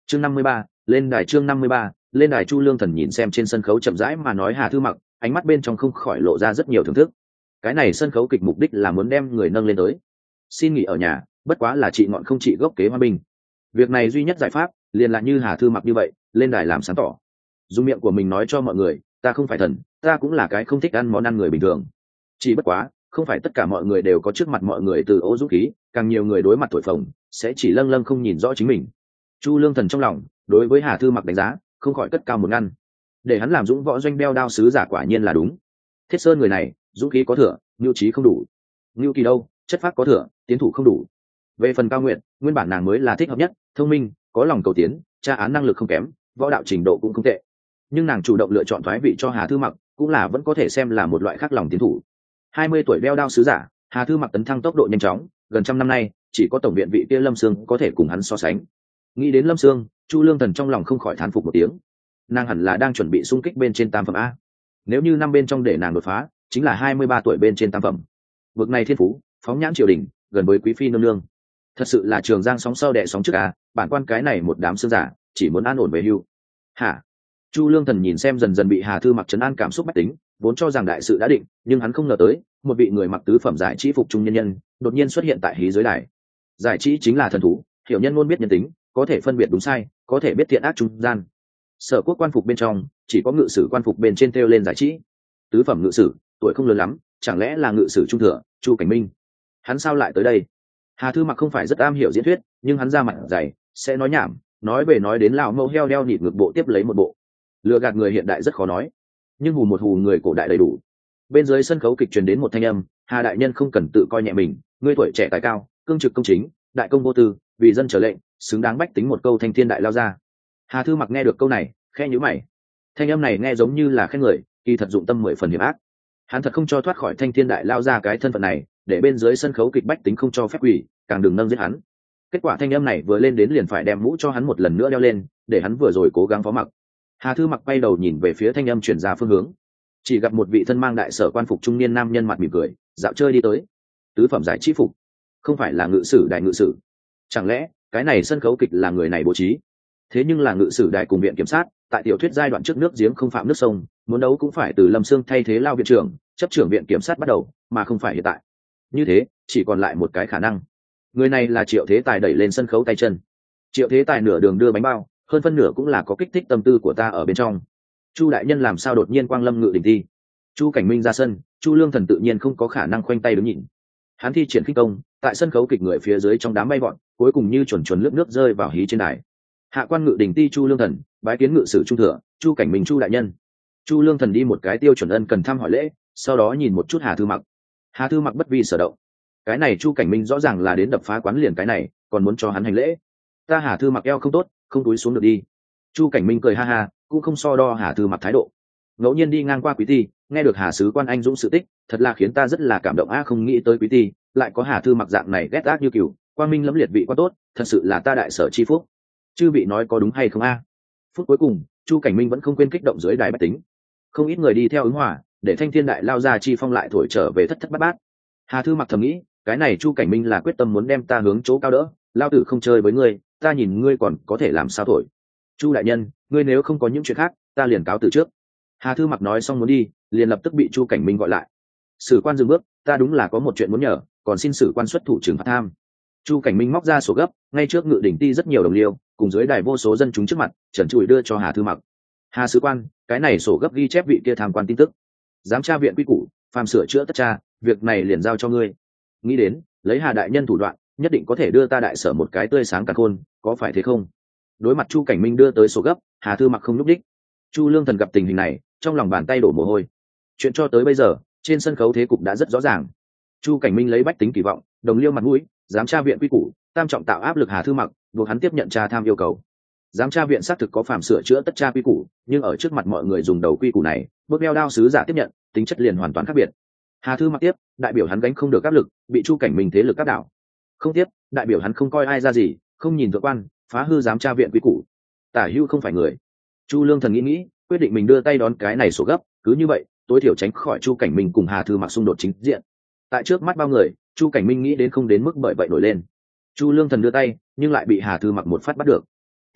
chương 53, lên đài. chương 53, lên đài. Chu Lương Thần nhìn xem trên sân khấu chậm rãi mà nói Hà Thư Mặc, ánh mắt bên trong không khỏi lộ ra rất nhiều thưởng thức. Cái này sân khấu kịch mục đích là muốn đem người nâng lên tới, xin nghỉ ở nhà bất quá là trị ngọn không trị gốc kế hoa binh. Việc này duy nhất giải pháp liền là như Hà Thư Mặc như vậy lên đài làm sáng tỏ, dùng miệng của mình nói cho mọi người ta không phải thần, ta cũng là cái không thích ăn món ăn người bình thường. Chỉ bất quá không phải tất cả mọi người đều có trước mặt mọi người từ ô dũng khí, càng nhiều người đối mặt thổi phồng sẽ chỉ lâng lâng không nhìn rõ chính mình. Chu Lương Thần trong lòng đối với Hà Thư Mặc đánh giá không khỏi cất cao một ngăn, để hắn làm dũng võ doanh đeo đao sứ giả quả nhiên là đúng. Thiết Sơn người này dũng khí có thừa, nhu trí không đủ. Nhu kỳ đâu, chất phác có thừa, tiến thủ không đủ. Về phần Cao Nguyện, nguyên bản nàng mới là thích hợp nhất, thông minh, có lòng cầu tiến, tra án năng lực không kém, võ đạo trình độ cũng không tệ. Nhưng nàng chủ động lựa chọn thoái vị cho Hà Thư Mặc cũng là vẫn có thể xem là một loại khác lòng tiến thủ. 20 tuổi đeo đao sứ giả, Hà Thư Mặc tấn thăng tốc độ nhanh chóng, gần trăm năm nay chỉ có tổng viện vị kia Lâm Sương có thể cùng hắn so sánh. Nghĩ đến Lâm Sương, Chu Lương Thần trong lòng không khỏi thán phục một tiếng. Nàng hẳn là đang chuẩn bị xung kích bên trên tam phẩm a. Nếu như năm bên trong để nàng đột phá, chính là 23 tuổi bên trên tam phẩm. Vực này thiên phú, phóng nhãn triều đình, gần với quý phi nương nương. Thật sự là trường giang sóng sau đẻ sóng trước a, bản quan cái này một đám sương giả, chỉ muốn an ổn về hưu. Hả? Chu Lương Thần nhìn xem dần dần bị Hà Thư Mặc trấn an cảm xúc bách tính, vốn cho rằng đại sự đã định, nhưng hắn không ngờ tới, một vị người mặc tứ phẩm giải trí phục trung nhân nhân, đột nhiên xuất hiện tại hí giới đài. Giải trí chính là thần thú, hiểu nhân ngôn biết nhân tính, có thể phân biệt đúng sai, có thể biết thiện ác trung gian. Sở quốc quan phục bên trong, chỉ có ngự sử quan phục bên trên treo lên giải trí. Tứ phẩm ngự sử, tuổi không lớn lắm, chẳng lẽ là ngự sử trung thừa, Chu Cảnh Minh? Hắn sao lại tới đây? Hà Thư Mặc không phải rất am hiểu diễn thuyết, nhưng hắn ra mặt dày, sẽ nói nhảm, nói về nói đến lão mẫu heo đeo nịt ngược bộ tiếp lấy một bộ. Lừa gạt người hiện đại rất khó nói, nhưng hù một hù người cổ đại đầy đủ. Bên dưới sân khấu kịch truyền đến một thanh âm, Hà đại nhân không cần tự coi nhẹ mình, ngươi tuổi trẻ tài cao, cương trực công chính, đại công vô tư, vì dân trở lệnh, xứng đáng bách tính một câu thanh thiên đại lao ra. Hà Thư Mặc nghe được câu này, khẽ nhíu mày. Thanh âm này nghe giống như là khen người, kỳ thật dụng tâm 10 phần hiểm ác. Hắn thật không cho thoát khỏi thanh thiên đại lao ra cái thân phận này, để bên dưới sân khấu kịch bách tính không cho phép quỷ, càng đừng nâng giết hắn. Kết quả thanh âm này vừa lên đến liền phải đem mũ cho hắn một lần nữa đeo lên, để hắn vừa rồi cố gắng phó mặc. Hà Thư Mặc quay đầu nhìn về phía thanh âm chuyển ra phương hướng, chỉ gặp một vị thân mang đại sở quan phục trung niên nam nhân mặt mỉm cười, dạo chơi đi tới. Tứ phẩm giải trí phục, không phải là ngự sử đại ngự sử? Chẳng lẽ cái này sân khấu kịch là người này bố trí? Thế nhưng là ngự sử đại cùng viện kiểm sát, tại tiểu thuyết giai đoạn trước nước giếng không phạm nước sông, muốn đấu cũng phải từ Lâm Sương thay thế lao viện trưởng, chấp trưởng viện kiểm sát bắt đầu, mà không phải hiện tại. Như thế, chỉ còn lại một cái khả năng. Người này là Triệu Thế Tài đẩy lên sân khấu tay chân. Triệu Thế Tài nửa đường đưa bánh bao, hơn phân nửa cũng là có kích thích tâm tư của ta ở bên trong. Chu đại nhân làm sao đột nhiên quang lâm ngự đình thi? Chu Cảnh Minh ra sân, Chu Lương Thần tự nhiên không có khả năng khoanh tay đứng nhìn. Hắn thi triển khinh công, tại sân khấu kịch người phía dưới trong đám bay bọn, cuối cùng như chuẩn chuẩn lướt nước rơi vào hí trên đài. Hạ quan ngự đình ti Chu Lương Thần, bái kiến ngự sử trung thừa, Chu Cảnh Minh Chu đại nhân. Chu Lương Thần đi một cái tiêu chuẩn ân cần thăm hỏi lễ, sau đó nhìn một chút Hà Thư Mặc. Hà Thư Mặc bất vi sở động. Cái này Chu Cảnh Minh rõ ràng là đến đập phá quán liền cái này, còn muốn cho hắn hành lễ. Ta Hà Thư Mặc eo không tốt, không túi xuống được đi. Chu Cảnh Minh cười ha ha, cũng không so đo Hà Thư Mặc thái độ. Ngẫu nhiên đi ngang qua quý ty, nghe được Hà sứ quan anh dũng sự tích, thật là khiến ta rất là cảm động. Không nghĩ tới quý ty lại có Hà Thư Mặc dạng này ghét ác như cừu, quang minh lẫm liệt vị quá tốt, thật sự là ta đại sở chi phúc. Chư vị nói có đúng hay không a? Phút cuối cùng, Chu Cảnh Minh vẫn không quên kích động dưới đài bách tính. Không ít người đi theo ứng hòa, để thanh thiên đại lao ra chi phong lại thổi trở về thất thất bát bát. Hà Thư Mặc thầm nghĩ, cái này Chu Cảnh Minh là quyết tâm muốn đem ta hướng chỗ cao đỡ, lao tử không chơi với ngươi, ta nhìn ngươi còn có thể làm sao thổi. Chu đại nhân, ngươi nếu không có những chuyện khác, ta liền cáo từ trước. Hà Thư Mặc nói xong muốn đi, liền lập tức bị Chu Cảnh Minh gọi lại. Sử quan dừng bước, ta đúng là có một chuyện muốn nhờ, còn xin sử quan xuất thủ trừng phạt tham. Chu Cảnh Minh móc ra sổ gấp, ngay trước ngự đỉnh ti rất nhiều đồng liêu, cùng dưới đài vô số dân chúng trước mặt, trần trụi đưa cho Hà Thư Mặc. Hà sứ quan, cái này sổ gấp ghi chép vị kia tham quan tin tức, giám tra viện quy củ, phàm sửa chữa tất tra, việc này liền giao cho ngươi. Nghĩ đến, lấy Hà đại nhân thủ đoạn, nhất định có thể đưa ta đại sở một cái tươi sáng cả khôn, có phải thế không? Đối mặt Chu Cảnh Minh đưa tới sổ gấp, Hà Thư Mặc không nhúc đích. Chu Lương Thần gặp tình hình này, trong lòng bàn tay đổ mồ hôi. Chuyện cho tới bây giờ, trên sân khấu thế cục đã rất rõ ràng. Chu Cảnh Minh lấy bách tính kỳ vọng, đồng liêu mặt mũi, giám tra viện quy củ, tam trọng tạo áp lực Hà Thư Mặc, buộc hắn tiếp nhận tra tham yêu cầu. Giám tra viện xác thực có phàm sửa chữa tất tra quy củ, nhưng ở trước mặt mọi người dùng đầu quy củ này, bước đeo đao sứ giả tiếp nhận, tính chất liền hoàn toàn khác biệt. Hà Thư Mặc tiếp, đại biểu hắn gánh không được áp lực, bị Chu Cảnh Minh thế lực áp đảo. Không tiếp, đại biểu hắn không coi ai ra gì, không nhìn thượng quan, phá hư giám tra viện quy củ. Tả hữu không phải người. Chu Lương Thần nghĩ, quyết định mình đưa tay đón cái này sổ gấp, cứ như vậy, tối thiểu tránh khỏi Chu Cảnh Minh cùng Hà Thư Mặc xung đột chính diện. Tại trước mắt bao người, Chu Cảnh Minh nghĩ đến không đến mức bởi vậy nổi lên. Chu Lương Thần đưa tay, nhưng lại bị Hà Thư Mặc một phát bắt được.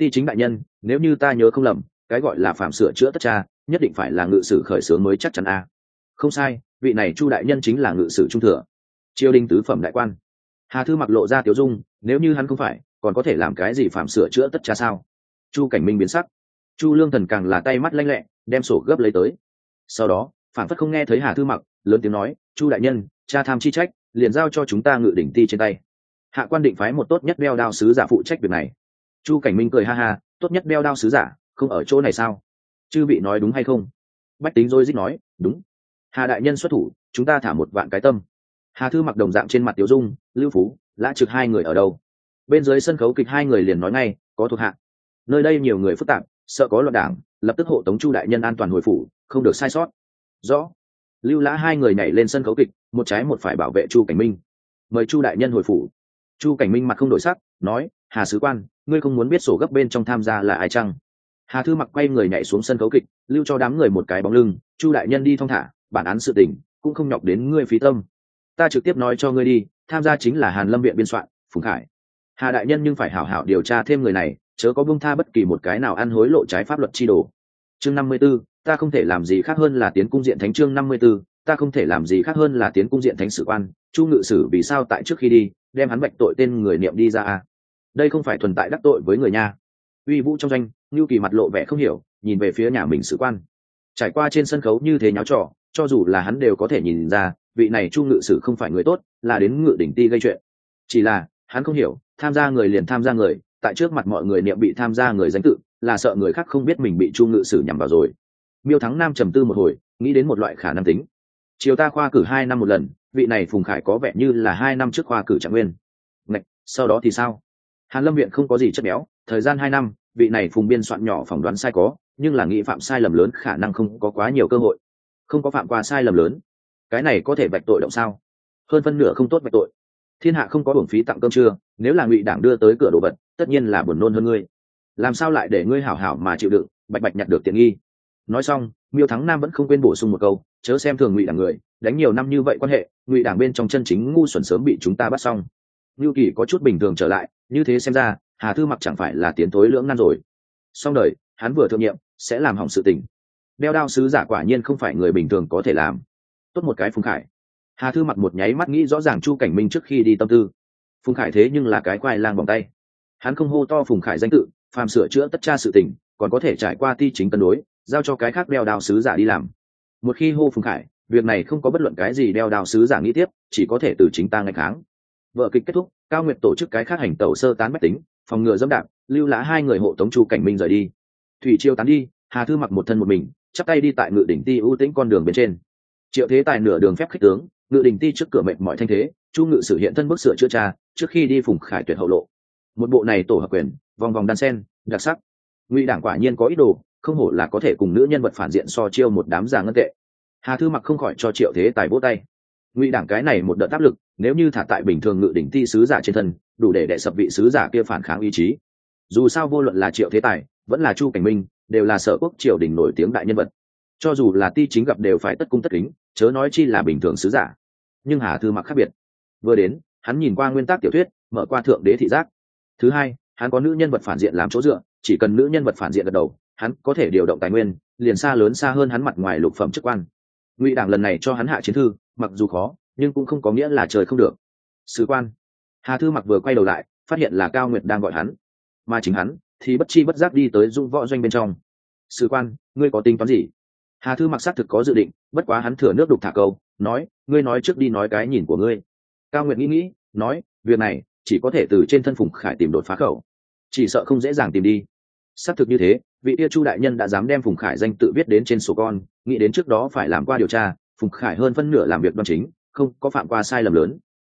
Ti chính đại nhân, nếu như ta nhớ không lầm, cái gọi là phạm sửa chữa tất cha nhất định phải là ngự sử khởi xướng mới chắc chắn a. Không sai, vị này Chu đại nhân chính là ngự sử trung thừa, triều đình tứ phẩm đại quan. Hà Thư Mặc lộ ra tiểu dung, nếu như hắn không phải, còn có thể làm cái gì phạm sửa chữa tất cha sao? Chu Cảnh Minh biến sắc, Chu Lương Thần càng là tay mắt lanh lẹ, đem sổ gấp lấy tới. Sau đó, phản phất không nghe thấy Hà Thư Mặc lớn tiếng nói, Chu đại nhân, cha tham chi trách liền giao cho chúng ta ngự đỉnh ti trên tay. Hạ quan định phái một tốt nhất đeo đao sứ giả phụ trách việc này. Chu Cảnh Minh cười ha ha, tốt nhất đeo đao sứ giả không ở chỗ này sao? Chư vị nói đúng hay không? Bách Tính rồi dích nói, đúng. Hà đại nhân xuất thủ, chúng ta thả một vạn cái tâm. Hà Thư Mặc đồng dạng trên mặt Tiểu Dung, Lưu Phú, Lã Trực hai người ở đâu? Bên dưới sân khấu kịch hai người liền nói ngay, có thuộc hạ. Nơi đây nhiều người phức tạp, sợ có loạn đảng, lập tức hộ tống Chu đại nhân an toàn hồi phủ, không được sai sót. Rõ. Lưu Lã hai người nhảy lên sân khấu kịch, một trái một phải bảo vệ Chu Cảnh Minh. Mời Chu đại nhân hồi phủ. Chu Cảnh Minh mặt không đổi sắc, nói, Hà sứ quan, ngươi không muốn biết sổ gấp bên trong tham gia là ai chăng? Hà Thư Mặc quay người nhảy xuống sân khấu kịch, lưu cho đám người một cái bóng lưng, Chu đại nhân đi thong thả, bản án sự tình cũng không nhọc đến ngươi phí tâm. Ta trực tiếp nói cho ngươi đi, tham gia chính là Hàn Lâm viện biên soạn, Phùng Khải. Hà đại nhân nhưng phải hảo hảo điều tra thêm người này, chớ có buông tha bất kỳ một cái nào ăn hối lộ trái pháp luật chi đồ. Chương 54, ta không thể làm gì khác hơn là tiến cung diện thánh. Chương 54, ta không thể làm gì khác hơn là tiến cung diện thánh sử quan. Chu ngự sử vì sao tại trước khi đi đem hắn bạch tội tên người niệm đi ra à? Đây không phải thuần tại đắc tội với người nha. Uy Vũ trong doanh, Nưu Kỳ mặt lộ vẻ không hiểu, nhìn về phía nhà mình sử quan. Trải qua trên sân khấu như thế nháo trò, cho dù là hắn đều có thể nhìn ra, vị này Chu ngự sử không phải người tốt, là đến ngự đỉnh ti gây chuyện. Chỉ là hắn không hiểu, tham gia người liền tham gia người, tại trước mặt mọi người niệm bị tham gia người danh tự, là sợ người khác không biết mình bị Chu ngự sử nhằm vào rồi. Miêu Thắng Nam trầm tư một hồi, nghĩ đến một loại khả năng tính. Triều ta khoa cử 2 năm một lần, vị này Phùng Khải có vẻ như là 2 năm trước khoa cử Trạng Nguyên. Ngạch, sau đó thì sao? Hàn Lâm viện không có gì chất béo, thời gian 2 năm, vị này Phùng biên soạn nhỏ phỏng đoán sai có, nhưng là nghĩ phạm sai lầm lớn khả năng không có quá nhiều cơ hội. Không có phạm qua sai lầm lớn, cái này có thể vạch tội động sao? Hơn phân nửa không tốt vạch tội. Thiên hạ không có uổng phí tặng cơm trưa, nếu là Ngụy Đảng đưa tới cửa đồ vật, tất nhiên là buồn nôn hơn ngươi. Làm sao lại để ngươi hảo hảo mà chịu đựng, bạch bạch nhặt được tiện nghi? Nói xong, Miêu Thắng Nam vẫn không quên bổ sung một câu, chớ xem thường Ngụy Đảng người, đánh nhiều năm như vậy quan hệ, Ngụy Đảng bên trong chân chính ngu xuẩn sớm bị chúng ta bắt xong. Nưu Kỳ có chút bình thường trở lại, như thế xem ra, Hà Thư Mặc chẳng phải là tiến thối lưỡng nan rồi. Xong đời, hắn vừa thượng nhiệm, sẽ làm hỏng sự tình. Đeo đao sứ giả quả nhiên không phải người bình thường có thể làm. Tốt một cái Phùng Khải. Hà Thư Mặc một nháy mắt nghĩ rõ ràng Chu Cảnh Minh trước khi đi tâm tư. Phùng Khải thế nhưng là cái quai lang vòng tay. Hắn không hô to Phùng Khải danh tự, phàm sửa chữa tất tra sự tình, còn có thể trải qua ti chính cân đối, giao cho cái khác đeo đao sứ giả đi làm. Một khi hô Phùng Khải, việc này không có bất luận cái gì đeo đao sứ giả nghĩ tiếp, chỉ có thể từ chính ta ngày kháng. Vở kịch kết thúc, Cao Nguyệt tổ chức cái khác hành tẩu sơ tán bách tính, phòng ngừa dẫm đạp, Lưu Lã hai người hộ tống Chu Cảnh Minh rời đi. Thủy Triều tán đi, Hà Thư Mặc một thân một mình, chắp tay đi tại ngự đỉnh ti ưu tĩnh con đường bên trên. Triệu Thế Tài nửa đường phép khích tướng, ngự đỉnh ti trước cửa mệt mỏi thanh thế, Chu ngự sử hiện thân bước sửa chữa tra, trước khi đi Phùng Khải tuyệt hậu lộ. Một bộ này tổ hợp quyền, vòng vòng đan sen, đặc sắc. Ngụy Đảng quả nhiên có ý đồ, không hổ là có thể cùng nữ nhân vật phản diện so chiêu một đám già ngân tệ. Hà Thư Mặc không khỏi cho Triệu Thế Tài vỗ tay. Ngụy Đảng cái này một đợt áp lực, nếu như thả tại bình thường ngự đỉnh ti sứ giả trên thân, đủ để đè sập vị sứ giả kia phản kháng ý chí. Dù sao vô luận là Triệu Thế Tài, vẫn là Chu Cảnh Minh, đều là sở quốc triều đình nổi tiếng đại nhân vật. Cho dù là ti chính gặp đều phải tất cung tất kính, chớ nói chi là bình thường sứ giả. Nhưng Hà Thư Mặc khác biệt. Vừa đến, hắn nhìn qua nguyên tắc tiểu thuyết, mở qua thượng đế thị giác. Thứ hai, hắn có nữ nhân vật phản diện làm chỗ dựa, chỉ cần nữ nhân vật phản diện gật đầu, hắn có thể điều động tài nguyên, liền xa lớn xa hơn hắn mặt ngoài lục phẩm chức quan. Ngụy Đảng lần này cho hắn hạ chiến thư, mặc dù khó, nhưng cũng không có nghĩa là trời không được. Sứ quan. Hà Thư Mặc vừa quay đầu lại, phát hiện là Cao Nguyệt đang gọi hắn, mà chính hắn thì bất chi bất giác đi tới Dung Võ doanh bên trong. Sứ quan, ngươi có tính toán gì? Hà Thư Mặc xác thực có dự định, bất quá hắn thừa nước đục thả câu, nói, ngươi nói trước đi nói cái nhìn của ngươi. Cao Nguyệt nghĩ, nói, việc này chỉ có thể từ trên thân Phùng Khải tìm đột phá khẩu, chỉ sợ không dễ dàng tìm đi. Xác thực như thế, vị tia Chu đại nhân đã dám đem Phùng Khải danh tự viết đến trên sổ con, nghĩ đến trước đó phải làm qua điều tra, Phùng Khải hơn phân nửa làm việc đoan chính, không có phạm qua sai lầm lớn.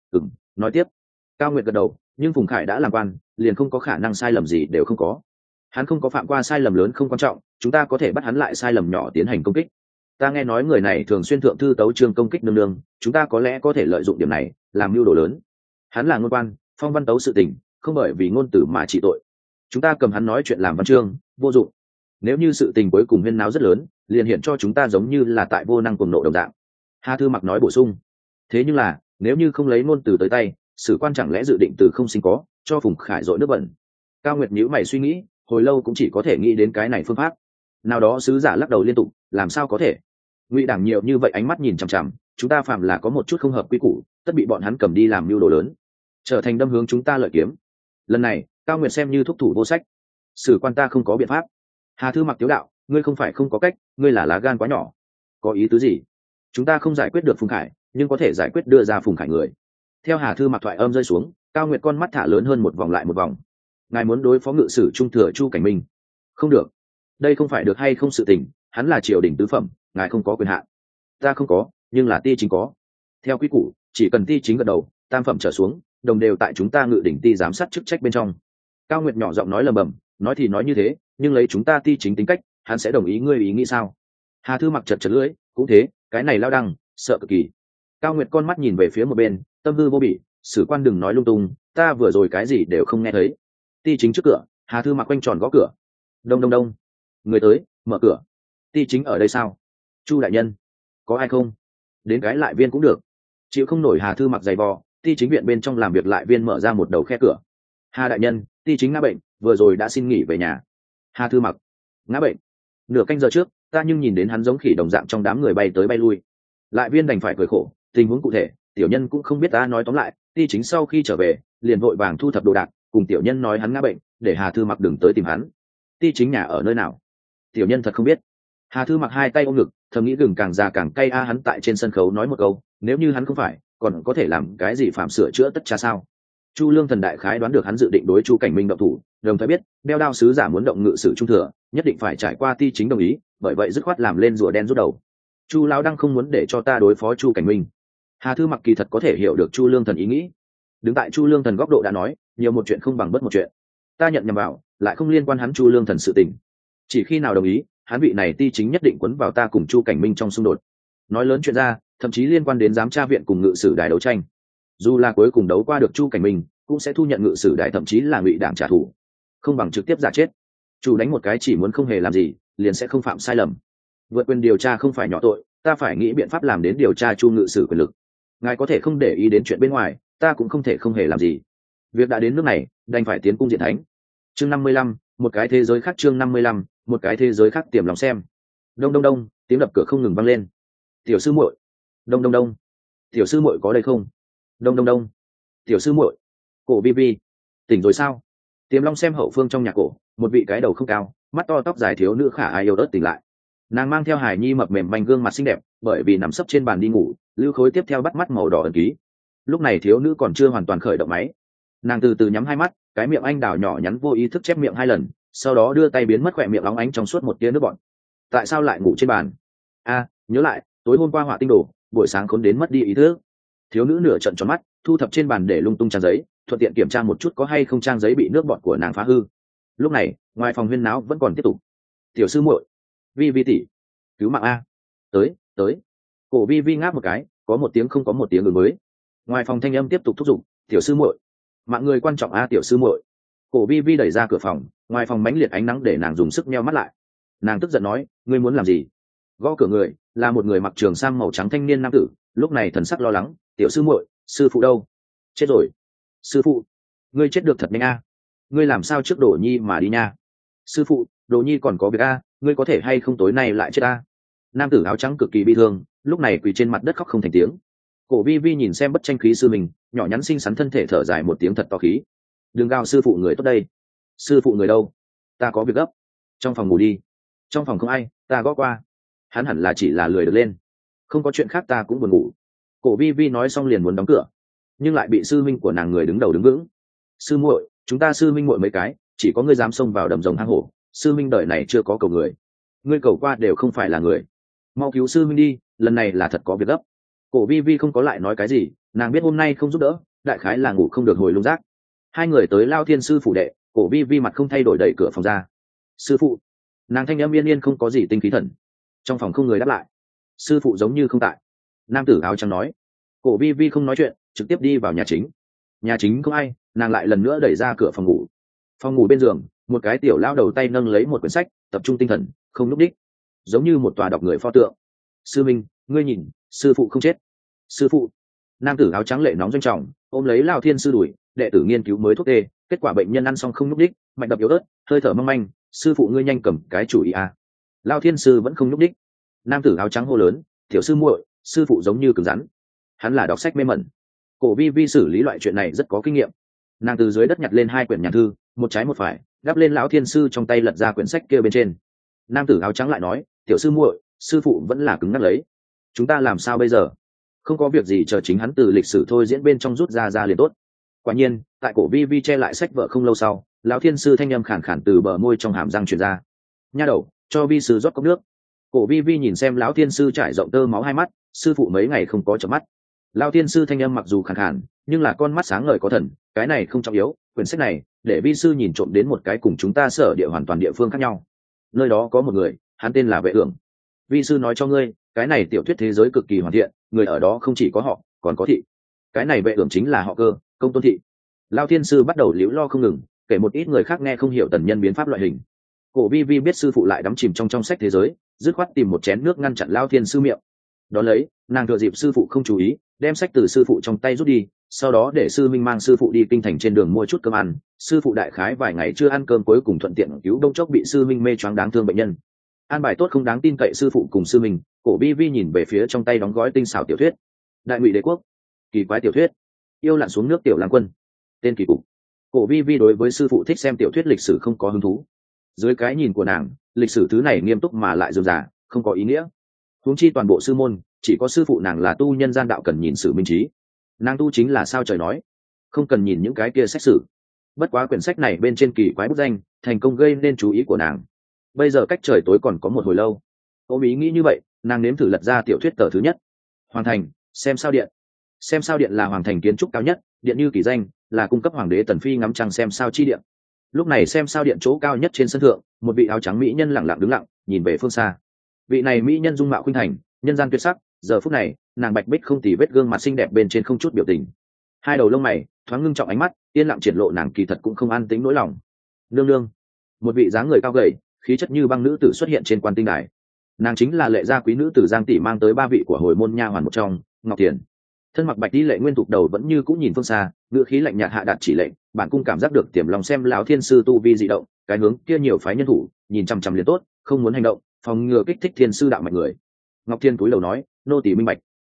Nói tiếp. Cao Nguyệt gật đầu, nhưng Phùng Khải đã làm quan, liền không có khả năng sai lầm gì đều không có. Hắn không có phạm qua sai lầm lớn không quan trọng, chúng ta có thể bắt hắn lại sai lầm nhỏ tiến hành công kích. Ta nghe nói người này thường xuyên thượng thư tấu chương công kích nương nương, chúng ta có lẽ có thể lợi dụng điểm này làm mưu đồ lớn. Hắn là ngôn quan, phong văn tấu sự tình, không bởi vì ngôn tử mà trị tội. Chúng ta cầm hắn nói chuyện làm văn chương, vô dụng. Nếu như sự tình cuối cùng huyên náo rất lớn, liền hiện cho chúng ta giống như là tại vô năng cuồng nộ đồng dạng. Hà Thư Mặc nói bổ sung. Thế nhưng là, nếu như không lấy ngôn từ tới tay, sử quan chẳng lẽ dự định từ không sinh có, cho Phùng Khải dội nước bẩn. Cao Nguyệt nhíu mày suy nghĩ, hồi lâu cũng chỉ có thể nghĩ đến cái này phương pháp. Nào đó sứ giả lắc đầu liên tục, làm sao có thể? Ngụy Đảng nhiều như vậy ánh mắt nhìn chằm chằm, chúng ta phạm là có một chút không hợp quy củ, tất bị bọn hắn cầm đi làm mưu đồ lớn, trở thành đâm hướng chúng ta lợi kiếm. Lần này Cao Nguyệt xem như thúc thủ vô sách, sử quan ta không có biện pháp. Hà Thư Mặc tiếu đạo, ngươi không phải không có cách, ngươi là lá gan quá nhỏ. Có ý tứ gì? Chúng ta không giải quyết được Phùng Khải, nhưng có thể giải quyết đưa ra Phùng Khải người. Theo Hà Thư Mặc thoại âm rơi xuống, Cao Nguyệt con mắt thả lớn hơn một vòng lại một vòng. Ngài muốn đối phó ngự sử trung thừa Chu Cảnh Minh? Không được, đây không phải được hay không sự tình, hắn là triều đình tứ phẩm, ngài không có quyền hạn. Ta không có, nhưng là ti chính có. Theo quy củ, chỉ cần ti chính gật đầu, tam phẩm trở xuống đồng đều tại chúng ta ngự đỉnh ti giám sát chức trách bên trong. Cao Nguyệt nhỏ giọng nói lầm bầm, nói thì nói như thế, nhưng lấy chúng ta ti chính tính cách, hắn sẽ đồng ý ngươi ý nghĩ sao? Hà Thư Mặc chật chật lưỡi, cũng thế, cái này lao đăng, sợ cực kỳ. Cao Nguyệt con mắt nhìn về phía một bên, tâm hư vô bỉ, sử quan đừng nói lung tung, ta vừa rồi cái gì đều không nghe thấy. Ti chính trước cửa, Hà Thư Mặc quanh tròn gõ cửa. Đông đông đông, người tới, mở cửa. Ti chính ở đây sao? Chu đại nhân, có ai không? Đến cái lại viên cũng được. Chịu không nổi Hà Thư Mặc giày vò, ti chính viện bên trong làm việc lại viên mở ra một đầu khe cửa. Hà đại nhân, ti chính ngã bệnh, vừa rồi đã xin nghỉ về nhà. Hà Thư Mặc, ngã bệnh? Nửa canh giờ trước, ta nhưng nhìn đến hắn giống khỉ đồng dạng trong đám người bay tới bay lui. Lại viên đành phải cười khổ, tình huống cụ thể tiểu nhân cũng không biết. Ta nói tóm lại, ti chính sau khi trở về liền vội vàng thu thập đồ đạc, cùng tiểu nhân nói hắn ngã bệnh, để Hà Thư Mặc đừng tới tìm hắn. Ti chính nhà ở nơi nào? Tiểu nhân thật không biết. Hà Thư Mặc hai tay ôm ngực, thầm nghĩ gừng càng già càng cay. Hắn tại trên sân khấu nói một câu, nếu như hắn không phải, còn có thể làm cái gì phạm sửa chữa tất cha sao? Chu Lương Thần đại khái đoán được hắn dự định đối Chu Cảnh Minh động thủ, đồng thời biết đeo đao sứ giả muốn động ngự sử trung thừa, nhất định phải trải qua ti chính đồng ý, bởi vậy dứt khoát làm lên rùa đen rút đầu. Chu lão đang không muốn để cho ta đối phó Chu Cảnh Minh. Hà Thư Mặc kỳ thật có thể hiểu được Chu Lương Thần ý nghĩ. Đứng tại Chu Lương Thần góc độ đã nói, nhiều một chuyện không bằng bất một chuyện. Ta nhận nhầm vào, lại không liên quan hắn Chu Lương Thần sự tình. Chỉ khi nào đồng ý, hắn vị này ti chính nhất định quấn vào ta cùng Chu Cảnh Minh trong xung đột. Nói lớn chuyện ra, thậm chí liên quan đến giám tra viện cùng ngự sử đài đấu tranh. Dù là cuối cùng đấu qua được Chu Cảnh Minh, cũng sẽ thu nhận ngự sử đài, thậm chí là Ngụy Đảng trả thù. Không bằng trực tiếp giả chết. Chủ đánh một cái chỉ muốn không hề làm gì, liền sẽ không phạm sai lầm. Vượt quyền điều tra không phải nhỏ tội, ta phải nghĩ biện pháp làm đến điều tra Chu ngự sử quyền lực. Ngài có thể không để ý đến chuyện bên ngoài, ta cũng không thể không hề làm gì. Việc đã đến nước này, đành phải tiến cung diện thánh. Chương 55, một cái thế giới khác. Chương 55, một cái thế giới khác. Tiềm lòng xem. Đông đông đông, tiếng đập cửa không ngừng vang lên. Tiểu sư muội. Đông đông đông. Tiểu sư muội có đây không? Đông đông đông. Tiểu sư muội. Cổ vi vi, tỉnh rồi sao? Tiềm long xem hậu phương trong nhà cổ, một vị cái đầu không cao, mắt to tóc dài thiếu nữ khả ai yêu ớt tỉnh lại. Nàng mang theo hài nhi mập mềm manh gương mặt xinh đẹp, bởi vì nằm sấp trên bàn đi ngủ, lưu khối tiếp theo bắt mắt màu đỏ ẩn ký. Lúc này thiếu nữ còn chưa hoàn toàn khởi động máy. Nàng từ từ nhắm hai mắt, cái miệng anh đào nhỏ nhắn vô ý thức chép miệng hai lần, sau đó đưa tay biến mất khỏe miệng óng ánh trong suốt một tia nước bọt. Tại sao lại ngủ trên bàn? Nhớ lại, tối hôm qua họa tinh đồ, buổi sáng khốn đến mất đi ý thức. Thiếu nữ nửa trận tròn mắt, thu thập trên bàn để lung tung trang giấy, thuận tiện kiểm tra một chút có hay không trang giấy bị nước bọt của nàng phá hư. Lúc này ngoài phòng huyên náo vẫn còn tiếp tục. Tiểu sư muội, vi vi tỷ, cứu mạng a! Tới. Cổ vi vi ngáp một cái, có một tiếng không có một tiếng ứng mới. Ngoài phòng thanh âm tiếp tục thúc giục, tiểu sư muội, mạng người quan trọng a! Tiểu sư muội. Cổ vi vi đẩy ra cửa phòng, ngoài phòng mãnh liệt ánh nắng để nàng dùng sức nheo mắt lại. Nàng tức giận nói, ngươi muốn làm gì? Gõ cửa người là một người mặc trường sam màu trắng thanh niên nam tử, lúc này thần sắc lo lắng. Tiểu sư muội, sư phụ đâu? Chết rồi. Sư phụ, ngươi chết được thật nhanh a! Ngươi làm sao trước Đỗ Nhi mà đi nha? Sư phụ, Đỗ Nhi còn có việc a, ngươi có thể hay không tối nay lại chết a? Nam tử áo trắng cực kỳ bi thương, lúc này quỳ trên mặt đất khóc không thành tiếng. Cổ vi vi nhìn xem bất tranh khí sư mình, nhỏ nhắn xinh xắn thân thể thở dài một tiếng thật to khí. Đừng gào sư phụ người tốt đây. Sư phụ người đâu? Ta có việc gấp. Trong phòng ngủ đi. Trong phòng không ai, ta gõ qua. Hắn hẳn là chỉ là lười được lên. Không có chuyện khác, ta cũng buồn ngủ. Cổ vi vi nói xong liền muốn đóng cửa, nhưng lại bị sư minh của nàng người đứng đầu đứng vững. Sư muội, chúng ta sư minh muội mấy cái, chỉ có ngươi dám xông vào đầm rồng hang hổ. Sư minh đời này chưa có cầu người, ngươi cầu qua đều không phải là người. Mau cứu sư minh đi, lần này là thật có việc gấp. Cổ vi vi không có lại nói cái gì, nàng biết hôm nay không giúp đỡ, đại khái là ngủ không được hồi lung rác. Hai người tới Lao Thiên sư phủ đệ, cổ vi vi mặt không thay đổi đẩy cửa phòng ra. Sư phụ. Nàng thanh âm yên yên không có gì tinh khí thần. Trong phòng không người đáp lại. Sư phụ giống như không tại. Nam tử áo trắng nói. Cổ vi vi không nói chuyện, trực tiếp đi vào nhà chính. Nhà chính không ai, nàng lại lần nữa đẩy ra cửa phòng ngủ. Phòng ngủ bên giường, một cái tiểu lao đầu tay nâng lấy một quyển sách, tập trung tinh thần, không núp đích, giống như một tòa đọc người pho tượng. Sư minh, ngươi nhìn, sư phụ không chết. Sư phụ. Nam tử áo trắng lệ nóng doanh trọng, ôm lấy Lao Thiên sư đuổi, đệ tử nghiên cứu mới thuốc tê, kết quả bệnh nhân ăn xong không núp đích, mạch đập yếu ớt, hơi thở mong manh. Sư phụ ngươi nhanh cầm cái chủ ý à. Lao thiên sư vẫn không nhúc đích. Nam tử áo trắng hô lớn, tiểu sư muội, sư phụ giống như cứng rắn. Hắn là đọc sách mê mẩn. Cổ vi vi xử lý loại chuyện này rất có kinh nghiệm. Nàng từ dưới đất nhặt lên 2 quyển nhàn thư, một trái một phải, đắp lên lão thiên sư trong tay, lật ra quyển sách kia bên trên. Nam tử áo trắng lại nói, tiểu sư muội, sư phụ vẫn là cứng ngắc lấy, chúng ta làm sao bây giờ? Không có việc gì, chờ chính hắn từ lịch sử thôi diễn bên trong rút ra liền tốt. Quả nhiên, tại cổ vi vi che lại sách vợ không lâu sau, lão thiên sư thanh âm khản khản từ bờ môi trong hàm răng truyền ra, nha đầu, cho vi sư rót cốc nước. Cổ vi vi nhìn xem lão thiên sư trải rộng tơ máu 2 mắt, sư phụ mấy ngày không có chợp mắt. Lão thiên sư thanh âm mặc dù khàn khàn, nhưng là con mắt sáng ngời có thần, cái này không trọng yếu, quyển sách này để vi sư nhìn trộm đến một cái cùng chúng ta sở địa hoàn toàn địa phương khác nhau. Nơi đó có một người, hắn tên là Vệ Ưởng. Vi sư nói cho ngươi, cái này tiểu thuyết thế giới cực kỳ hoàn thiện, người ở đó không chỉ có họ, còn có thị. Cái này Vệ Ưởng chính là họ Cơ, công tôn thị. Lão thiên sư bắt đầu liễu lo không ngừng, kể một ít người khác nghe không hiểu tần nhân biến pháp loại hình. Cổ vi vi biết sư phụ lại đắm chìm trong sách thế giới, dứt khoát tìm một chén nước ngăn chặn Lão thiên sư miệng. Đó lấy, nàng thừa dịp sư phụ không chú ý, đem sách từ sư phụ trong tay rút đi, sau đó để sư minh mang sư phụ đi kinh thành, trên đường mua chút cơm ăn. Sư phụ đại khái vài ngày chưa ăn cơm, cuối cùng thuận tiện cứu đông chốc bị sư minh mê choáng đáng thương bệnh nhân. An bài tốt không đáng tin cậy sư phụ cùng sư minh. Cổ vi vi nhìn về phía trong tay đóng gói tinh xảo tiểu thuyết. Đại Ngụy Đế Quốc, kỳ quái tiểu thuyết, yêu lặn xuống nước tiểu lang quân, tên kỳ cục. Cổ vi vi đối với sư phụ thích xem tiểu thuyết lịch sử không có hứng thú. Dưới cái nhìn của nàng, lịch sử thứ này nghiêm túc mà lại dườm già, không có ý nghĩa. Huống chi toàn bộ sư môn chỉ có sư phụ nàng là tu nhân gian đạo cần nhìn sử minh trí. Nàng tu chính là sao trời nói, không cần nhìn những cái kia sách sử. Bất quá quyển sách này bên trên kỳ quái bút danh thành công gây nên chú ý của nàng. Bây giờ cách trời tối còn có một hồi lâu, ôm ý nghĩ như vậy, nàng nếm thử lật ra tiểu thuyết tờ thứ nhất. Hoàng thành xem sao điện. Xem sao điện là hoàng thành kiến trúc cao nhất, điện như kỳ danh, là cung cấp hoàng đế Tần Phi ngắm trăng xem sao chi điện. Lúc này xem sao điện chỗ cao nhất trên sân thượng, một vị áo trắng mỹ nhân lặng lặng đứng lặng, nhìn về phương xa. Vị này mỹ nhân dung mạo khuynh thành, nhân gian tuyệt sắc, giờ phút này, nàng bạch bích không tì vết gương mặt xinh đẹp bên trên không chút biểu tình. 2 đầu lông mày thoáng ngưng trọng ánh mắt, yên lặng triển lộ nàng kỳ thật cũng không an tính nỗi lòng. Nương nương. Một vị dáng người cao gầy, khí chất như băng nữ tử xuất hiện trên quan tinh đài. Nàng chính là Lệ gia quý nữ tử Giang tỷ mang tới 3 vị của hồi môn nha hoàn một trong, Ngọc Thiền. Thân mặc bạch đi Lệ Nguyên Thục đầu vẫn như cũng nhìn phương xa, ngữ khí lạnh nhạt hạ đạt chỉ lệnh. Bản cung cảm giác được tiềm lòng xem lão thiên sư tu vi dị động, cái hướng kia nhiều phái nhân thủ, nhìn chằm chằm liền tốt, không muốn hành động, phòng ngừa kích thích thiên sư đạo mạnh người. Ngọc Thiên cúi đầu nói, nô tỳ minh bạch.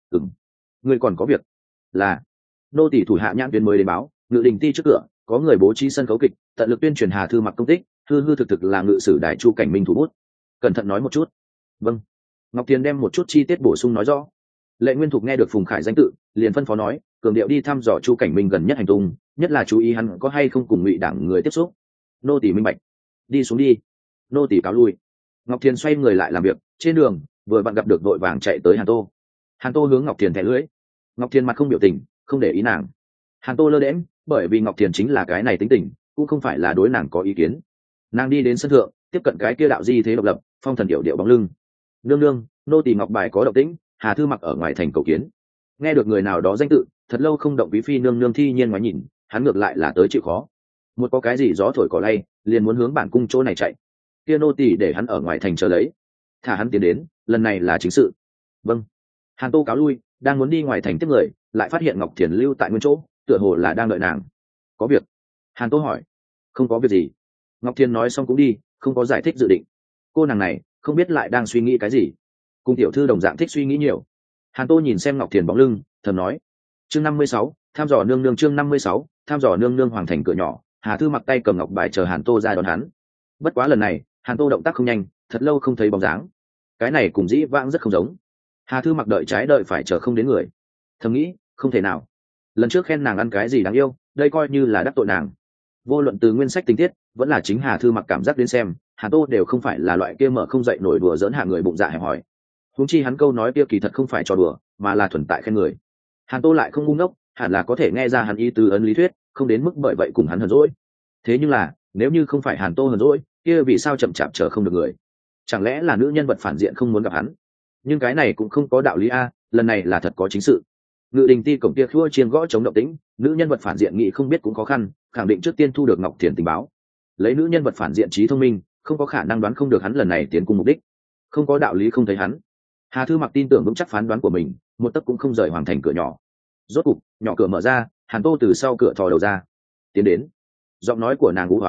Ngươi còn có việc? Là nô tỳ thủ hạ nhãn tuyến mới đến báo, Ngự Đình ti trước cửa có người bố trí sân khấu kịch, tận lực tuyên truyền Hà Thư Mặc công tích, hư hư thực thực là ngự sử đại Chu Cảnh Minh thủ bút. Cẩn thận nói một chút. Vâng. Ngọc Thiên đem một chút chi tiết bổ sung nói rõ. Lệ Nguyên Thục nghe được Phùng Khải danh tự, liền phân phó nói, cường điệu đi thăm dò Chu Cảnh Minh gần nhất hành tung, nhất là chú ý hắn có hay không cùng Ngụy đảng người tiếp xúc. Nô tỳ minh bạch. Đi xuống đi. Nô tỳ cáo lui. Ngọc Thiên xoay người lại làm việc. Trên đường vừa bạn gặp được đội vàng chạy tới Hàn Tô. Hàn Tô hướng Ngọc Thiên thẻ lưỡi. Ngọc Thiên mặt không biểu tình, không để ý nàng. Hàn Tô lơ đễm, bởi vì Ngọc Thiên chính là cái này tính tình, cũng không phải là đối nàng có ý kiến. Nàng đi đến sân thượng, tiếp cận cái kia đạo di thế độc lập, phong thần điệu điệu bóng lưng. Nương nương, nô tỳ Ngọc Bài có động tĩnh, Hà Thư Mặc ở ngoài thành cầu kiến. Nghe được người nào đó danh tự, thật lâu không động quý phi nương nương thi nhiên ngoái nhìn, hắn ngược lại là tới chịu khó. Một có cái gì gió thổi cỏ lay, liền muốn hướng bản cung chỗ này chạy. Kia nô tỳ để hắn ở ngoài thành chờ lấy, thả hắn tiến đến, lần này là chính sự. Vâng. Hàn Tô cáo lui, đang muốn đi ngoài thành tiếp người, lại phát hiện Ngọc Thiền lưu tại nguyên chỗ, tựa hồ là đang đợi nàng. Có việc? Hàn Tô hỏi. Không có việc gì. Ngọc Thiền nói xong cũng đi, không có giải thích dự định. Cô nàng này không biết lại đang suy nghĩ cái gì, cùng tiểu thư đồng dạng thích suy nghĩ nhiều. Hàn Tô nhìn xem Ngọc Thiền bóng lưng, thầm nói. Chương 56, tham dò nương nương. Chương 56, tham dò nương nương. Hoàng thành cửa nhỏ, Hà Thư Mặc tay cầm ngọc bài chờ Hàn Tô ra đón hắn. Bất quá lần này Hàn Tô động tác không nhanh, thật lâu không thấy bóng dáng. Cái này cùng dĩ vãng rất không giống. Hà Thư Mặc đợi trái đợi phải chờ không đến người, thầm nghĩ không thể nào. Lần trước khen nàng ăn cái gì đáng yêu, đây coi như là đắc tội nàng. Vô luận từ nguyên sách tình tiết vẫn là chính Hà Thư Mặc cảm giác đến xem, Hàn Tô đều không phải là loại kia mở không dậy nổi đùa dỡn hạ người bụng dạ hẹp hòi. Huống chi hắn câu nói kia kỳ thật không phải trò đùa, mà là thuần tại khen người. Hàn Tô lại không ngu ngốc, hẳn là có thể nghe ra hắn ý tứ ấn lý thuyết, không đến mức bởi vậy cùng hắn hờn dỗi. Thế nhưng là nếu như không phải Hàn Tô hờn dỗi, kia vì sao chậm chạp chờ không được người? Chẳng lẽ là nữ nhân vật phản diện không muốn gặp hắn? Nhưng cái này cũng không có đạo lý a, lần này là thật có chính sự. Ngự Đình ti cổng kia khua chiên gõ chống động tĩnh, nữ nhân vật phản diện nghĩ không biết cũng khó khăn, khẳng định trước tiên thu được Ngọc Thiền tình báo. Lấy nữ nhân vật phản diện trí thông minh, không có khả năng đoán không được hắn lần này tiến cung mục đích, không có đạo lý không thấy hắn. Hà Thư Mặc tin tưởng vững chắc phán đoán của mình, một tấc cũng không rời hoàng thành cửa nhỏ. Rốt cục nhỏ cửa mở ra, Hàn Tô từ sau cửa thò đầu ra, tiến đến. Giọng nói của nàng u hoán,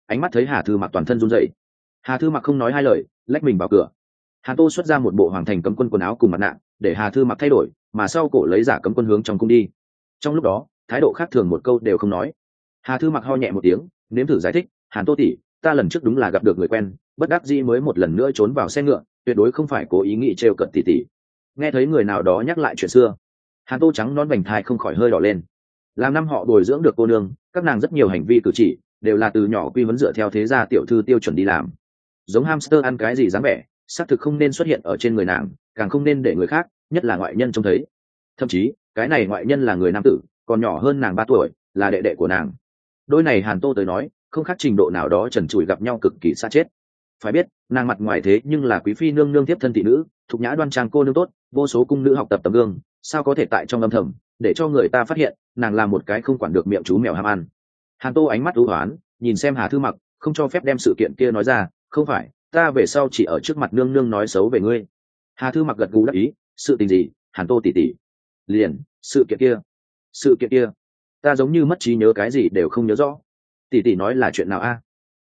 ánh mắt thấy Hà Thư Mặc toàn thân run rẩy. Hà Thư Mặc không nói hai lời, lách mình vào cửa. Hàn Tô xuất ra một bộ hoàng thành cấm quân quần áo cùng mặt nạ, để Hà Thư Mặc thay đổi, mà sau cổ lấy giả cấm quân hướng trong cung đi. Trong lúc đó, thái độ khác thường một câu đều không nói. Hà Thư Mặc ho nhẹ một tiếng, nếm thử giải thích, Hàn Tô tỷ, ta lần trước đúng là gặp được người quen, bất đắc dĩ mới một lần nữa trốn vào xe ngựa, tuyệt đối không phải cố ý nghĩ trêu cợt tỷ tỷ. Nghe thấy người nào đó nhắc lại chuyện xưa, Hàn Tô trắng nón vành thai không khỏi hơi đỏ lên. Làm năm họ bồi dưỡng được cô nương, các nàng rất nhiều hành vi cử chỉ đều là từ nhỏ quy huấn dựa theo thế gia tiểu thư tiêu chuẩn đi làm. Giống hamster ăn cái gì dáng vẻ, xác thực không nên xuất hiện ở trên người nàng, càng không nên để người khác, nhất là ngoại nhân trông thấy. Thậm chí, cái này ngoại nhân là người nam tử, còn nhỏ hơn nàng 3 tuổi, là đệ đệ của nàng. Đôi này Hàn Tô tới nói, không khác trình độ nào đó trần trụi gặp nhau cực kỳ xa chết. Phải biết, nàng mặt ngoài thế nhưng là quý phi nương nương tiếp thân thị nữ, thục nhã đoan trang cô nương tốt, vô số cung nữ học tập tấm gương, sao có thể tại trong âm thầm để cho người ta phát hiện nàng là một cái không quản được miệng chú mèo ham ăn. Hàn Tô ánh mắt u hoán nhìn xem Hà Thư Mặc, không cho phép đem sự kiện kia nói ra, không phải, ta về sau chỉ ở trước mặt nương nương nói xấu về ngươi. Hà Thư Mặc gật gù đáp ý, sự tình gì? Hàn Tô tỷ tỷ. Liền, sự kiện kia, ta giống như mất trí nhớ, cái gì đều không nhớ rõ. Tỷ tỷ nói là chuyện nào a?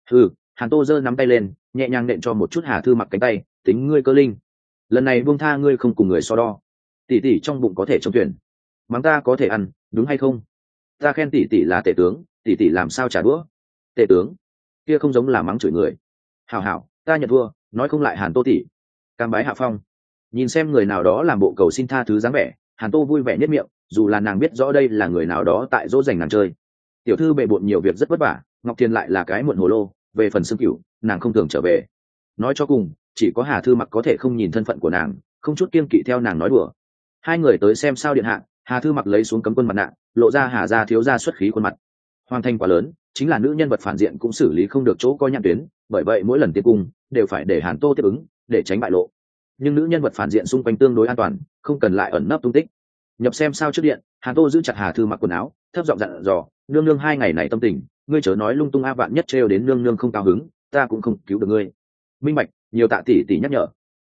Hàn Tô giơ nắm tay lên, nhẹ nhàng nện cho một chút Hà Thư Mặc cánh tay, tính ngươi cơ linh, lần này buông tha ngươi không cùng người so đo. Tỷ tỷ trong bụng có thể trông tuyển, mắng ta có thể ăn, đúng hay không? Ta khen tỷ tỷ là tể tướng, tỷ tỷ làm sao trả đũa? Tể tướng kia không giống là mắng chửi người. Hảo hảo, ta nhận thua, nói không lại Hàn Tô tỷ. Cam bái hạ phong. Nhìn xem người nào đó làm bộ cầu xin tha thứ dáng vẻ, Hàn Tô vui vẻ nhất miệng, dù là nàng biết rõ đây là người nào đó tại dỗ dành nàng chơi. Tiểu thư bệ bộn nhiều việc rất vất vả, Ngọc Thiên lại là cái muộn hồ lô, về phần xương cửu, nàng không thường trở về. Nói cho cùng, chỉ có Hà Thư Mặc có thể không nhìn thân phận của nàng, không chút kiêng kỵ theo nàng nói đùa. Hai người tới xem sao điện hạ, Hà Thư Mặc lấy xuống cấm quân mặt nạ, lộ ra Hà gia thiếu gia xuất khí khuôn mặt. Hoàng thành quá lớn, chính là nữ nhân vật phản diện cũng xử lý không được chỗ có nhãn tuyến, bởi vậy mỗi lần tiến cung đều phải để Hàn Tô tiếp ứng, để tránh bại lộ. Nhưng nữ nhân vật phản diện xung quanh tương đối an toàn, không cần lại ẩn nấp tung tích. Nhập xem sao trước điện, Hàn Tô giữ chặt Hà Thư Mặc quần áo, thấp giọng dặn dò, nương nương 2 ngày này tâm tình, ngươi chớ nói lung tung, a vạn nhất trêu đến nương nương không cao hứng, ta cũng không cứu được ngươi. Minh bạch, nhiều tạ tỷ tỷ nhắc nhở.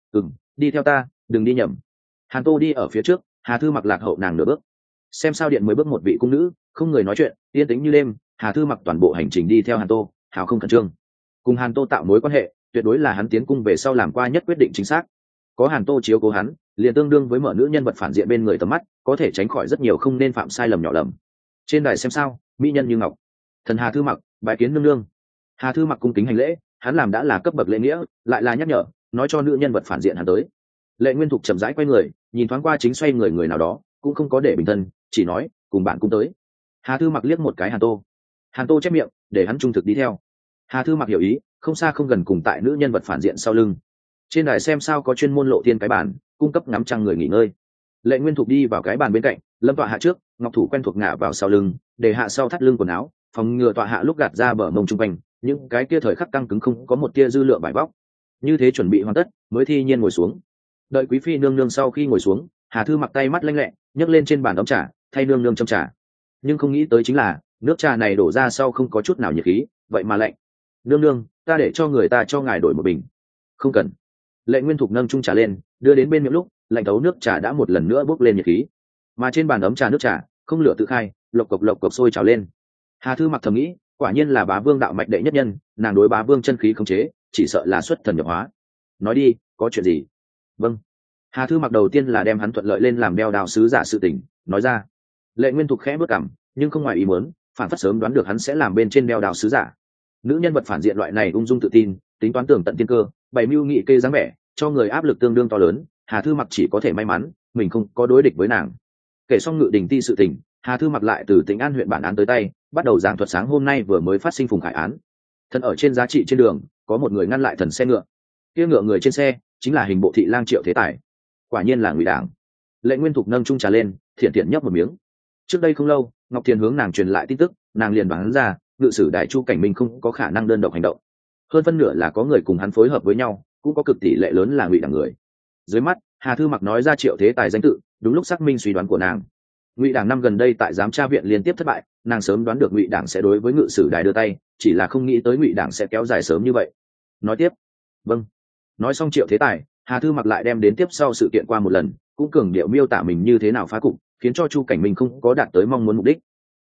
Đi theo ta, đừng đi nhầm. Hàn Tô đi ở phía trước, Hà Thư Mặc lạc hậu nàng nửa bước. Xem sao điện mới bước một vị cung nữ, không người nói chuyện, yên tĩnh như đêm. Hà Thư Mặc toàn bộ hành trình đi theo Hàn Tô, hào không khẩn trương. Cùng Hàn Tô tạo mối quan hệ, tuyệt đối là hắn tiến cung về sau làm qua nhất quyết định chính xác. Có Hàn Tô chiếu cố hắn, liền tương đương với mở nữ nhân vật phản diện bên người tầm mắt, có thể tránh khỏi rất nhiều không nên phạm sai lầm nhỏ lầm. Trên đài xem sao, mỹ nhân như ngọc. Thần Hà Thư Mặc bái kiến nương nương. Hà Thư Mặc cung kính hành lễ, hắn làm đã là cấp bậc lễ nghĩa, lại là nhắc nhở, nói cho nữ nhân vật phản diện hắn tới. Lệ Nguyên Thục chậm rãi quay người, nhìn thoáng qua chính xoay người nào đó, cũng không có để bình thân, chỉ nói, cùng bạn cũng tới. Hà Thư Mặc liếc một cái Hàn Tô. Hàn Tô chép miệng, để hắn trung thực đi theo. Hà Thư Mặc hiểu ý, không xa không gần cùng tại nữ nhân vật phản diện sau lưng. Trên đài xem sao có chuyên môn lộ thiên cái bàn, cung cấp ngắm trăng người nghỉ ngơi. Lệ Nguyên Thục đi vào cái bàn bên cạnh, lâm tọa hạ trước, ngọc thủ quen thuộc ngả vào sau lưng, để hạ sau thắt lưng quần áo, phòng ngừa tọa hạ lúc gạt ra bờ mông trung quanh, những cái kia thời khắc căng cứng không có một tia dư lượng bài bóc. Như thế chuẩn bị hoàn tất, mới thi nhiên ngồi xuống. Đợi quý phi nương nương sau khi ngồi xuống, Hà Thư Mặc tay mắt lanh lẹ, nhấc lên trên bàn ấm trà, thay nương nương châm trà. Nhưng không nghĩ tới chính là, nước trà này đổ ra sau không có chút nào nhiệt khí, vậy mà lạnh. Nương nương, ta để cho người ta cho ngài đổi một bình. Không cần. Lệ Nguyên Thục nâng chung trà lên, đưa đến bên miệng lúc, lạnh thấu nước trà đã một lần nữa bốc lên nhiệt khí. Mà trên bàn ấm trà nước trà, không lửa tự khai, lộc cộc sôi trào lên. Hà Thư Mặc thầm nghĩ, quả nhiên là bá vương đạo mạch đệ nhất nhân, nàng đối bá vương chân khí khống chế, chỉ sợ là xuất thần nhập hóa. Nói đi, có chuyện gì? Vâng. Hà Thư Mặc đầu tiên là đem hắn thuận lợi lên làm đeo đào sứ giả sự tình nói ra. Lệ Nguyên Thục khẽ bước cằm, nhưng không ngoài ý muốn, phản phất sớm đoán được hắn sẽ làm bên trên đeo đào sứ giả. Nữ nhân vật phản diện loại này ung dung tự tin, tính toán tưởng tận tiên cơ, bày mưu nghị kê dáng vẻ, cho người áp lực tương đương to lớn. Hà Thư Mặc chỉ có thể may mắn mình không có đối địch với nàng. Kể xong Ngự Đình ti sự tình, Hà Thư Mặc lại từ Tĩnh An huyện bản án tới tay, bắt đầu giảng thuật sáng hôm nay vừa mới phát sinh Phùng Khải án. Thần ở trên giá trị trên đường, có một người ngăn lại thần xe ngựa. Kia ngựa người trên xe chính là hình bộ thị lang Triệu Thế Tài. Quả nhiên là Ngụy Đảng. Lệ Nguyên Thục nâng chung trà lên, thiện thiện nhấp một miếng. Trước đây không lâu, Ngọc Thiền hướng nàng truyền lại tin tức, nàng liền đoán ra, ngự sử đại Chu Cảnh Minh không có khả năng đơn độc hành động. Hơn phân nửa là có người cùng hắn phối hợp với nhau, cũng có cực tỷ lệ lớn là Ngụy Đảng người. Dưới mắt, Hà Thư Mặc nói ra Triệu Thế Tài danh tự, đúng lúc xác minh suy đoán của nàng. Ngụy Đảng năm gần đây tại giám tra viện liên tiếp thất bại, nàng sớm đoán được Ngụy Đảng sẽ đối với ngự sử đài đưa tay, chỉ là không nghĩ tới Ngụy Đảng sẽ kéo dài sớm như vậy. Nói tiếp. Vâng. Nói xong Triệu Thế Tài, Hà Thư Mặc lại đem đến tiếp sau sự kiện qua một lần, cũng cường điệu miêu tả mình như thế nào phá cục, khiến cho Chu Cảnh Minh không có đạt tới mong muốn mục đích.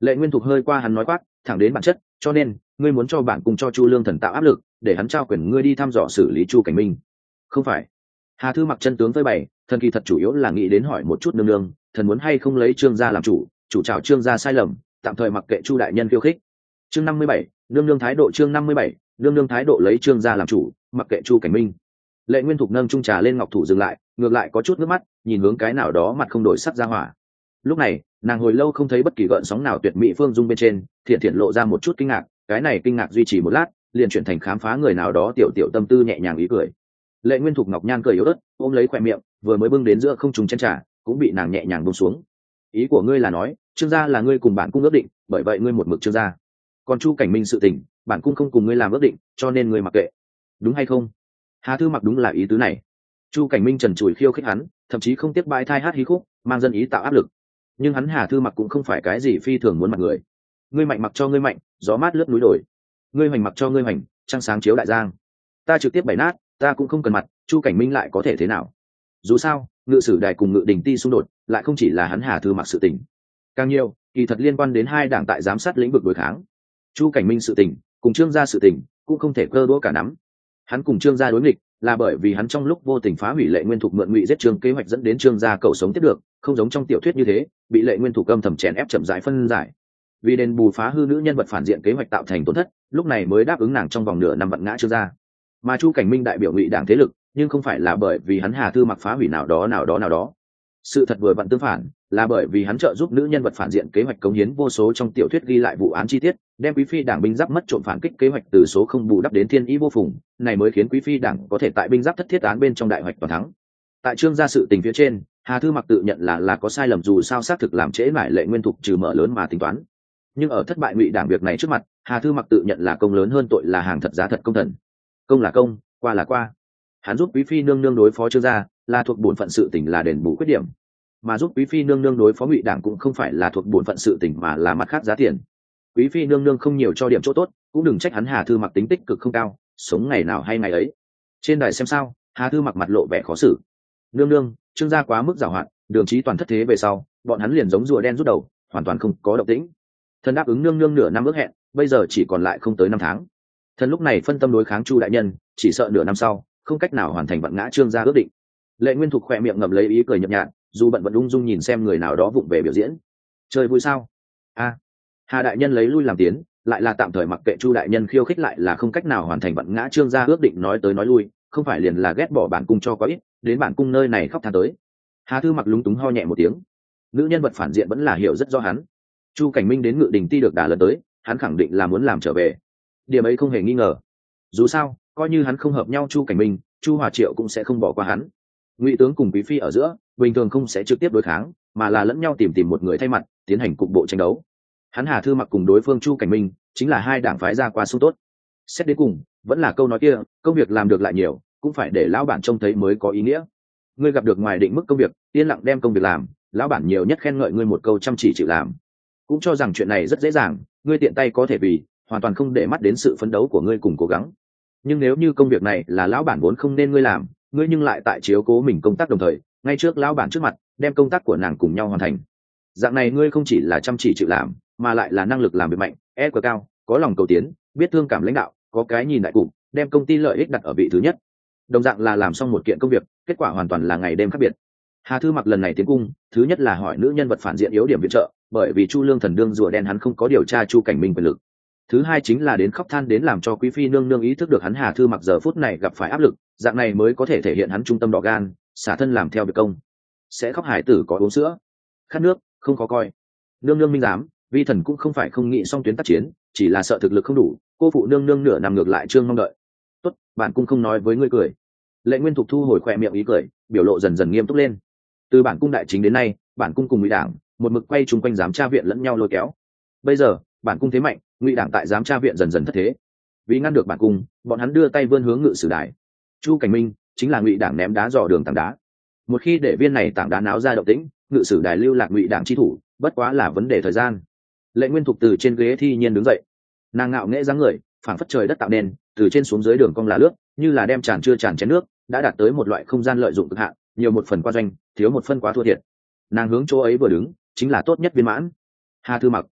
Lệ Nguyên Thục hơi qua hắn nói quát, thẳng đến bản chất, cho nên ngươi muốn cho bản cung cho Chu Lương Thần tạo áp lực, để hắn trao quyền ngươi đi thăm dò xử lý Chu Cảnh Minh. Không phải. Hà Thư Mặc chân tướng phơi bày, thần kỳ thật chủ yếu là nghĩ đến hỏi một chút nương nương, thần muốn hay không lấy Trương gia làm chủ trảo Trương gia sai lầm, tạm thời mặc kệ Chu đại nhân khiêu khích. Chương 57, nương nương thái độ. Chương 57, nương nương thái độ lấy Trương gia làm chủ, mặc kệ Chu Cảnh Minh. Lệ Nguyên Thục nâng chung trà lên ngọc thủ dừng lại, ngược lại có chút nước mắt, nhìn hướng cái nào đó mặt không đổi sắc ra hỏa. Lúc này, nàng hồi lâu không thấy bất kỳ gợn sóng nào tuyệt mỹ phương dung bên trên, thiện lộ ra một chút kinh ngạc, cái này kinh ngạc duy trì một lát, liền chuyển thành khám phá người nào đó tiểu tâm tư nhẹ nhàng ý cười. Lệ Nguyên Thục ngọc nhan cười yếu ớt, ôm lấy khóe miệng, vừa mới bưng đến giữa không trùng chén trà, cũng bị nàng nhẹ nhàng buông xuống. Ý của ngươi là nói, Trương gia là ngươi cùng bản cung ước định, bởi vậy ngươi một mực Trương gia. Còn Chu Cảnh Minh sự tình, bản cung không cùng ngươi làm ước định, cho nên ngươi mặc kệ. Đúng hay không? Hà Thư Mặc đúng là ý tứ này. Chu Cảnh Minh trần trụi khiêu khích hắn, thậm chí không tiếp bãi thai hát hí khúc, mang dân ý tạo áp lực. Nhưng hắn Hà Thư Mặc cũng không phải cái gì phi thường muốn mặt người. Ngươi mạnh mặc cho ngươi mạnh, gió mát lướt núi đồi. Ngươi hoành mặc cho ngươi hoành, trăng sáng chiếu đại giang. Ta trực tiếp bày nát, ta cũng không cần mặt, Chu Cảnh Minh lại có thể thế nào? Dù sao, ngự sử đài cùng ngự đình ti xung đột, lại không chỉ là hắn Hà Thư Mặc sự tình. Càng nhiều, kỳ thật liên quan đến hai đảng tại giám sát lĩnh vực đối kháng. Chu Cảnh Minh sự tình, cùng Trương gia sự tình, cũng không thể cơ đũa cả nắm. Hắn cùng Trương gia đối nghịch, là bởi vì hắn trong lúc vô tình phá hủy Lệ Nguyên Thục mượn ngụy giết Trương kế hoạch dẫn đến Trương gia cầu sống tiếp được, không giống trong tiểu thuyết như thế, bị Lệ Nguyên Thục âm thầm chèn ép chậm rãi phân giải. Vì đền bù phá hư nữ nhân vật phản diện kế hoạch tạo thành tổn thất, lúc này mới đáp ứng nàng trong vòng nửa năm vặn ngã Trương gia. Mà Chu Cảnh Minh đại biểu ngụy đảng thế lực, nhưng không phải là bởi vì hắn Hà Thư Mặc phá hủy nào đó. Sự thật vừa vặn tương phản, là bởi vì hắn trợ giúp nữ nhân vật phản diện kế hoạch cống hiến vô số trong tiểu thuyết ghi lại vụ án chi tiết, đem quý phi đảng binh giáp mất trộm phản kích kế hoạch từ số không bù đắp đến thiên ý vô phùng, này mới khiến quý phi đảng có thể tại binh giáp thất thiết án bên trong đại hoạch toàn thắng. Tại Trương gia sự tình phía trên, Hà Thư Mặc tự nhận là có sai lầm, dù sao xác thực làm trễ mãi Lệ Nguyên Thục trừ mở lớn mà tính toán. Nhưng ở thất bại ngụy đảng việc này trước mặt, Hà Thư Mặc tự nhận là công lớn hơn tội là hàng thật giá thật công thần. Công là công, qua là qua. Hắn giúp quý phi nương nương đối phó Trương gia, là thuộc bổn phận sự tình, là đền bù khuyết điểm. Mà giúp quý phi nương nương đối phó ngụy đảng cũng không phải là thuộc bổn phận sự tình, mà là mặt khác giá tiền. Quý phi nương nương không nhiều cho điểm chỗ tốt, cũng đừng trách hắn Hà Thư Mặc tính tích cực không cao, sống ngày nào hay ngày ấy. Trên đài xem sao, Hà Thư Mặc mặt lộ vẻ khó xử. Nương nương, Trương gia quá mức giàu hạn, đường trí toàn thất thế về sau, bọn hắn liền giống rùa đen rút đầu, hoàn toàn không có động tĩnh. Thần đáp ứng nương nương nửa năm ước hẹn, bây giờ chỉ còn lại không tới 5 tháng. Thần lúc này phân tâm đối kháng Chu đại nhân, chỉ sợ nửa năm sau không cách nào hoàn thành vặn ngã Trương gia ước định. Lệ Nguyên Thục khỏe miệng ngậm lấy ý cười nhợt nhạt, dù bận vẫn ung dung nhìn xem người nào đó vụng về biểu diễn. Chơi vui sao? Hà đại nhân lấy lui làm tiến, lại là tạm thời mặc kệ Chu đại nhân khiêu khích, lại là không cách nào hoàn thành vặn ngã Trương gia ước định, nói tới nói lui, không phải liền là ghét bỏ bản cung cho có ít, đến bản cung nơi này khóc than tới. Hà Thư Mặc lúng túng ho nhẹ một tiếng. Nữ nhân vật phản diện vẫn là hiểu rất rõ hắn. Chu Cảnh Minh đến ngự đình ti được đả lần tới, hắn khẳng định là muốn làm trở về. Điểm ấy không hề nghi ngờ. Dù sao, coi như hắn không hợp nhau Chu Cảnh Minh, Chu Hòa Triệu cũng sẽ không bỏ qua hắn. Ngụy tướng cùng quý phi ở giữa, bình thường không sẽ trực tiếp đối kháng, mà là lẫn nhau tìm một người thay mặt, tiến hành cục bộ tranh đấu. Hắn Hà Thư Mặc cùng đối phương Chu Cảnh Minh, chính là hai đảng phái ra qua xung tốt. Xét đến cùng, vẫn là câu nói kia, công việc làm được lại nhiều, cũng phải để lão bản trông thấy mới có ý nghĩa. Ngươi gặp được ngoài định mức công việc, yên lặng đem công việc làm, lão bản nhiều nhất khen ngợi ngươi một câu chăm chỉ chịu làm. Cũng cho rằng chuyện này rất dễ dàng, ngươi tiện tay có thể vì, hoàn toàn không để mắt đến sự phấn đấu của ngươi cùng cố gắng. Nhưng nếu như công việc này là lão bản vốn không nên ngươi làm, ngươi nhưng lại tại chiếu cố mình công tác đồng thời, ngay trước lão bản trước mặt, đem công tác của nàng cùng nhau hoàn thành. Dạng này ngươi không chỉ là chăm chỉ chịu làm, mà lại là năng lực làm việc mạnh, EQ cao, có lòng cầu tiến, biết thương cảm lãnh đạo, có cái nhìn đại cục, đem công ty lợi ích đặt ở vị thứ nhất. Đồng dạng là làm xong một kiện công việc, kết quả hoàn toàn là ngày đêm khác biệt. Hà Thư Mặc lần này tiến cung, thứ nhất là hỏi nữ nhân vật phản diện yếu điểm viện trợ, bởi vì Chu Lương Thần đương rùa đen hắn không có điều tra Chu Cảnh Minh quyền lực. Thứ hai chính là đến khóc than, đến làm cho quý phi nương nương ý thức được hắn Hà Thư Mặc giờ phút này gặp phải áp lực, dạng này mới có thể thể hiện hắn trung tâm đỏ gan, xả thân làm theo việc công. Sẽ khóc hải tử có uống sữa, khát nước, không khó coi. Nương nương minh giám, vi thần cũng không phải không nghĩ xong tuyến tác chiến, chỉ là sợ thực lực không đủ, cô phụ nương nương nửa nằm ngược lại trương mong đợi. Tốt, bản cung không nói với ngươi cười. Lệ Nguyên Thục thu hồi khỏe miệng ý cười, biểu lộ dần dần nghiêm túc lên. Từ bản cung đại chính đến nay, bản cung cùng ngụy đảng một mực quay chung quanh giám tra viện lẫn nhau lôi kéo. Bây giờ bản cung thế mạnh, ngụy đảng tại giám tra viện dần dần thất thế. Vì ngăn được bản cung, bọn hắn đưa tay vươn hướng ngự sử đài. Chu Cảnh Minh chính là ngụy đảng ném đá dò đường tảng đá. Một khi để viên này tảng đá náo ra động tĩnh, ngự sử đài lưu lạc ngụy đảng chi thủ, bất quá là vấn đề thời gian. Lệ Nguyên Thục từ trên ghế thi nhiên đứng dậy, nàng ngạo nghễ dáng người, phảng phất trời đất tạo nên, từ trên xuống dưới đường cong là lướt, như là đem tràn chưa tràn chén nước, đã đạt tới một loại không gian lợi dụng cực hạn, nhiều một phần qua doanh, thiếu một phân quá thua thiệt. Nàng hướng chỗ ấy vừa đứng, chính là tốt nhất viên mãn. Hà Thư Mặc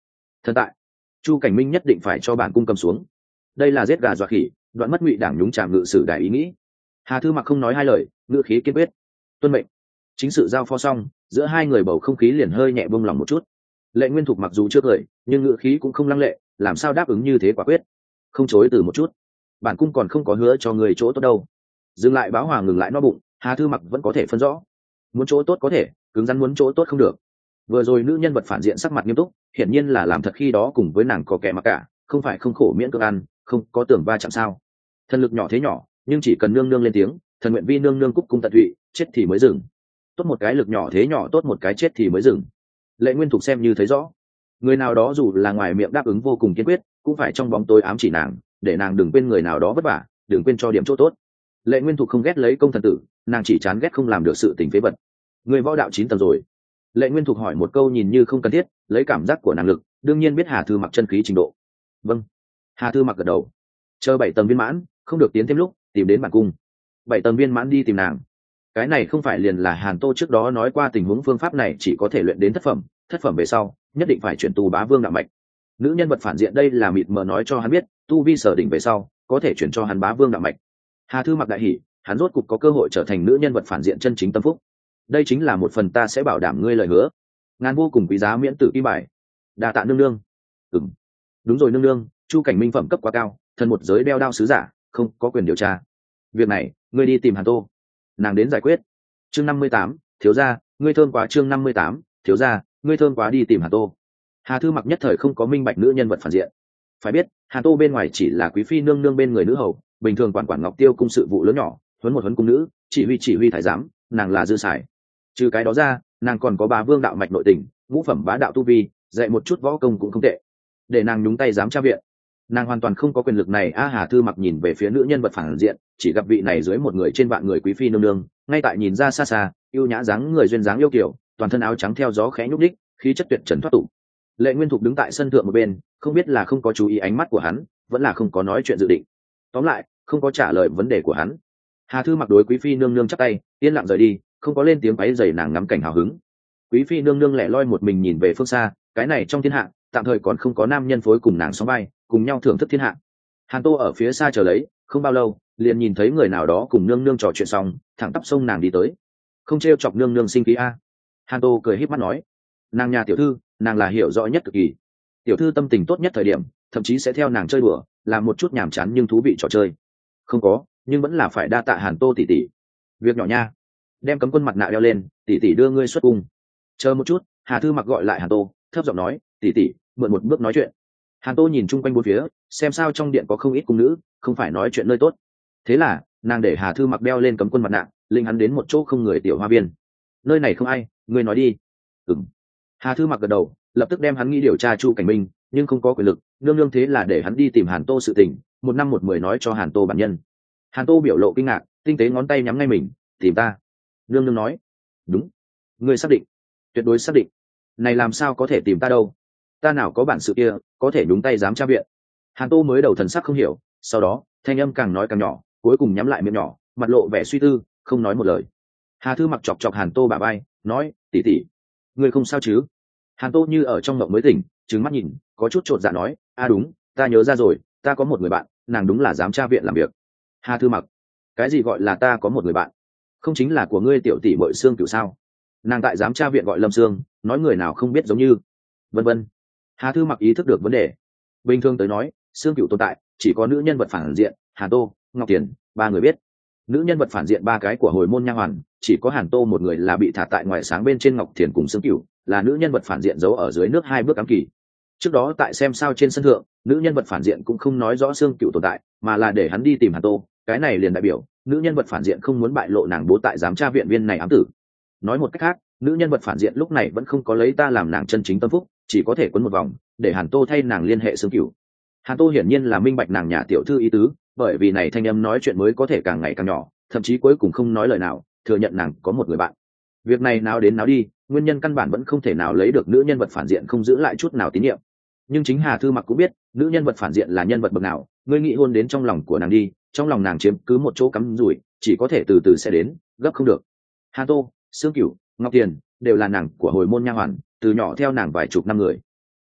thần tại, Chu Cảnh Minh nhất định phải cho bản cung cầm xuống. Đây là giết gà dọa khỉ, đoạn mất Ngụy Đảng nhúng chàm ngự sử đại ý nghĩ. Hà Thư Mặc không nói hai lời, ngữ khí kiên quyết. Tuân mệnh. Chính sự giao phó xong, giữa hai người bầu không khí liền hơi nhẹ buông lòng một chút. Lệ Nguyên Thục mặc dù chưa cười, nhưng ngữ khí cũng không lăng lệ, làm sao đáp ứng như thế quả quyết. Không chối từ một chút. Bản cung còn không có hứa cho người chỗ tốt đâu. Dừng lại báo hòa ngừng lại no bụng, Hà Thư Mặc vẫn có thể phân rõ. Muốn chỗ tốt có thể, cứng rắn muốn chỗ tốt không được. Vừa rồi nữ nhân vật phản diện sắc mặt nghiêm túc, hiển nhiên là làm thật khi đó cùng với nàng có kẻ mặc cả, không phải không khổ miễn cưỡng ăn, không có tưởng va chạm sao. Thần lực nhỏ thế nhỏ, nhưng chỉ cần nương nương lên tiếng, thần nguyện vi nương nương cúc cung tận tụy, chết thì mới dừng. Tốt một cái lực nhỏ thế nhỏ, tốt một cái chết thì mới dừng. Lệ Nguyên Thục xem như thấy rõ, người nào đó dù là ngoài miệng đáp ứng vô cùng kiên quyết, cũng phải trong bóng tối ám chỉ nàng, để nàng đừng quên người nào đó vất vả, đừng quên cho điểm chỗ tốt. Lệ Nguyên Thục không ghét lấy công thần tử, nàng chỉ chán ghét không làm được sự tình phế vật. Người võ đạo 9 tầng rồi. Lệ Nguyên Thục hỏi một câu nhìn như không cần thiết, lấy cảm giác của nàng lực, đương nhiên biết Hà Thư Mặc chân khí trình độ. Vâng. Hà Thư Mặc gật đầu. Chờ 7 tầng viên mãn, không được tiến thêm lúc, tìm đến bản cung. 7 tầng viên mãn đi tìm nàng. Cái này không phải liền là Hàn Tô trước đó nói qua tình huống phương pháp này chỉ có thể luyện đến thất phẩm về sau, nhất định phải chuyển tu bá vương đạo mạch. Nữ nhân vật phản diện đây là mịt mờ nói cho hắn biết, tu vi sở đỉnh về sau, có thể chuyển cho hắn bá vương đạo mạch. Hà Thư Mặc đại hỉ, hắn rốt cục có cơ hội trở thành nữ nhân vật phản diện chân chính tâm phúc. Đây chính là một phần ta sẽ bảo đảm ngươi lời hứa. Ngàn vô cùng quý giá miễn tử kim bài. Đa tạ nương nương. Đúng rồi nương nương, Chu Cảnh Minh phẩm cấp quá cao, thần một giới đeo đao sứ giả, không có quyền điều tra. Việc này, ngươi đi tìm Hàn Tô, nàng đến giải quyết. Chương 58, thiếu gia, ngươi thơm quá. Chương 58, thiếu gia, ngươi thơm quá, đi tìm Hàn Tô. Hà Thư Mặc nhất thời không có minh bạch nữ nhân vật phản diện. Phải biết, Hàn Tô bên ngoài chỉ là quý phi nương nương bên người nữ hầu, bình thường quản Ngọc Tiêu cung sự vụ lớn nhỏ, huấn cung nữ, chỉ huy thái giám, nàng là dư xài. Trừ cái đó ra, nàng còn có bá vương đạo mạch nội tình, ngũ phẩm bá đạo tu vi, dạy một chút võ công cũng không tệ. Để nàng nhúng tay giám tra viện, nàng hoàn toàn không có quyền lực này. Hà Thư Mặc nhìn về phía nữ nhân vật phản diện, chỉ gặp vị này dưới một người trên vạn người quý phi nương nương, ngay tại nhìn ra xa xa, yêu nhã dáng người duyên dáng yêu kiều, toàn thân áo trắng theo gió khẽ nhúc đích, khí chất tuyệt trần thoát tục. Lệ Nguyên Thục đứng tại sân thượng một bên, không biết là không có chú ý ánh mắt của hắn, vẫn là không có nói chuyện dự định. Tóm lại, không có trả lời vấn đề của hắn. Hà Thư Mặc đối quý phi nương nương chắp tay, yên lặng rời đi, không có lên tiếng váy dày nàng ngắm cảnh hào hứng. Quý phi nương nương lẻ loi một mình nhìn về phương xa, cái này trong thiên hạ, tạm thời còn không có nam nhân phối cùng nàng sóng vai, cùng nhau thưởng thức thiên hạ. Hàn Tô ở phía xa chờ lấy, không bao lâu, liền nhìn thấy người nào đó cùng nương nương trò chuyện xong, thẳng tắp sông nàng đi tới. Không trêu chọc nương nương sinh khí a. Hàn Tô cười híp mắt nói, nàng nhà tiểu thư, nàng là hiểu rõ nhất cực kỳ. Tiểu thư tâm tình tốt nhất thời điểm, thậm chí sẽ theo nàng chơi đùa, làm một chút nhàm chán nhưng thú vị trò chơi. Không có, nhưng vẫn là phải đa tạ Hàn Tô tỷ tỷ. Việc nhỏ nha, đem cấm quân mặt nạ đeo lên, tỷ tỷ đưa ngươi xuất cung. Chờ một chút, Hà Thư Mặc gọi lại Hàn Tô, thấp giọng nói, tỷ tỷ, mượn một bước nói chuyện. Hàn Tô nhìn chung quanh bốn phía, xem sao trong điện có không ít cung nữ, không phải nói chuyện nơi tốt. Thế là, nàng để Hà Thư Mặc đeo lên cấm quân mặt nạ, linh hắn đến một chỗ không người tiểu hoa viên. Nơi này không ai, ngươi nói đi. Hà Thư Mặc gật đầu, lập tức đem hắn nghĩ điều tra Chu Cảnh Minh, nhưng không có quyền lực, nương nương thế là để hắn đi tìm Hàn Tô sự tình, 1 năm 1 10 nói cho Hàn Tô bản nhân. Hàn Tô biểu lộ kinh ngạc, tinh tế ngón tay nhắm ngay mình, tìm ta. Nương nương nói, đúng, ngươi xác định, tuyệt đối xác định. Này làm sao có thể tìm ta đâu? Ta nào có bản sự kia, có thể nhúng tay dám tra viện. Hàn Tô mới đầu thần sắc không hiểu, sau đó thanh âm càng nói càng nhỏ, cuối cùng nhắm lại miệng nhỏ, mặt lộ vẻ suy tư, không nói một lời. Hà Thư Mặc chọc chọc Hàn Tô bả vai, nói, tỷ tỷ, ngươi không sao chứ? Hàn Tô như ở trong mộng mới tỉnh, trừng mắt nhìn, có chút chột dạ nói, đúng, ta nhớ ra rồi, ta có một người bạn, nàng đúng là giám tra viện làm việc. Hà Thư Mặc, cái gì gọi là ta có một người bạn? Không chính là của ngươi tiểu tỷ muội Sương Cửu sao? Nàng tại giám tra viện gọi Lâm Sương, nói người nào không biết giống như, vân vân. Hà Thư Mặc ý thức được vấn đề. Bình thường tới nói, Sương Cửu tồn tại, chỉ có nữ nhân vật phản diện, Hàn Tô, Ngọc Tiền, 3 người biết. Nữ nhân vật phản diện 3 cái của hồi môn nha hoàn, chỉ có Hàn Tô một người là bị thả tại ngoài sáng bên trên Ngọc Thiền cùng Sương Cửu, là nữ nhân vật phản diện giấu ở dưới nước 2 bước ám kỳ. Trước đó tại xem sao trên sân thượng, nữ nhân vật phản diện cũng không nói rõ Sương Cửu tồn tại, mà là để hắn đi tìm Hàn Tô, cái này liền đại biểu nữ nhân vật phản diện không muốn bại lộ nàng bố tại giám tra viện viên này ám tử. Nói một cách khác, nữ nhân vật phản diện lúc này vẫn không có lấy ta làm nàng chân chính tâm phúc, chỉ có thể quấn một vòng, để Hàn Tô thay nàng liên hệ Sương Cửu. Hàn Tô hiển nhiên là minh bạch nàng nhà tiểu thư ý tứ, bởi vì này thanh âm nói chuyện mới có thể càng ngày càng nhỏ, thậm chí cuối cùng không nói lời nào, thừa nhận nàng có một người bạn. Việc này nào đến nào đi, nguyên nhân căn bản vẫn không thể nào lấy được nữ nhân vật phản diện không giữ lại chút nào tín nhiệm. Nhưng chính Hà Thư Mặc cũng biết, nữ nhân vật phản diện là nhân vật bậc nào, ngươi nghĩ hôn đến trong lòng của nàng đi, trong lòng nàng chiếm cứ một chỗ cắm rủi, chỉ có thể từ từ sẽ đến, gấp không được. Hàn Tô, Sương Cửu, Ngọc Tiền đều là nàng của hồi môn nha hoàn, từ nhỏ theo nàng vài chục năm người.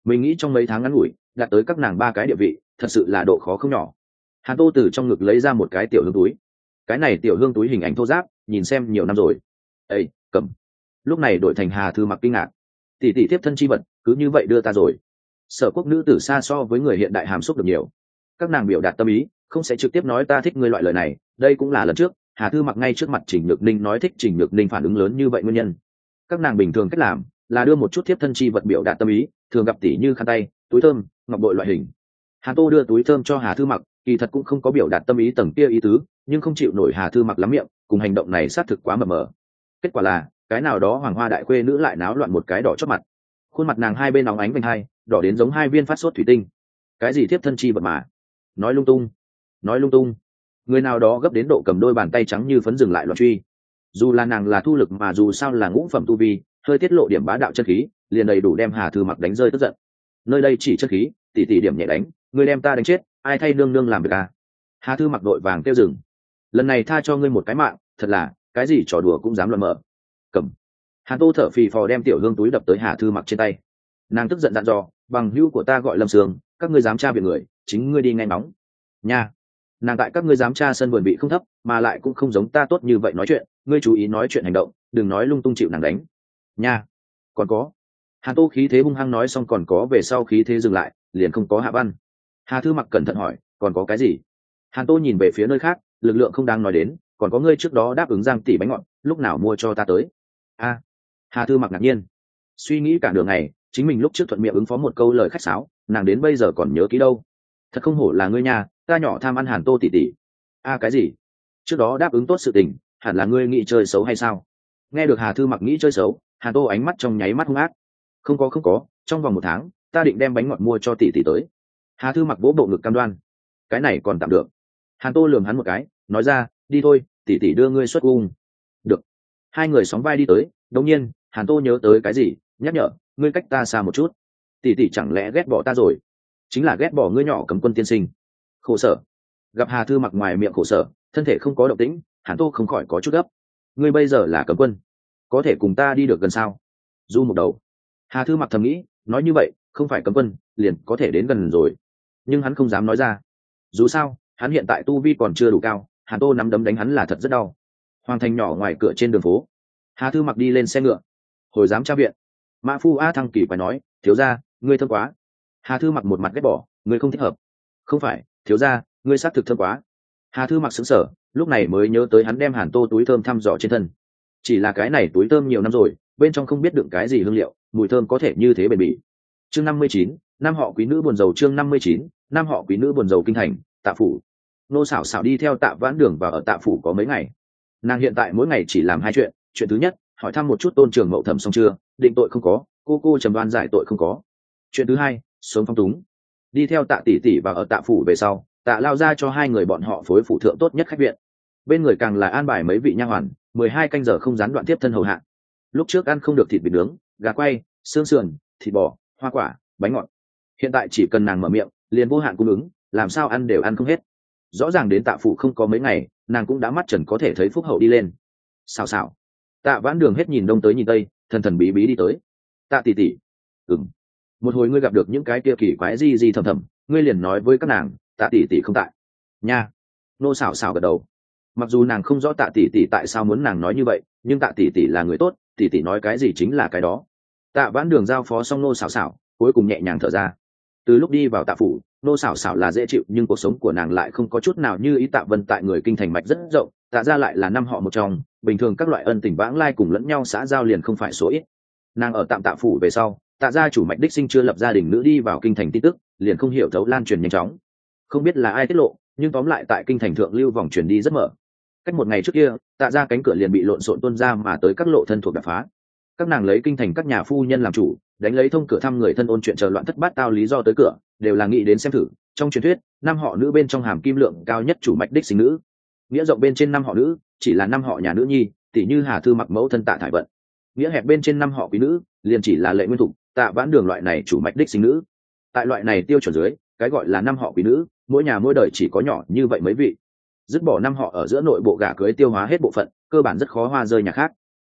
mình nghĩ trong mấy tháng ngắn ngủi đạt tới các nàng ba cái địa vị thật sự là độ khó không nhỏ. Hàn Tô từ trong ngực lấy ra một cái tiểu hương túi. Cái này tiểu hương túi hình ảnh thô ráp, nhìn xem nhiều năm rồi. Ê, cầm. Lúc này đổi thành Hà Thư Mặc kinh ngạc. Tỷ tỷ tiếp thân chi vật cứ như vậy đưa ta rồi. Sở quốc nữ tử xa so với người hiện đại hàm xúc được nhiều. Các nàng biểu đạt tâm ý không sẽ trực tiếp nói ta thích ngươi loại lời này, đây cũng là lần trước Hà Thư Mặc ngay trước mặt Trình Nhược Ninh nói thích Trình Nhược Ninh phản ứng lớn như vậy nguyên nhân. Các nàng bình thường cách làm là đưa một chút tiếp thân chi vật biểu đạt tâm ý, thường gặp tỷ như khăn tay, túi thơm, ngọc bội loại hình. Hà Tô đưa túi thơm cho Hà Thư Mặc, kỳ thật cũng không có biểu đạt tâm ý tầng kia ý tứ, nhưng không chịu nổi Hà Thư Mặc lắm miệng, cùng hành động này xác thực quá mờ mờ. Kết quả là cái nào đó hoàng hoa đại khuê nữ lại náo loạn một cái đỏ chót mặt, khuôn mặt nàng hai bên óng ánh vành hai đỏ đến giống hai viên phát sốt thủy tinh. Cái gì tiếp thân chi vật mà nói lung tung, nói lung tung. Người nào đó gấp đến độ cầm đôi bàn tay trắng như phấn dừng lại loạn truy. Dù là nàng là thu lực mà dù sao là ngũ phẩm tu vi, hơi tiết lộ điểm bá đạo chân khí liền đầy đủ đem Hà Thư Mặc đánh rơi tức giận. Nơi đây chỉ chân khí, tỷ tỷ điểm nhẹ đánh, ngươi đem ta đánh chết, ai thay nương nương làm việc à? Hà Thư Mặc đội vàng kêu dừng. Lần này tha cho ngươi một cái mạng, thật là cái gì trò đùa cũng dám luận mở. Cầm. Hàn Tô thở phì phò đem tiểu hương túi đập tới Hà Thư Mặc trên tay. Nàng tức giận dặn dò, bằng hữu của ta gọi Lâm Sương, các ngươi dám tra việc người, chính ngươi đi ngay nóng. Nha. Nàng tại các ngươi dám tra sân vườn bị không thấp, mà lại cũng không giống ta tốt như vậy nói chuyện, ngươi chú ý nói chuyện hành động, đừng nói lung tung chịu nàng đánh. Nha. Còn có. Hàn Tô khí thế hung hăng nói xong còn có về sau khí thế dừng lại, liền không có hạ văn. Hà Thư Mặc cẩn thận hỏi, còn có cái gì? Hàn Tô nhìn về phía nơi khác, lực lượng không đang nói đến, còn có ngươi trước đó đáp ứng Giang tỷ bánh ngọt, lúc nào mua cho ta tới? A. Hà Thư Mặc ngạc nhiên, suy nghĩ cả đường ngày, chính mình lúc trước thuận miệng ứng phó một câu lời khách sáo, nàng đến bây giờ còn nhớ kỹ đâu. Thật không hổ là ngươi nhà, ta nhỏ tham ăn Hàn Tô tỷ tỷ. A cái gì? Trước đó đáp ứng tốt sự tình, hẳn là ngươi nghĩ chơi xấu hay sao? Nghe được Hà Thư Mặc nghĩ chơi xấu, Hàn Tô ánh mắt trong nháy mắt hung ác. Không có, trong vòng 1 tháng, ta định đem bánh ngọt mua cho tỷ tỷ tới. Hà Thư Mặc vỗ bộ ngực cam đoan. Cái này còn tạm được. Hàn Tô lườm hắn một cái, nói ra, đi thôi, tỷ tỷ đưa ngươi xuất cung. Được. Hai người sóng vai đi tới, đột nhiên, Hàn Tô nhớ tới cái gì, nhắc nhở, ngươi cách ta xa một chút. Tỷ tỷ chẳng lẽ ghét bỏ ta rồi? Chính là ghét bỏ ngươi nhỏ cấm quân tiên sinh. Khổ sở. Gặp Hà Thư Mặc ngoài miệng khổ sở, thân thể không có động tĩnh, Hàn Tô không khỏi có chút gấp. Ngươi bây giờ là cấm quân, có thể cùng ta đi được gần sao? Du một đầu. Hà Thư Mặc thầm nghĩ, nói như vậy, không phải cấm quân, liền có thể đến gần rồi. Nhưng hắn không dám nói ra. Dù sao, hắn hiện tại tu vi còn chưa đủ cao, Hàn Tô nắm đấm đánh hắn là thật rất đau. Hoàng thành nhỏ ngoài cửa trên đường phố, Hà Thư Mặc đi lên xe ngựa, hồi giám tra viện. Mã Phu A Thăng kỳ quái nói, thiếu gia, ngươi thơm quá. Hà Thư Mặc một mặt ghét bỏ, ngươi không thích hợp. Không phải, thiếu gia, ngươi xác thực thơm quá. Hà Thư Mặc sững sờ, lúc này mới nhớ tới hắn đem Hàn Tô túi thơm thăm dò trên thân. Chỉ là cái này túi thơm nhiều năm rồi, bên trong không biết đựng cái gì hương liệu, mùi thơm có thể như thế bền bỉ. Chương 59, năm họ quý nữ buồn rầu. Chương 59, năm họ quý nữ buồn rầu. Kinh thành, Tạ phủ. Nô Sảo Sảo đi theo Tạ Vãn Đường và ở Tạ phủ có mấy ngày. Nàng hiện tại mỗi ngày chỉ làm 2 chuyện. Chuyện thứ nhất, hỏi thăm một chút Tôn Trường Mậu thẩm xong chưa, định tội không có, cô trầm đoan giải tội không có. Chuyện thứ hai, sống phong túng. Đi theo Tạ tỷ tỷ và ở Tạ phủ về sau, Tạ lao ra cho 2 người bọn họ phối phủ thượng tốt nhất khách viện. Bên người càng là an bài mấy vị nha hoàn, 12 canh giờ không gián đoạn tiếp thân hầu hạ. Lúc trước ăn không được thịt vịt nướng, gà quay, xương sườn, thịt bò, hoa quả, bánh ngọt. Hiện tại chỉ cần nàng mở miệng, liền vô hạn cung ứng, làm sao ăn đều ăn không hết. Rõ ràng đến Tạ phủ không có mấy ngày, nàng cũng đã mắt trần có thể thấy phúc hậu đi lên. Xào xào. Tạ Vãn Đường hết nhìn đông tới nhìn tây, thần thần bí bí đi tới. Tạ tỷ tỷ. Ừm. Một hồi ngươi gặp được những cái kia kỳ quái gì thầm thầm, ngươi liền nói với các nàng, Tạ tỷ tỷ không tại. Nha. Nô xảo xảo gật đầu. Mặc dù nàng không rõ Tạ tỷ tỷ tại sao muốn nàng nói như vậy, nhưng Tạ tỷ tỷ là người tốt, tỷ tỷ nói cái gì chính là cái đó. Tạ Vãn Đường giao phó xong nô xảo xảo, cuối cùng nhẹ nhàng thở ra. Từ lúc đi vào Tạ phủ, nô xảo xảo là dễ chịu, nhưng cuộc sống của nàng lại không có chút nào như ý. Tạ Vân tại người kinh thành mạch rất rộng, Tạ gia lại là 5 họ một trong, bình thường các loại ân tình vãng lai cùng lẫn nhau xã giao liền không phải số ít. Nàng ở tạm Tạ phủ về sau, Tạ gia chủ mạch đích sinh chưa lập gia đình nữ đi vào kinh thành tin tức, liền không hiểu thấu lan truyền nhanh chóng. Không biết là ai tiết lộ, nhưng tóm lại tại kinh thành thượng lưu vòng truyền đi rất mở. Cách một ngày trước kia, Tạ gia cánh cửa liền bị lộn xộn tuôn ra mà tới các lộ thân thuộc đập phá. Các nàng lấy kinh thành các nhà phu nhân làm chủ, đánh lấy thông cửa thăm người thân ôn chuyện chờ loạn thất bát tao lý do tới cửa, đều là nghĩ đến xem thử. Trong truyền thuyết, 5 họ nữ bên trong hàm kim lượng cao nhất chủ mạch đích sinh nữ. Nghĩa rộng bên trên 5 họ nữ, chỉ là 5 họ nhà nữ nhi, tỷ như Hà Thư Mặc mẫu thân Tạ Thải Vận. Nghĩa hẹp bên trên 5 họ quý nữ, liền chỉ là Lệ Nguyên Thục, Tạ Vãn Đường loại này chủ mạch đích sinh nữ. Tại loại này tiêu chuẩn dưới, cái gọi là 5 họ quý nữ, mỗi nhà mỗi đời chỉ có nhỏ như vậy mấy vị. Dứt bỏ 5 họ ở giữa nội bộ gả cưới tiêu hóa hết bộ phận, cơ bản rất khó hoa rơi nhà khác.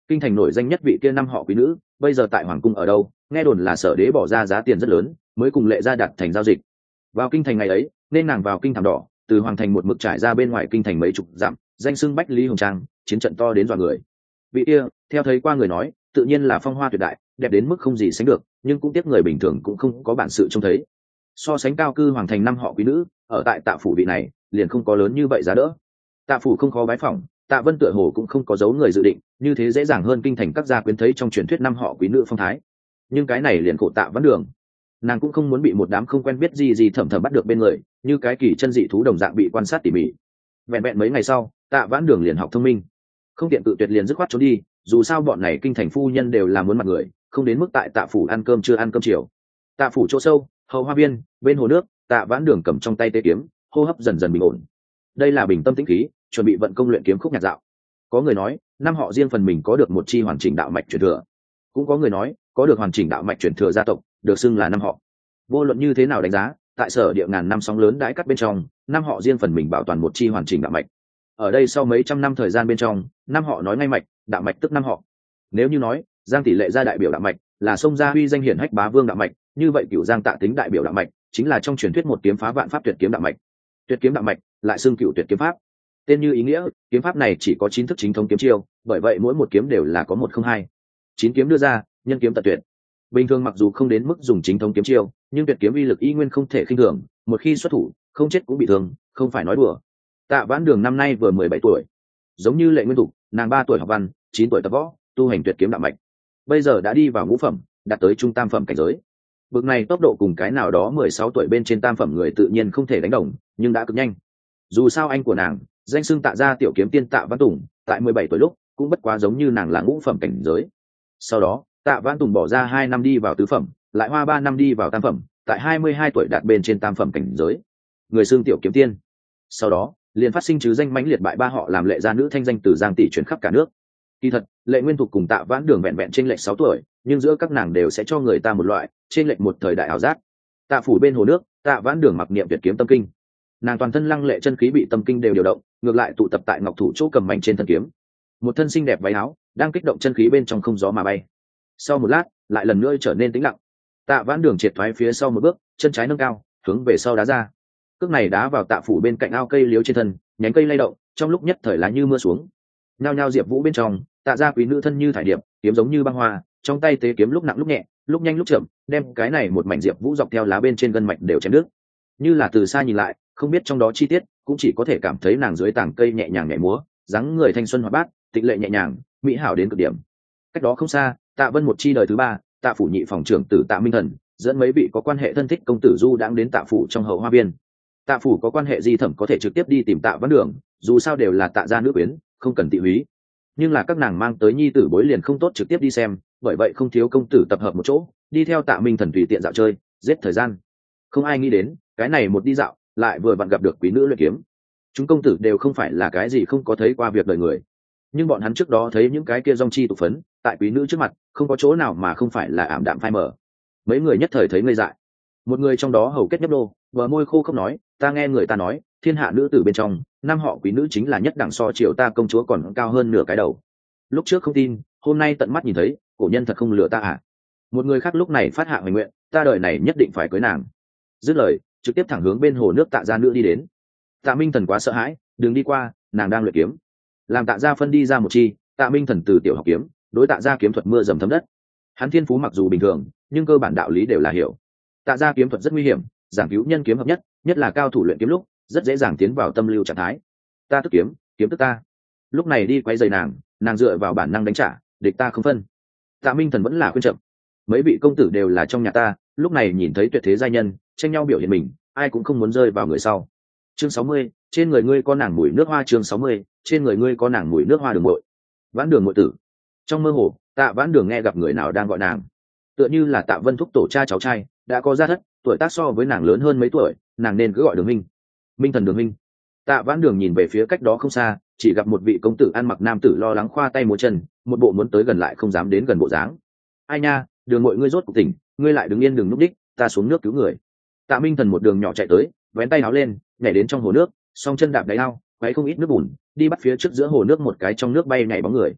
kinh thành nổi danh nhất vị kia năm họ quý nữ bây giờ tại hoàng cung ở đâu? Nghe đồn là Sở Đế bỏ ra giá tiền rất lớn mới cùng Lệ Gia đặt thành giao dịch. Vào kinh thành ngày ấy nên nàng vào kinh thảm đỏ, từ hoàng thành một mực trải ra bên ngoài kinh thành mấy chục dặm, danh xưng Bách Lý Hồng Trang, chiến trận to đến dọa người. Vị kia theo thấy qua người nói tự nhiên là phong hoa tuyệt đại, đẹp đến mức không gì sánh được, nhưng cũng tiếc người bình thường cũng không có bản sự trông thấy. So sánh cao cư hoàng thành năm họ quý nữ, ở tại Tạ phủ vị này liền không có lớn như vậy giá đỡ. Tạ phủ không khó bái phỏng, Tạ Vân tựa hồ cũng không có dấu người dự định, như thế dễ dàng hơn kinh thành các gia quyến thấy trong truyền thuyết năm họ quý nữ phong thái. Nhưng cái này liền khổ Tạ Vãn Đường, nàng cũng không muốn bị một đám không quen biết gì thẩm thẩm bắt được bên người, như cái kỳ chân dị thú đồng dạng bị quan sát tỉ mỉ. Vẹn vẹn mấy ngày sau, Tạ Vãn Đường liền học thông minh, không tiện tự tuyệt liền dứt khoát trốn đi, dù sao bọn này kinh thành phu nhân đều là muốn mặt người, không đến mức tại Tạ phủ ăn cơm chưa ăn cơm chiều. Tạ phủ chỗ sâu, hậu hoa viên, bên hồ nước, Tạ Vãn Đường cầm trong tay tê kiếm, hô hấp dần dần bình ổn. Đây là bình tâm tĩnh khí, chuẩn bị vận công luyện kiếm khúc nhạc dạo. Có người nói năm họ riêng phần mình có được một chi hoàn chỉnh đạo mạch truyền thừa, cũng có người nói có được hoàn chỉnh đạo mạch truyền thừa gia tộc được xưng là năm họ. Vô luận như thế nào đánh giá, tại Sở Địa ngàn năm sóng lớn đãi cắt bên trong, năm họ riêng phần mình bảo toàn một chi hoàn chỉnh đạo mạch. Ở đây sau mấy trăm năm thời gian bên trong, năm họ nói ngay mạch, đạo mạch tức năm họ. Nếu như nói Giang tỷ Lệ gia đại biểu đạo mạch là sông gia huy danh hiển hách bá vương đạo mạch, như vậy Cửu Giang Tạ Tính đại biểu đạo mạch chính là trong truyền thuyết một kiếm phá vạn pháp tuyệt kiếm đạo mạch. Tuyệt kiếm đạo mạch lại xưng Cửu Tuyệt kiếm pháp. Tên như ý nghĩa, kiếm pháp này chỉ có 9 thức chính thống kiếm chiêu, bởi vậy mỗi một kiếm đều là có 102. 9 kiếm đưa ra, nhân kiếm tận tuyệt. Bình thường mặc dù không đến mức dùng chính thống kiếm chiêu, nhưng tuyệt kiếm uy lực y nguyên không thể khinh thường, một khi xuất thủ, không chết cũng bị thương, không phải nói đùa. Tạ Vãn Đường năm nay vừa 17 tuổi, giống như Lệ Nguyên Thục, nàng 3 tuổi học văn, 9 tuổi tập võ, tu hành tuyệt kiếm đạo mạch. Bây giờ đã đi vào ngũ phẩm, đạt tới trung tam phẩm cảnh giới. Bực này tốc độ cùng cái nào đó 16 tuổi bên trên tam phẩm người tự nhiên không thể đánh đồng, nhưng đã cực nhanh. Dù sao anh của nàng, danh xưng Tạ gia tiểu kiếm tiên Tạ Vãn Tùng, tại 17 tuổi lúc cũng bất quá giống như nàng là ngũ phẩm cảnh giới. Sau đó Tạ Vãn Tùng bỏ ra 2 năm đi vào tứ phẩm, lại hoa 3 năm đi vào tam phẩm, tại 22 tuổi đạt bên trên tam phẩm cảnh giới, người xưng tiểu kiếm tiên. Sau đó liền phát sinh chứ danh mãnh liệt bại ba họ làm Lệ gia nữ thanh danh từ Giang tỷ truyền khắp cả nước. Kỳ thật Lệ Nguyên Thục cùng Tạ Vãn Đường vẹn vẹn trên lệch 6 tuổi, nhưng giữa các nàng đều sẽ cho người ta một loại trên lệch một thời đại ảo giác. Tạ phủ bên hồ nước, Tạ Vãn Đường mặc niệm tuyệt kiếm tâm kinh, nàng toàn thân lăng lệ chân khí bị tâm kinh đều điều động, ngược lại tụ tập tại ngọc thủ chỗ cầm mạnh trên thân kiếm. Một thân xinh đẹp váy áo đang kích động chân khí bên trong không gió mà bay. Sau một lát lại lần nữa trở nên tĩnh lặng. Tạ Vãn Đường triệt thoái phía sau một bước, chân trái nâng cao hướng về sau đá ra. Cước này đá vào Tạ phủ bên cạnh ao cây liếu trên thân, nhánh cây lay động, trong lúc nhất thời lá như mưa xuống. Nhao nhao diệp vũ bên trong, Tạ gia quý nữ thân như thải điệp, kiếm giống như băng hoa, trong tay tế kiếm lúc nặng lúc nhẹ, lúc nhanh lúc chậm, đem cái này một mảnh diệp vũ dọc theo lá bên trên gân mạch đều chém đứt. Như là từ xa nhìn lại, không biết trong đó chi tiết, cũng chỉ có thể cảm thấy nàng dưới tảng cây nhẹ nhàng nhảy múa, dáng người thanh xuân hoạt bát, tịnh lệ nhẹ nhàng, mỹ hảo đến cực điểm. Cách đó không xa, Tạ Vân một chi đời thứ 3, Tạ phủ nhị phòng trưởng tử Tạ Minh Thần, dẫn mấy vị có quan hệ thân thích công tử du đãng đến Tạ phủ trong hậu hoa viên. Tạ phủ có quan hệ di thẩm có thể trực tiếp đi tìm Tạ Vãn Đường, dù sao đều là Tạ gia nữ quyến, không cần tị húy. Nhưng là các nàng mang tới nhi tử bối liền không tốt trực tiếp đi xem, bởi vậy không thiếu công tử tập hợp một chỗ, đi theo Tạ Minh Thần tùy tiện dạo chơi, giết thời gian. Không ai nghĩ đến, cái này một đi dạo, lại vừa vặn gặp được quý nữ luyện kiếm. Chúng công tử đều không phải là cái gì không có thấy qua việc đời người, nhưng bọn hắn trước đó thấy những cái kia dong chi tục phấn, tại quý nữ trước mặt không có chỗ nào mà không phải là ảm đạm phai mờ. Mấy người nhất thời thấy ngây dại. Một người trong đó hầu kết nhấp đô, bờ môi khô không nói, ta nghe người ta nói thiên hạ nữ tử bên trong năm họ quý nữ chính là nhất đẳng, so triều ta công chúa còn cao hơn nửa cái đầu. Lúc trước không tin, hôm nay tận mắt nhìn thấy, cổ nhân thật không lừa ta à. Một người khác lúc này phát hạ hoài nguyện, ta đời này nhất định phải cưới nàng. Dứt lời trực tiếp thẳng hướng bên hồ nước Tạ gia nữ đi đến. Tạ Minh Thần quá sợ hãi, đừng đi qua, nàng đang luyện kiếm. Làm Tạ gia phân đi ra một chi, Tạ Minh Thần từ tiểu học kiếm, đối Tạ gia kiếm thuật mưa dầm thấm đất. Hắn thiên phú mặc dù bình thường, nhưng cơ bản đạo lý đều là hiểu. Tạ gia kiếm thuật rất nguy hiểm, giảng cứu nhân kiếm hợp nhất, nhất là cao thủ luyện kiếm lúc rất dễ dàng tiến vào tâm lưu trạng thái. Ta tức kiếm, kiếm tức ta. Lúc này đi quay giày nàng dựa vào bản năng đánh trả, địch ta không phân. Tạ Minh Thần vẫn là khuyên chậm. Mấy vị công tử đều là trong nhà ta, lúc này nhìn thấy tuyệt thế giai nhân tranh nhau biểu hiện mình, ai cũng không muốn rơi vào người sau. Chương 60, trên người ngươi có nàng mùi nước hoa. Chương 60, trên người ngươi có nàng mùi nước hoa. Đường muội, Vãn Đường muội tử. Trong mơ hồ, Tạ Vãn Đường nghe gặp người nào đang gọi nàng, tựa như là Tạ Vân thúc tổ cha cháu trai, đã có gia thất, tuổi tác so với nàng lớn hơn mấy tuổi, nàng nên cứ gọi Đường minh. Minh Thần Đường minh. Tạ Vãn Đường nhìn về phía cách đó không xa, chỉ gặp một vị công tử ăn mặc nam tử lo lắng khoa tay múa chân, một bộ muốn tới gần lại không dám đến gần bộ dáng. Ai nha, Đường muội ngươi rốt cuộc tỉnh, ngươi lại đứng yên đừng núp đích, ta xuống nước cứu người. Tạ Minh Thần một đường nhỏ chạy tới, vén tay áo lên, nhảy đến trong hồ nước, song chân đạp đáy ao, quấy không ít nước bùn, đi bắt phía trước giữa hồ nước một cái trong nước bay nhảy bóng người.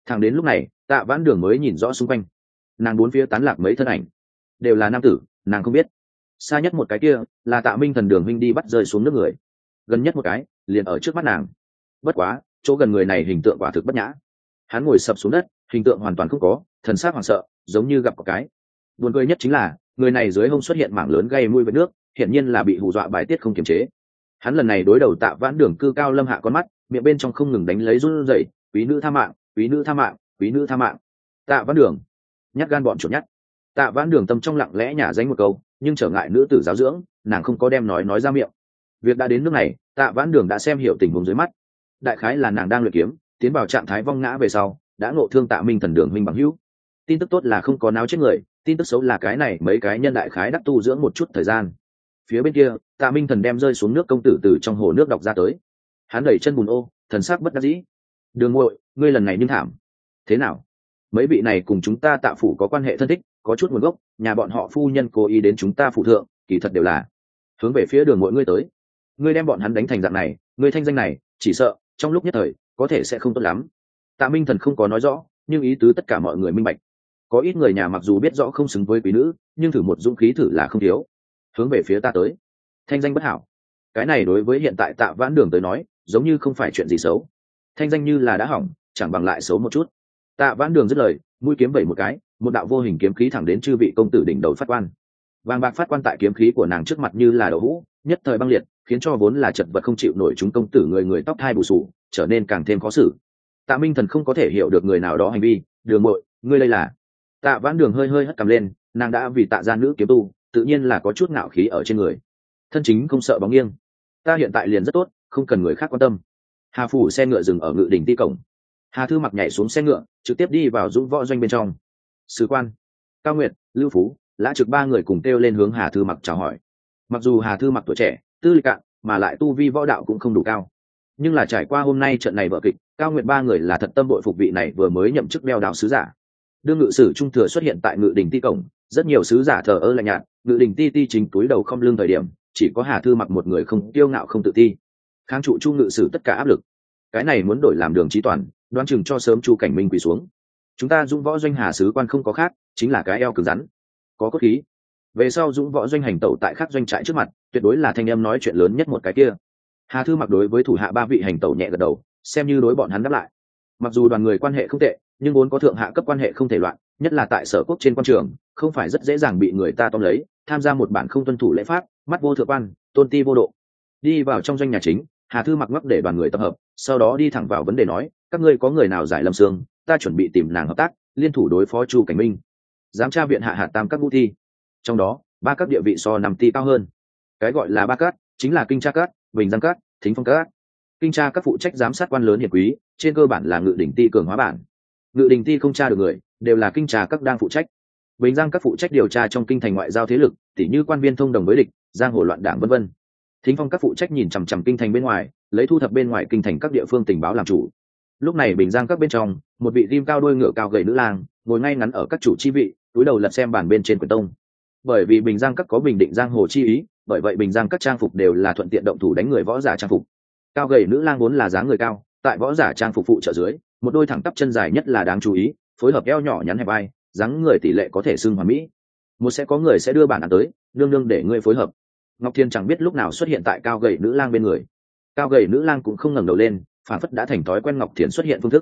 Thẳng đến lúc này Tạ Vãn Đường mới nhìn rõ xung quanh, nàng bốn phía tán lạc mấy thân ảnh, đều là nam tử, nàng không biết xa nhất một cái kia là Tạ Minh Thần Đường huynh đi bắt rơi xuống nước người, gần nhất một cái liền ở trước mắt nàng. Bất quá chỗ gần người này hình tượng quả thực bất nhã, hắn ngồi sập xuống đất, hình tượng hoàn toàn không có, thần sắc hoảng sợ giống như gặp có cái. Buồn cười nhất chính là người này dưới hông xuất hiện mảng lớn gây mũi với nước, hiển nhiên là bị hù dọa bài tiết không kiềm chế. Hắn lần này đối đầu Tạ Vãn Đường cư cao lâm hạ con mắt, miệng bên trong không ngừng đánh lấy run rẩy, quý nữ tha mạng, quý nữ tha mạng, quý nữ tha mạng. Tạ Vãn Đường, nhát gan bọn chuột nhát. Tạ Vãn Đường tâm trong lặng lẽ nhả danh một câu, nhưng trở ngại nữ tử giáo dưỡng, nàng không có đem nói ra miệng. Việc đã đến nước này, Tạ Vãn Đường đã xem hiểu tình huống dưới mắt. Đại khái là nàng đang luyện kiếm, tiến vào trạng thái vong ngã về sau, đã ngộ thương Tạ Minh Thần Đường huynh bằng hữu. Tin tức tốt là không có náo chết người, tin tức xấu là cái này mấy cái nhân đại khái đắc tu dưỡng một chút thời gian. Phía bên kia Tạ Minh Thần đem rơi xuống nước công tử từ trong hồ nước đọc ra tới, hắn đẩy chân bùn ô, thần sắc bất đắc dĩ. Đường muội, ngươi lần này nhưng thảm. Thế nào? Mấy vị này cùng chúng ta Tạ phủ có quan hệ thân thích, có chút nguồn gốc, nhà bọn họ phu nhân cố ý đến chúng ta phủ thượng, kỳ thật đều là hướng về phía đường muội ngươi tới. Ngươi đem bọn hắn đánh thành dạng này, ngươi thanh danh này chỉ sợ trong lúc nhất thời có thể sẽ không tốt lắm. Tạ Minh Thần không có nói rõ, nhưng ý tứ tất cả mọi người minh bạch. Có ít người nhà mặc dù biết rõ không xứng với quý nữ, nhưng thử một dũng khí thử là không thiếu. Hướng về phía ta tới, thanh danh bất hảo. Cái này đối với hiện tại Tạ Vãn Đường tới nói giống như không phải chuyện gì xấu, thanh danh như là đã hỏng chẳng bằng lại xấu một chút. Tạ Vãn Đường dứt lời, mũi kiếm vẩy một cái, một đạo vô hình kiếm khí thẳng đến chư vị công tử đỉnh đầu phát quan. Vàng bạc phát quan tại kiếm khí của nàng trước mặt như là đậu hũ, nhất thời băng liệt, khiến cho vốn là chật vật không chịu nổi chúng công tử người tóc hai bù sù trở nên càng thêm khó xử. Tạ Minh Thần không có thể hiểu được người nào đó hành vi. Đường muội, ngươi đây là? Tạ Vãn Đường hơi hơi hất cằm lên, nàng đã vì Tạ gia nữ kiếm tu, tự nhiên là có chút ngạo khí ở trên người, thân chính không sợ bóng nghiêng. Ta hiện tại liền rất tốt, không cần người khác quan tâm. Hà phủ xe ngựa dừng ở Ngự Đình Ti cổng, Hà Thư Mặc nhảy xuống xe ngựa, trực tiếp đi vào Dũng Võ Doanh bên trong. Sứ quan, Cao Nguyệt, Lưu Phú, Lã Trực ba người cùng kêu lên hướng Hà Thư Mặc chào hỏi. Mặc dù Hà Thư Mặc tuổi trẻ, tư lịch cạn, mà lại tu vi võ đạo cũng không đủ cao, nhưng là trải qua hôm nay trận này vở kịch, Cao Nguyệt ba người là thật tâm bội phục vị này vừa mới nhậm chức đeo đạo sứ giả. Đương ngự sử trung thừa xuất hiện tại Ngự Đình Ti cổng, rất nhiều sứ giả thờ ơ lạnh nhạt, Ngự Đình Ti chính túi đầu không lưng thời điểm, chỉ có Hà Thư Mặc một người không kiêu ngạo không tự ti, kháng trụ Chu ngự sử tất cả áp lực. Cái này muốn đổi làm Đường Chí Toàn, đoán chừng cho sớm Chu Cảnh Minh quỳ xuống. Chúng ta Dũng Võ Doanh Hà sứ quan không có khác, chính là cái eo cứng rắn, có cốt khí. Về sau Dũng Võ Doanh hành tẩu tại các doanh trại trước mặt, tuyệt đối là thanh em nói chuyện lớn nhất một cái kia. Hà Thư Mặc đối với thủ hạ ba vị hành tẩu nhẹ gật đầu, xem như đối bọn hắn đáp lại. Mặc dù đoàn người quan hệ không tệ, nhưng vốn có thượng hạ cấp quan hệ không thể loạn, nhất là tại Sở Quốc trên quan trường, không phải rất dễ dàng bị người ta tóm lấy, tham gia một bản không tuân thủ lễ pháp, mắt vô thượng quan, tôn ti vô độ. Đi vào trong doanh nhà chính, Hà Thư Mặc ngắc để đoàn người tập hợp, sau đó đi thẳng vào vấn đề nói, các ngươi có người nào giải Lâm Sương, ta chuẩn bị tìm nàng hợp tác, liên thủ đối phó Chu Cảnh Minh. Giám tra viện hạ hạt tam các ngũ thi, trong đó ba các địa vị so 5 ti cao hơn. Cái gọi là ba các chính là Kinh Tra Các, Bình Giang Các, Thính Phong Các. Kinh Tra Các phụ trách giám sát quan lớn hiển quý, trên cơ bản là Ngự Đình Ti cường hóa bản. Ngự Đình Ti không tra được người, đều là Kinh Tra Các đang phụ trách. Bình Giang Các phụ trách điều tra trong kinh thành ngoại giao thế lực, tỉ như quan viên thông đồng với địch, giang hồ loạn đảng vân vân. Thính Phong Các phụ trách nhìn chằm chằm kinh thành bên ngoài, lấy thu thập bên ngoài kinh thành các địa phương tình báo làm chủ. Lúc này Bình Giang Các bên trong, một vị ghim cao đuôi ngựa cao gầy nữ lang ngồi ngay ngắn ở các chủ chi vị, túi đầu lật xem bản bên trên quyển tông. Bởi vì Bình Giang Các có bình định giang hồ chi ý, bởi vậy Bình Giang Các trang phục đều là thuận tiện động thủ đánh người võ giả trang phục. Cao gầy nữ lang vốn là dáng người cao, tại võ giả trang phục phụ trợ dưới, một đôi thẳng tắp chân dài nhất là đáng chú ý, phối hợp eo nhỏ nhắn hẹp vai, dáng người tỷ lệ có thể xưng hoàn mỹ. Một sẽ có người sẽ đưa bản án tới, nương nương để ngươi phối hợp. Ngọc Thiên chẳng biết lúc nào xuất hiện tại cao gầy nữ lang bên người. Cao gầy nữ lang cũng không ngẩng đầu lên, phản phất đã thành thói quen Ngọc Thiên xuất hiện phương thức.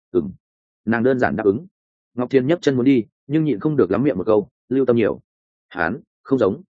Nàng đơn giản đáp ứng. Ngọc Thiên nhấc chân muốn đi, nhưng nhịn không được lắm miệng một câu, lưu tâm nhiều. Hán, không giống.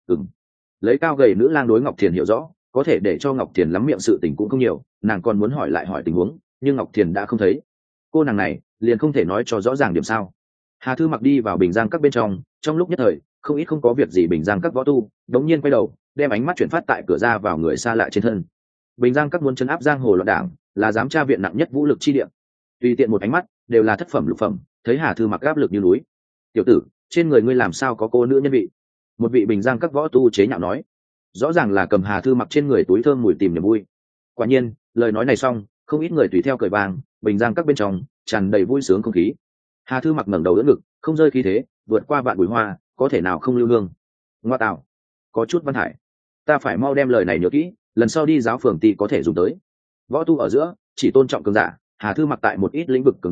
Lấy cao gầy nữ lang đối Ngọc Thiền hiểu rõ, có thể để cho Ngọc Thiền lắm miệng sự tình cũng không nhiều, nàng còn muốn hỏi lại hỏi tình huống, nhưng Ngọc Thiền đã không thấy. Cô nàng này liền không thể nói cho rõ ràng điểm sao? Hà Thư Mặc đi vào Bình Giang Các bên trong lúc nhất thời, không ít không có việc gì Bình Giang Các võ tu, đống nhiên quay đầu, đem ánh mắt chuyển phát tại cửa ra vào người xa lạ trên thân. Bình Giang Các muốn trấn áp giang hồ loạn đảng, là giám tra viện nặng nhất vũ lực chi địa. Tùy tiện một ánh mắt, đều là thất phẩm lục phẩm, thấy Hà Thư Mặc áp lực như núi. Tiểu tử, trên người ngươi làm sao có cô nữ nhân vị? Một vị Bình Giang Các võ tu chế nhạo nói, rõ ràng là cầm Hà Thư Mặc trên người túi thơm mùi tìm niềm vui. Quả nhiên, lời nói này xong, không ít người tùy theo cười vang, Bình Giang Các bên trong tràn đầy vui sướng không khí. Hà Thư Mặc ngẩng đầu đỡ ngực, không rơi khí thế, vượt qua vạn bụi hoa, có thể nào không lưu lương. Ngoa tạo, có chút văn hải, ta phải mau đem lời này nhớ kỹ, lần sau đi giáo phường ti có thể dùng tới. Võ tu ở giữa chỉ tôn trọng cường giả, Hà Thư Mặc tại một ít lĩnh vực cường đại,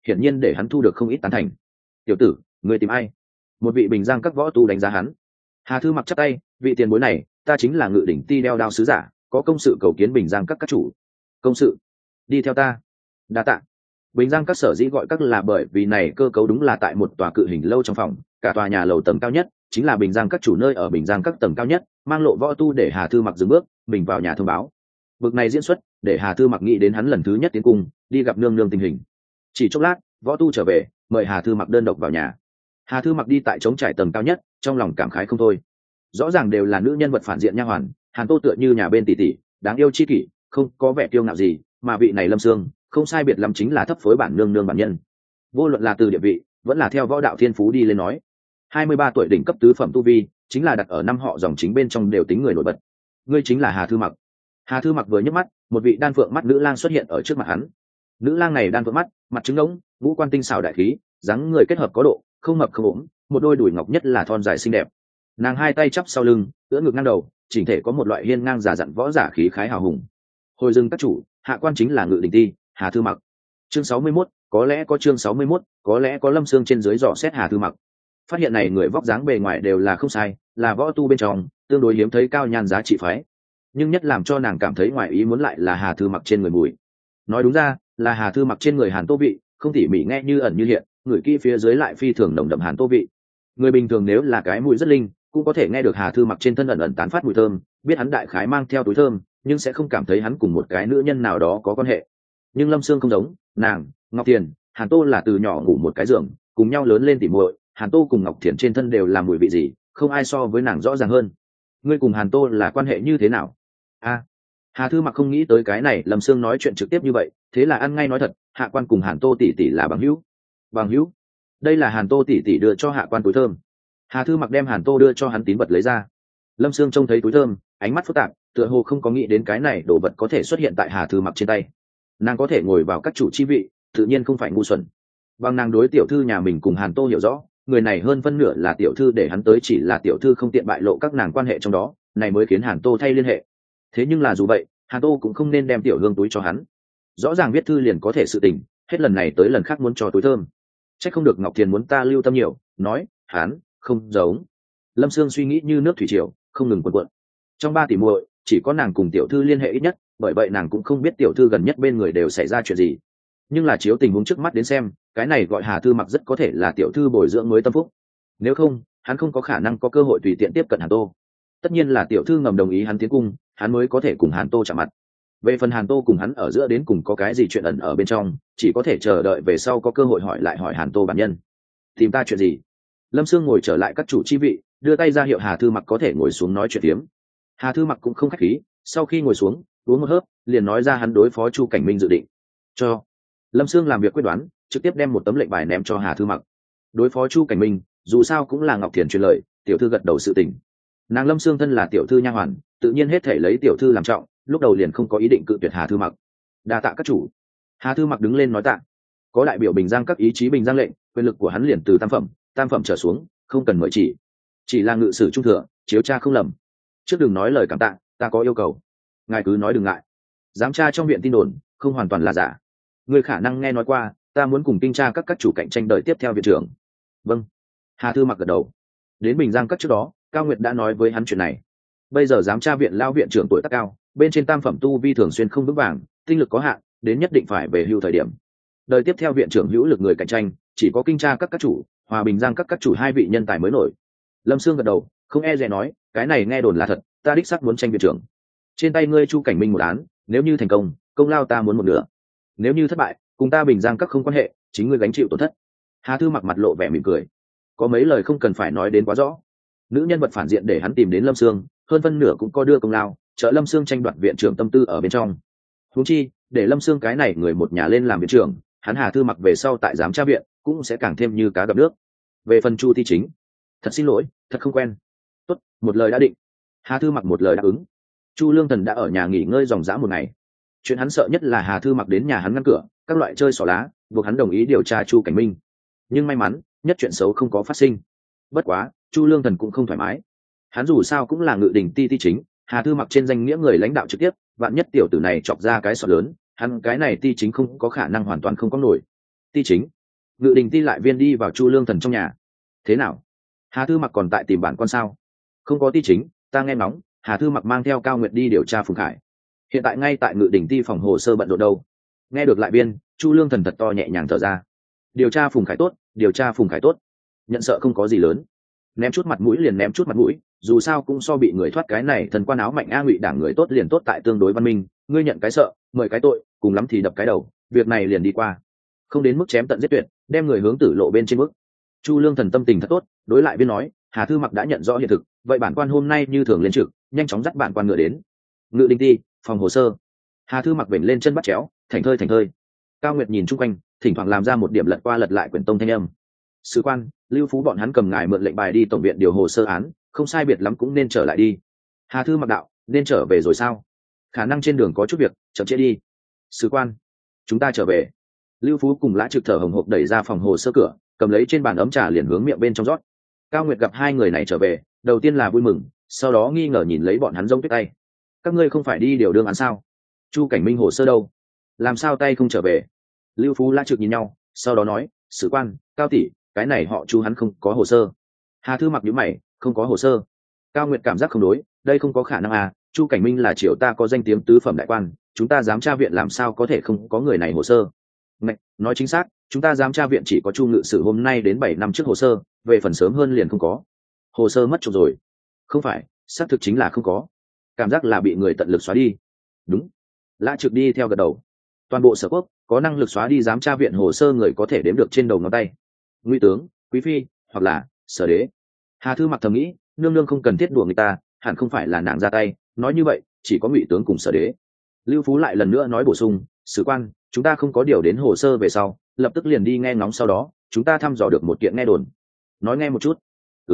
hiển nhiên để hắn thu được không ít tán thành. Tiểu tử, người tìm ai? Một vị bình giang các võ tu đánh giá hắn. Hà Thư Mặc chắp tay, vị tiền bối này, ta chính là Ngự Đỉnh Ti đeo đao sứ giả, có công sự cầu kiến bình giang các chủ. Công sự? Đi theo ta. Đa tạ. Bình giang các sở dĩ gọi các là bởi vì này cơ cấu đúng là tại một tòa cự hình lâu trong phòng, cả tòa nhà lầu tầng cao nhất chính là bình giang các chủ nơi ở bình giang các tầng cao nhất, mang lộ võ tu để Hà Thư Mặc dừng bước, mình vào nhà thông báo. Bực này diễn xuất để Hà Thư Mặc nghĩ đến hắn lần thứ nhất tiến cung đi gặp nương nương tình hình. Chỉ chốc lát, võ tu trở về, mời Hà Thư Mặc đơn độc vào nhà. Hà Thư Mặc đi tại trống trải tầng cao nhất, trong lòng cảm khái không thôi. Rõ ràng đều là nữ nhân vật phản diện nha hoàn, Hàn Tô tựa như nhà bên tỷ tỷ, đáng yêu chi kỷ, không có vẻ kiêu ngạo gì, mà vị này Lâm Sương, không sai biệt lắm chính là thấp phối bản nương nương bản nhân. Vô luận là từ địa vị, vẫn là theo võ đạo thiên phú đi lên nói. 23 tuổi đỉnh cấp tứ phẩm tu vi, chính là đặt ở năm họ dòng chính bên trong đều tính người nổi bật. Ngươi chính là Hà Thư Mặc. Hà Thư Mặc vừa nhấc mắt, một vị đan phượng mắt nữ lang xuất hiện ở trước mặt hắn. Nữ lang này đan phượng mắt, mặt trứng ngỗng, ngũ quan tinh xảo đại khí, dáng người kết hợp có độ, không mập không ốm, một đôi đùi ngọc nhất là thon dài xinh đẹp. Nàng hai tay chắp sau lưng, ưỡn ngực ngang đầu, chỉnh thể có một loại hiên ngang giả dặn võ giả khí khái hào hùng. Hồi dừng các chủ, hạ quan chính là Ngự Đỉnh Ti, Hà Thư Mặc. Chương 61, có lẽ có chương 61, có lẽ có Lâm Sương trên dưới dò xét Hà Thư Mặc. Phát hiện này người vóc dáng bề ngoài đều là không sai, là võ tu bên trong, tương đối hiếm thấy cao nhan giá trị phái. Nhưng nhất làm cho nàng cảm thấy ngoài ý muốn lại là Hà Thư Mặc trên người mùi. Nói đúng ra, là Hà Thư Mặc trên người Hàn Tô vị, không tỉ mỉ nghe như ẩn như hiện, người kia phía dưới lại phi thường nồng đậm Hàn Tô vị. Người bình thường nếu là cái mùi rất linh, cũng có thể nghe được Hà Thư Mặc trên thân ẩn ẩn tán phát mùi thơm, biết hắn đại khái mang theo túi thơm, nhưng sẽ không cảm thấy hắn cùng một cái nữ nhân nào đó có quan hệ. Nhưng Lâm Sương không giống, nàng, Ngọc Thiền, Hàn Tô là từ nhỏ ngủ một cái giường, cùng nhau lớn lên tỉ muội, Hàn Tô cùng Ngọc Thiền trên thân đều là mùi vị gì, không ai so với nàng rõ ràng hơn. Ngươi cùng Hàn Tô là quan hệ như thế nào? Hà Thư Mặc không nghĩ tới cái này, Lâm Sương nói chuyện trực tiếp như vậy, thế là ăn ngay nói thật, hạ quan cùng Hàn Tô tỷ tỷ là bằng hữu. Bằng hữu? Đây là Hàn Tô tỷ tỷ đưa cho hạ quan túi thơm. Hà Thư Mặc đem Hàn Tô đưa cho hắn tín vật lấy ra. Lâm Sương trông thấy túi thơm, ánh mắt phức tạp, tựa hồ không có nghĩ đến cái này đồ vật có thể xuất hiện tại Hà Thư Mặc trên tay. Nàng có thể ngồi vào các chủ chi vị, tự nhiên không phải ngu xuẩn. Bằng nàng đối tiểu thư nhà mình cùng Hàn Tô hiểu rõ, người này hơn phân nửa là tiểu thư để hắn tới, chỉ là tiểu thư không tiện bại lộ các nàng quan hệ trong đó, này mới khiến Hàn Tô thay liên hệ. Thế nhưng là dù vậy, Hàn Tô cũng không nên đem tiểu hương túi cho hắn. Rõ ràng viết thư liền có thể sự tình, hết lần này tới lần khác muốn cho túi thơm. Chắc không được Ngọc Thiền muốn ta lưu tâm nhiều, nói, hắn không giống. Lâm Sương suy nghĩ như nước thủy triều, không ngừng cuộn cuộn. Trong ba tỷ muội, chỉ có nàng cùng tiểu thư liên hệ ít nhất, bởi vậy nàng cũng không biết tiểu thư gần nhất bên người đều xảy ra chuyện gì. Nhưng là chiếu tình huống trước mắt đến xem, cái này gọi Hà Thư Mặc rất có thể là tiểu thư bồi dưỡng mới tâm phúc. Nếu không, hắn không có khả năng có cơ hội tùy tiện tiếp cận Hàn Tô. Tất nhiên là tiểu thư ngầm đồng ý hắn tiến cung, hắn mới có thể cùng Hàn Tô chạm mặt. Về phần Hàn Tô cùng hắn ở giữa đến cùng có cái gì chuyện ẩn ở bên trong, chỉ có thể chờ đợi về sau có cơ hội hỏi lại hỏi Hàn Tô bản nhân. Tìm ta chuyện gì? Lâm Sương ngồi trở lại các chủ chi vị, đưa tay ra hiệu Hà Thư Mặc có thể ngồi xuống nói chuyện tiếm. Hà Thư Mặc cũng không khách khí, sau khi ngồi xuống, uống một hớp, liền nói ra hắn đối phó Chu Cảnh Minh dự định. Cho. Lâm Sương làm việc quyết đoán, trực tiếp đem một tấm lệnh bài ném cho Hà Thư Mặc. Đối phó Chu Cảnh Minh, dù sao cũng là Ngọc Thiền truyền lời, tiểu thư gật đầu sự tình. Nàng Lâm Sương thân là tiểu thư nha hoàn, tự nhiên hết thể lấy tiểu thư làm trọng, lúc đầu liền không có ý định cự tuyệt Hà Thư Mặc. Đa tạ các chủ. Hà Thư Mặc đứng lên nói tạ. Có đại biểu Bình Giang các ý chí Bình Giang lệnh, quyền lực của hắn liền từ tam phẩm trở xuống, không cần mời chỉ là ngự sử trung thừa, chiếu tra không lầm. Trước đừng nói lời cảm tạ, ta có yêu cầu. Ngài cứ nói đừng ngại. Giám tra trong viện tin đồn, không hoàn toàn là giả. Người khả năng nghe nói qua, ta muốn cùng kinh tra các chủ cạnh tranh đợi tiếp theo viện trưởng. Vâng. Hà Thư Mặc gật đầu. Đến Bình Giang các trước đó, Cao Nguyệt đã nói với hắn chuyện này. Bây giờ giám tra viện lao viện trưởng tuổi tác cao, bên trên tam phẩm tu vi thường xuyên không vững vàng, tinh lực có hạn, đến nhất định phải về hưu thời điểm. Đời tiếp theo viện trưởng hữu lực người cạnh tranh, chỉ có kinh tra các chủ, Hòa Bình Giang các chủ hai vị nhân tài mới nổi. Lâm Sương gật đầu, không e dè nói, cái này nghe đồn là thật, ta đích xác muốn tranh viện trưởng. Trên tay ngươi Chu Cảnh Minh một án, nếu như thành công, công lao ta muốn một nửa. Nếu như thất bại, cùng ta Bình Giang các không quan hệ, chính ngươi gánh chịu tổn thất. Hà Thư Mặc mặt lộ vẻ mỉm cười. Có mấy lời không cần phải nói đến quá rõ. Nữ nhân vật phản diện để hắn tìm đến Lâm Sương, hơn phân nửa cũng có đưa công lao, trợ Lâm Sương tranh đoạt viện trưởng tâm tư ở bên trong. Huống chi, để Lâm Sương cái này người một nhà lên làm viện trưởng, hắn Hà Thư Mặc về sau tại giám tra viện cũng sẽ càng thêm như cá gặp nước. Về phần Chu Thi Chính, thật xin lỗi, thật không quen. Tốt, một lời đã định. Hà Thư Mặc một lời đáp ứng. Chu Lương Thần đã ở nhà nghỉ ngơi ròng rã một ngày. Chuyện hắn sợ nhất là Hà Thư Mặc đến nhà hắn ngăn cửa, các loại chơi xỏ lá, buộc hắn đồng ý điều tra Chu Cảnh Minh. Nhưng may mắn, nhất chuyện xấu không có phát sinh. Bất quá, Chu Lương Thần cũng không thoải mái. Hắn dù sao cũng là Ngự Đỉnh Ti chính, Hà Thư Mặc trên danh nghĩa người lãnh đạo trực tiếp, vạn nhất tiểu tử này chọc ra cái sọt lớn, hắn cái này ti chính không có khả năng hoàn toàn không có nổi. Ti chính Ngự đình ti lại viên đi vào Chu Lương Thần trong nhà. Thế nào, Hà Thư Mặc còn tại tìm bản quan sao? Không có ti chính, ta nghe ngóng Hà Thư Mặc mang theo Cao Nguyệt đi điều tra Phùng Khải, hiện tại ngay tại Ngự đình ti phòng hồ sơ bận rộn đâu. Nghe được lại viên, Chu Lương Thần thật to nhẹ nhàng thở ra. Điều tra Phùng Khải tốt, điều tra Phùng Khải tốt, nhận sợ không có gì lớn, ném chút mặt mũi liền ném chút mặt mũi, dù sao cũng so bị người thoát cái này thần quan áo mạnh a. Ngụy đảng người tốt liền tốt tại tương đối văn minh, ngươi nhận cái sợ, mời cái tội, cùng lắm thì đập cái đầu, việc này liền đi qua, không đến mức chém tận giết tuyệt, đem người hướng tử lộ bên trên bước. Chu Lương Thần tâm tình thật tốt, đối lại viên nói, Hà Thư Mặc đã nhận rõ hiện thực, vậy bản quan hôm nay như thường lên trực, nhanh chóng dắt bản quan ngựa đến Ngự đình ti phòng hồ sơ. Hà Thư Mặc vểnh lên chân bắt chéo, thành thơi. Cao Nguyệt nhìn chung quanh, thỉnh thoảng làm ra một điểm lật qua lật lại quyển tông thanh âm. Sứ quan, Lưu Phú bọn hắn cầm ngài mượn lệnh bài đi tổng viện điều hồ sơ án, không sai biệt lắm cũng nên trở lại đi. Hà Thư Mặc đạo, nên trở về rồi sao? Khả năng trên đường có chút việc, chậm trễ đi. Sứ quan, chúng ta trở về. Lưu Phú cùng Lã Trực thở hồng hộc đẩy ra phòng hồ sơ cửa, cầm lấy trên bàn ấm trà liền hướng miệng bên trong rót. Cao Nguyệt gặp hai người này trở về, đầu tiên là vui mừng, sau đó nghi ngờ nhìn lấy bọn hắn giống tuyết tay. Các ngươi không phải đi điều đương án sao? Chu Cảnh Minh hồ sơ đâu? Làm sao tay không trở về? Lưu Phú Lã Trực nhìn nhau, sau đó nói, Sứ quan, Cao tỷ, cái này họ Chu hắn không có hồ sơ. Hà Thư Mặc nhíu mày, không có hồ sơ. Cao Nguyệt cảm giác không đối, đây không có khả năng à, Chu Cảnh Minh là triều ta có danh tiếng tứ phẩm đại quan, chúng ta giám tra viện làm sao có thể không có người này hồ sơ. Ngạch, nói chính xác, chúng ta giám tra viện chỉ có Chu ngự sử hôm nay đến 7 năm trước hồ sơ, về phần sớm hơn liền không có. Hồ sơ mất trộm rồi. Không phải, xác thực chính là không có. Cảm giác là bị người tận lực xóa đi. Đúng. Lã Trực đi theo gật đầu. Toàn bộ Sở Quốc có năng lực xóa đi giám tra viện hồ sơ người có thể đếm được trên đầu ngón tay. Ngụy tướng, quý phi, hoặc là Sở đế. Hà Thư Mặc thầm nghĩ, nương nương không cần thiết đùa người ta, hẳn không phải là nàng ra tay, nói như vậy chỉ có Ngụy tướng cùng Sở đế. Lưu Phú lại lần nữa nói bổ sung, Sứ quan, chúng ta không có điều đến hồ sơ về sau, lập tức liền đi nghe ngóng, sau đó chúng ta thăm dò được một kiện nghe đồn. Nói nghe một chút.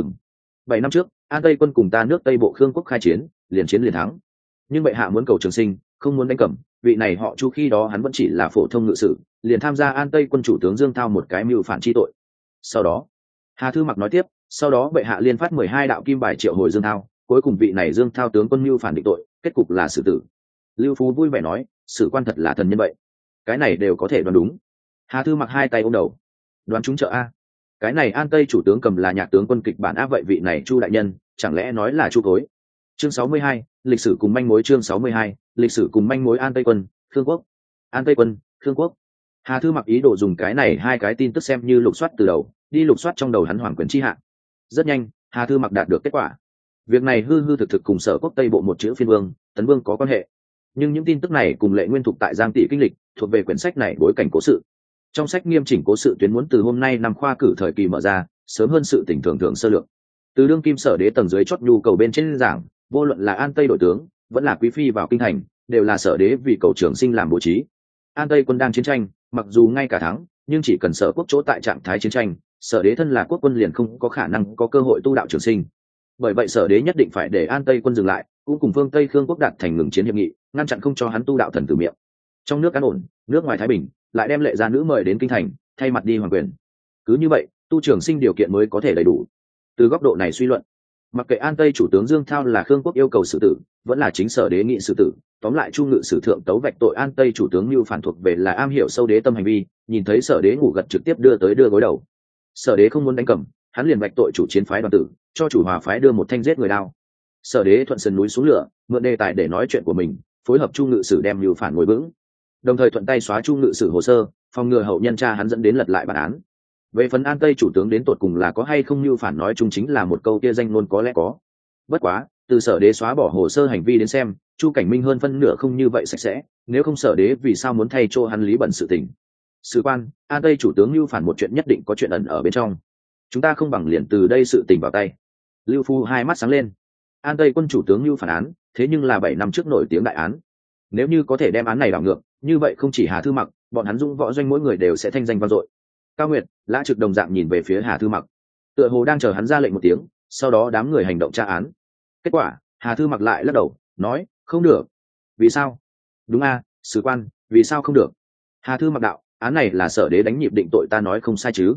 7 năm trước, An Tây quân cùng ta nước Tây Bộ Khương quốc khai chiến, liền chiến liền thắng. Nhưng bệ hạ muốn cầu trường sinh, không muốn đánh Cẩm, vị này họ Chu khi đó hắn vẫn chỉ là phổ thông ngự sử, liền tham gia An Tây quân chủ tướng Dương Thao một cái mưu phản chi tội. Sau đó, Hà Thư Mặc nói tiếp, sau đó bệ hạ liên phát 12 đạo kim bài triệu hồi Dương Thao, cuối cùng vị này Dương Thao tướng quân mưu phản định tội, kết cục là xử tử. Lưu Phú vui vẻ nói, Sử quan thật là thần nhân vậy, cái này đều có thể đoán đúng. Hà Thư Mặc hai tay ôm đầu, đoán trúng trợ a. Cái này An Tây chủ tướng cầm là nhạc tướng quân kịch bản a, vậy vị này Chu đại nhân chẳng lẽ nói là Chu Cối. Chương 62, lịch sử cùng manh mối. Chương 62, lịch sử cùng manh mối. An Tây quân, Khương quốc. An Tây quân, Khương quốc. Hà Thư Mặc ý đồ dùng cái này hai cái tin tức xem như lục soát từ đầu, đi lục soát trong đầu hắn hoàng quyền chi hạ. Rất nhanh, Hà Thư Mặc đạt được kết quả. Việc này hư hư thực thực cùng Sở Quốc Tây Bộ một chữ phiên vương, Tấn Vương có quan hệ. Nhưng những tin tức này cùng Lệ Nguyên Thục tại Giang Tị kinh lịch, thuộc về quyển sách này bối cảnh cố sự. Trong sách nghiêm chỉnh cố sự tuyến muốn từ hôm nay năm khoa cử thời kỳ mở ra, sớm hơn sự tỉnh thường sơ lược. Từ đương kim Sở đế tầng dưới chót nhu cầu bên trên giảng, vô luận là An Tây đội tướng, vẫn là quý phi vào kinh thành, đều là Sở đế vì cầu trường sinh làm bố trí. An Tây quân đang chiến tranh, mặc dù ngay cả thắng, nhưng chỉ cần Sở Quốc chỗ tại trạng thái chiến tranh, Sở đế thân là quốc quân liền không có khả năng có cơ hội tu đạo trường sinh. Bởi vậy Sở đế nhất định phải để An Tây quân dừng lại, cũng cùng phương Tây Khương quốc đạt thành ngừng chiến hiệp nghị, ngăn chặn không cho hắn tu đạo thần tử miệng. Trong nước an ổn, nước ngoài thái bình, lại đem lệ gia nữ mời đến kinh thành, thay mặt đi hoàng quyền. Cứ như vậy, tu trường sinh điều kiện mới có thể đầy đủ. Từ góc độ này suy luận, mặc kệ An Tây chủ tướng Dương Thao là Khương quốc yêu cầu xử tử, vẫn là chính Sở đế nghị xử tử, tóm lại Chu ngự sử thượng tấu vạch tội An Tây chủ tướng mưu phản thuộc về là am hiểu sâu đế tâm hành vi, nhìn thấy Sở đế ngủ gật trực tiếp đưa gối đầu. Sở đế không muốn đánh Cẩm, hắn liền vạch tội chủ chiến phái Đoàn Tử, cho chủ Hòa phái đưa một thanh giết người đao. Sở đế thuận sườn núi xuống lửa, mượn đề tài để nói chuyện của mình, phối hợp Chu ngự sử đem mưu phản ngồi vững, đồng thời thuận tay xóa Chu ngự sử hồ sơ, phòng ngừa hậu nhân tra hắn dẫn đến lật lại bản án. Về phần An Tây chủ tướng đến tột cùng là có hay không mưu phản, nói chung chính là một câu kia danh luôn có lẽ có. Bất quá, từ Sở đế xóa bỏ hồ sơ hành vi đến xem, Chu Cảnh Minh hơn phân nửa không như vậy sạch sẽ, nếu không Sở đế vì sao muốn thay cho hắn lý bẩn sự tình. Sứ quan, An Tây chủ tướng mưu phản một chuyện nhất định có chuyện ẩn ở bên trong, chúng ta không bằng liền từ đây sự tình vào tay. Lưu Phu hai mắt sáng lên. An Tây quân chủ tướng mưu phản án, thế nhưng là 7 năm trước nổi tiếng đại án. Nếu như có thể đem án này đảo ngược, như vậy không chỉ Hà Thư Mặc, bọn hắn dũng võ doanh mỗi người đều sẽ thanh danh vang dội. Cao Nguyệt, Lã Trực đồng dạng nhìn về phía Hà Thư Mặc, tựa hồ đang chờ hắn ra lệnh một tiếng, sau đó đám người hành động tra án. Kết quả, Hà Thư Mặc lại lắc đầu, nói, không được. Vì sao? Đúng a, Sứ quan, vì sao không được? Hà Thư Mặc đạo, án này là Sở đế đánh nhịp định tội, ta nói không sai chứ?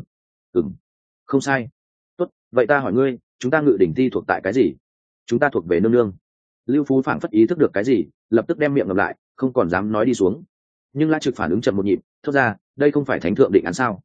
Không sai. Tốt, vậy ta hỏi ngươi, chúng ta Ngự đỉnh ti thuộc tại cái gì? Chúng ta thuộc về nương nương. Lưu Phú phảng phất ý thức được cái gì, lập tức đem miệng ngậm lại, không còn dám nói đi xuống. Nhưng Lã Trực phản ứng chậm một nhịp, thốt ra, đây không phải thánh thượng định án sao?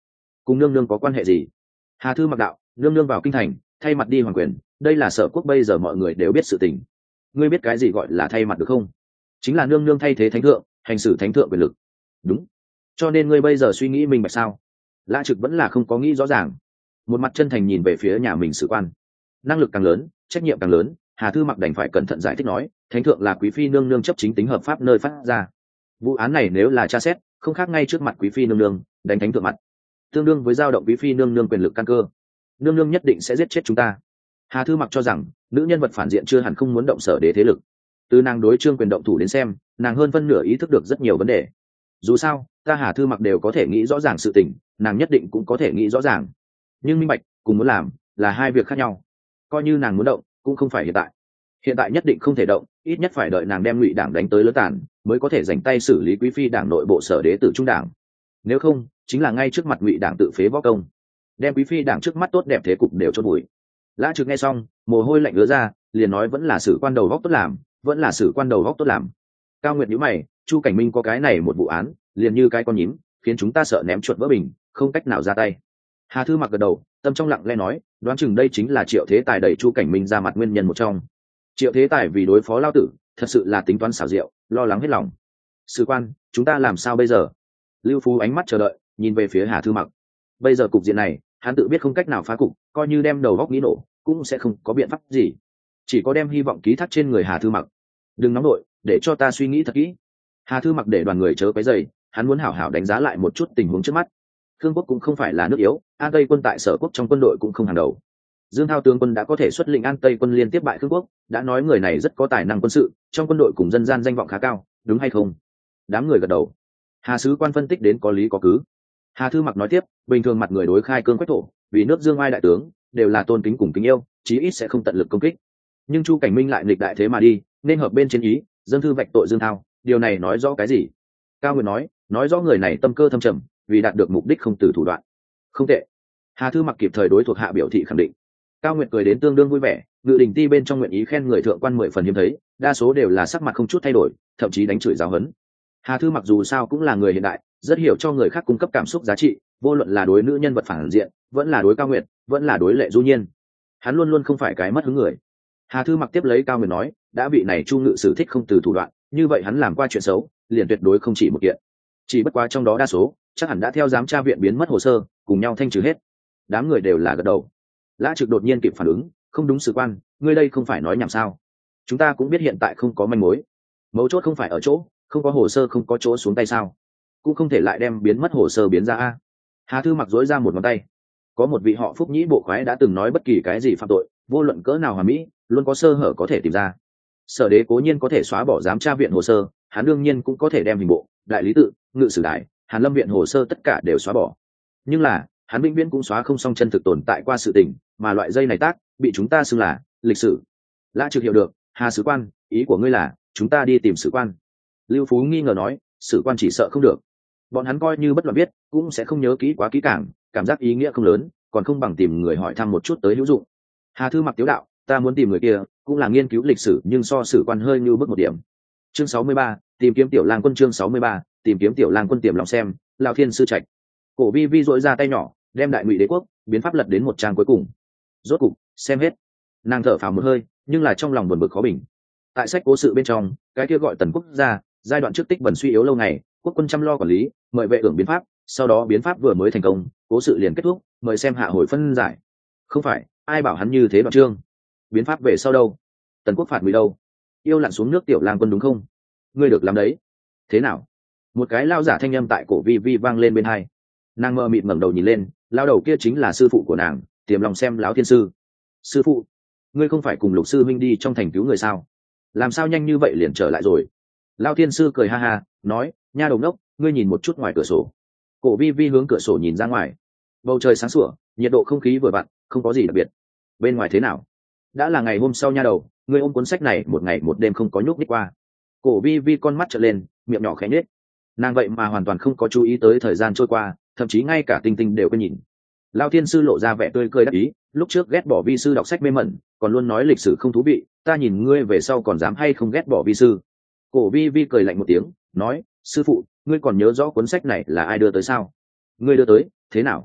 cùng nương nương có quan hệ gì? Hà Thư Mặc đạo, nương nương vào kinh thành thay mặt đi hoàng quyền, đây là Sở quốc bây giờ mọi người đều biết sự tình. Ngươi biết cái gì gọi là thay mặt được không? Chính là nương nương thay thế thánh thượng, hành xử thánh thượng quyền lực. Đúng. Cho nên ngươi bây giờ suy nghĩ mình bạch sao? Lã Trực vẫn là không có nghĩ rõ ràng, một mặt chân thành nhìn về phía nhà mình sử quan. Năng lực càng lớn, trách nhiệm càng lớn, Hà Thư Mặc đành phải cẩn thận giải thích nói, thánh thượng là quý phi nương nương chấp chính tính hợp pháp nơi phát ra. Vụ án này nếu là tra xét, không khác ngay trước mặt quý phi nương nương đánh thánh thượng mặt, tương đương với giao động quý phi nương nương quyền lực căn cơ. Nương nương nhất định sẽ giết chết chúng ta. Hà Thư Mặc cho rằng nữ nhân vật phản diện chưa hẳn không muốn động Sở đế thế lực. Từ nàng đối Trương Quyền động thủ đến xem, nàng hơn phân nửa ý thức được rất nhiều vấn đề. Dù sao, ta Hà Thư Mặc đều có thể nghĩ rõ ràng sự tình, nàng nhất định cũng có thể nghĩ rõ ràng. Nhưng minh bạch cùng muốn làm là hai việc khác nhau. Coi như nàng muốn động, cũng không phải hiện tại. Hiện tại nhất định không thể động, ít nhất phải đợi nàng đem Ngụy Đảng đánh tới lớn tàn, mới có thể dành tay xử lý quý phi đảng nội bộ Sở đế tử trung đảng. Nếu không, chính là ngay trước mặt Ngụy Đảng tự phế võ công, đem quý phi đảng trước mắt tốt đẹp thế cục đều chôn bụi. Lã Trực nghe xong, mồ hôi lạnh ứa ra, liền nói vẫn là sử quan đầu góc tốt làm, vẫn là sử quan đầu góc tốt làm. Cao Nguyệt nhíu mày, Chu Cảnh Minh có cái này một vụ án, liền như cái con nhím, khiến chúng ta sợ ném chuột vỡ bình, không cách nào ra tay. Hà Thư Mặc gật đầu, tâm trong lặng lẽ nói, đoán chừng đây chính là Triệu Thế Tài đẩy Chu Cảnh Minh ra mặt nguyên nhân một trong. Triệu Thế Tài vì đối phó Lao Tử, thật sự là tính toán xảo diệu, lo lắng hết lòng. Sử quan, chúng ta làm sao bây giờ? Lưu Phú ánh mắt chờ đợi, nhìn về phía Hà Thư Mặc. Bây giờ cục diện này, hắn tự biết không cách nào phá cục, coi như đem đầu góc nghĩ nổ, cũng sẽ không có biện pháp gì, chỉ có đem hy vọng ký thác trên người Hà Thư Mặc. Đừng nóng nổi, để cho ta suy nghĩ thật kỹ. Hà Thư Mặc để đoàn người chớ quấy rầy, hắn muốn hảo hảo đánh giá lại một chút tình huống trước mắt. Khương quốc cũng không phải là nước yếu, An Tây quân tại Sở quốc trong quân đội cũng không hàng đầu. Dương Thao tướng quân đã có thể xuất lĩnh An Tây quân liên tiếp bại Khương quốc, đã nói người này rất có tài năng quân sự, trong quân đội cùng dân gian danh vọng khá cao, đúng hay không? Đám người gật đầu. Hà sứ quan phân tích đến có lý có cứ. Hà Thư Mặc nói tiếp, bình thường mặt người đối khai cương quách thổ, vì nước Dương ai đại tướng đều là tôn kính cùng kính yêu, chí ít sẽ không tận lực công kích. Nhưng Chu Cảnh Minh lại nghịch đại thế mà đi, nên hợp bên trên ý, dân thư vạch tội Dương Thao, điều này nói rõ cái gì? Cao Nguyệt nói rõ người này tâm cơ thâm trầm, vì đạt được mục đích không từ thủ đoạn. Không tệ. Hà Thư Mặc kịp thời đối thuộc hạ biểu thị khẳng định. Cao Nguyệt cười đến tương đương vui vẻ, Ngự Đình ti bên trong nguyện ý khen người thượng quan 10 phần hiếm thấy, đa số đều là sắc mặt không chút thay đổi, thậm chí đánh chửi giáo huấn. Hà Thư Mặc dù sao cũng là người hiện đại, rất hiểu cho người khác cung cấp cảm xúc giá trị, vô luận là đối nữ nhân vật phản diện, vẫn là đối Cao Nguyệt, vẫn là đối Lệ Du Nhiên, hắn luôn luôn không phải cái mất hứng người. Hà Thư Mặc tiếp lấy Cao Nguyệt nói, đã vị này Chu ngự sử thích không từ thủ đoạn, như vậy hắn làm qua chuyện xấu, liền tuyệt đối không chỉ một kiện. Chỉ bất quá trong đó đa số, chắc hẳn đã theo giám tra viện biến mất hồ sơ, cùng nhau thanh trừ hết. Đám người đều là gật đầu. Lã Trực đột nhiên kịp phản ứng, không đúng sử quan, ngươi đây không phải nói nhảm sao? Chúng ta cũng biết hiện tại không có manh mối, mấu chốt không phải ở chỗ, không có hồ sơ không có chỗ xuống tay sao? Cũng không thể lại đem biến mất hồ sơ biến ra a. Hà Thư Mặc dối ra một ngón tay. Có một vị họ Phúc Nhĩ bộ khoái đã từng nói bất kỳ cái gì phạm tội, vô luận cỡ nào hoàn mỹ, luôn có sơ hở có thể tìm ra. Sở đế cố nhiên có thể xóa bỏ giám tra viện hồ sơ, hắn đương nhiên cũng có thể đem hình bộ, đại lý tự, ngự sử đại, Hàn Lâm viện hồ sơ tất cả đều xóa bỏ. Nhưng là, hắn vĩnh viễn cũng xóa không xong chân thực tồn tại qua sự tình, mà loại dây này tác, bị chúng ta xưng là lịch sử. Lã Trực hiểu được, Hà sứ quan, ý của ngươi là chúng ta đi tìm sử quan. Lưu Phú nghi ngờ nói, sử quan chỉ sợ không được. Bọn hắn coi như bất loạn biết, cũng sẽ không nhớ kỹ quá kỹ càng, cảm giác ý nghĩa không lớn, còn không bằng tìm người hỏi thăm một chút tới hữu dụng. Hà Thư Mặc tiếu đạo, ta muốn tìm người kia, cũng là nghiên cứu lịch sử nhưng so sử quan hơi như bước một điểm. Chương 63, tìm kiếm tiểu lang quân. Chương 63, tìm kiếm tiểu lang quân. Tiềm lòng xem, Lão Thiên sư trạch. Cổ Vi Vi dội ra tay nhỏ, đem Đại Ngụy Đế quốc biến pháp lật đến một trang cuối cùng. Rốt cục, xem hết. Nàng thở phào một hơi, nhưng là trong lòng buồn bực khó bình. Tại sách cố sự bên trong, cái kia gọi Tần quốc gia, giai đoạn trước tích bẩn suy yếu lâu ngày, quốc quân chăm lo quản lý, mời vệ ưởng biến pháp, sau đó biến pháp vừa mới thành công, cố sự liền kết thúc, mời xem hạ hồi phân giải. Không phải, ai bảo hắn như thế đoạn chương? Biến pháp về sau đâu? Tần quốc phạt Ngụy đâu? Yêu lặn xuống nước tiểu lang quân đúng không? Ngươi được làm đấy. Thế nào? Một cái lao giả thanh âm tại cổ Vi Vi vang lên bên hai. Nàng mơ mịt ngẩng đầu nhìn lên, lao đầu kia chính là sư phụ của nàng, Tiềm lòng xem Lão Thiên sư. Sư phụ, ngươi không phải cùng Lục sư huynh đi trong thành cứu người sao? Làm sao nhanh như vậy liền trở lại rồi? Lão Thiên sư cười ha ha, nói, nha đầu ngốc, ngươi nhìn một chút ngoài cửa sổ. Cổ Vi Vi hướng cửa sổ nhìn ra ngoài. Bầu trời sáng sủa, nhiệt độ không khí vừa vặn, không có gì đặc biệt. Bên ngoài thế nào? Đã là ngày hôm sau nha đầu, ngươi ôm cuốn sách này một ngày một đêm không có nhúc nhích qua. Cổ Vi Vi con mắt trợn lên, miệng nhỏ khẽ nhếch. Nàng vậy mà hoàn toàn không có chú ý tới thời gian trôi qua, thậm chí ngay cả tinh tinh đều có nhìn. Lão Thiên sư lộ ra vẻ tươi cười đắc ý, lúc trước ghét bỏ vi sư đọc sách mê mẩn, còn luôn nói lịch sử không thú vị, ta nhìn ngươi về sau còn dám hay không ghét bỏ vi sư. Cổ Vi Vi cười lạnh một tiếng, nói, sư phụ, ngươi còn nhớ rõ cuốn sách này là ai đưa tới sao? Ngươi đưa tới, thế nào?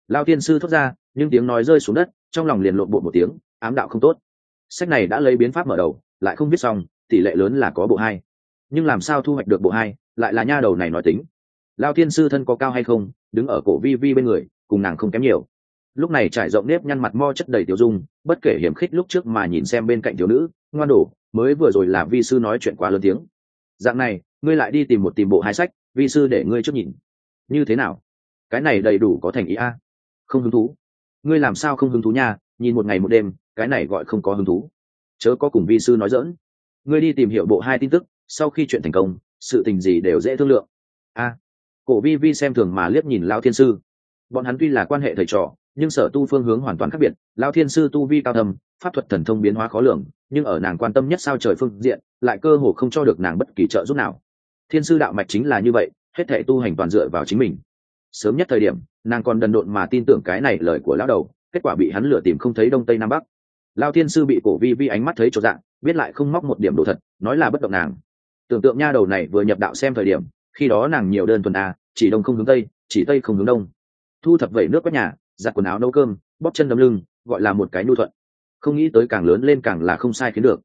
Lao tiên sư thốt ra, nhưng tiếng nói rơi xuống đất, trong lòng liền lộn bộ một tiếng, ám đạo không tốt. Sách này đã lấy biến pháp mở đầu, lại không viết xong, tỷ lệ lớn là có bộ hai. Nhưng làm sao thu hoạch được bộ hai, lại là nha đầu này nói tính. Lao tiên sư thân có cao hay không, đứng ở cổ vi vi bên người, cùng nàng không kém nhiều. Lúc này trải rộng nếp nhăn mặt mo chất đầy tiểu dung, bất kể hiểm khích lúc trước mà nhìn xem bên cạnh thiếu nữ, ngoan đổ, mới vừa rồi là vi sư nói chuyện quá lớn tiếng. Dạng này, ngươi lại đi tìm bộ hai sách, vi sư để ngươi trước nhìn. Như thế nào? Cái này đầy đủ có thành ý a? Không hứng thú. Ngươi làm sao không hứng thú nha, nhìn một ngày một đêm, cái này gọi không có hứng thú. Chớ có cùng vi sư nói giỡn. Ngươi đi tìm hiểu bộ hai tin tức, sau khi chuyện thành công, sự tình gì đều dễ thương lượng. A. Cổ vi vi xem thường mà liếc nhìn Lao thiên sư. Bọn hắn tuy là quan hệ thầy trò, nhưng sở tu phương hướng hoàn toàn khác biệt. Lao thiên sư tu vi cao thâm, pháp thuật thần thông biến hóa khó lường, nhưng ở nàng quan tâm nhất sao trời phương diện, lại cơ hồ không cho được nàng bất kỳ trợ giúp nào. Thiên sư đạo mạch chính là như vậy, hết thảy tu hành toàn dựa vào chính mình. Sớm nhất thời điểm, nàng còn đần độn mà tin tưởng cái này lời của lão đầu, kết quả bị hắn lừa tìm không thấy đông tây nam bắc. Lao thiên sư bị cổ vi vi ánh mắt thấy chỗ dạng, biết lại không móc một điểm đồ thật, nói là bất động nàng. Tưởng tượng nha đầu này vừa nhập đạo xem thời điểm, khi đó nàng nhiều đơn thuần chỉ đông không hướng tây, chỉ tây không hướng đông. Thu thập vẩy nước quét nhà, giặt quần áo nấu cơm, bóp chân đấm lưng, gọi là một cái nhu thuận. Không nghĩ tới càng lớn lên càng là không sai khiến được.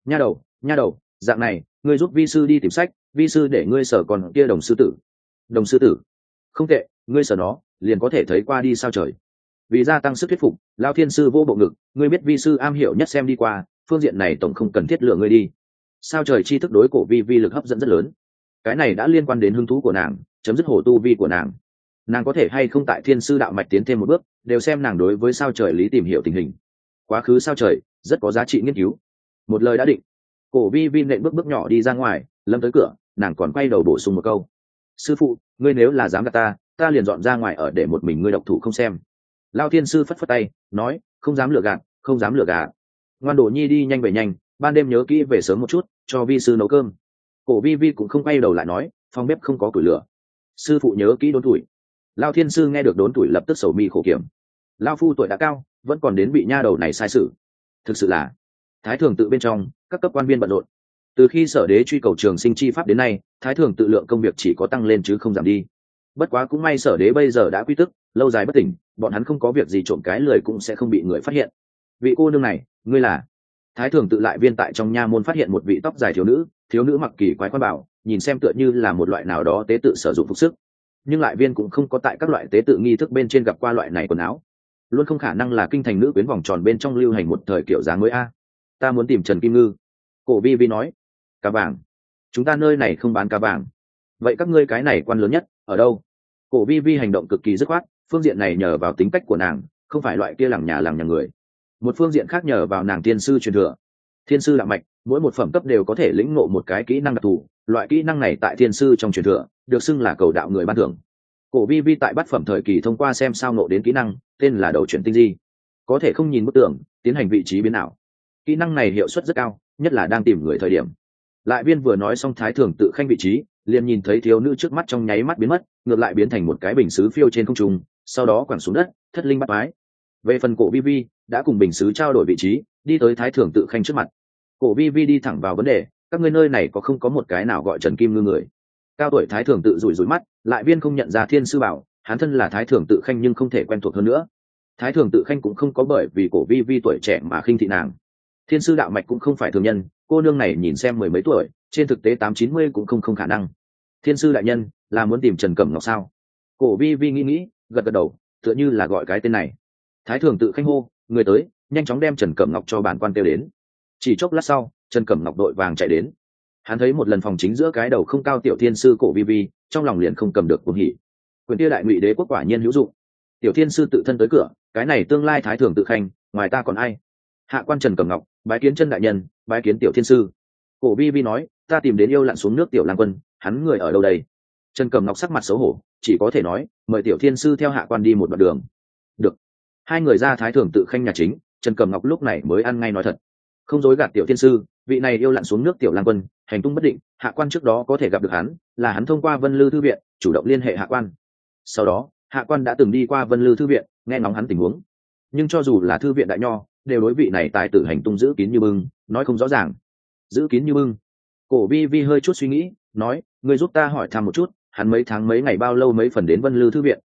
Nha đầu, dạng này, ngươi giúp vi sư đi tìm sách, vi sư để ngươi sở còn kia đồng sư tử. Đồng sư tử? Không tệ, ngươi sở nó, liền có thể thấy qua đi sao trời. Vì gia tăng sức thuyết phục, Lao thiên sư vô bộ ngực, ngươi biết vi sư am hiểu nhất xem đi qua, phương diện này tổng không cần thiết lựa ngươi đi. Sao trời chi thức đối cổ vi vi lực hấp dẫn rất lớn. Cái này đã liên quan đến hứng thú của nàng, chấm dứt hồ tu vi của nàng. Nàng có thể hay không tại thiên sư đạo mạch tiến thêm một bước, đều xem nàng đối với sao trời lý tìm hiểu tình hình. Quá khứ sao trời rất có giá trị nghiên cứu. Một lời đã định. Cổ vi vi nện bước nhỏ đi ra ngoài, lâm tới cửa, nàng còn quay đầu bổ sung một câu: sư phụ, ngươi nếu là dám gạt ta liền dọn ra ngoài ở để một mình ngươi độc thủ không xem. Lao thiên sư phất phất tay, nói: không dám lừa gạt, không dám lừa gạt. Ngoan đồ nhi đi nhanh về nhanh, ban đêm nhớ kỹ về sớm một chút, cho vi sư nấu cơm. Cổ vi vi cũng không quay đầu lại nói: phòng bếp không có củi lửa. Sư phụ nhớ kỹ đốn tuổi. Lao thiên sư nghe được đốn tuổi lập tức sầu mi khổ kiểm. Lao phu tuổi đã cao, vẫn còn đến bị nha đầu này sai sự. Thực sự là thái thường tự bên trong, các cấp quan viên bận rộn. Từ khi sở đế truy cầu trường sinh chi pháp đến nay, thái thường tự lượng công việc chỉ có tăng lên chứ không giảm đi. Bất quá cũng may sở đế bây giờ đã quy tức, lâu dài bất tỉnh, bọn hắn không có việc gì trộm cái lười cũng sẽ không bị người phát hiện. Vị cô nương này, ngươi là? Thái thường tự lại viên tại trong nha môn phát hiện một vị tóc dài thiếu nữ mặc kỳ quái quan bảo, nhìn xem tựa như là một loại nào đó tế tự sử dụng phục sức, nhưng lại viên cũng không có tại các loại tế tự nghi thức bên trên gặp qua loại này quần áo, luôn không khả năng là kinh thành nữ quyến vòng tròn bên trong lưu hành một thời kiểu dáng mới a. Ta muốn tìm Trần Kim Ngư. Cổ vi vi nói. Cá vàng? Chúng ta nơi này không bán cá vàng. Vậy các ngươi cái này quan lớn nhất ở đâu? Cổ vi vi hành động cực kỳ dứt khoát, phương diện này nhờ vào tính cách của nàng, không phải loại kia lằng nhà người. Một phương diện khác nhờ vào nàng tiên sư truyền thừa. Thiên sư đạo mạch, mỗi một phẩm cấp đều có thể lĩnh ngộ một cái kỹ năng đặc thù, loại kỹ năng này tại thiên sư trong truyền thừa được xưng là cầu đạo người ban thưởng. Cổ vi vi tại bát phẩm thời kỳ thông qua xem sao nộ đến kỹ năng, tên là đầu chuyển tinh di, có thể không nhìn bức tường tiến hành vị trí biến ảo. Kỹ năng này hiệu suất rất cao, nhất là đang tìm người thời điểm. Lại viên vừa nói xong thái thường tự khanh vị trí, liền nhìn thấy thiếu nữ trước mắt trong nháy mắt biến mất, ngược lại biến thành một cái bình sứ phiêu trên không trung, sau đó quẳng xuống đất, thất linh bắt mái. Về phần cổ vi vi, đã cùng bình sứ trao đổi vị trí, đi tới thái thường tự khanh trước mặt. Cổ vi vi đi thẳng vào vấn đề: các ngươi nơi này có không có một cái nào gọi Trần Kim Ngư người? Cao tuổi thái thường tự rủi rủi mắt, lại viên không nhận ra thiên sư bảo, hắn thân là thái thường tự khanh nhưng không thể quen thuộc hơn nữa. Thái thường tự khanh cũng không có bởi vì cổ vi vi tuổi trẻ mà khinh thị nàng. Thiên sư đạo mạch cũng không phải thường nhân, cô nương này nhìn xem mười mấy tuổi, trên thực tế 8-90 cũng không khả năng. Thiên sư đại nhân là muốn tìm Trần Cẩm Ngọc sao? Cổ vi vi nghĩ, gật đầu, tựa như là gọi cái tên này. Thái thường tự khanh hô: người tới, nhanh chóng đem Trần Cẩm Ngọc cho bản quan kêu đến. Chỉ chốc lát sau, Trần Cẩm Ngọc đội vàng chạy đến. Hắn thấy một lần phòng chính giữa cái đầu không cao tiểu thiên sư cổ vi vi, trong lòng liền không cầm được cuồng hỉ. Quyền kia đại ngụy đế quốc quả nhiên hữu dụng. Tiểu thiên sư tự thân tới cửa, cái này tương lai thái thường tự khanh, ngoài ta còn ai? Hạ quan Trần Cẩm Ngọc, bái kiến chân đại nhân, bái kiến tiểu thiên sư. Cổ vi vi nói: ta tìm đến yêu lặn xuống nước tiểu lang quân, hắn người ở đâu đây? Trần Cẩm Ngọc sắc mặt xấu hổ, chỉ có thể nói: mời tiểu thiên sư theo hạ quan đi một đoạn đường. Được. Hai người ra thái thường tự khanh nhà chính, Trần Cẩm Ngọc lúc này mới ăn ngay nói thật. Không dối gạt tiểu thiên sư, vị này yêu lặn xuống nước tiểu lang quân, hành tung bất định, hạ quan trước đó có thể gặp được hắn, là hắn thông qua Vân Lư thư viện chủ động liên hệ hạ quan. Sau đó hạ quan đã từng đi qua Vân Lư thư viện, nghe ngóng hắn tình huống, nhưng cho dù là thư viện đại nho, đều đối vị này tài tử hành tung giữ kín như bưng, nói không rõ ràng. Giữ kín như bưng? Cổ vi vi hơi chút suy nghĩ, nói: ngươi giúp ta hỏi thăm một chút, hắn mấy tháng mấy ngày bao lâu mấy phần đến Vân Lư thư viện,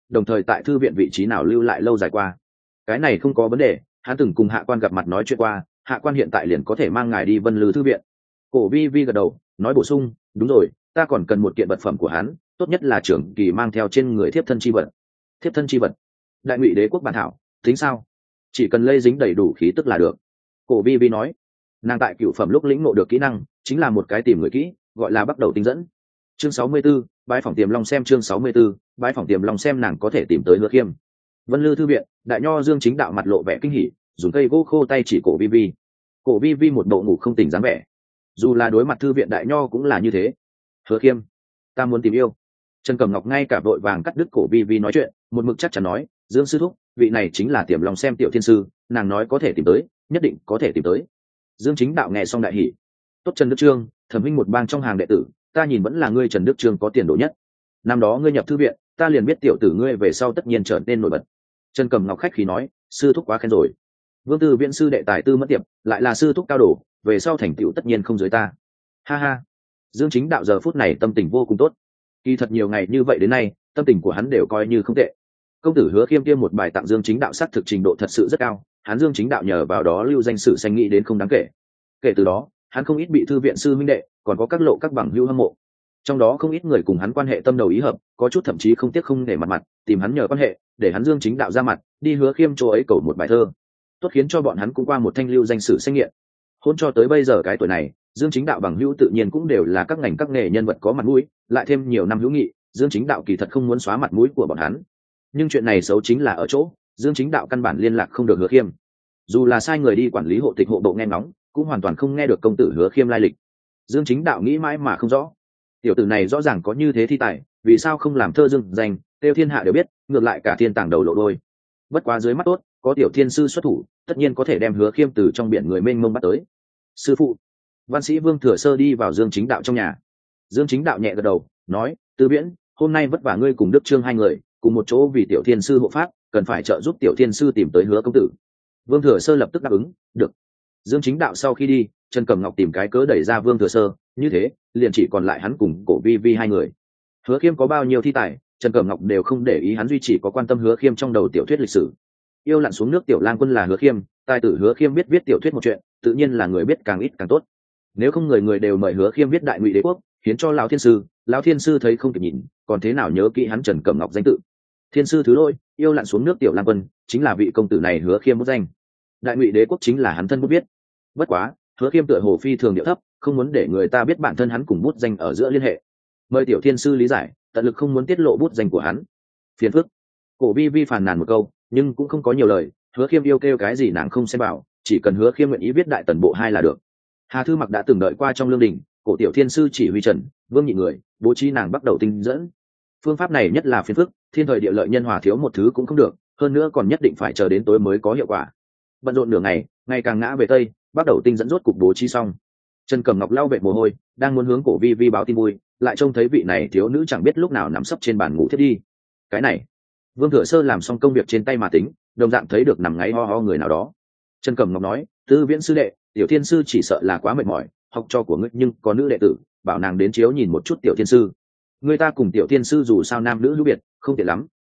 đồng thời tại thư viện vị trí nào lưu lại lâu dài qua. Cái này không có vấn đề, hắn từng cùng hạ quan gặp mặt nói chuyện qua, hạ quan hiện tại liền có thể mang ngài đi Vân Lư thư viện. Cổ vi vi gật đầu nói bổ sung, đúng rồi, ta còn cần một kiện vật phẩm của hắn, tốt nhất là trưởng kỳ mang theo trên người thiếp thân chi vật. Thiếp thân chi vật? Đại Ngụy Đế quốc bản thảo tính sao? Chỉ cần lây dính đầy đủ khí tức là được. Cổ vi vi nói, nàng tại cựu phẩm lúc lĩnh ngộ được kỹ năng chính là một cái tìm người kỹ, gọi là bắt đầu tinh dẫn. Chương 64, bái phỏng Tiềm Long xem. Chương 64, bái phỏng Tiềm Long xem. Nàng có thể tìm tới Hứa Khiêm. Vân Lư thư viện, đại nho Dương Chính Đạo mặt lộ vẻ kinh hỉ, dùng cây gỗ khô tay chỉ cổ vi vi. Cổ vi vi một bộ ngủ không tỉnh dáng vẻ. Dù là đối mặt thư viện đại nho cũng là như thế. Hứa Khiêm, ta muốn tìm yêu. Trần Cẩm Ngọc ngay cả vội vàng cắt đứt cổ vi vi nói chuyện, một mực chắc chắn nói, Dương sư thúc, vị này chính là Tiềm Long xem tiểu thiên sư, nàng nói có thể tìm tới, nhất định có thể tìm tới. Dương Chính Đạo nghe xong đại hỉ. Tốt Trần Đức Trương, Thẩm Minh một bang trong hàng đệ tử, ta nhìn vẫn là ngươi Trần Đức Trương có tiền đồ nhất. Năm đó ngươi nhập thư viện, ta liền biết tiểu tử ngươi về sau tất nhiên trở nên nổi bật. Trần Cẩm Ngọc khách khí nói, sư thúc quá khen rồi. Vương Tư Viễn sư đệ tài tư mất tiệp, lại là sư thúc cao đồ, về sau thành tựu tất nhiên không dưới ta. Ha ha. Dương Chính Đạo giờ phút này tâm tình vô cùng tốt. Kỳ thật nhiều ngày như vậy đến nay, tâm tình của hắn đều coi như không tệ. Công tử Hứa Khiêm kia một bài tặng Dương Chính Đạo sắc thực trình độ thật sự rất cao, hắn Dương Chính Đạo nhờ vào đó lưu danh sử xanh nghĩ đến không đáng kể. Kể từ đó, hắn không ít bị thư viện sư minh đệ, còn có các lộ các bằng hữu hâm mộ. Trong đó không ít người cùng hắn quan hệ tâm đầu ý hợp, có chút thậm chí không tiếc không để mặt tìm hắn nhờ quan hệ, để hắn Dương Chính Đạo ra mặt, đi Hứa Khiêm chỗ ấy cầu một bài thơ. Tốt khiến cho bọn hắn cũng qua một thanh lưu danh sử xanh nghiện. Hôn cho tới bây giờ cái tuổi này, Dương Chính Đạo bằng hữu tự nhiên cũng đều là các ngành các nghề nhân vật có mặt mũi, lại thêm nhiều năm hữu nghị, Dương Chính Đạo kỳ thật không muốn xóa mặt mũi của bọn hắn. Nhưng chuyện này xấu chính là ở chỗ, Dương Chính Đạo căn bản liên lạc không được Hứa Khiêm. Dù là sai người đi quản lý hộ tịch hộ bộ nghe ngóng, cũng hoàn toàn không nghe được công tử Hứa Khiêm lai lịch. Dương Chính Đạo nghĩ mãi mà không rõ. Tiểu tử này rõ ràng có như thế thi tài, vì sao không làm thơ dương danh, tiêu thiên hạ đều biết, ngược lại cả thiên tàng đầu lộ đôi. Bất quá dưới mắt tốt, có tiểu thiên sư xuất thủ, tất nhiên có thể đem Hứa Khiêm từ trong biển người mênh mông bắt tới. Sư phụ. Văn sĩ Vương Thừa Sơ đi vào Dương Chính Đạo trong nhà. Dương Chính Đạo nhẹ gật đầu, nói, Tư Viễn, hôm nay vất vả ngươi cùng Đức Trương hai người, cùng một chỗ vì tiểu thiên sư hộ pháp, cần phải trợ giúp tiểu thiên sư tìm tới Hứa công tử. Vương Thừa Sơ lập tức đáp ứng, được. Dương Chính Đạo sau khi đi, Trần Cẩm Ngọc tìm cái cớ đẩy ra Vương Thừa Sơ, như thế liền chỉ còn lại hắn cùng cổ vi vi hai người. Hứa Khiêm có bao nhiêu thi tài, Trần Cẩm Ngọc đều không để ý, hắn duy chỉ có quan tâm Hứa Khiêm trong đầu tiểu thuyết lịch sử. Yêu lặn xuống nước tiểu lang quân là Hứa Khiêm, tài tử Hứa Khiêm biết viết tiểu thuyết một chuyện, tự nhiên là người biết càng ít càng tốt. Nếu không người người đều mời Hứa Khiêm viết Đại Ngụy Đế quốc, hiến cho lão thiên sư thấy không kịp nhìn, còn thế nào nhớ kỹ hắn Trần Cẩm Ngọc danh tự. Thiên sư thứ lỗi, yêu lặn xuống nước tiểu lang quân chính là vị công tử này Hứa Khiêm bút danh. Đại Ngụy Đế quốc chính là hắn thân bút viết. Bất quá, Hứa Khiêm tựa hồ phi thường điệu thấp, không muốn để người ta biết bản thân hắn cùng bút danh ở giữa liên hệ. Mời tiểu thiên sư lý giải, tận lực không muốn tiết lộ bút danh của hắn. Phiền phức. Cổ vi vi phàn nàn một câu, nhưng cũng không có nhiều lời. Hứa Khiêm yêu kêu cái gì nàng không xem bảo, chỉ cần Hứa Khiêm nguyện ý viết đại tần bộ 2 là được. Hà Thư Mặc đã từng đợi qua trong lương đình, cổ tiểu thiên sư chỉ huy Trần Vương nhị người bố trí nàng bắt đầu tinh dẫn. Phương pháp này nhất là phiền phức, thiên thời địa lợi nhân hòa thiếu một thứ cũng không được, hơn nữa còn nhất định phải chờ đến tối mới có hiệu quả. Bận rộn nửa ngày, ngày càng ngã về tây, bắt đầu tinh dẫn rốt cục bố trí xong. Trần Cẩm Ngọc lau vệt mồ hôi, đang muốn hướng cổ vi vi báo tin vui, lại trông thấy vị này thiếu nữ chẳng biết lúc nào nằm sấp trên bàn ngủ thiết đi. Cái này, Vương Thừa Sơ làm xong công việc trên tay mà tính, đồng dạng thấy được nằm ngáy ho ho người nào đó. Trần Cẩm Ngọc nói, Tư Viễn sư đệ, tiểu thiên sư chỉ sợ là quá mệt mỏi, học trò của ngươi nhưng có nữ đệ tử, bảo nàng đến chiếu nhìn một chút tiểu thiên sư. Người ta cùng tiểu thiên sư dù sao nam nữ hữu biệt, không tiện lắm.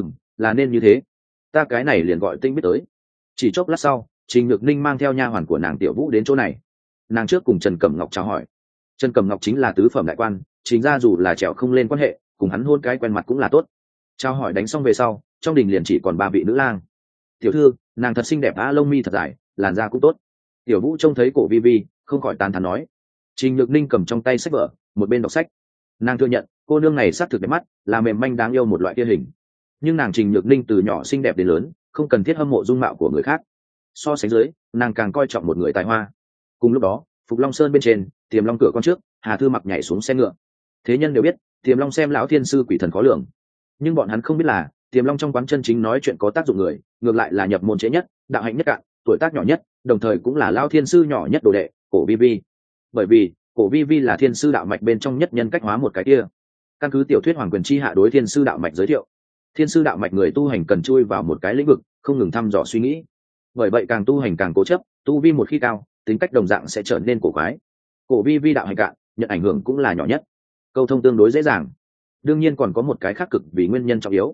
Là nên như thế. Ta cái này liền gọi Tinh biết tới. Chỉ chốc lát sau, Trình Nhược Ninh mang theo nha hoàn của nàng Tiểu Vũ đến chỗ này. Nàng trước cùng Trần Cẩm Ngọc chào hỏi. Trần Cẩm Ngọc chính là tứ phẩm đại quan, chính ra dù là trèo không lên quan hệ, cùng hắn hôn cái quen mặt cũng là tốt. Chào hỏi đánh xong về sau, trong đình liền chỉ còn 3 vị nữ lang. Tiểu thư, nàng thật xinh đẹp, lông mi thật dài, làn da cũng tốt. Tiểu Vũ trông thấy cổ vi vi, không khỏi tán thán nói. Trình Nhược Ninh cầm trong tay sách vở, một bên đọc sách. Nàng thừa nhận, cô nương này sắc thực đẹp mắt, là mềm manh đáng yêu một loại kia hình. Nhưng nàng Trình Nhược Ninh từ nhỏ xinh đẹp đến lớn, không cần thiết hâm mộ dung mạo của người khác. So sánh dưới, nàng càng coi trọng một người tài hoa. Cùng lúc đó, Phục Long Sơn bên trên, Tiềm Long cửa con trước, Hà Thư Mặc nhảy xuống xe ngựa. Thế nhân đều biết, Tiềm Long xem lão thiên sư quỷ thần khó lường, nhưng bọn hắn không biết là, Tiềm Long trong quán chân chính nói chuyện có tác dụng người, ngược lại là nhập môn trễ nhất, đạo hạnh nhất cạn, tuổi tác nhỏ nhất, đồng thời cũng là lão thiên sư nhỏ nhất đồ đệ, Cổ Vi Vi. Bởi vì, Cổ Vi Vi là thiên sư đạo mạch bên trong nhất nhân cách hóa một cái kia. Căn cứ tiểu thuyết Hoàng Quyền chi hạ đối thiên sư đạo mạch giới thiệu, thiên sư đạo mạch người tu hành cần chui vào một cái lĩnh vực, không ngừng thăm dò suy nghĩ. Bởi vậy càng tu hành càng cố chấp, tu vi một khi cao, tính cách đồng dạng sẽ trở nên cổ quái. Cổ Vi Vi đạo hành cạn, nhận ảnh hưởng cũng là nhỏ nhất, câu thông tương đối dễ dàng. Đương nhiên còn có một cái khác cực vì nguyên nhân trọng yếu.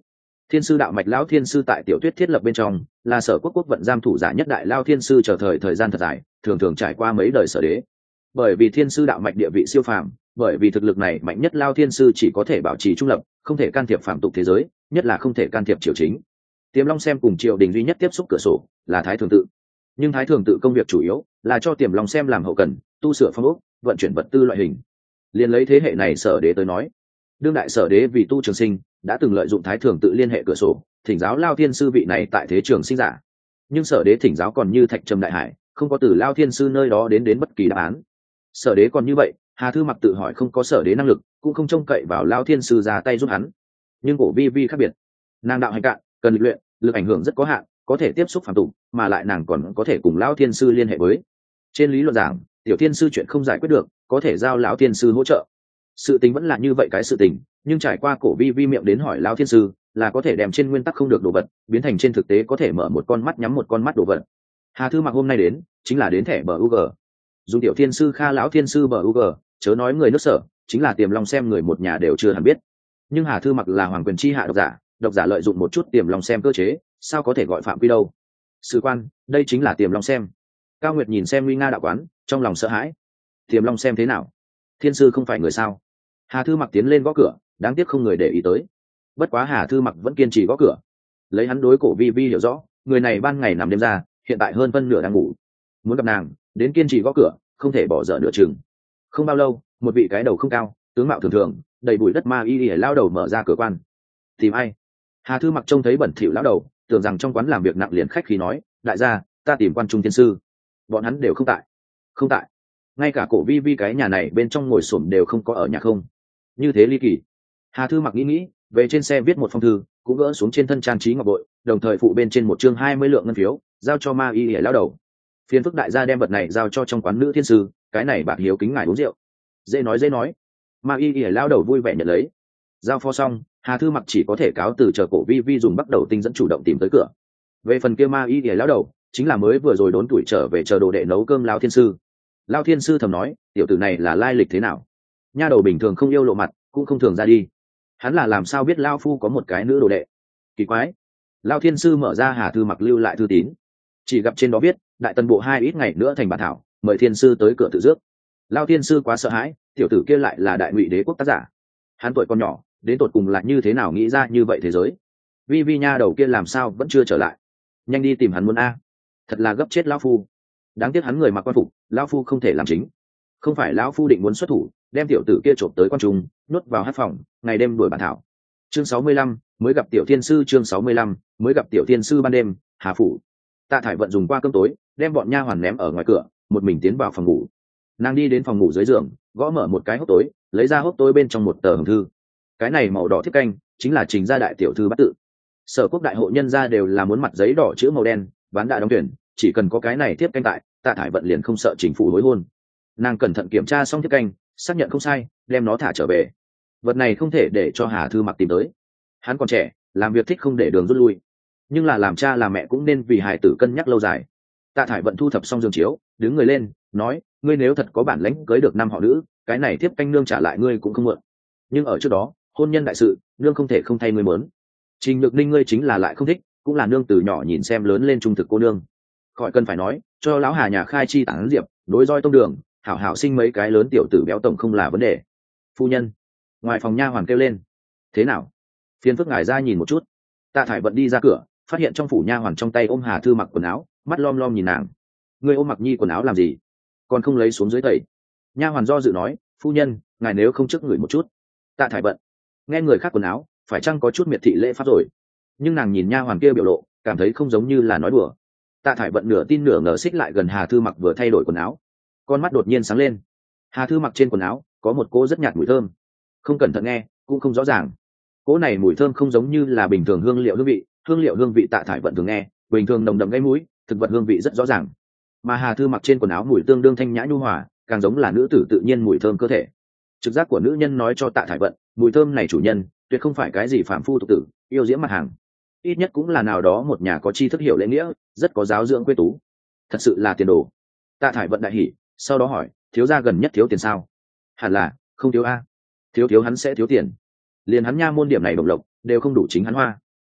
Thiên sư đạo mạch lão thiên sư tại tiểu thuyết thiết lập bên trong là sở quốc quốc vận giam thủ giả nhất đại lao thiên sư chờ thời gian thật dài, thường thường trải qua mấy đời sở đế. Bởi vì thiên sư đạo mạch địa vị siêu phàm, bởi vì thực lực này mạnh nhất lao thiên sư chỉ có thể bảo trì trung lập, không thể can thiệp phạm tục thế giới, nhất là không thể can thiệp triều chính. Tiềm Long Xem cùng triều đình duy nhất tiếp xúc cửa sổ là Thái Thường Tự, nhưng Thái Thường Tự công việc chủ yếu là cho Tiềm Long Xem làm hậu cần, tu sửa phong ốc, vận chuyển vật tư loại hình. Liên lấy thế hệ này sở đế tới nói, đương đại sở đế vì tu trường sinh đã từng lợi dụng Thái Thường Tự liên hệ cửa sổ thỉnh giáo lao thiên sư vị này tại thế trường sinh giả, nhưng sở đế thỉnh giáo còn như thạch trầm đại hải, không có từ lao thiên sư nơi đó đến bất kỳ đáp án. Sở đế còn như vậy, Hà Thư Mặc tự hỏi không có sở đế năng lực, cũng không trông cậy vào lao thiên sư ra tay giúp hắn. Nhưng cổ vi vi khác biệt, nàng đạo hành cạn, cần lịch luyện, lực ảnh hưởng rất có hạn, có thể tiếp xúc phàm tục, mà lại nàng còn có thể cùng lão thiên sư liên hệ với. Trên lý luận giảng, tiểu thiên sư chuyện không giải quyết được, có thể giao lão thiên sư hỗ trợ. Sự tình vẫn là như vậy cái sự tình, nhưng trải qua cổ vi vi miệng đến hỏi lão thiên sư, là có thể đem trên nguyên tắc không được đồ vật biến thành trên thực tế có thể mở một con mắt nhắm một con mắt đồ vật. Hà Thư Mặc hôm nay đến chính là đến thẻ bờ UG, dùng tiểu thiên sư kha lão thiên sư bờ UG, chớ nói người nước sở, chính là Tiềm Long Xem người một nhà đều chưa hẳn biết. Nhưng Hà Thư Mặc là hoàng quyền chi hạ độc giả lợi dụng một chút Tiềm Long Xem cơ chế, sao có thể gọi phạm quy đâu. Sử quan, đây chính là Tiềm Long Xem. Cao Nguyệt nhìn xem nguy nga đạo quán, trong lòng sợ hãi. Tiềm Long Xem thế nào? Thiên sư không phải người sao? Hà Thư Mặc tiến lên gõ cửa, đáng tiếc không người để ý tới. Bất quá Hà Thư Mặc vẫn kiên trì gõ cửa. Lấy hắn đối cổ vi vi hiểu rõ, người này ban ngày nằm đêm ra, hiện tại hơn phân nửa đang ngủ. Muốn gặp nàng, đến kiên trì gõ cửa, không thể bỏ dở nửa chừng. Không bao lâu, một vị cái đầu không cao, tướng mạo thường thường, đầy bụi đất ma y lao đầu mở ra cửa quan. Tìm ai? Hà Thư Mặc trông thấy bẩn thỉu lão đầu, tưởng rằng trong quán làm việc nặng liền khách khí nói, đại gia, ta tìm quan trung thiên sư. Bọn hắn đều không tại. Không tại. Ngay cả cổ vi vi cái nhà này bên trong ngồi xổm đều không có ở nhà không. Như thế ly kỳ. Hà Thư Mặc nghĩ, về trên xe viết một phong thư, cũng gỡ xuống trên thân trang trí ngọc bội, đồng thời phụ bên trên một chương 20 lượng ngân phiếu, giao cho ma y lão đầu. Phiền phức đại gia đem vật này giao cho trong quán nữ thiên sư, cái này bạc hiếu kính ngài uống rượu. Dễ nói. Ma y lão đầu vui vẻ nhận lấy. Giao phó xong, Hà Thư Mặc chỉ có thể cáo từ chờ cổ vi vi dùng bắt đầu tinh dẫn chủ động tìm tới cửa. Về phần kia ma y lão đầu, chính là mới vừa rồi đốn tuổi trở về chờ đồ đệ nấu cơm lão thiên sư. Lão thiên sư thầm nói, tiểu tử này là lai lịch thế nào? Nha đầu bình thường không yêu lộ mặt, cũng không thường ra đi. Hắn là làm sao biết lão phu có một cái nữ đồ đệ? Kỳ quái. Lão thiên sư mở ra Hà Thư Mặc lưu lại thư tín, chỉ gặp trên đó viết, đại tần bộ 2 ít ngày nữa thành bản thảo, mời thiên sư tới cửa tự rước. Lão thiên sư quá sợ hãi, tiểu tử kia lại là đại ngụy đế quốc tác giả. Hắn tuổi còn nhỏ, đến tột cùng là như thế nào nghĩ ra như vậy thế giới? Vi vi nha đầu kia làm sao vẫn chưa trở lại? Nhanh đi tìm hắn muốn a. Thật là gấp chết lão phu. Đáng tiếc hắn người mặc quan phục, lão phu không thể làm chính. Không phải lão phu định muốn xuất thủ, đem tiểu tử kia trộm tới quan trung, nuốt vào hát phòng, ngày đêm đuổi bản thảo. Chương 65, mới gặp tiểu thiên sư. Chương 65, mới gặp tiểu thiên sư ban đêm, Hà phủ. Tạ Thải Vận dùng qua cơm tối, đem bọn nha hoàn ném ở ngoài cửa, một mình tiến vào phòng ngủ. Nàng đi đến phòng ngủ dưới giường, gõ mở một cái hốc tối, lấy ra hốc tối bên trong một tờ hồng thư. Cái này màu đỏ thiếp canh chính là Trình gia đại tiểu thư bát tự. Sở quốc đại hộ nhân gia đều là muốn mặt giấy đỏ chữ màu đen, ván đã đóng tuyển, chỉ cần có cái này thiếp canh tại, Tạ Thải Vận liền không sợ chính phủ hối hôn. Nàng cẩn thận kiểm tra xong thiếp canh, xác nhận không sai, đem nó thả trở về. Vật này không thể để cho Hà Thư Mặc tìm tới. Hắn còn trẻ, làm việc thích không để đường rút lui, nhưng là làm cha làm mẹ cũng nên vì hài tử cân nhắc lâu dài. Tạ Thải Vận thu thập xong giường chiếu, đứng người lên, nói, ngươi nếu thật có bản lãnh cưới được 5 họ nữ, cái này thiếp canh nương trả lại ngươi cũng không mượn. Nhưng ở trước đó, hôn nhân đại sự, nương không thể không thay ngươi mớn. Trình Nhược Ninh ngươi chính là lại không thích, cũng là nương từ nhỏ nhìn xem lớn lên trung thực cô nương. Khỏi cần phải nói, cho lão Hà nhà khai chi tán diệp, đối roi tông đường, hảo hảo sinh mấy cái lớn tiểu tử béo tổng không là vấn đề. Phu nhân. Ngoài phòng nha hoàn kêu lên. Thế nào? Phiền phức ngài ra nhìn một chút. Tạ Thải Vận đi ra cửa, phát hiện trong phủ nha hoàn trong tay ôm Hà Thư Mặc quần áo, mắt lom lom nhìn nàng. Ngươi ôm Mặc Nhi quần áo làm gì? Còn không lấy xuống dưới tẩy. Nha hoàn do dự nói, phu nhân, ngài nếu không trước người một chút. Tạ Thải Vận nghe người khác quần áo, phải chăng có chút miệt thị lễ pháp rồi? Nhưng nàng nhìn nha hoàn kia biểu lộ, cảm thấy không giống như là nói đùa. Tạ Thải Vận nửa tin nửa ngờ xích lại gần Hà Thư Mặc vừa thay đổi quần áo, con mắt đột nhiên sáng lên. Hà Thư Mặc trên quần áo có một cỗ rất nhạt mùi thơm, không cẩn thận nghe cũng không rõ ràng. Cỗ này mùi thơm không giống như là bình thường hương liệu hương vị Tạ Thải Vận thường nghe, bình thường nồng đậm gây mũi, thực vật hương vị rất rõ ràng. Mà Hà Thư Mặc trên quần áo mùi tương đương thanh nhã nhu hòa, càng giống là nữ tử tự nhiên mùi thơm cơ thể. Trực giác của nữ nhân nói cho Tạ Thải Vận, mùi thơm này chủ nhân tuyệt không phải cái gì phàm phu tục tử, yêu diễm mặt hàng, ít nhất cũng là nào đó một nhà có tri thức hiểu lễ nghĩa, rất có giáo dưỡng quê tú, thật sự là tiền đồ. Tạ Thải Vận đại hỉ, sau đó hỏi, thiếu gia gần nhất thiếu tiền sao? Hẳn là không thiếu a. Thiếu hắn sẽ thiếu tiền, liền hắn nha môn điểm này đồng lộc đều không đủ chính hắn hoa.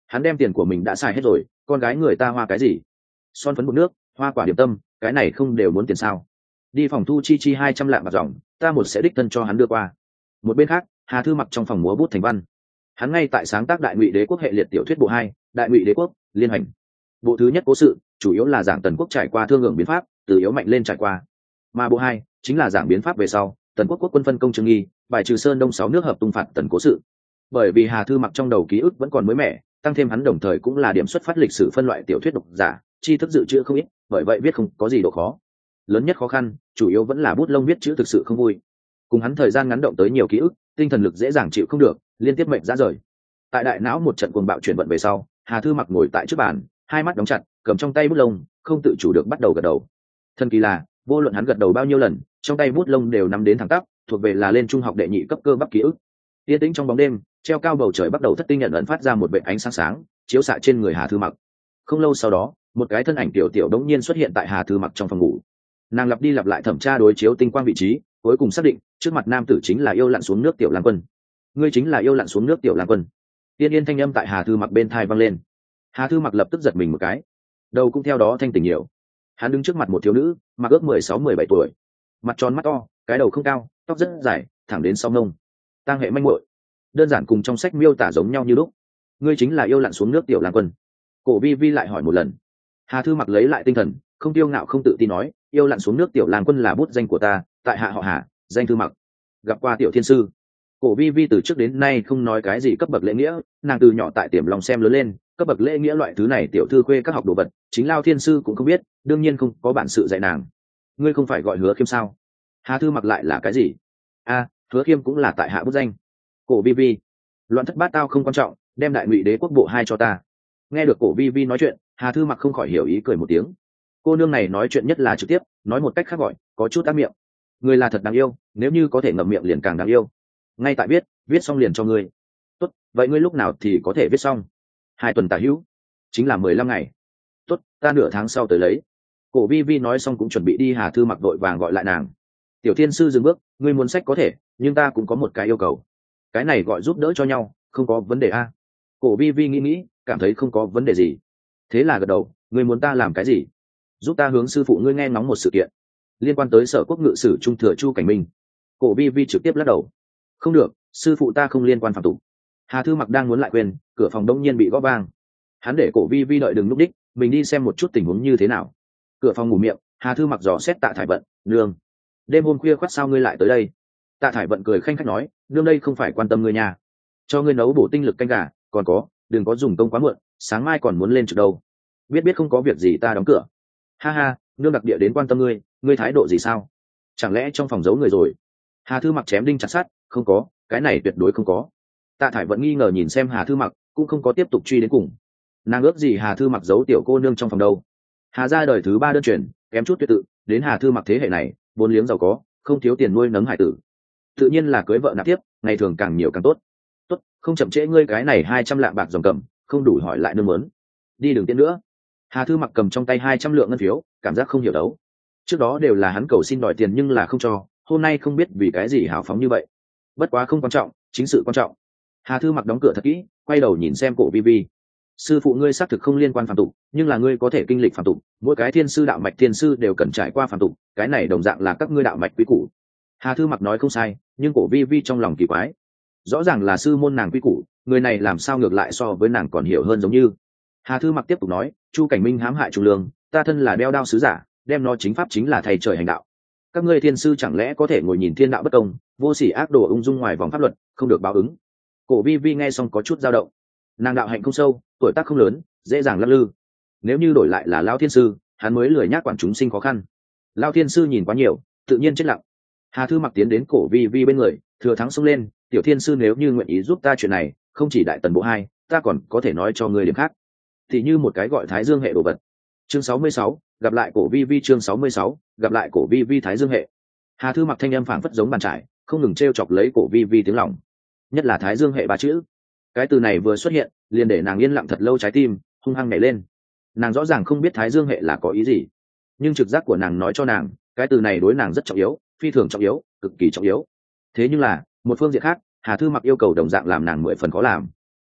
Hắn đem tiền của mình đã xài hết rồi, con gái người ta hoa cái gì? Son phấn bột nước, hoa quả điểm tâm, cái này không đều muốn tiền sao? Đi phòng thu chi 200 lạng bạc dòng, ta một sẽ đích thân cho hắn đưa qua. Một bên khác, Hà Thư Mặc trong phòng múa bút thành văn. Hắn ngay tại sáng tác Đại Ngụy Đế quốc hệ liệt tiểu thuyết bộ 2, Đại Ngụy Đế quốc liên hành. Bộ thứ nhất cố sự chủ yếu là giảng Tần quốc trải qua thương lượng biến pháp, từ yếu mạnh lên trải qua. Mà bộ 2 chính là giảng biến pháp về sau, Tần quốc quốc quân phân công Trương Nghi, bài trừ Sơn Đông 6 nước hợp tung phạt Tần cố sự. Bởi vì Hà Thư Mặc trong đầu ký ức vẫn còn mới mẻ, tăng thêm hắn đồng thời cũng là điểm xuất phát lịch sử phân loại tiểu thuyết độc giả, tri thức dự trữ không ít, bởi vậy viết không có gì độ khó. Lớn nhất khó khăn chủ yếu vẫn là bút lông viết chữ thực sự không vui. Cùng hắn thời gian ngắn động tới nhiều ký ức, tinh thần lực dễ dàng chịu không được, liên tiếp mệnh ra rời. Tại đại não một trận cuồng bạo chuyển vận về sau, Hà Thư Mặc ngồi tại trước bàn, hai mắt đóng chặt, cầm trong tay bút lông, không tự chủ được bắt đầu gật đầu. Thần kỳ là, vô luận hắn gật đầu bao nhiêu lần, trong tay bút lông đều nắm đến thẳng tắp, thuộc về là lên trung học đệ nhị cấp cơ bắp ký ức. Yên tĩnh trong bóng đêm, treo cao bầu trời bắt đầu thất tinh nhận ẩn phát ra một vệt ánh sáng sáng, chiếu xạ trên người Hà Thư Mặc. Không lâu sau đó, một cái thân ảnh tiểu tiểu đống nhiên xuất hiện tại Hà Thư Mặc trong phòng ngủ. Nàng lặp đi lặp lại thẩm tra đối chiếu tinh quang vị trí, cuối cùng xác định trước mặt nam tử chính là yêu lặn xuống nước tiểu Lan Quân. Ngươi chính là yêu lặn xuống nước tiểu Lan Quân. Tiên yên thanh âm tại Hà Thư Mặc bên tai vang lên. Hà Thư Mặc lập tức giật mình một cái, đầu cũng theo đó thanh tỉnh nhiều. Hắn đứng trước mặt một thiếu nữ, mặc ước 16-17 tuổi, mặt tròn mắt to, cái đầu không cao, tóc rất dài, thẳng đến sau nông. Tang hệ manh muội, đơn giản cùng trong sách miêu tả giống nhau như lúc. Ngươi chính là yêu lặn xuống nước tiểu Lan Quân. Cổ Vi Vi lại hỏi một lần. Hà Thư Mặc lấy lại tinh thần, không tiêu ngạo không tự tin nói, yêu lặn xuống nước tiểu Lan Quân là bút danh của ta, tại hạ họ Hà, danh Thư Mặc. Gặp qua tiểu thiên sư. Cổ Vi Vi từ trước đến nay không nói cái gì cấp bậc lễ nghĩa, nàng từ nhỏ tại Tiềm Long xem lớn lên, cấp bậc lễ nghĩa loại thứ này tiểu thư khuê các học đồ vật, chính Lao thiên sư cũng không biết, đương nhiên không có bản sự dạy nàng. Ngươi không phải gọi Hứa Khiêm sao? Hà Thư Mặc lại là cái gì? A, Hứa Khiêm cũng là tại hạ bút danh. Cổ Vi Vi, loạn thất bát tao không quan trọng, đem Đại Ngụy Đế quốc bộ 2 cho ta. Nghe được Cổ Vi Vi nói chuyện, Hà Thư Mặc không khỏi hiểu ý cười một tiếng. Cô nương này nói chuyện nhất là trực tiếp, nói một cách khác gọi, có chút ác miệng. Người là thật đáng yêu, nếu như có thể ngậm miệng liền càng đáng yêu. Ngay tại viết xong liền cho ngươi. Tốt, vậy ngươi lúc nào thì có thể viết xong? 2 tuần tả hữu, chính là 15 ngày. Tốt, ta nửa tháng sau tới lấy. Cổ Vi Vi nói xong cũng chuẩn bị đi, Hà Thư Mặc vội vàng gọi lại nàng. Tiểu thiên sư dừng bước, ngươi muốn sách có thể, nhưng ta cũng có một cái yêu cầu. Cái này gọi giúp đỡ cho nhau, không có vấn đề a. Cổ Vi Vi nghĩ, cảm thấy không có vấn đề gì. Thế là gật đầu, ngươi muốn ta làm cái gì? Giúp ta hướng sư phụ ngươi nghe ngóng một sự kiện liên quan tới Sở Quốc ngự sử trung thừa Chu Cảnh Minh. Cổ Vi Vi trực tiếp lắc đầu. Không được, sư phụ ta không liên quan phạm tục. Hà Thư Mặc đang muốn lại quên, cửa phòng đông nhiên bị gõ vang. Hắn để Cổ Vi Vi đợi đừng núp đích, mình đi xem một chút tình huống như thế nào. Cửa phòng ngủ miệng, Hà Thư Mặc dò xét Tạ Thải Vận, nương, đêm hôm khuya khoắt sao ngươi lại tới đây? Tạ Thải Vận cười khanh khách nói, nương đây không phải quan tâm ngươi nhà, cho ngươi nấu bổ tinh lực canh gà, còn có, đừng có dùng công quá muộn, sáng mai còn muốn lên trực đâu. Biết không có việc gì ta đóng cửa. Ha ha, nương đặc địa đến quan tâm ngươi thái độ gì sao? Chẳng lẽ trong phòng giấu người rồi? Hà Thư Mặc chém đinh chặt sắt, không có, cái này tuyệt đối không có. Tạ Thải Vận nghi ngờ nhìn xem Hà Thư Mặc, cũng không có tiếp tục truy đến cùng. Nàng ước gì Hà Thư Mặc giấu tiểu cô nương trong phòng đâu? Hà gia đời thứ 3 đơn truyền, kém chút tuyệt tự, đến Hà Thư Mặc thế hệ này, vốn liếng giàu có, không thiếu tiền nuôi nấng hải tử, tự nhiên là cưới vợ nạp tiếp, ngày thường càng nhiều càng tốt. Tốt, không chậm trễ ngươi cái này 200 lạng bạc dòng cầm, không đủ hỏi lại nương muốn. Đi đường tiễn nữa. Hà Thư Mặc cầm trong tay 200 lượng ngân phiếu, cảm giác không hiểu đấu. Trước đó đều là hắn cầu xin đòi tiền nhưng là không cho, hôm nay không biết vì cái gì hào phóng như vậy. Bất quá không quan trọng, chính sự quan trọng. Hà Thư Mặc đóng cửa thật kỹ, quay đầu nhìn xem Cổ Vi Vi. Sư phụ ngươi xác thực không liên quan phàm tục, nhưng là ngươi có thể kinh lịch phàm tục, mỗi cái thiên sư đạo mạch thiên sư đều cần trải qua phàm tục, cái này đồng dạng là các ngươi đạo mạch quý củ. Hà Thư Mặc nói không sai, nhưng Cổ Vi Vi trong lòng kỳ quái. Rõ ràng là sư môn nàng quý củ, người này làm sao ngược lại so với nàng còn hiểu hơn giống như. Hà Thư Mặc tiếp tục nói, Chu Cảnh Minh hãm hại Chu Lương, ta thân là đeo đao sứ giả, đem nó chính pháp chính là thầy trời hành đạo. Các ngươi thiên sư chẳng lẽ có thể ngồi nhìn thiên đạo bất công, vô sỉ ác đồ ung dung ngoài vòng pháp luật, không được báo ứng. Cổ Vi Vi nghe xong có chút dao động. Nàng đạo hạnh không sâu, tuổi tác không lớn, dễ dàng lắc lư. Nếu như đổi lại là Lão thiên sư, hắn mới lười nhác quản chúng sinh khó khăn. Lão thiên sư nhìn quá nhiều, tự nhiên chết lặng. Hà Thư Mặc tiến đến Cổ Vi Vi bên người, thừa thắng xông lên, tiểu thiên sư nếu như nguyện ý giúp ta chuyện này, không chỉ đại tần bộ 2, ta còn có thể nói cho ngươi điểm khác. Thì như một cái gọi Thái Dương hệ đồ vật. Chương 66, gặp lại Cổ Vi Vi. Chương 66, gặp lại Cổ Vi Vi. Thái Dương hệ. Hà Thư Mặc thanh âm phảng phất giống bàn trải, không ngừng trêu chọc lấy Cổ Vi Vi tiếng lòng. Nhất là Thái Dương hệ 3 chữ, cái từ này vừa xuất hiện, liền để nàng yên lặng thật lâu, trái tim hung hăng nhảy lên. Nàng rõ ràng không biết Thái Dương hệ là có ý gì, nhưng trực giác của nàng nói cho nàng, cái từ này đối nàng rất trọng yếu, phi thường trọng yếu, cực kỳ trọng yếu. Thế nhưng là, một phương diện khác, Hà Thư Mặc yêu cầu đồng dạng làm nàng 10 phần khó làm.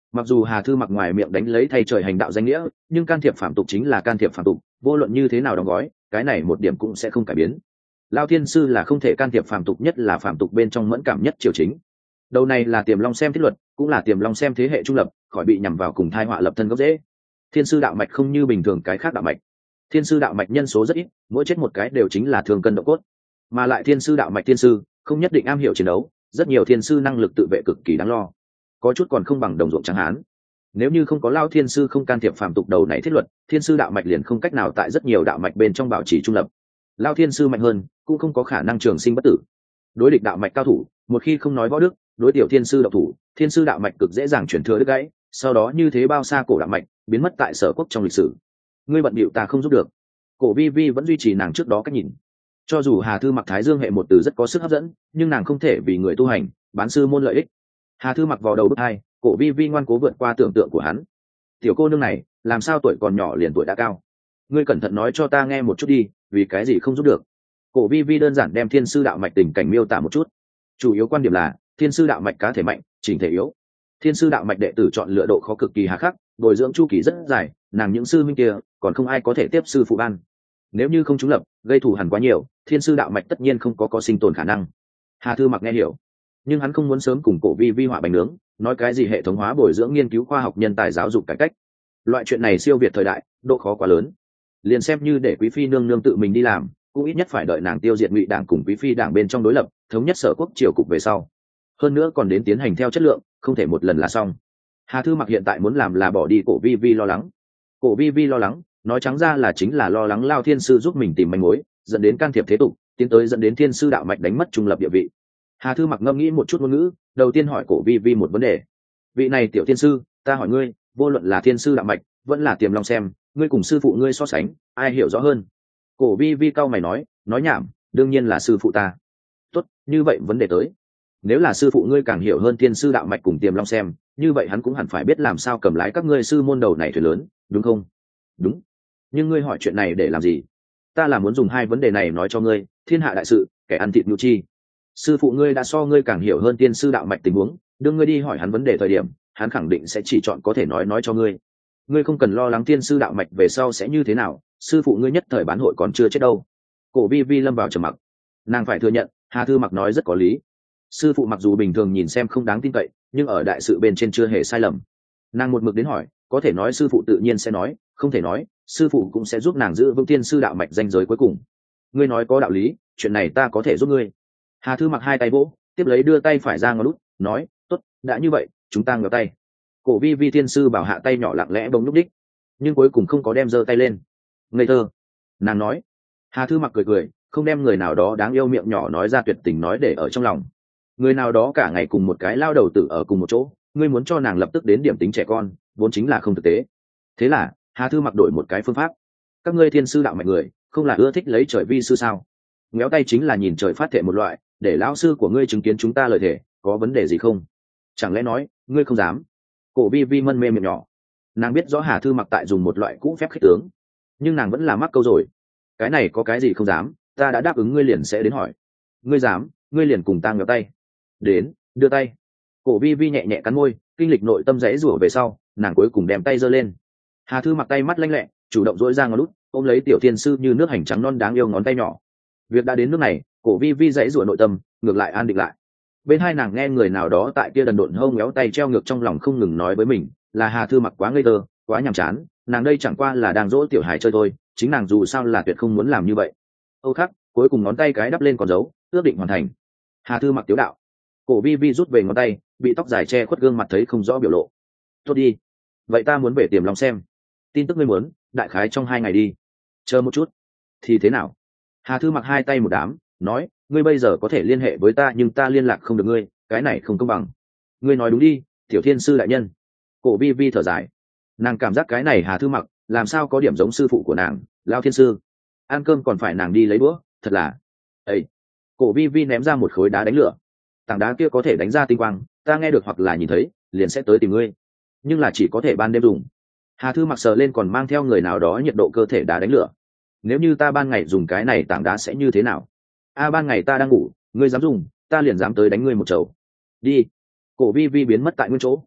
Mặc dù Hà Thư Mặc ngoài miệng đánh lấy thay trời hành đạo danh nghĩa, nhưng can thiệp phạm tục chính là can thiệp phạm tục, vô luận như thế nào đóng gói, cái này một điểm cũng sẽ không cải biến. Lao thiên sư là không thể can thiệp phạm tục, nhất là phạm tục bên trong mẫn cảm nhất triều chính. Đầu này là Tiềm Long xem thiết luật, cũng là Tiềm Long xem thế hệ trung lập, khỏi bị nhằm vào cùng thai họa lập thân gốc rễ. Thiên sư đạo mạch không như bình thường cái khác đạo mạch. Thiên sư đạo mạch nhân số rất ít, mỗi chết một cái đều chính là thương cân độ cốt. Mà lại thiên sư đạo mạch thiên sư không nhất định am hiểu chiến đấu, rất nhiều thiên sư năng lực tự vệ cực kỳ đáng lo, có chút còn không bằng đồng ruộng trắng hán. Nếu như không có Lao thiên sư không can thiệp phạm tục đầu này thiết luật, thiên sư đạo mạch liền không cách nào tại rất nhiều đạo mạch bên trong bảo trì trung lập. Lao thiên sư mạnh hơn cũng không có khả năng trường sinh bất tử. Đối địch đạo mạch cao thủ, một khi không nói võ đức, đối tiểu thiên sư độc thủ, thiên sư đạo mạch cực dễ dàng chuyển thừa đứt gãy, sau đó như thế bao xa cổ đạo mạch biến mất tại Sở Quốc trong lịch sử. Ngươi bận bịu ta không giúp được. Cổ vi vi vẫn duy trì nàng trước đó cách nhìn. Cho dù Hà Thư Mặc Thái Dương hệ một từ rất có sức hấp dẫn, nhưng nàng không thể vì người tu hành bán sư môn lợi ích. Hà Thư Mặc vào đầu bước hai, cổ vi vi ngoan cố vượt qua tưởng tượng của hắn. Tiểu cô nương này làm sao tuổi còn nhỏ liền tuổi đã cao? Ngươi cẩn thận nói cho ta nghe một chút đi, vì cái gì không giúp được? Cổ vi vi đơn giản đem thiên sư đạo mạch tình cảnh miêu tả một chút. Chủ yếu quan điểm là thiên sư đạo mạch cá thể mạnh, chỉnh thể yếu. Thiên sư đạo mạch đệ tử chọn lựa độ khó cực kỳ hà khắc, bồi dưỡng chu kỳ rất dài, nàng những sư minh kia còn không ai có thể tiếp sư phụ ban. Nếu như không trúng lập, gây thù hằn quá nhiều, thiên sư đạo mạch tất nhiên không có sinh tồn khả năng. Hà Thư Mặc nghe hiểu, nhưng hắn không muốn sớm cùng cổ vi vi họa bánh nướng, nói cái gì hệ thống hóa bồi dưỡng nghiên cứu khoa học nhân tài giáo dục cải cách. Loại chuyện này siêu việt thời đại, độ khó quá lớn. Liền xem như để quý phi nương nương tự mình đi làm, cũng ít nhất phải đợi nàng tiêu diệt Ngụy đảng cùng quý phi đảng bên trong đối lập, thống nhất Sở Quốc triều cục về sau. Hơn nữa còn đến tiến hành theo chất lượng, không thể một lần là xong. Hà Thư Mặc hiện tại muốn làm là bỏ đi cổ vi vi lo lắng. Cổ vi vi lo lắng, nói trắng ra là chính là lo lắng Lao thiên sư giúp mình tìm manh mối, dẫn đến can thiệp thế tục, tiến tới dẫn đến thiên sư đạo mạch đánh mất trung lập địa vị. Hà Thư Mặc ngẫm nghĩ một chút ngôn ngữ, đầu tiên hỏi cổ vi vi một vấn đề. Vị này tiểu thiên sư, ta hỏi ngươi, vô luận là thiên sư đạo mạch vẫn là Tiềm Long xem, ngươi cùng sư phụ ngươi so sánh, ai hiểu rõ hơn? Cổ vi vi cau mày nói nhảm, đương nhiên là sư phụ ta. Tốt, như vậy vấn đề tới, nếu là sư phụ ngươi càng hiểu hơn thiên sư đạo mạch cùng Tiềm Long xem, như vậy hắn cũng hẳn phải biết làm sao cầm lái các ngươi sư môn đầu này thuyền lớn, đúng không? Đúng. Nhưng ngươi hỏi chuyện này để làm gì? Ta là muốn dùng hai vấn đề này nói cho ngươi, thiên hạ đại sự, kẻ ăn thịt nhu chi. Sư phụ ngươi đã so ngươi càng hiểu hơn tiên sư đạo mạch tình huống, đương ngươi đi hỏi hắn vấn đề thời điểm, hắn khẳng định sẽ chỉ chọn có thể nói cho ngươi. Ngươi không cần lo lắng tiên sư đạo mạch về sau sẽ như thế nào, sư phụ ngươi nhất thời bán hội còn chưa chết đâu. Cổ vi vi lâm vào trầm mặc. Nàng phải thừa nhận, Hà Thư Mặc nói rất có lý. Sư phụ mặc dù bình thường nhìn xem không đáng tin cậy, nhưng ở đại sự bên trên chưa hề sai lầm. Nàng một mực đến hỏi, có thể nói sư phụ tự nhiên sẽ nói, không thể nói, sư phụ cũng sẽ giúp nàng giữ vững tiên sư đạo mạch danh giới cuối cùng. Ngươi nói có đạo lý, chuyện này ta có thể giúp ngươi. Hà Thư Mặc hai tay vỗ, tiếp lấy đưa tay phải ra ngón út, nói, tốt, đã như vậy, chúng ta ngửa tay. Cổ vi vi thiên sư bảo hạ tay nhỏ lặng lẽ bông lúc đích, nhưng cuối cùng không có đem giơ tay lên. Ngây thơ, nàng nói. Hà Thư Mặc cười cười, không đem người nào đó đáng yêu miệng nhỏ nói ra tuyệt tình nói để ở trong lòng. Người nào đó cả ngày cùng một cái lao đầu tử ở cùng một chỗ, ngươi muốn cho nàng lập tức đến điểm tính trẻ con, vốn chính là không thực tế. Thế là Hà Thư Mặc đổi một cái phương pháp. Các ngươi thiên sư đạo mạch người, không là ưa thích lấy trời vi sư sao? Ngéo tay chính là nhìn trời phát thệ một loại, để lão sư của ngươi chứng kiến chúng ta lời thề, có vấn đề gì không? Chẳng lẽ nói ngươi không dám? Cổ vi vi mân mê miệng nhỏ. Nàng biết rõ Hà Thư Mặc tại dùng một loại cũ phép khích tướng, nhưng nàng vẫn là mắc câu rồi. Cái này có cái gì không dám, ta đã đáp ứng ngươi liền sẽ đến hỏi. Ngươi dám, ngươi liền cùng ta ngéo tay. Đến, đưa tay. Cổ vi vi nhẹ nhẹ cắn môi, kinh lịch nội tâm rẽ rủa về sau, nàng cuối cùng đem tay giơ lên. Hà Thư Mặc tay mắt lanh lẹ, chủ động dỗi ra ngón út, ôm lấy tiểu thiên sư như nước hành trắng non đáng yêu ngón tay nhỏ. Việc đã đến nước này, cổ vi vi rẽ rủa nội tâm, ngược lại an định lại. Bên hai nàng nghe người nào đó tại kia đần độn hông méo tay treo ngược trong lòng không ngừng nói với mình, là Hà Thư Mặc quá ngây thơ, quá nhàm chán, nàng đây chẳng qua là đang dỗ tiểu hài chơi thôi, chính nàng dù sao là tuyệt không muốn làm như vậy. Âu khắc, cuối cùng ngón tay cái đắp lên con dấu, ước định hoàn thành. Hà Thư Mặc tiếu đạo. Cổ vi vi rút về ngón tay, bị tóc dài che khuất gương mặt thấy không rõ biểu lộ. Tốt đi, vậy ta muốn về Tiềm Long xem. Tin tức ngươi muốn, đại khái trong 2 ngày đi. Chờ một chút. Thì thế nào? Hà Thư Mặc hai tay một đám, nói, ngươi bây giờ có thể liên hệ với ta nhưng ta liên lạc không được ngươi, cái này không công bằng. Ngươi nói đúng đi, tiểu thiên sư đại nhân. Cổ vi vi thở dài. Nàng cảm giác cái này Hà Thư Mặc làm sao có điểm giống sư phụ của nàng, Lao thiên sư. Ăn cơm còn phải nàng đi lấy đũa, thật là. Ê! Cổ vi vi ném ra một khối đá đánh lửa. Tảng đá kia có thể đánh ra tinh quang, ta nghe được hoặc là nhìn thấy liền sẽ tới tìm ngươi, nhưng là chỉ có thể ban đêm dùng. Hà Thư Mặc sờ lên còn mang theo người nào đó nhiệt độ cơ thể đá đánh lửa. Nếu như ta ban ngày dùng cái này tảng đá sẽ như thế nào? Ban ngày ta đang ngủ, ngươi dám dùng, ta liền dám tới đánh ngươi một chầu. Đi. Cổ vi vi biến mất tại nguyên chỗ.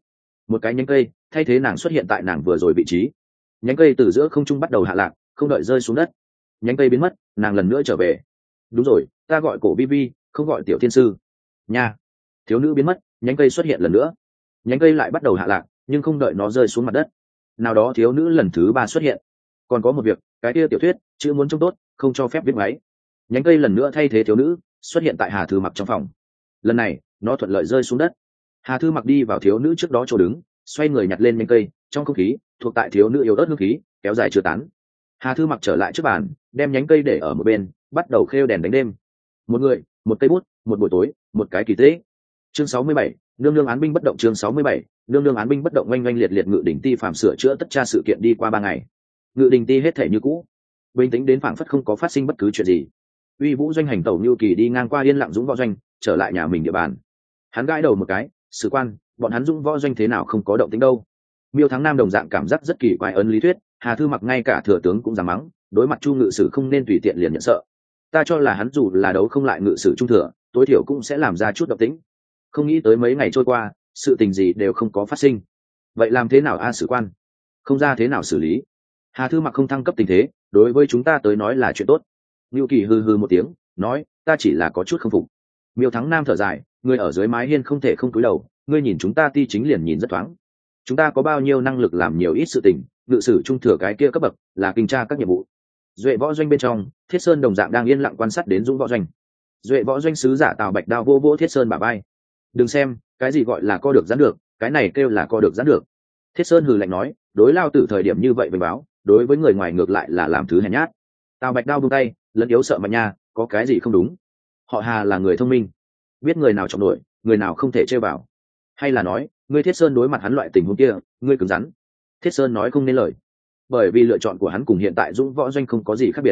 một cái nhánh cây thay thế nàng xuất hiện tại nàng vừa rồi vị trí. Nhánh cây từ giữa không trung bắt đầu hạ lạc, không đợi rơi xuống đất, nhánh cây biến mất, nàng lần nữa trở về. Đúng rồi, ta gọi cổ vi vi, không gọi tiểu thiên sư nha. Thiếu nữ biến mất, nhánh cây xuất hiện lần nữa, nhánh cây lại bắt đầu hạ lạc, nhưng không đợi nó rơi xuống mặt đất. Nào đó thiếu nữ lần thứ 3 xuất hiện. Còn có một việc, cái kia tiểu thuyết chữ muốn trông tốt, không cho phép viết máy. Nhánh cây lần nữa thay thế thiếu nữ xuất hiện tại Hà Thư Mặc trong phòng. Lần này nó thuận lợi rơi xuống đất. Hà Thư Mặc đi vào thiếu nữ trước đó chỗ đứng, xoay người nhặt lên nhánh cây, trong không khí thuộc tại thiếu nữ yếu ớt hương khí kéo dài chưa tán. Hà Thư Mặc trở lại trước bàn, đem nhánh cây để ở một bên, bắt đầu khêu đèn đánh đêm. Một người, một cây bút, một buổi tối, một cái kỳ tích. Chương 67, nương nương án binh bất động. Chương 67, nương nương án binh bất động. Oanh oanh liệt liệt Ngự Đình Ti phạm sửa chữa tất tra sự kiện đi qua 3 ngày. Ngự Đình Ti hết thể như cũ, bình tĩnh đến phảng phất không có phát sinh bất cứ chuyện gì. Uy Vũ doanh hành tẩu Nưu Kỳ đi ngang qua Yên Lặng Dũng Võ doanh, trở lại nhà mình địa bàn. Hắn gãi đầu một cái, sử quan, bọn hắn Dũng Võ doanh thế nào không có động tĩnh đâu. Miêu Thắng Nam đồng dạng cảm giác rất kỳ quái. Ấn lý thuyết, Hà Thư Mặc ngay cả thừa tướng cũng dám mắng, đối mặt Chu ngự sử không nên tùy tiện liền nhận sợ. Ta cho là hắn dù là đấu không lại ngự sử trung thừa, tối thiểu cũng sẽ làm ra chút động tĩnh. Không nghĩ tới mấy ngày trôi qua, sự tình gì đều không có phát sinh. Vậy làm thế nào a sử quan? Không ra thế nào xử lý? Hà Thư Mặc không thăng cấp tình thế, đối với chúng ta tới nói là chuyện tốt. Nưu Kỳ hừ hừ một tiếng, nói, ta chỉ là có chút không phục. Miêu Thắng Nam thở dài, người ở dưới mái hiên không thể không cúi đầu, ngươi nhìn chúng ta Ti chính liền nhìn rất thoáng. Chúng ta có bao nhiêu năng lực làm nhiều ít sự tình, ngự sử trung thừa cái kia cấp bậc là kinh tra các nhiệm vụ. Duệ võ doanh bên trong, Thiết Sơn đồng dạng đang yên lặng quan sát đến Dũng võ doanh. Duệ võ doanh sứ giả Tào Bạch Đao vô vô Thiết Sơn bả vai. Đừng xem, cái gì gọi là co được giãn được, cái này kêu là co được giãn được. Thiết Sơn hừ lạnh nói, đối lao tử thời điểm như vậy với báo, đối với người ngoài ngược lại là làm thứ hèn nhát. Tào Bạch Đao buông tay, lẫn yếu sợ mạnh nha, có cái gì không đúng. Họ Hà là người thông minh, biết người nào trọng nổi, người nào không thể chơi vào. Hay là nói, ngươi Thiết Sơn đối mặt hắn loại tình huống kia, ngươi cứng rắn. Thiết Sơn nói không nên lời, bởi vì lựa chọn của hắn cùng hiện tại Dũng võ doanh không có gì khác biệt.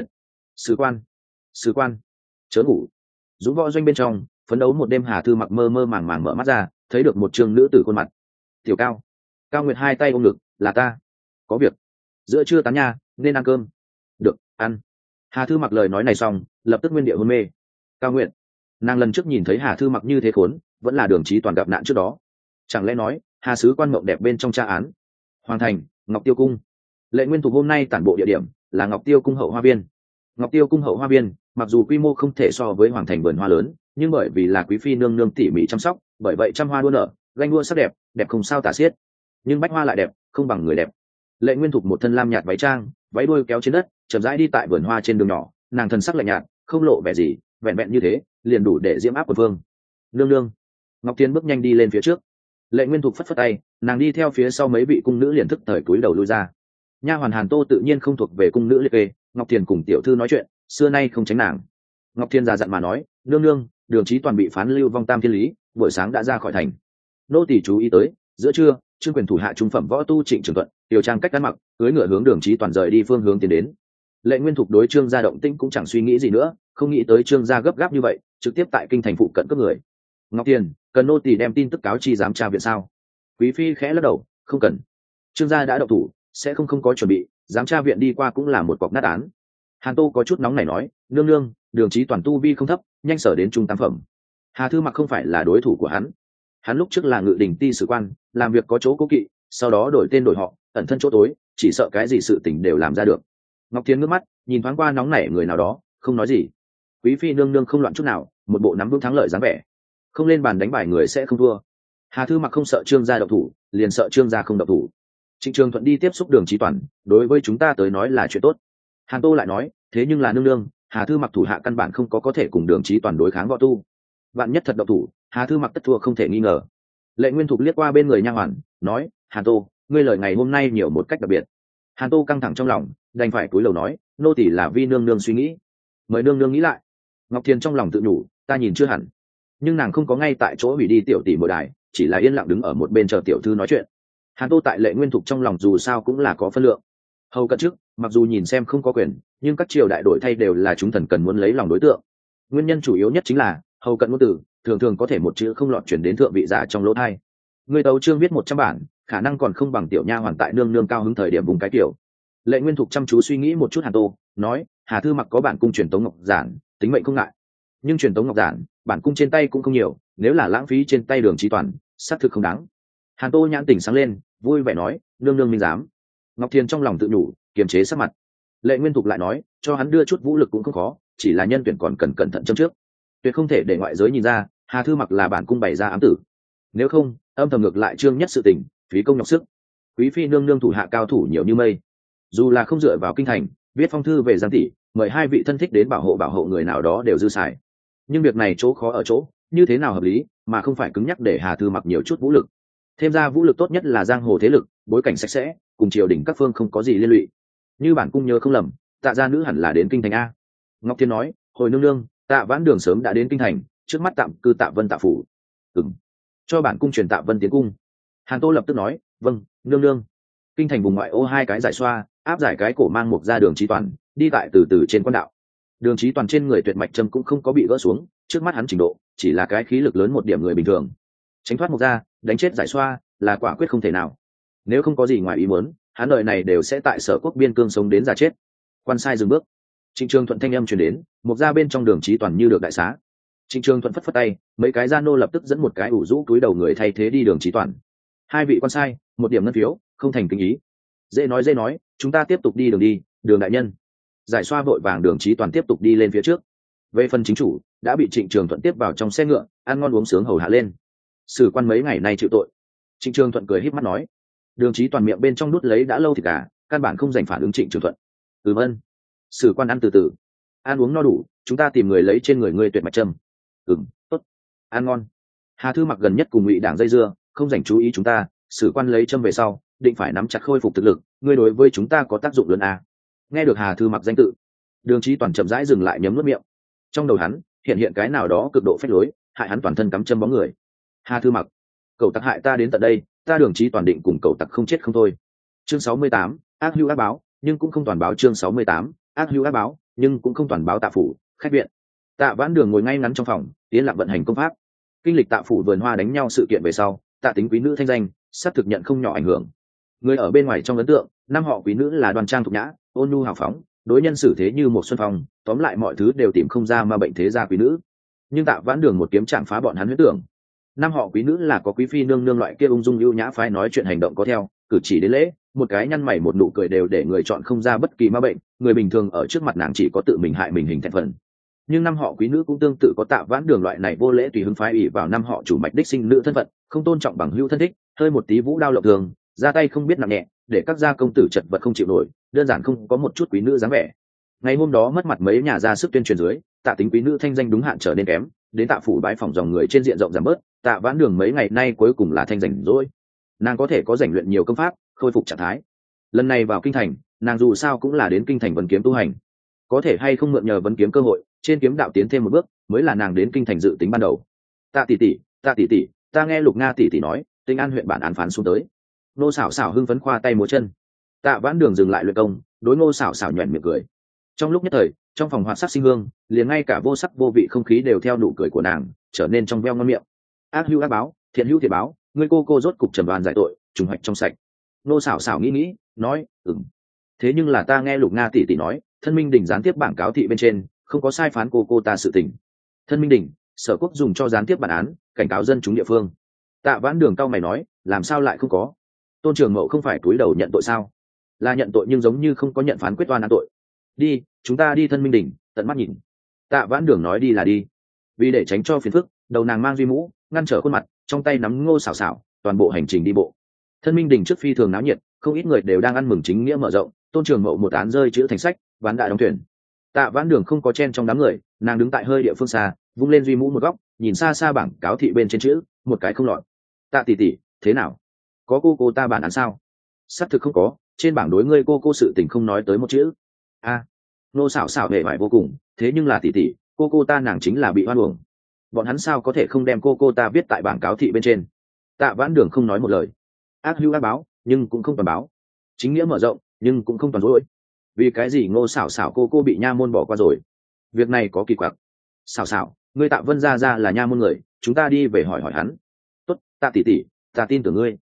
Sứ quan, chớ ngủ. Dũng võ doanh bên trong, phấn đấu một đêm Hà Thư Mặc mơ mơ màng màng mở mắt ra, thấy được một trường nữ tử khuôn mặt. Tiểu Cao, Cao Nguyệt hai tay ôm ngực, là ta. Có việc. Giữa trưa tán nha, nên ăn cơm. Được, ăn. Hà Thư Mặc lời nói này xong, lập tức nguyên địa hôn mê. Cao Nguyệt, nàng lần trước nhìn thấy Hà Thư Mặc như thế khốn, vẫn là Đường Chí Toàn gặp nạn trước đó. Chẳng lẽ nói, Hà sứ quan mộng đẹp bên trong tra án. Hoàng thành, Ngọc Tiêu cung. Lệ Nguyên Thục hôm nay tản bộ địa điểm là Ngọc Tiêu cung hậu hoa viên. Ngọc Tiêu cung hậu hoa viên, mặc dù quy mô không thể so với Hoàng thành vườn hoa lớn, nhưng bởi vì là quý phi nương nương tỉ mỉ chăm sóc, bởi vậy trăm hoa đua nở, ganh đua sắc đẹp, đẹp không sao tả xiết. Nhưng bách hoa lại đẹp, không bằng người đẹp. Lệ Nguyên Thục một thân lam nhạt váy trang, váy đuôi kéo trên đất, chậm rãi đi tại vườn hoa trên đường nhỏ, nàng thần sắc lạnh nhạt, không lộ vẻ gì, vẹn vẹn như thế, liền đủ để diễm áp quần vương. Nương nương. Ngọc Thiên bước nhanh đi lên phía trước. Lệ Nguyên Thục phất phất tay, nàng đi theo phía sau mấy vị cung nữ liền thức thời cúi đầu lui ra. Nha hoàn Hàn Tô tự nhiên không thuộc về cung nữ liệt kê, Ngọc Thiền cùng tiểu thư nói chuyện, xưa nay không tránh nàng. Ngọc Thiền già dặn mà nói, nương nương, Đường Chí Toàn bị phán lưu vong tam thiên lý, buổi sáng đã ra khỏi thành. Nô tỳ chú ý tới, giữa trưa, trương quyền thủ hạ trung phẩm võ tu Trịnh Trường Thuận, tiểu trang cách ăn mặc, cưỡi ngựa hướng Đường Chí Toàn rời đi phương hướng tiến đến. Lệ Nguyên Thục đối Trương gia động tĩnh cũng chẳng suy nghĩ gì nữa, không nghĩ tới Trương gia gấp gáp như vậy, trực tiếp tại kinh thành phụ cận cướp người. Ngọc Thiền, cần nô tỳ đem tin tức cáo chi giám tra viện sao? Quý phi khẽ lắc đầu, không cần. Trương gia đã động thủ, sẽ không có chuẩn bị, giám tra viện đi qua cũng là một cọc nát án. Hàn Tô có chút nóng này nói, nương nương, Đường Chí Toàn tu vi không thấp, nhanh sở đến trung tam phẩm. Hà Thư Mặc không phải là đối thủ của hắn. Hắn lúc trước là Ngự Đình Ti sử quan, làm việc có chỗ cố kỵ, sau đó đổi tên đổi họ, ẩn thân chỗ tối, chỉ sợ cái gì sự tình đều làm ra được. Ngọc Thiến ngước mắt, nhìn thoáng qua nóng nảy người nào đó, không nói gì. Quý phi nương nương không loạn chút nào, một bộ nắm vững thắng lợi dáng vẻ. Không lên bàn đánh bài người sẽ không thua. Hà Thư Mặc không sợ Trương gia động thủ, liền sợ Trương gia không động thủ. Trịnh Trường Thuận đi tiếp xúc Đường Chí Toàn, đối với chúng ta tới nói là chuyện tốt. Hàn Tô lại nói, thế nhưng là nương nương, Hà Thư Mặc thủ hạ căn bản không có thể cùng Đường Chí Toàn đối kháng võ tu. Vạn nhất thật động thủ, Hà Thư Mặc tất thua không thể nghi ngờ. Lệ Nguyên Thục liếc qua bên người nha hoàn, nói, Hàn Tô, ngươi lời ngày hôm nay nhiều một cách đặc biệt. Hàn Tô căng thẳng trong lòng, đành phải cúi đầu nói, nô tỳ là vi nương nương suy nghĩ. Mời nương nương nghĩ lại. Ngọc Thiên trong lòng tự nhủ, ta nhìn chưa hẳn. Nhưng nàng không có ngay tại chỗ hủy đi tiểu tỷ muội đài, chỉ là yên lặng đứng ở một bên chờ tiểu thư nói chuyện. Hàn Tô tại Lệ Nguyên Thục trong lòng dù sao cũng là có phân lượng. Hầu cận trước, mặc dù nhìn xem không có quyền, nhưng các triều đại đổi thay đều là chúng thần cần muốn lấy lòng đối tượng. Nguyên nhân chủ yếu nhất chính là hầu cận ngôn tử thường thường có thể một chữ không lọt chuyển đến thượng vị giả trong lỗ thai. Người tấu chương viết 100 bản, khả năng còn không bằng tiểu nha hoàn tại nương nương cao hứng thời điểm vùng cái kiểu. Lệ Nguyên Thục chăm chú suy nghĩ một chút Hàn Tô, nói, Hà Thư Mặc có bản cung truyền tống ngọc giản, tính mệnh không ngại. Nhưng truyền tống ngọc giản, bản cung trên tay cũng không nhiều, nếu là lãng phí trên tay Đường Chí Toàn, xác thực không đáng. Hàn Tô nhãn tỉnh sáng lên, vui vẻ nói, nương nương minh giám. Ngọc Thiên trong lòng tự nhủ, kiềm chế sắc mặt. Lệ Nguyên Thục lại nói, cho hắn đưa chút vũ lực cũng không khó, chỉ là nhân tuyển còn cần cẩn thận châm trước, tuyệt không thể để ngoại giới nhìn ra Hà Thư Mặc là bản cung bày ra ám tử, nếu không âm thầm ngược lại trương nhất sự tình, phí công nhọc sức. Quý phi nương nương thủ hạ cao thủ nhiều như mây, dù là không dựa vào kinh thành viết phong thư về Giang tỷ, mời hai vị thân thích đến bảo hộ người nào đó đều dư xài. Nhưng việc này chỗ khó ở chỗ, như thế nào hợp lý mà không phải cứng nhắc để Hà Thư Mặc nhiều chút vũ lực. Thêm ra vũ lực tốt nhất là giang hồ thế lực, bối cảnh sạch sẽ, cùng triều đình các phương không có gì liên lụy. Như bản cung nhớ không lầm, Tạ gia nữ hẳn là đến kinh thành a. Ngọc Thiên nói, hồi nương nương, Tạ Vãn Đường sớm đã đến kinh thành, trước mắt tạm cư Tạ Vân Tạ phủ. Cho bản cung truyền Tạ Vân tiến cung. Hàn Tô lập tức nói, vâng nương nương. Kinh thành vùng ngoại ô hai cái giải xoa, áp giải cái cổ mang Mục ra Đường Chí Toàn, đi tại từ từ trên quan đạo. Đường Chí Toàn trên người tuyệt mạch châm cũng không có bị gỡ xuống, trước mắt hắn trình độ chỉ là cái khí lực lớn một điểm người bình thường, tránh thoát Mục ra, đánh chết giải xoa là quả quyết không thể nào. Nếu không có gì ngoài ý muốn, hắn đời này đều sẽ tại Sở Quốc biên cương sống đến già chết. Quan sai dừng bước, Trịnh Trường Thuận thanh âm truyền đến, Mục ra bên trong Đường Chí Toàn như được đại xá. Trịnh Trường Thuận phất phất tay, mấy cái gia nô lập tức dẫn một cái ủ rũ túi đầu người thay thế đi Đường Chí Toàn. Hai vị quan sai, một điểm ngân phiếu, không thành kính ý. Dễ nói, chúng ta tiếp tục đi đường đi, Đường đại nhân. Giải xoa vội vàng Đường Chí Toàn tiếp tục đi lên phía trước. Về phần chính chủ, đã bị Trịnh Trường Thuận tiếp vào trong xe ngựa, ăn ngon uống sướng hầu hạ lên. Sử quan mấy ngày nay chịu tội. Trịnh Trường Thuận cười híp mắt nói. Đường Chí Toàn miệng bên trong đút lấy đã lâu thì cả, căn bản không dành phản ứng Trịnh Trường Thuận. Ơn. Sử quan ăn từ từ, ăn uống no đủ, chúng ta tìm người lấy trên người ngươi tuyệt mạch châm. Tốt, ăn ngon. Hà Thư Mặc gần nhất cùng Ngụy Đảng dây dưa, không dành chú ý chúng ta. Sử quan lấy châm về sau, định phải nắm chặt khôi phục thực lực, ngươi đối với chúng ta có tác dụng lớn à. Nghe được Hà Thư Mặc danh tự, Đường Chí Toàn chậm rãi dừng lại nhấm nuốt miệng. Trong đầu hắn hiện cái nào đó cực độ phách lối, hại hắn toàn thân cắm châm bóng người. Hà Thư Mặc, cậu tặc hại ta đến tận đây, ta Đường Chí Toàn định cùng cậu tặc không chết không thôi. Chương 68, ác hữu ác báo, nhưng cũng không toàn báo. Chương 68, ác hữu ác báo, nhưng cũng không toàn báo. Tạ phủ khách viện, Tạ Vãn Đường ngồi ngay ngắn trong phòng, tiến lặng vận hành công pháp. Kinh lịch Tạ phủ vườn hoa đánh nhau sự kiện về sau, Tạ tính quý nữ thanh danh sắp thực nhận không nhỏ ảnh hưởng. Người ở bên ngoài trong ấn tượng, năm họ quý nữ là đoan trang thục nhã, ôn nhu hào phóng, đối nhân xử thế như một xuân phong, tóm lại mọi thứ đều tìm không ra ma bệnh thế gia quý nữ. Nhưng Tạ Vãn Đường một kiếm chạm phá bọn hắn huyết tưởng. Năm họ quý nữ là có quý phi nương nương loại kia ung dung ưu nhã, phái nói chuyện hành động có theo, cử chỉ đến lễ, một cái nhăn mày một nụ cười đều để người chọn không ra bất kỳ ma bệnh, người bình thường ở trước mặt nàng chỉ có tự mình hại mình hình thành phần. Nhưng năm họ quý nữ cũng tương tự có Tạ Vãn Đường loại này vô lễ tùy hứng phái ỷ vào năm họ chủ mạch đích sinh nữ thân phận, không tôn trọng bằng hữu thân thích, hơi một tí vũ đao lộng thường, ra tay không biết nặng nhẹ, để các gia công tử chật vật không chịu nổi, đơn giản không có một chút quý nữ dáng vẻ. Ngày hôm đó mất mặt mấy nhà ra sức tuyên truyền dưới, Tạ tính quý nữ thanh danh đúng hạn trở nên kém, đến Tạ phủ bái phỏng dòng người trên diện rộng giảm bớt. Tạ Vãn Đường mấy ngày nay cuối cùng là thanh rảnh rỗi, nàng có thể có rảnh luyện nhiều công pháp, khôi phục trạng thái. Lần này vào kinh thành, nàng dù sao cũng là đến kinh thành vấn kiếm tu hành, có thể hay không mượn nhờ vấn kiếm cơ hội trên kiếm đạo tiến thêm một bước mới là nàng đến kinh thành dự tính ban đầu. Tạ tỷ tỷ, ta nghe Lục Nga tỷ tỷ nói, Tinh An huyện bản án phán xuống tới. Nô xảo xảo hưng phấn khoa tay múa chân. Tạ Vãn Đường dừng lại luyện công, đối Ngô xảo xảo nhoẻn miệng cười. Trong lúc nhất thời, trong phòng hoạt sắc sinh hương, liền ngay cả vô sắc vô vị không khí đều theo nụ cười của nàng trở nên trong veo ngon miệng. Ác hữu ác báo, thiện hữu thiện báo, ngươi cô rốt cục trầm đoan giải tội, trùng hoạch trong sạch. Nô xảo xảo nghĩ, nói, thế nhưng là ta nghe Lục Nga tỷ tỷ nói, Thân Minh Đình gián tiếp bảng cáo thị bên trên không có sai phán cô ta sự tình. Thân Minh Đình, Sở Quốc dùng cho gián tiếp bản án, cảnh cáo dân chúng địa phương. Tạ Vãn Đường cau mày nói, làm sao lại không có? Tôn Trường Mậu không phải cúi đầu nhận tội sao? Là nhận tội nhưng giống như không có nhận phán quyết oan án tội. Đi, chúng ta đi Thân Minh Đình, tận mắt nhìn. Tạ Vãn Đường nói đi là đi. Vì để tránh cho phiền phức, đầu nàng mang duy mũ, ngăn trở khuôn mặt, trong tay nắm Ngô xảo xảo, toàn bộ hành trình đi bộ. Thân Minh Đình trước phi thường náo nhiệt, không ít người đều đang ăn mừng chính nghĩa mở rộng. Tôn Trường Mậu một án rơi chữ thành sách, ván đại đóng thuyền. Tạ Vãn Đường không có chen trong đám người, nàng đứng tại hơi địa phương xa, vung lên duy mũ một góc, nhìn xa xa bảng cáo thị bên trên chữ, một cái không lọt. Tạ tỷ tỷ, thế nào? Có cô ta bản án sao? Xác thực không có, trên bảng đối ngươi cô sự tình không nói tới một chữ. Nô xảo xảo hề vải vô cùng, thế nhưng là tỷ tỷ, cô ta nàng chính là bị oan uổng. Bọn hắn sao có thể không đem cô ta viết tại bảng cáo thị bên trên? Tạ Vãn Đường không nói một lời. Ác hữu ác báo, nhưng cũng không toàn báo. Chính nghĩa mở rộng, nhưng cũng không toàn dối. Vì cái gì Ngô xảo xảo cô bị nha môn bỏ qua rồi? Việc này có kỳ quặc. Xảo xảo, ngươi Tạ Vân ra là nha môn người, chúng ta đi về hỏi hắn. Tốt, Tạ tỷ tỷ, ta tin tưởng ngươi.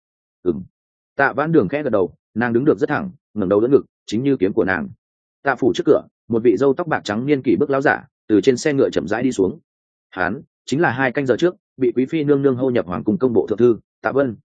Tạ Vãn Đường khẽ gật đầu, nàng đứng được rất thẳng, ngẩng đầu đỡ ngực, chính như kiếm của nàng. Tạ phủ trước cửa, một vị râu tóc bạc trắng niên kỷ bước láo giả từ trên xe ngựa chậm rãi đi xuống. Hắn chính là 2 canh giờ trước bị quý phi nương nương hô nhập hoàng cung công bộ thượng thư Tạ Vân.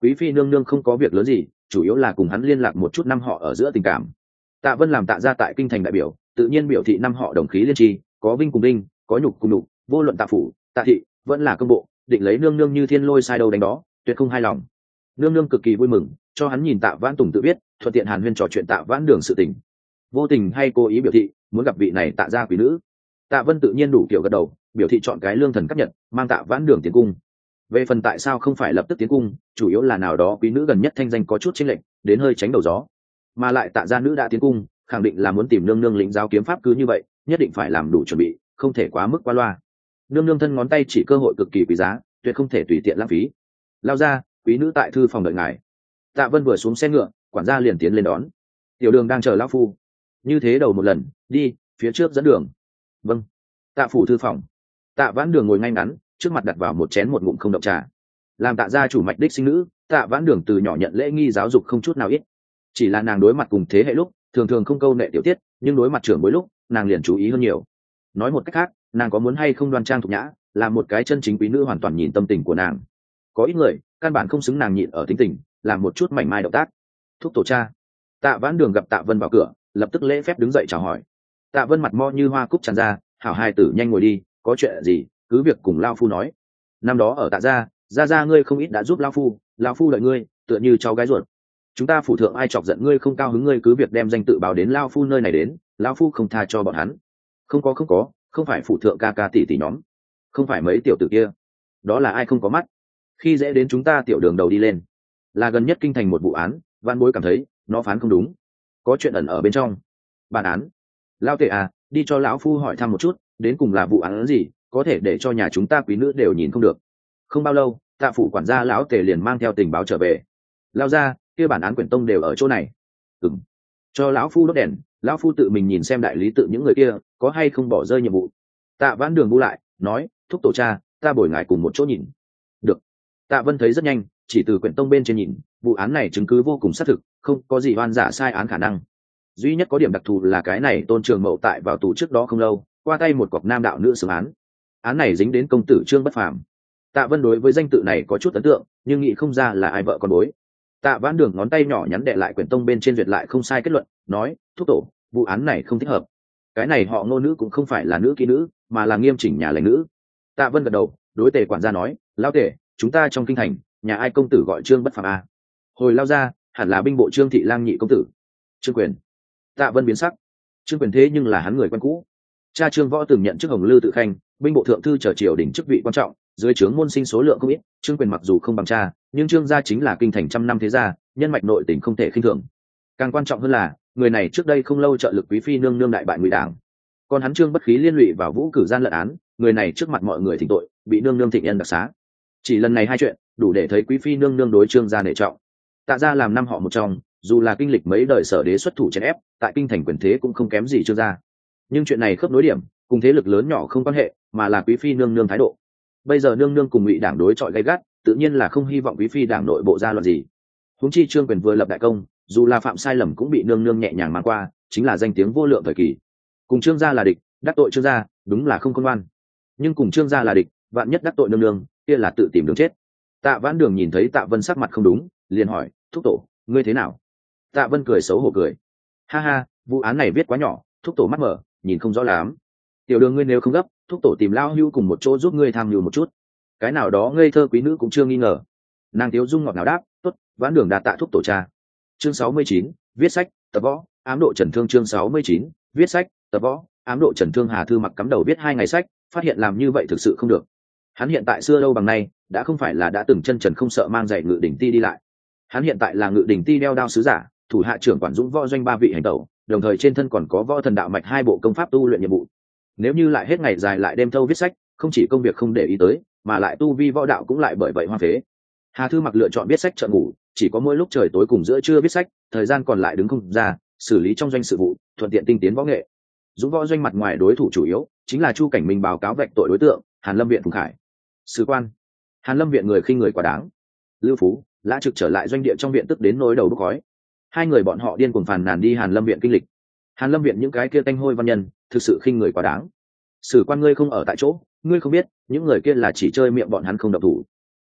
quý phi nương nương không có việc lớn gì, chủ yếu là cùng hắn liên lạc một chút năm họ ở giữa tình cảm. Tạ Vân làm Tạ gia tại kinh thành đại biểu, tự nhiên biểu thị năm họ đồng khí liên tri, có vinh cùng vinh, có nhục cùng nhục, vô luận Tạ phủ, Tạ thị vẫn là công bộ, định lấy nương nương như thiên lôi sai đầu đánh đó, tuyệt không hài lòng. Nương nương cực kỳ vui mừng, cho hắn nhìn Tạ Vãn Tùng tự biết, thuận tiện hàn huyên trò chuyện Tạ Vãn Đường sự tình. Vô tình hay cố ý biểu thị muốn gặp vị này Tạ gia quý nữ. Tạ Vân tự nhiên đủ kiểu gật đầu, biểu thị chọn cái lương thần cấp nhật, mang Tạ Vãn Đường tiến cung. Về phần tại sao không phải lập tức tiến cung, chủ yếu là nào đó quý nữ gần nhất thanh danh có chút chênh lệch, đến hơi tránh đầu gió. Mà lại Tạ gia nữ đã tiến cung, khẳng định là muốn tìm nương nương lĩnh giáo kiếm pháp, cứ như vậy, nhất định phải làm đủ chuẩn bị, không thể quá mức qua loa. Nương nương thân ngón tay chỉ cơ hội cực kỳ quý giá, tuyệt không thể tùy tiện lãng phí. Lao ra, quý nữ tại thư phòng đợi ngài. Tạ Vân vừa xuống xe ngựa, quản gia liền tiến lên đón. Tiểu Đường đang chờ lão phu. Như thế đầu một lần, đi, phía trước dẫn đường. Vâng. Tạ phủ thư phòng. Tạ Vãn Đường ngồi ngay ngắn, trước mặt đặt vào một chén một ngụm không động trà. Làm Tạ gia chủ mạch đích sinh nữ, Tạ Vãn Đường từ nhỏ nhận lễ nghi giáo dục không chút nào ít. Chỉ là nàng đối mặt cùng thế hệ lúc, thường thường không câu nệ tiểu tiết, nhưng đối mặt trưởng bối lúc, nàng liền chú ý hơn nhiều. Nói một cách khác, nàng có muốn hay không đoan trang thục nhã, là một cái chân chính quý nữ hoàn toàn nhìn tâm tình của nàng. Có ít người, căn bản không xứng nàng nhịn ở tính tình, làm một chút mảnh mai động tác. Thúc tổ cha. Tạ Vãn Đường gặp Tạ Vân vào cửa, lập tức lễ phép đứng dậy chào hỏi. Tạ Vân mặt mo như hoa cúc tràn ra, hảo hai tử nhanh ngồi đi, có chuyện gì cứ việc cùng lao phu nói. Năm đó ở Tạ gia ngươi không ít đã giúp lao phu đợi ngươi tựa như cháu gái ruột. Chúng ta phủ thượng ai chọc giận ngươi không cao hứng, ngươi cứ việc đem danh tự báo đến lao phu nơi này đến, lao phu không tha cho bọn hắn. Không có, không phải phủ thượng ca ca tỷ tỷ nhóm, không phải mấy tiểu tử kia, đó là ai không có mắt, khi dễ đến chúng ta Tiểu Đường đầu đi lên. Là gần nhất kinh thành một vụ án, văn bối cảm thấy nó phán không đúng, có chuyện ẩn ở bên trong. Bản án? Lao tệ à, đi cho lão phu hỏi thăm một chút, đến cùng là vụ án gì, có thể để cho nhà chúng ta quý nữ đều nhìn không được. Không bao lâu, Tạ phủ quản gia lão tề liền mang theo tình báo trở về. Lao ra, kia bản án quyển tông đều ở chỗ này. Ừm. Cho lão phu đốt đèn, lão phu tự mình nhìn xem đại lý tự những người kia có hay không bỏ rơi nhiệm vụ. Tạ Vãn Đường bu lại nói, thúc tổ cha, ta bồi ngài cùng một chỗ nhìn. Được. Tạ Vân thấy rất nhanh, chỉ từ quyển tông bên trên nhìn, vụ án này chứng cứ vô cùng xác thực, không có gì oan giả sai án khả năng. Duy nhất có điểm đặc thù là cái này Tôn Trường Mậu tại vào tù trước đó không lâu, qua tay một cọc nam đạo nữ xử án. Án này dính đến công tử Trương Bất Phàm. Tạ Vân đối với danh tự này có chút ấn tượng, nhưng nghĩ không ra là ai vợ con bối. Tạ Vãn Đường ngón tay nhỏ nhắn đệ lại quyển tông bên trên duyệt lại không sai kết luận, nói, thúc tổ, vụ án này không thích hợp. Cái này họ Ngô nữ cũng không phải là nữ kỹ nữ, mà là nghiêm chỉnh nhà lành nữ. Tạ Vân gật đầu, đối Tề quản gia nói, lão Tề, chúng ta trong kinh thành, nhà ai công tử gọi Trương Bất Phàm à? Hồi lao ra, hẳn là binh bộ Trương thị lang nhị công tử. Trương Quyền. Tạ Vân biến sắc. Trương Quyền thế nhưng là hắn người quen cũ. Cha Trương Võ từng nhận chức Hồng Lư tự khanh, binh bộ thượng thư trở triều đình chức vị quan trọng, dưới trướng môn sinh số lượng không ít. Trương Quyền mặc dù không bằng cha, nhưng Trương gia chính là kinh thành trăm năm thế gia, nhân mạch nội tình không thể khinh thường. Càng quan trọng hơn là, người này trước đây không lâu trợ lực quý phi nương nương đại bại Ngụy Đảng, còn hắn Trương Bất Khí liên lụy vào vũ cử gian lận án, người này trước mặt mọi người thỉnh tội, bị nương nương thịnh nhân đặc xá. Chỉ lần này hai chuyện, đủ để thấy quý phi nương nương đối Trương gia nể trọng. Tạ gia làm năm họ một trong, dù là kinh lịch mấy đời sở đế xuất thủ chèn ép, tại kinh thành quyền thế cũng không kém gì Trương gia. Nhưng chuyện này khớp nối điểm, cùng thế lực lớn nhỏ không quan hệ, mà là quý phi nương nương thái độ. Bây giờ nương nương cùng Ngụy Đảng đối chọi gay gắt, tự nhiên là không hy vọng quý phi đảng nội bộ ra loạn gì. Huống chi Trương Quyền vừa lập đại công, dù là phạm sai lầm cũng bị nương nương nhẹ nhàng mang qua, chính là danh tiếng vô lượng thời kỳ. Cùng Trương gia là địch, đắc tội Trương gia, đúng là không khôn ngoan. Nhưng cùng Trương gia là địch, vạn nhất đắc tội nương nương, kia là tự tìm đường chết. Tạ Vãn Đường nhìn thấy Tạ Vân sắc mặt không đúng, liền hỏi, thúc tổ, ngươi thế nào? Tạ Vân cười xấu hổ cười, ha ha, vụ án này viết quá nhỏ, thúc tổ mắt mở, nhìn không rõ lắm. Tiểu Đường ngươi nếu không gấp, thúc tổ tìm lao hưu cùng một chỗ giúp ngươi tham mưu một chút. Cái nào đó ngây thơ quý nữ cũng chưa nghi ngờ. Nàng Tiếu Dung ngọt ngào đáp, tốt, Vãn Đường đạt tạ thúc tổ cha. Chương 69, viết sách, tập võ, ám độ trần thương. Chương 69, viết sách, tập võ, ám độ trần thương. Hà Thư Mặc cắm đầu viết 2 ngày sách, phát hiện làm như vậy thực sự không được. Hắn hiện tại xưa lâu bằng nay, đã không phải là đã từng chân trần không sợ mang giày ngự đỉnh ti đi lại. Hắn hiện tại là ngự đỉnh ti đeo đao sứ giả, thủ hạ trưởng quản dũng võ doanh 3 vị hành tẩu, đồng thời trên thân còn có võ thần đạo mạch 2 bộ công pháp tu luyện nhiệm vụ. Nếu như lại hết ngày dài lại đêm thâu viết sách, không chỉ công việc không để ý tới, mà lại tu vi võ đạo cũng lại bởi vậy hoang phế. Hà Thư Mặc lựa chọn viết sách chợt ngủ, chỉ có mỗi lúc trời tối cùng giữa trưa viết sách, thời gian còn lại đứng không ra, xử lý trong doanh sự vụ, thuận tiện tinh tiến võ nghệ. Dũng võ doanh mặt ngoài đối thủ chủ yếu chính là Chu Cảnh Minh báo cáo vạch tội đối tượng, Hàn Lâm viện Phùng Khải. Sử quan, Hàn Lâm viện người khinh người quá đáng. Lưu Phú, Lã Trực trở lại doanh địa trong viện tức đến nỗi đầu bốc khói. 2 người bọn họ điên cuồng phàn nàn đi Hàn Lâm viện kinh lịch. Hàn Lâm viện những cái kia tanh hôi văn nhân, thực sự khinh người quá đáng. Sử quan ngươi không ở tại chỗ, ngươi không biết, những người kia là chỉ chơi miệng bọn hắn không động thủ.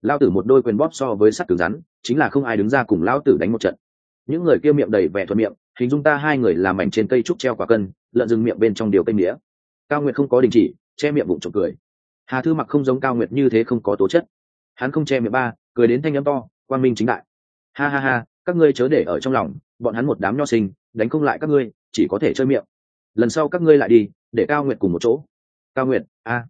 Lao tử một đôi quyền bóp so với sắt cứng rắn, chính là không ai đứng ra cùng Lao tử đánh một trận. Những người kia miệng đầy vẻ thuận miệng, hình dung ta hai người làm mảnh trên cây trúc treo quả cân, lợn rừng miệng bên trong điều cây mía. Cao Nguyệt không có đình chỉ, che miệng bụng trộm cười. Hà Thư Mặc không giống Cao Nguyệt như thế không có tố chất, hắn không che miệng ba, cười đến thanh âm to, quang minh chính đại. Ha ha ha, các ngươi chớ để ở trong lòng, bọn hắn một đám nho sinh, đánh không lại các ngươi, chỉ có thể chơi miệng. Lần sau các ngươi lại đi, để Cao Nguyệt cùng một chỗ. Cao Nguyệt,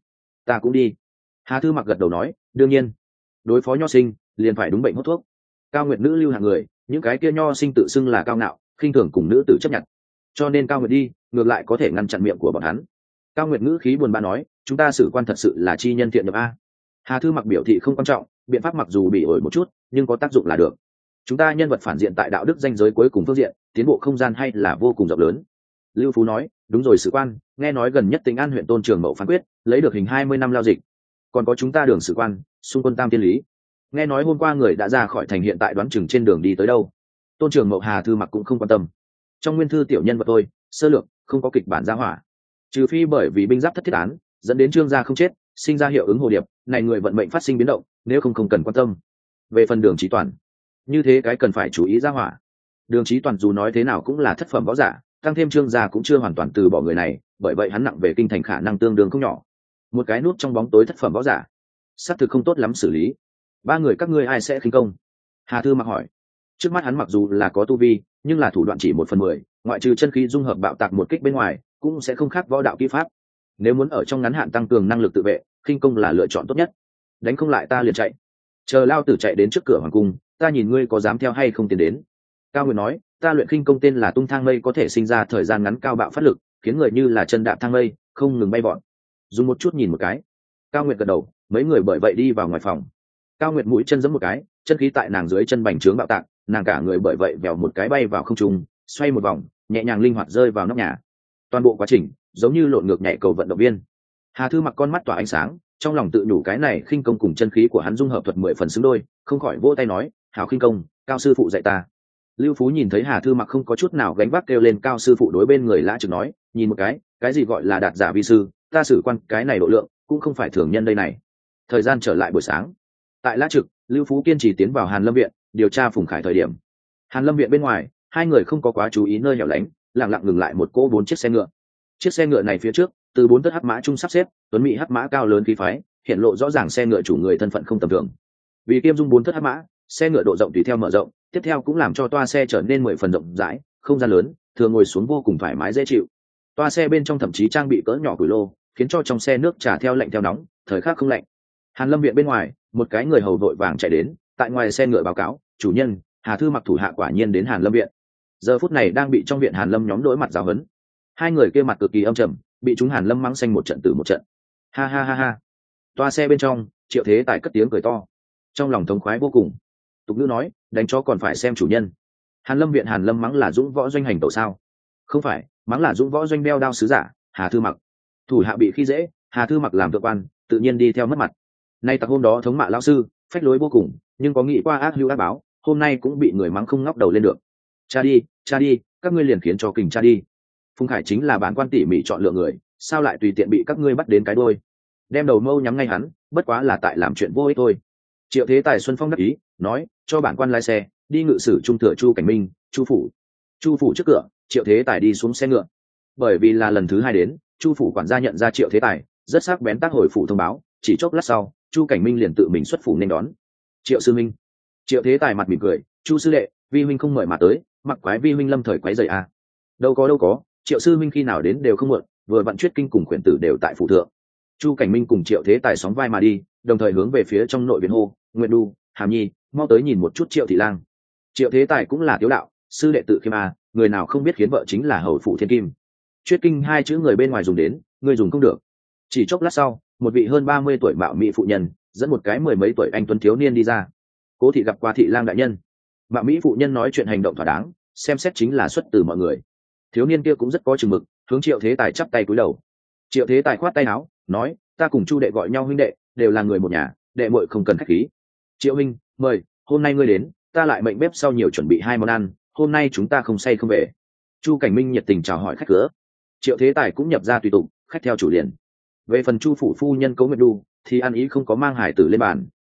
ta cũng đi. Hà Thư Mặc gật đầu nói, đương nhiên, đối phó nho sinh liền phải đúng bệnh hút thuốc. Cao Nguyệt nữ lưu hạng người, những cái kia nho sinh tự xưng là cao ngạo, khinh thường cùng nữ tử chấp nhận, cho nên Cao Nguyệt đi, ngược lại có thể ngăn chặn miệng của bọn hắn. Cao Nguyệt ngữ khí buồn bã nói, chúng ta xử quan thật sự là chi nhân thiện nhập a. Hà Thư Mặc biểu thị không quan trọng, biện pháp mặc dù bị ổi một chút, nhưng có tác dụng là được. Chúng ta nhân vật phản diện tại đạo đức danh giới cuối cùng phương diện, tiến bộ không gian hay là vô cùng rộng lớn. Lưu Phú nói, đúng rồi, sử quan, nghe nói gần nhất Tỉnh An huyện Tôn Trường Mậu phán quyết, lấy được hình 20 năm lao dịch. Còn có chúng ta Đường sử quan, xung quân Tam Tiên Lý. Nghe nói hôm qua người đã ra khỏi thành, hiện tại đoán chừng trên đường đi tới đâu. Tôn Trường Mậu Hà Thư Mặc cũng không quan tâm. Trong nguyên thư tiểu nhân vật tôi, sơ lược, không có kịch bản ra hỏa. Trừ phi bởi vì binh giáp thất thiết án, dẫn đến Trương gia không chết, sinh ra hiệu ứng hồ điệp, này người vận mệnh phát sinh biến động, nếu không cần quan tâm. Về phần Đường Chí Toàn, như thế cái cần phải chú ý ra hỏa. Đường Chí Toàn dù nói thế nào cũng là thất phẩm võ giả, tăng thêm Trương gia cũng chưa hoàn toàn từ bỏ người này, bởi vậy hắn nặng về kinh thành khả năng tương đương không nhỏ. Một cái nút trong bóng tối thất phẩm võ giả, xác thực không tốt lắm xử lý. Ba người các ngươi ai sẽ khinh công? Hà Thư Mặc hỏi. Trước mắt hắn mặc dù là có tu vi, nhưng là thủ đoạn chỉ 1/10, ngoại trừ chân khí dung hợp bạo tạc một kích bên ngoài, cũng sẽ không khác võ đạo kỹ pháp. Nếu muốn ở trong ngắn hạn tăng cường năng lực tự vệ, khinh công là lựa chọn tốt nhất. Đánh không lại ta liền chạy, chờ lao tử chạy đến trước cửa hoàng cung, ta nhìn ngươi có dám theo hay không tiến đến. Cao Nguyệt nói, ta luyện khinh công tên là tung thang mây, có thể sinh ra thời gian ngắn cao bạo phát lực, khiến người như là chân đạp thang mây, không ngừng bay vọt. Dùng một chút nhìn một cái. Cao Nguyệt gật đầu, mấy người bởi vậy đi vào ngoài phòng. Cao Nguyệt mũi chân giẫm một cái, chân khí tại nàng dưới chân bành trướng bạo tạc, nàng cả người bởi vậy vèo một cái bay vào không trung, xoay một vòng, nhẹ nhàng linh hoạt rơi vào nóc nhà. Toàn bộ quá trình giống như lộn ngược nhảy cầu vận động viên. Hà Thư Mặc con mắt tỏa ánh sáng, trong lòng tự nhủ cái này khinh công cùng chân khí của hắn dung hợp thuật 10 phần xứng đôi, không khỏi vỗ tay nói, hảo khinh công, Cao sư phụ dạy ta. Lưu Phú nhìn thấy Hà Thư Mặc không có chút nào gánh vác, kêu lên Cao sư phụ đối bên người Lã Trực nói, nhìn một cái gì gọi là đạt giả vi sư, ta xử quan cái này độ lượng cũng không phải thường nhân đây này. Thời gian trở lại buổi sáng, tại Lã Trực, Lưu Phú kiên trì tiến vào Hàn Lâm viện điều tra Phùng Khải thời điểm. Hàn Lâm viện bên ngoài, hai người không có quá chú ý nơi hẻo lánh, lặng lặng ngừng lại một cỗ 4 chiếc xe ngựa. Chiếc xe ngựa này phía trước, từ 4 tấc hắc mã trung sắp xếp, tuấn mỹ hắc mã cao lớn khí phái, hiện lộ rõ ràng xe ngựa chủ người thân phận không tầm thường. Vì kiêm dung 4 tấc hắc mã, xe ngựa độ rộng tùy theo mở rộng, tiếp theo cũng làm cho toa xe trở nên 10 phần rộng rãi, không gian lớn, thường ngồi xuống vô cùng thoải mái dễ chịu. Toa xe bên trong thậm chí trang bị cỡ nhỏ củi lô, khiến cho trong xe nước trà theo lạnh theo nóng, thời khắc không lạnh. Hàn Lâm viện bên ngoài, một cái người hầu vội vàng chạy đến, tại ngoài xe ngựa báo cáo, chủ nhân, Hà Thư Mặc thủ hạ quả nhiên đến Hàn Lâm viện. Giờ phút này đang bị trong viện Hàn Lâm nhóm đối mặt giáo huấn. Hai người kia mặt cực kỳ âm trầm, bị chúng Hàn Lâm mắng xanh một trận từ một trận. Ha ha ha ha. Toa xe bên trong, Triệu Thế Tài cất tiếng cười to, trong lòng thống khoái vô cùng. Tục ngữ nói, đánh chó còn phải xem chủ nhân. Hàn Lâm viện Hàn Lâm mắng là dũng võ doanh hành tẩu sao? Không phải, mắng là dũng võ doanh đeo đao sứ giả, Hà Thư Mặc. Thủ hạ bị khi dễ, Hà Thư Mặc làm thượng quan, tự nhiên đi theo mất mặt. Nay tặc hôm đó thống mạ lão sư, phách lối vô cùng, nhưng có nghĩ qua ác hữu ác báo, hôm nay cũng bị người mắng không ngóc đầu lên được. Cha đi, các ngươi liền khiến cho kình cha đi. Phùng Khải chính là bản quan tỉ mỉ chọn lựa người, sao lại tùy tiện bị các ngươi bắt đến cái đôi? Đem đầu mâu nhắm ngay hắn, bất quá là tại làm chuyện vô ích thôi. Triệu Thế Tài Xuân Phong đắc ý, nói, cho bản quan lái xe, đi ngự sử trung thừa Chu Cảnh Minh, Chu phủ. Chu phủ trước cửa, Triệu Thế Tài đi xuống xe ngựa. Bởi vì là lần thứ 2 đến, Chu phủ quản gia nhận ra Triệu Thế Tài, rất sắc bén tác hồi phủ thông báo, chỉ chốc lát sau, Chu Cảnh Minh liền tự mình xuất phủ nên đón. Triệu sư minh. Triệu Thế Tài mặt mỉm cười, Chu sư đệ, vi huynh không mời mà tới, mặc quái vi huynh lâm thời quái rầy à. Đâu có, Triệu sư minh khi nào đến đều không muộn, vừa vặn Chuyết Kinh cùng Khuyển Tử đều tại phủ thượng. Chu Cảnh Minh cùng Triệu Thế Tài sóng vai mà đi, đồng thời hướng về phía trong nội viện hô, Nguyệt Đu, Hàm Nhi, mau tới nhìn một chút Triệu thị lang. Triệu Thế Tài cũng là tiếu đạo, sư đệ tự khiêm à, người nào không biết khiến vợ chính là hầu phủ thiên kim. Chuyết Kinh 2 chữ người bên ngoài dùng đến, người dùng không được. Chỉ chốc lát sau, một vị hơn 30 tuổi mạo mỹ phụ nhân dẫn một cái 10 mấy tuổi anh tuấn thiếu niên đi ra. Cố thị gặp qua thị lang đại nhân. Mạo mỹ phụ nhân nói chuyện hành động thỏa đáng, xem xét chính là xuất từ mọi người. Thiếu niên kia cũng rất có chừng mực, hướng Triệu Thế Tài chắp tay cúi đầu. Triệu Thế Tài khoát tay áo, nói, ta cùng Chu đệ gọi nhau huynh đệ, đều là người một nhà, đệ muội không cần khách khí. Triệu huynh, mời, hôm nay ngươi đến, ta lại mệnh bếp sau nhiều chuẩn bị 2 món ăn, hôm nay chúng ta không say không về. Chu Cảnh Minh nhiệt tình chào hỏi khách cửa. Triệu Thế Tài cũng nhập ra tùy tục, khách theo chủ liền. Về phần Chu phủ phu nhân Cố Nguyệt Đu thì ăn ý không có mang hải tử lên bàn,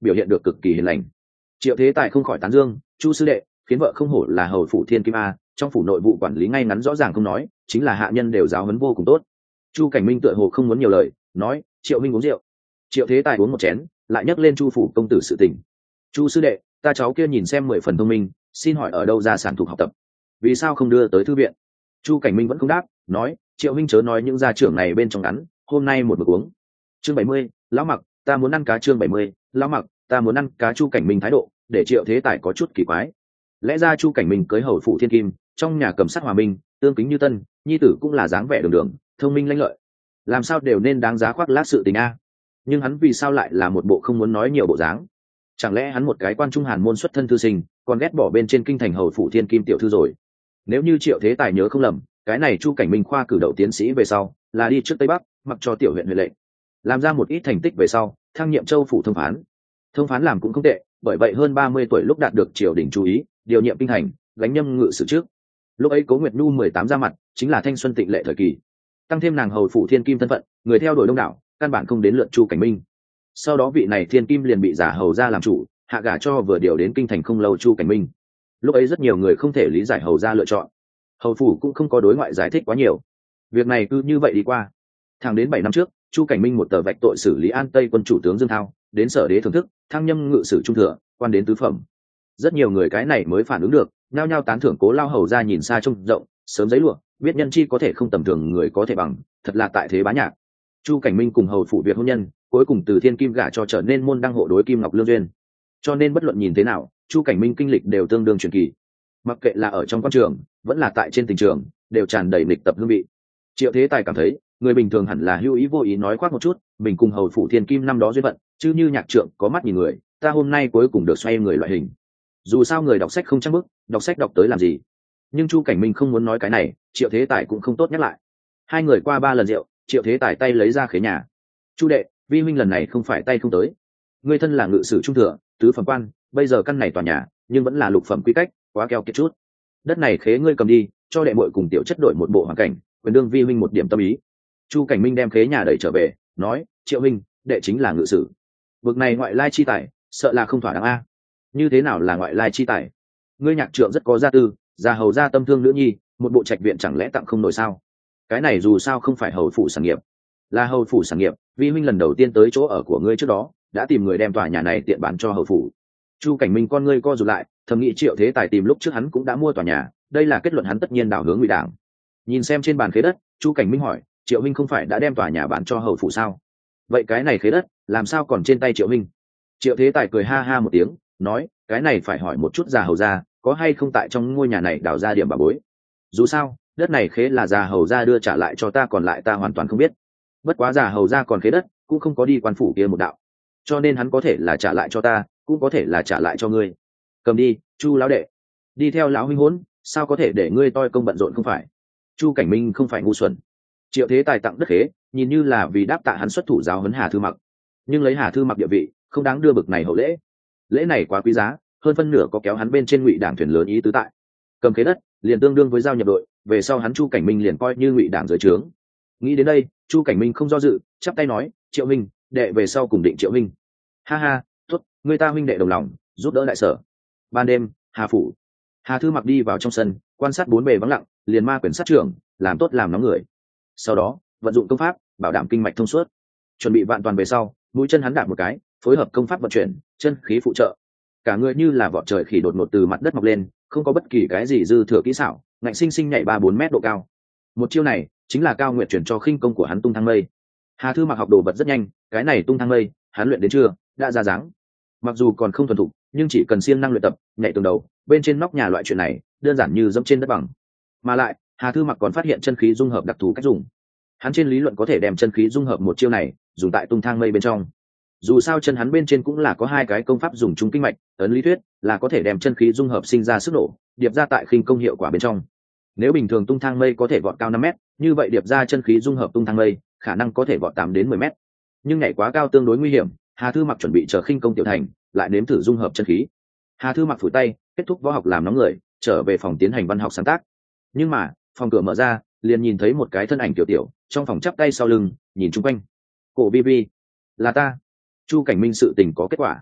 biểu hiện được cực kỳ hiền lành. Triệu Thế Tài không khỏi tán dương, Chu sư đệ khiến vợ không hổ là hầu phủ thiên kim a, trong phủ nội vụ quản lý ngay ngắn rõ ràng không nói, chính là hạ nhân đều giáo huấn vô cùng tốt. Chu Cảnh Minh tựa hồ không muốn nhiều lời, nói, Triệu Minh uống rượu. Triệu Thế Tài uống một chén, lại nhắc lên Chu phủ công tử sự tình. Chu sư đệ, ta cháu kia nhìn xem 10 phần thông minh, xin hỏi ở đâu ra sản thuộc học tập, vì sao không đưa tới thư viện? Chu Cảnh Minh vẫn không đáp, nói, Triệu Minh chớ nói những gia trưởng này bên trong ngắn, hôm nay một mực uống. Chương 70, lão Mặc, ta muốn ăn cá. Chương 70, lão Mặc, ta muốn ăn cá. Chu Cảnh Minh thái độ để Triệu Thế Tài có chút kỳ quái. Lẽ ra Chu Cảnh Minh cưới hầu phụ thiên kim, trong nhà cầm sát hòa minh, tương kính như tân, nhi tử cũng là dáng vẻ đường đường, thông minh lanh lợi, làm sao đều nên đáng giá khoác lác sự tình a. Nhưng hắn vì sao lại là một bộ không muốn nói nhiều bộ dáng? Chẳng lẽ hắn một cái quan trung hàn môn xuất thân thư sinh, còn ghét bỏ bên trên kinh thành hầu phụ thiên kim tiểu thư rồi? Nếu như Triệu Thế Tài nhớ không lầm, cái này Chu Cảnh Minh khoa cử đậu tiến sĩ về sau là đi trước Tây Bắc, mặc cho tiểu huyện huệ lệnh, làm ra một ít thành tích về sau thăng nhiệm châu phủ thông phán làm cũng không tệ, bởi vậy hơn 30 tuổi lúc đạt được triều đình chú ý, điều nhiệm kinh thành, gánh nhâm ngự sử trước. Lúc ấy Cố Nguyệt Nhu 18 ra mặt, chính là thanh xuân tịnh lệ thời kỳ, tăng thêm nàng hầu phủ thiên kim thân phận, người theo đuổi đông đảo, căn bản không đến lượt Chu Cảnh Minh. Sau đó vị này thiên kim liền bị giả hầu ra làm chủ, hạ gả cho vừa điều đến kinh thành không lâu Chu Cảnh Minh. Lúc ấy rất nhiều người không thể lý giải hầu ra lựa chọn, hầu phủ cũng không có đối ngoại giải thích quá nhiều, việc này cứ như vậy đi qua. Thẳng đến 7 năm trước, Chu Cảnh Minh một tờ vạch tội xử lý An Tây quân chủ tướng Dương Thao, đến sở đế thưởng thức, thăng nhâm ngự sử trung thừa, quan đến tứ phẩm. Rất nhiều người cái này mới phản ứng được, nhao nhao tán thưởng Cố lao hầu ra nhìn xa trông rộng, sớm giấy lụa, biết nhân chi có thể không tầm thường người có thể bằng, thật là tại thế bá nhạc. Chu Cảnh Minh cùng hầu phủ việc hôn nhân, cuối cùng từ thiên kim gả cho trở nên môn đăng hộ đối Kim Ngọc Lương duyên. Cho nên bất luận nhìn thế nào, Chu Cảnh Minh kinh lịch đều tương đương truyền kỳ. Mặc kệ là ở trong quan trường, vẫn là tại trên tình trường, đều tràn đầy lịch tập hương vị. Triệu Thế Tài cảm thấy, người bình thường hẳn là hữu ý vô ý nói khoác một chút, mình cùng hầu phủ thiên kim năm đó duyên phận, chứ như nhạc trượng có mắt nhìn người, ta hôm nay cuối cùng được xoay người loại hình. Dù sao người đọc sách không chắc bức, đọc sách đọc tới làm gì. Nhưng Chu Cảnh Minh không muốn nói cái này, Triệu Thế Tài cũng không tốt nhắc lại. Hai người qua 3 lần rượu, Triệu Thế Tài tay lấy ra khế nhà. Chu đệ, vi huynh lần này không phải tay không tới. Ngươi thân là ngự sử trung thừa, tứ phẩm quan, bây giờ căn này tòa nhà, nhưng vẫn là lục phẩm quy cách, quá keo kiệt chút. Đất này khế ngươi cầm đi, cho đệ muội cùng tiểu chất đổi một bộ hoàn cảnh, quyền đương vi huynh một điểm tâm ý. Chu Cảnh Minh đem khế nhà đẩy trở về, nói, Triệu huynh, đệ chính là ngự sử, bực này ngoại lai chi tài, sợ là không thỏa đáng a. Như thế nào là ngoại lai chi tài? Ngươi nhạc trượng rất có gia tư, già hầu gia tâm thương nữ nhi, một bộ trạch viện chẳng lẽ tặng không nổi sao? Cái này dù sao không phải hầu phủ sản nghiệp, là hầu phủ sản nghiệp. Vi huynh lần đầu tiên tới chỗ ở của ngươi trước đó, đã tìm người đem tòa nhà này tiện bán cho hầu phủ. Chu Cảnh Minh con ngươi co rụt lại, thầm nghĩ Triệu Thế Tài tìm lúc trước hắn cũng đã mua tòa nhà, đây là kết luận hắn tất nhiên đảo hướng Ngụy Đảng. Nhìn xem trên bàn khế đất, Chu Cảnh Minh hỏi, Triệu Minh không phải đã đem tòa nhà bán cho hầu phủ sao? Vậy cái này khế đất làm sao còn trên tay Triệu Minh? Triệu Thế Tài cười ha ha một tiếng, nói, cái này phải hỏi một chút già hầu gia, có hay không tại trong ngôi nhà này đào ra điểm bà bối. Dù sao đất này khế là già hầu gia đưa trả lại cho ta, còn lại ta hoàn toàn không biết. Bất quá già hầu gia còn khế đất cũng không có đi quan phủ kia một đạo, cho nên hắn có thể là trả lại cho ta, cũng có thể là trả lại cho ngươi. Cầm đi, Chu lão đệ. Đi theo lão huynh hỗn, sao có thể để ngươi toi công bận rộn không phải? Chu Cảnh Minh không phải ngu xuẩn. Triệu Thế Tài tặng đất khế, nhìn như là vì đáp tạ hắn xuất thủ giáo huấn Hà Thư Mặc, nhưng lấy Hà Thư Mặc địa vị, không đáng đưa bực này hậu lễ. Lễ này quá quý giá, hơn phân nửa có kéo hắn bên trên Ngụy Đảng thuyền lớn ý tứ tại. Cầm khế đất, liền tương đương với giao nhập đội, về sau hắn Chu Cảnh Minh liền coi như Ngụy Đảng dưới trướng. Nghĩ đến đây, Chu Cảnh Minh không do dự, chắp tay nói, Triệu Minh, đệ về sau cùng định Triệu Minh. Ha ha, tốt, người ta huynh đệ đồng lòng, giúp đỡ đại sở. Ban đêm, Hà phủ. Hà Thư Mặc đi vào trong sân, quan sát bốn bề vắng lặng, liền ma quyển sát trưởng, làm tốt làm nóng người. Sau đó, vận dụng công pháp, bảo đảm kinh mạch thông suốt. Chuẩn bị vạn toàn về sau, mũi chân hắn đạp một cái, phối hợp công pháp vận chuyển, chân khí phụ trợ. Cả người như là vọt trời khỉ đột ngột từ mặt đất mọc lên, không có bất kỳ cái gì dư thừa kỹ xảo, ngạnh sinh sinh nhảy 3-4 mét độ cao. Một chiêu này, chính là Cao Nguyệt chuyển cho khinh công của hắn tung thang mây. Hà Thư Mặc học đồ vật rất nhanh, cái này tung thang mây, hắn luyện đến chưa, đã ra dáng. Mặc dù còn không thuần thục, nhưng chỉ cần siêng năng luyện tập, nhảy tường đầu, bên trên nóc nhà loại chuyện này, đơn giản như dẫm trên đất bằng. Mà lại, Hà Thư Mặc còn phát hiện chân khí dung hợp đặc thù cách dùng. Hắn trên lý luận có thể đem chân khí dung hợp một chiêu này, dùng tại tung thang mây bên trong. Dù sao chân hắn bên trên cũng là có 2 cái công pháp dùng chung kinh mạch, ấn lý thuyết là có thể đem chân khí dung hợp sinh ra sức nổ, điệp ra tại khinh công hiệu quả bên trong. Nếu bình thường tung thang mây có thể vọt cao 5 mét, như vậy điệp ra chân khí dung hợp tung thang mây, khả năng có thể vọt 8 đến 10 mét. Nhưng nhảy quá cao tương đối nguy hiểm, Hà Thư Mặc chuẩn bị chờ khinh công tiểu thành, lại nếm thử dung hợp chân khí. Hà Thư Mặc phủi tay, kết thúc võ học làm nóng người, trở về phòng tiến hành văn học sáng tác. Nhưng mà, phòng cửa mở ra, liền nhìn thấy một cái thân ảnh tiểu tiểu, trong phòng chắp tay sau lưng, nhìn chung quanh. Cổ Vi Vi, là ta. Chu Cảnh Minh sự tình có kết quả.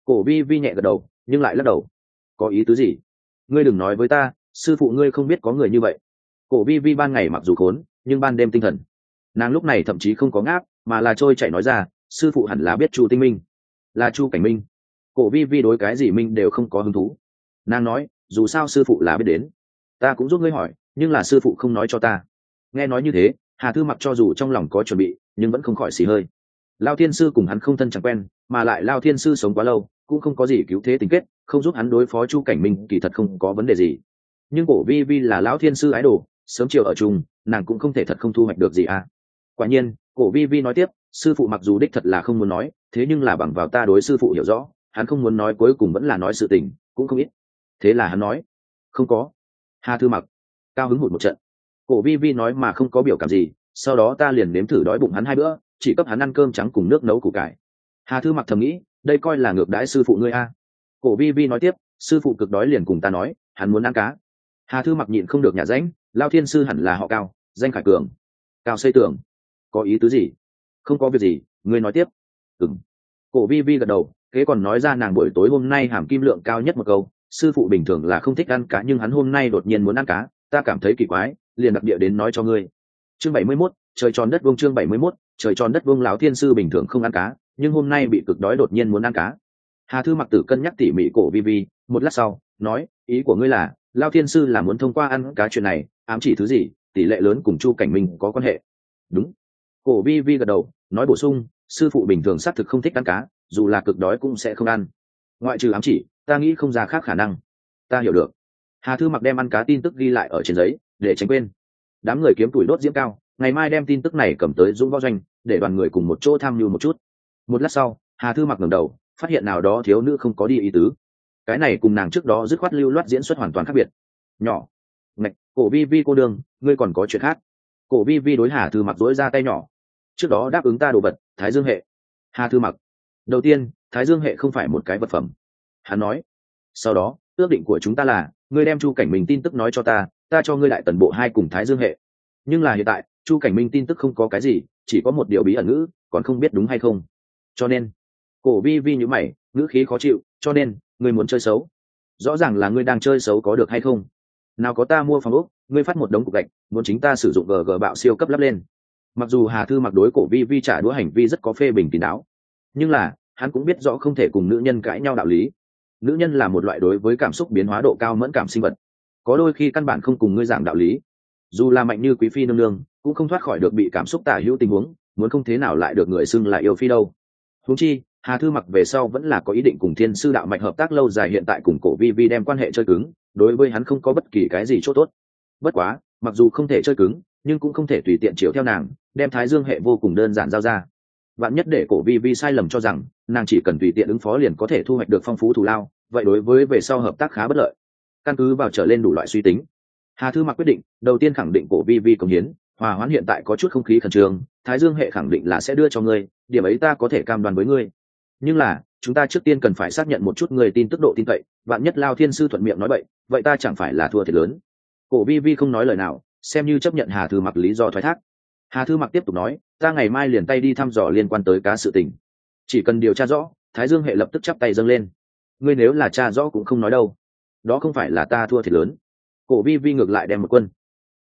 Cổ vi vi nhẹ gật đầu nhưng lại lắc đầu. Có ý tứ gì? Ngươi đừng nói với ta sư phụ ngươi không biết có người như vậy. Cổ vi vi ban ngày mặc dù khốn nhưng ban đêm tinh thần. Nàng lúc này thậm chí không có ngáp mà là trôi chảy nói ra, sư phụ hẳn là biết Chu Tinh Minh, là Chu Cảnh Minh. Cổ vi vi đối cái gì minh đều không có hứng thú. Nàng nói dù sao sư phụ là biết đến, ta cũng giúp ngươi hỏi nhưng là sư phụ không nói cho ta. Nghe nói như thế, Hà Thư Mặc cho dù trong lòng có chuẩn bị nhưng vẫn không khỏi xì hơi. Lao thiên sư cùng hắn không thân chẳng quen, mà lại Lao thiên sư sống quá lâu cũng không có gì cứu thế tình kết, không giúp hắn đối phó Chu Cảnh Minh kỳ thật không có vấn đề gì. Nhưng cổ vi vi là lão thiên sư ái đồ, sớm chiều ở chung nàng cũng không thể thật không thu hoạch được gì à. Quả nhiên cổ vi vi nói tiếp, sư phụ mặc dù đích thật là không muốn nói, thế nhưng là bằng vào ta đối sư phụ hiểu rõ, hắn không muốn nói cuối cùng vẫn là nói sự tình cũng không ít. Thế là hắn nói không có. Hà Thư Mặc cao hứng hụt một trận. Cổ vi vi nói mà không có biểu cảm gì, sau đó ta liền nếm thử đói bụng hắn 2 bữa, chỉ cấp hắn ăn cơm trắng cùng nước nấu củ cải. Hà Thư Mặc thầm nghĩ đây coi là ngược đãi sư phụ ngươi a. Cổ vi vi nói tiếp, sư phụ cực đói liền cùng ta nói hắn muốn ăn cá. Hà Thư Mặc nhịn không được nhả rãnh, Lao thiên sư hẳn là họ Cao, danh Khải Cường. Cao xây tường. Có ý tứ gì? Không có việc gì, ngươi nói tiếp. Ừm. Cổ vi vi gật đầu, kế còn nói ra nàng buổi tối hôm nay hàm kim lượng cao nhất một câu, sư phụ bình thường là không thích ăn cá nhưng hắn hôm nay đột nhiên muốn ăn cá, ta cảm thấy kỳ quái, liền đặc địa đến nói cho ngươi. Chương 71, trời tròn đất vuông. Chương 71, trời tròn đất vuông. Lão thiên sư bình thường không ăn cá nhưng hôm nay bị cực đói đột nhiên muốn ăn cá. Hà Thư Mặc tử cân nhắc tỉ mỉ cổ vi vi, một lát sau nói, ý của ngươi là Lao thiên sư là muốn thông qua ăn cá chuyện này ám chỉ thứ gì, tỷ lệ lớn cùng Chu Cảnh Minh có quan hệ. Đúng. Cổ vi vi gật đầu nói bổ sung, sư phụ bình thường xác thực không thích ăn cá, dù là cực đói cũng sẽ không ăn. Ngoại trừ ám chỉ, ta nghĩ không ra khác khả năng. Ta hiểu được. Hà Thư Mặc đem ăn cá tin tức ghi lại ở trên giấy để tránh quên. Đám người kiếm tuổi đốt diễm cao, ngày mai đem tin tức này cầm tới Dũng Võ Doanh để đoàn người cùng một chỗ tham mưu một chút. Một lát sau Hà Thư Mặc ngẩng đầu, phát hiện nào đó thiếu nữ không có đi ý tứ. Cái này cùng nàng trước đó dứt khoát lưu loát diễn xuất hoàn toàn khác biệt. Nhỏ ngạch, cổ vi vi cô đương, ngươi còn có chuyện khác? Cổ vi vi đối Hà Thư Mặc dỗi ra tay nhỏ. Trước đó đáp ứng ta đồ vật Thái Dương hệ. Hà Thư Mặc đầu tiên, Thái Dương hệ không phải một cái vật phẩm, hắn nói. Sau đó ước định của chúng ta là ngươi đem Chu Cảnh Minh tin tức nói cho ta, ta cho ngươi Đại Tần Bộ 2 cùng Thái Dương hệ. Nhưng là hiện tại Chu Cảnh Minh tin tức không có cái gì, chỉ có một điều bí ẩn ngữ, còn không biết đúng hay không. Cho nên cổ vi vi nhíu mày, ngữ khí khó chịu, cho nên ngươi muốn chơi xấu. Rõ ràng là ngươi đang chơi xấu có được hay không? Nào có ta mua phòng ốc, ngươi phát một đống cục gạch, muốn chính ta sử dụng GG bạo siêu cấp lắp lên. Mặc dù Hà Thư Mặc đối cổ vi vi trả đũa hành vi rất có phê bình kín đáo, nhưng là hắn cũng biết rõ không thể cùng nữ nhân cãi nhau đạo lý. Nữ nhân là một loại đối với cảm xúc biến hóa độ cao mẫn cảm sinh vật, có đôi khi căn bản không cùng ngươi giảng đạo lý. Dù là mạnh như quý phi nương nương cũng không thoát khỏi được bị cảm xúc tả hữu tình huống, muốn không thế nào lại được người xưng là yêu phi đâu. Huống chi Hà Thư Mặc về sau vẫn là có ý định cùng Thiên Sư Đạo Mạch hợp tác lâu dài, hiện tại cùng cổ vi vi đem quan hệ chơi cứng, đối với hắn không có bất kỳ cái gì chỗ tốt. Bất quá mặc dù không thể chơi cứng nhưng cũng không thể tùy tiện chiếu theo nàng, đem Thái Dương hệ vô cùng đơn giản giao ra. Vạn nhất để cổ vi vi sai lầm cho rằng nàng chỉ cần tùy tiện ứng phó liền có thể thu hoạch được phong phú thù lao, vậy đối với về sau hợp tác khá bất lợi. Căn cứ vào trở lên đủ loại suy tính, Hà Thư Mặc quyết định đầu tiên khẳng định cổ vi vi công hiến, hòa hoãn hiện tại có chút không khí khẩn trương. Thái Dương hệ khẳng định là sẽ đưa cho ngươi, điểm ấy ta có thể cam đoan với ngươi. Nhưng là chúng ta trước tiên cần phải xác nhận một chút người tin tức độ tin cậy, vạn nhất Lao thiên sư thuận miệng nói bậy, vậy ta chẳng phải là thua thiệt lớn. Cổ vi vi không nói lời nào, xem như chấp nhận Hà Thư Mặc lý do thoái thác. Hà Thư Mặc tiếp tục nói, ta ngày mai liền tay đi thăm dò liên quan tới cá sự tình, chỉ cần điều tra rõ. Thái Dương hệ lập tức chắp tay dâng lên. Ngươi nếu là tra rõ cũng không nói đâu, đó không phải là ta thua thiệt lớn. Cổ vi vi ngược lại đem một quân.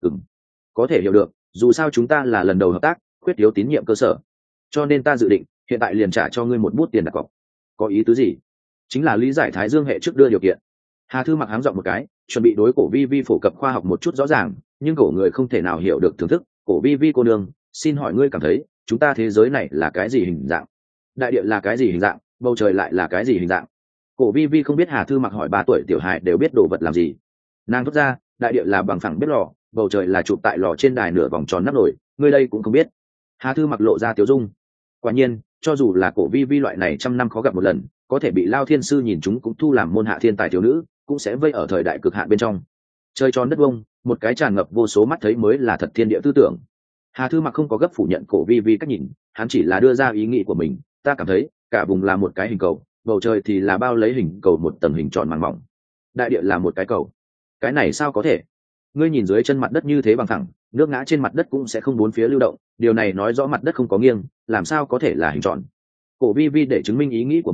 Có thể hiểu được, dù sao chúng ta là lần đầu hợp tác, khuyết thiếu tín nhiệm cơ sở, cho nên ta dự định hiện tại liền trả cho ngươi một bút tiền đặt cọc. Có ý tứ gì? Chính là lý giải Thái Dương hệ trước đưa điều kiện. Hà Thư Mặc háng giọng một cái, chuẩn bị đối cổ vi vi phổ cập khoa học một chút rõ ràng, nhưng cổ người không thể nào hiểu được thưởng thức. Cổ vi vi cô nương, xin hỏi ngươi cảm thấy chúng ta thế giới này là cái gì hình dạng? Đại địa là cái gì hình dạng? Bầu trời lại là cái gì hình dạng? Cổ vi vi không biết Hà Thư Mặc hỏi 3 tuổi tiểu hài đều biết đồ vật làm gì. Nàng thốt ra, đại địa là bằng phẳng bếp lò, bầu trời là chụp tại lò trên đài nửa vòng tròn nắp nồi, ngươi đây cũng không biết. Hà Thư Mặc lộ ra tiếu dung. Quả nhiên, cho dù là cổ vi vi loại này trăm năm khó gặp một lần, có thể bị Lao thiên sư nhìn chúng cũng thu làm môn hạ thiên tài thiếu nữ, cũng sẽ vây ở thời đại cực hạn bên trong. Chơi tròn đất vông, một cái tràn ngập vô số mắt thấy mới là thật thiên địa tư tưởng. Hà Thư Mặc không có gấp phủ nhận cổ vi vi cách nhìn, hắn chỉ là đưa ra ý nghĩ của mình. Ta cảm thấy cả vùng là một cái hình cầu, bầu trời thì là bao lấy hình cầu một tầng hình tròn màng mỏng, đại địa là một cái cầu. Cái này sao có thể? Ngươi nhìn dưới chân mặt đất như thế bằng thẳng, nước ngã trên mặt đất cũng sẽ không bốn phía lưu động, điều này nói rõ mặt đất không có nghiêng, làm sao có thể là hình tròn? Cổ vi vi để chứng minh ý nghĩ của mình,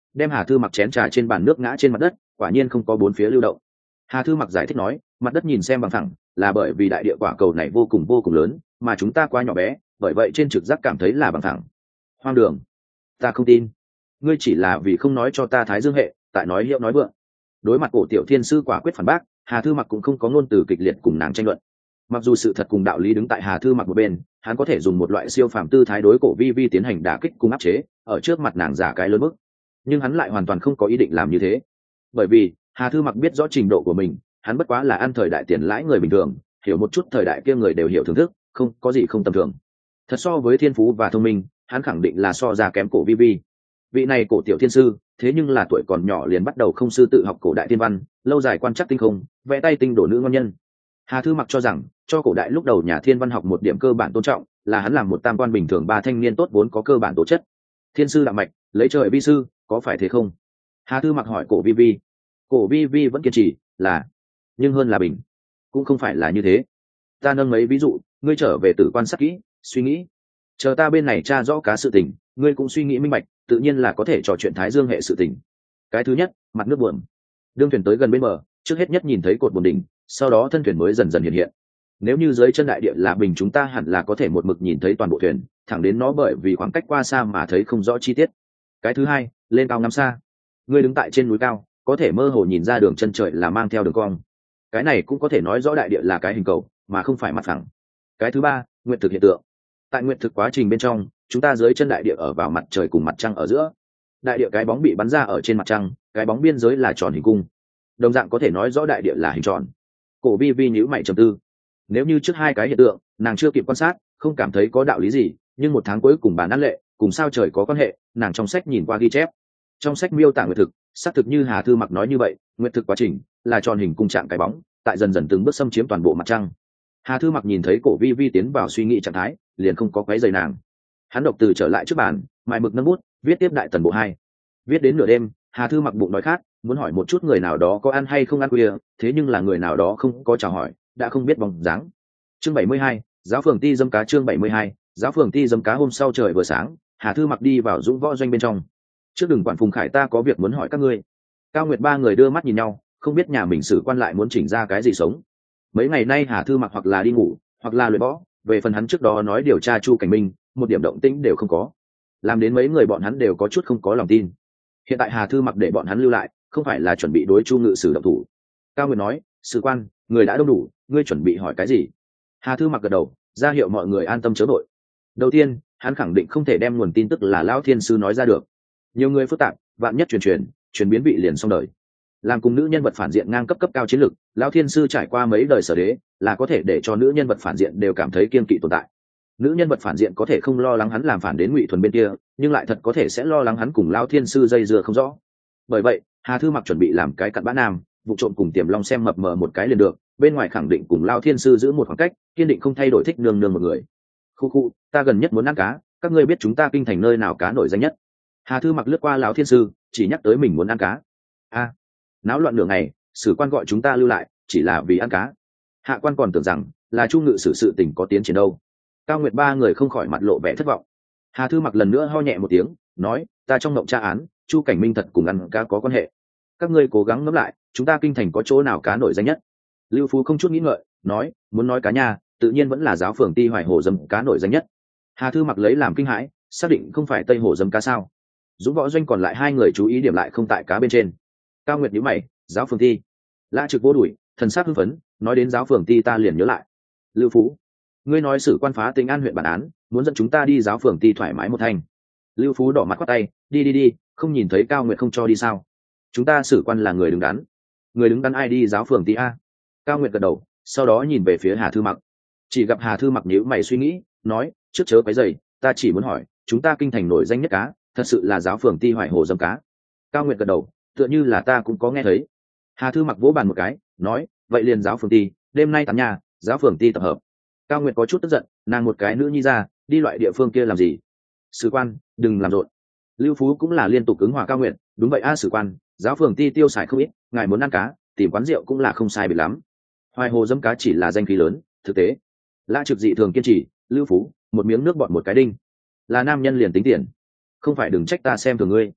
đem Hà Thư Mặc chén trà trên bàn nước ngã trên mặt đất, quả nhiên không có bốn phía lưu động. Hà Thư Mặc giải thích nói, mặt đất nhìn xem bằng phẳng là bởi vì đại địa quả cầu này vô cùng lớn, mà chúng ta quá nhỏ bé, bởi vậy trên trực giác cảm thấy là bằng phẳng. Hoang đường, ta không tin. Ngươi chỉ là vì không nói cho ta Thái Dương hệ, tại nói hiệu nói vượng. Đối mặt Cổ Tiểu Thiên sư quả quyết phản bác, Hà Thư Mặc cũng không có ngôn từ kịch liệt cùng nàng tranh luận. Mặc dù sự thật cùng đạo lý đứng tại Hà Thư Mặc một bên, hắn có thể dùng một loại siêu phàm tư thái đối Cổ Vi Vi tiến hành đả kích cùng áp chế, ở trước mặt nàng giả cái lớn mức. Nhưng hắn lại hoàn toàn không có ý định làm như thế, bởi vì Hà Thư Mặc biết rõ trình độ của mình, hắn bất quá là ăn thời đại tiền lãi người bình thường, hiểu một chút thời đại kia người đều hiểu thưởng thức, không có gì không tầm thường. Thật so với thiên phú và thông minh, hắn khẳng định là so ra kém Cổ Vi Vi. Vị này Cổ Tiểu Thiên sư, thế nhưng là tuổi còn nhỏ liền bắt đầu không sư tự học cổ đại thiên văn, lâu dài quan trắc tinh không, vẽ tay tinh đổ nữ ngon nhân. Hà Thư Mặc cho rằng, cho cổ đại lúc đầu nhà thiên văn học một điểm cơ bản tôn trọng, là hắn làm một tam quan bình thường ba thanh niên tốt vốn có cơ bản tố chất. Thiên sư đạo mạch, lấy trời vi sư, có phải thế không? Hà Thư Mặc hỏi Cổ Vi Vi. Cổ Vi Vi vẫn kiên trì, là, nhưng hơn là bình, cũng không phải là như thế. Ta nâng mấy ví dụ, ngươi trở về tử quan sát kỹ, suy nghĩ. Chờ ta bên này tra rõ cá sự tình, ngươi cũng suy nghĩ minh bạch, tự nhiên là có thể trò chuyện Thái Dương hệ sự tình. Cái thứ nhất, mặt nước buồm. Đương thuyền tới gần bên bờ, trước hết nhất nhìn thấy cột buồm đỉnh, sau đó thân thuyền mới dần dần hiện hiện. Nếu như dưới chân đại địa là bình, chúng ta hẳn là có thể một mực nhìn thấy toàn bộ thuyền, thẳng đến nó bởi vì khoảng cách qua xa mà thấy không rõ chi tiết. Cái thứ hai, lên cao ngắm xa. Ngươi đứng tại trên núi cao, có thể mơ hồ nhìn ra đường chân trời là mang theo đường cong. Cái này cũng có thể nói rõ đại địa là cái hình cầu, mà không phải mặt phẳng. Cái thứ ba, nguyện thực hiện tượng. Tại nguyện thực quá trình bên trong, chúng ta dưới chân đại địa ở vào mặt trời cùng mặt trăng ở giữa. Đại địa cái bóng bị bắn ra ở trên mặt trăng, cái bóng biên giới là tròn hình cung. Đồng dạng có thể nói rõ đại địa là hình tròn. Cổ Vi Vi nhíu mày trầm tư. Nếu như trước hai cái hiện tượng, nàng chưa kịp quan sát, không cảm thấy có đạo lý gì, nhưng một tháng cuối cùng bản án lệ, cùng sao trời có quan hệ, nàng trong sách nhìn qua ghi chép. Trong sách miêu tả nguyệt thực, xác thực như Hà Thư Mặc nói như vậy, nguyệt thực quá trình là tròn hình cung trạng cái bóng, tại dần dần từng bước xâm chiếm toàn bộ mặt trăng. Hà Thư Mặc nhìn thấy Cổ Vi Vi tiến vào suy nghĩ trạng thái, liền không có quấy rầy nàng. Hắn độc từ trở lại trước bàn, mài mực nâng bút, viết tiếp đại tần bộ 2. Viết đến nửa đêm, Hà Thư Mặc bụng đói khát, muốn hỏi một chút người nào đó có ăn hay không ăn khuya, thế nhưng là người nào đó không có chào hỏi, đã không biết bóng dáng. Chương 72, giáo phường ti dâm cá. Chương 72, giáo phường ti dâm cá. Hôm sau trời vừa sáng, Hà Thư Mặc đi vào Dũng Võ doanh bên trong. Trước đừng quản Phùng Khải, ta có việc muốn hỏi các ngươi. Cao Nguyệt ba người đưa mắt nhìn nhau, không biết nhà mình sử quan lại muốn chỉnh ra cái gì sống. Mấy ngày nay Hà Thư Mặc hoặc là đi ngủ, hoặc là luyện võ, về phần hắn trước đó nói điều tra Chu Cảnh Minh, một điểm động tĩnh đều không có, làm đến mấy người bọn hắn đều có chút không có lòng tin. Hiện tại Hà Thư Mặc để bọn hắn lưu lại, không phải là chuẩn bị đối Chu Ngự Sử động thủ. Cao Nguyệt nói, sử quan, người đã đông đủ, ngươi chuẩn bị hỏi cái gì? Hà Thư Mặc gật đầu, ra hiệu mọi người an tâm chớ vội. Đầu tiên, hắn khẳng định không thể đem nguồn tin tức là Lão Thiên sư nói ra được. Nhiều người phức tạp, vạn nhất truyền biến bị liền xong đời. Làm cùng nữ nhân vật phản diện ngang cấp cao chiến lược, Lão Thiên sư trải qua mấy đời sở đế, là có thể để cho nữ nhân vật phản diện đều cảm thấy kiêng kỵ tồn tại. Nữ nhân vật phản diện có thể không lo lắng hắn làm phản đến Ngụy Thuần bên kia, nhưng lại thật có thể sẽ lo lắng hắn cùng Lão Thiên sư dây dưa không rõ. Bởi vậy, Hà Thư Mặc chuẩn bị làm cái cặn bã nam, vụ trộm cùng Tiềm Long xem mập mờ một cái liền được, bên ngoài khẳng định cùng Lão Thiên sư giữ một khoảng cách, kiên định không thay đổi, thích nương nương một người. Khu, ta gần nhất muốn ăn cá, các ngươi biết chúng ta kinh thành nơi nào cá nổi danh nhất? Hà Thư Mặc lướt qua Lão Thiên sư, chỉ nhắc tới mình muốn ăn cá. A, náo loạn nửa ngày, sử quan gọi chúng ta lưu lại, chỉ là vì ăn cá. Hạ quan còn tưởng rằng là Chu Ngự Sử sự tình có tiến triển đâu. Cao Nguyệt ba người không khỏi mặt lộ vẻ thất vọng. Hà Thư Mặc lần nữa ho nhẹ một tiếng, nói, ta trong ngộng tra án, Chu Cảnh Minh thật cùng ăn cá có quan hệ. Các ngươi cố gắng ngẫm lại, chúng ta kinh thành có chỗ nào cá nổi danh nhất? Lưu Phú không chút nghĩ ngợi, nói, muốn nói cá nha, tự nhiên vẫn là giáo phường Ti Hoài Hồ dâm cá nổi danh nhất. Hà Thư Mặc lấy làm kinh hãi, xác định không phải Tây Hồ dâm cá sao? Dũng Võ doanh còn lại hai người chú ý điểm lại không tại cá bên trên. Cao Nguyệt nhíu mày, giáo phường Ti. Lã Trực vô đuổi, thần sắc hưng phấn, nói đến giáo phường Ti ta liền nhớ lại. Lưu Phú, ngươi nói sử quan phá Tĩnh An huyện bản án, muốn dẫn chúng ta đi giáo phường Ti thoải mái một thành. Lưu Phú đỏ mặt quát tay, đi, không nhìn thấy Cao Nguyệt không cho đi sao? Chúng ta sử quan là người đứng đắn. Người đứng đắn ai đi giáo phường Ti a? Cao Nguyệt gật đầu, sau đó nhìn về phía Hà Thư Mặc. Chỉ gặp Hà Thư Mặc nhíu mày suy nghĩ, nói, trước chớ cái giày, ta chỉ muốn hỏi, chúng ta kinh thành nổi danh nhất cá, thật sự là giáo phường Ti Hoài Hồ dâm cá? Cao Nguyệt gật đầu, tựa như là ta cũng có nghe thấy. Hà Thư Mặc vỗ bàn một cái, nói, vậy liền giáo phường Ti, đêm nay tắm nhà, giáo phường Ti tập hợp. Cao Nguyệt có chút tức giận, nàng một cái nữ nhi ra, đi loại địa phương kia làm gì? Sử quan, đừng làm rộn. Lưu Phú cũng là liên tục ứng hòa Cao Nguyệt, đúng vậy a, sử quan, giáo phường Ti tiêu xài không ít, ngài muốn ăn cá, tìm quán rượu cũng là không sai biệt lắm. Hoài Hồ dâm cá chỉ là danh khí lớn, thực tế. Lã Trực dị thường kiên trì, Lưu Phú, một miếng nước bọt một cái đinh. Là nam nhân liền tính tiền, không phải đừng trách ta xem thường ngươi.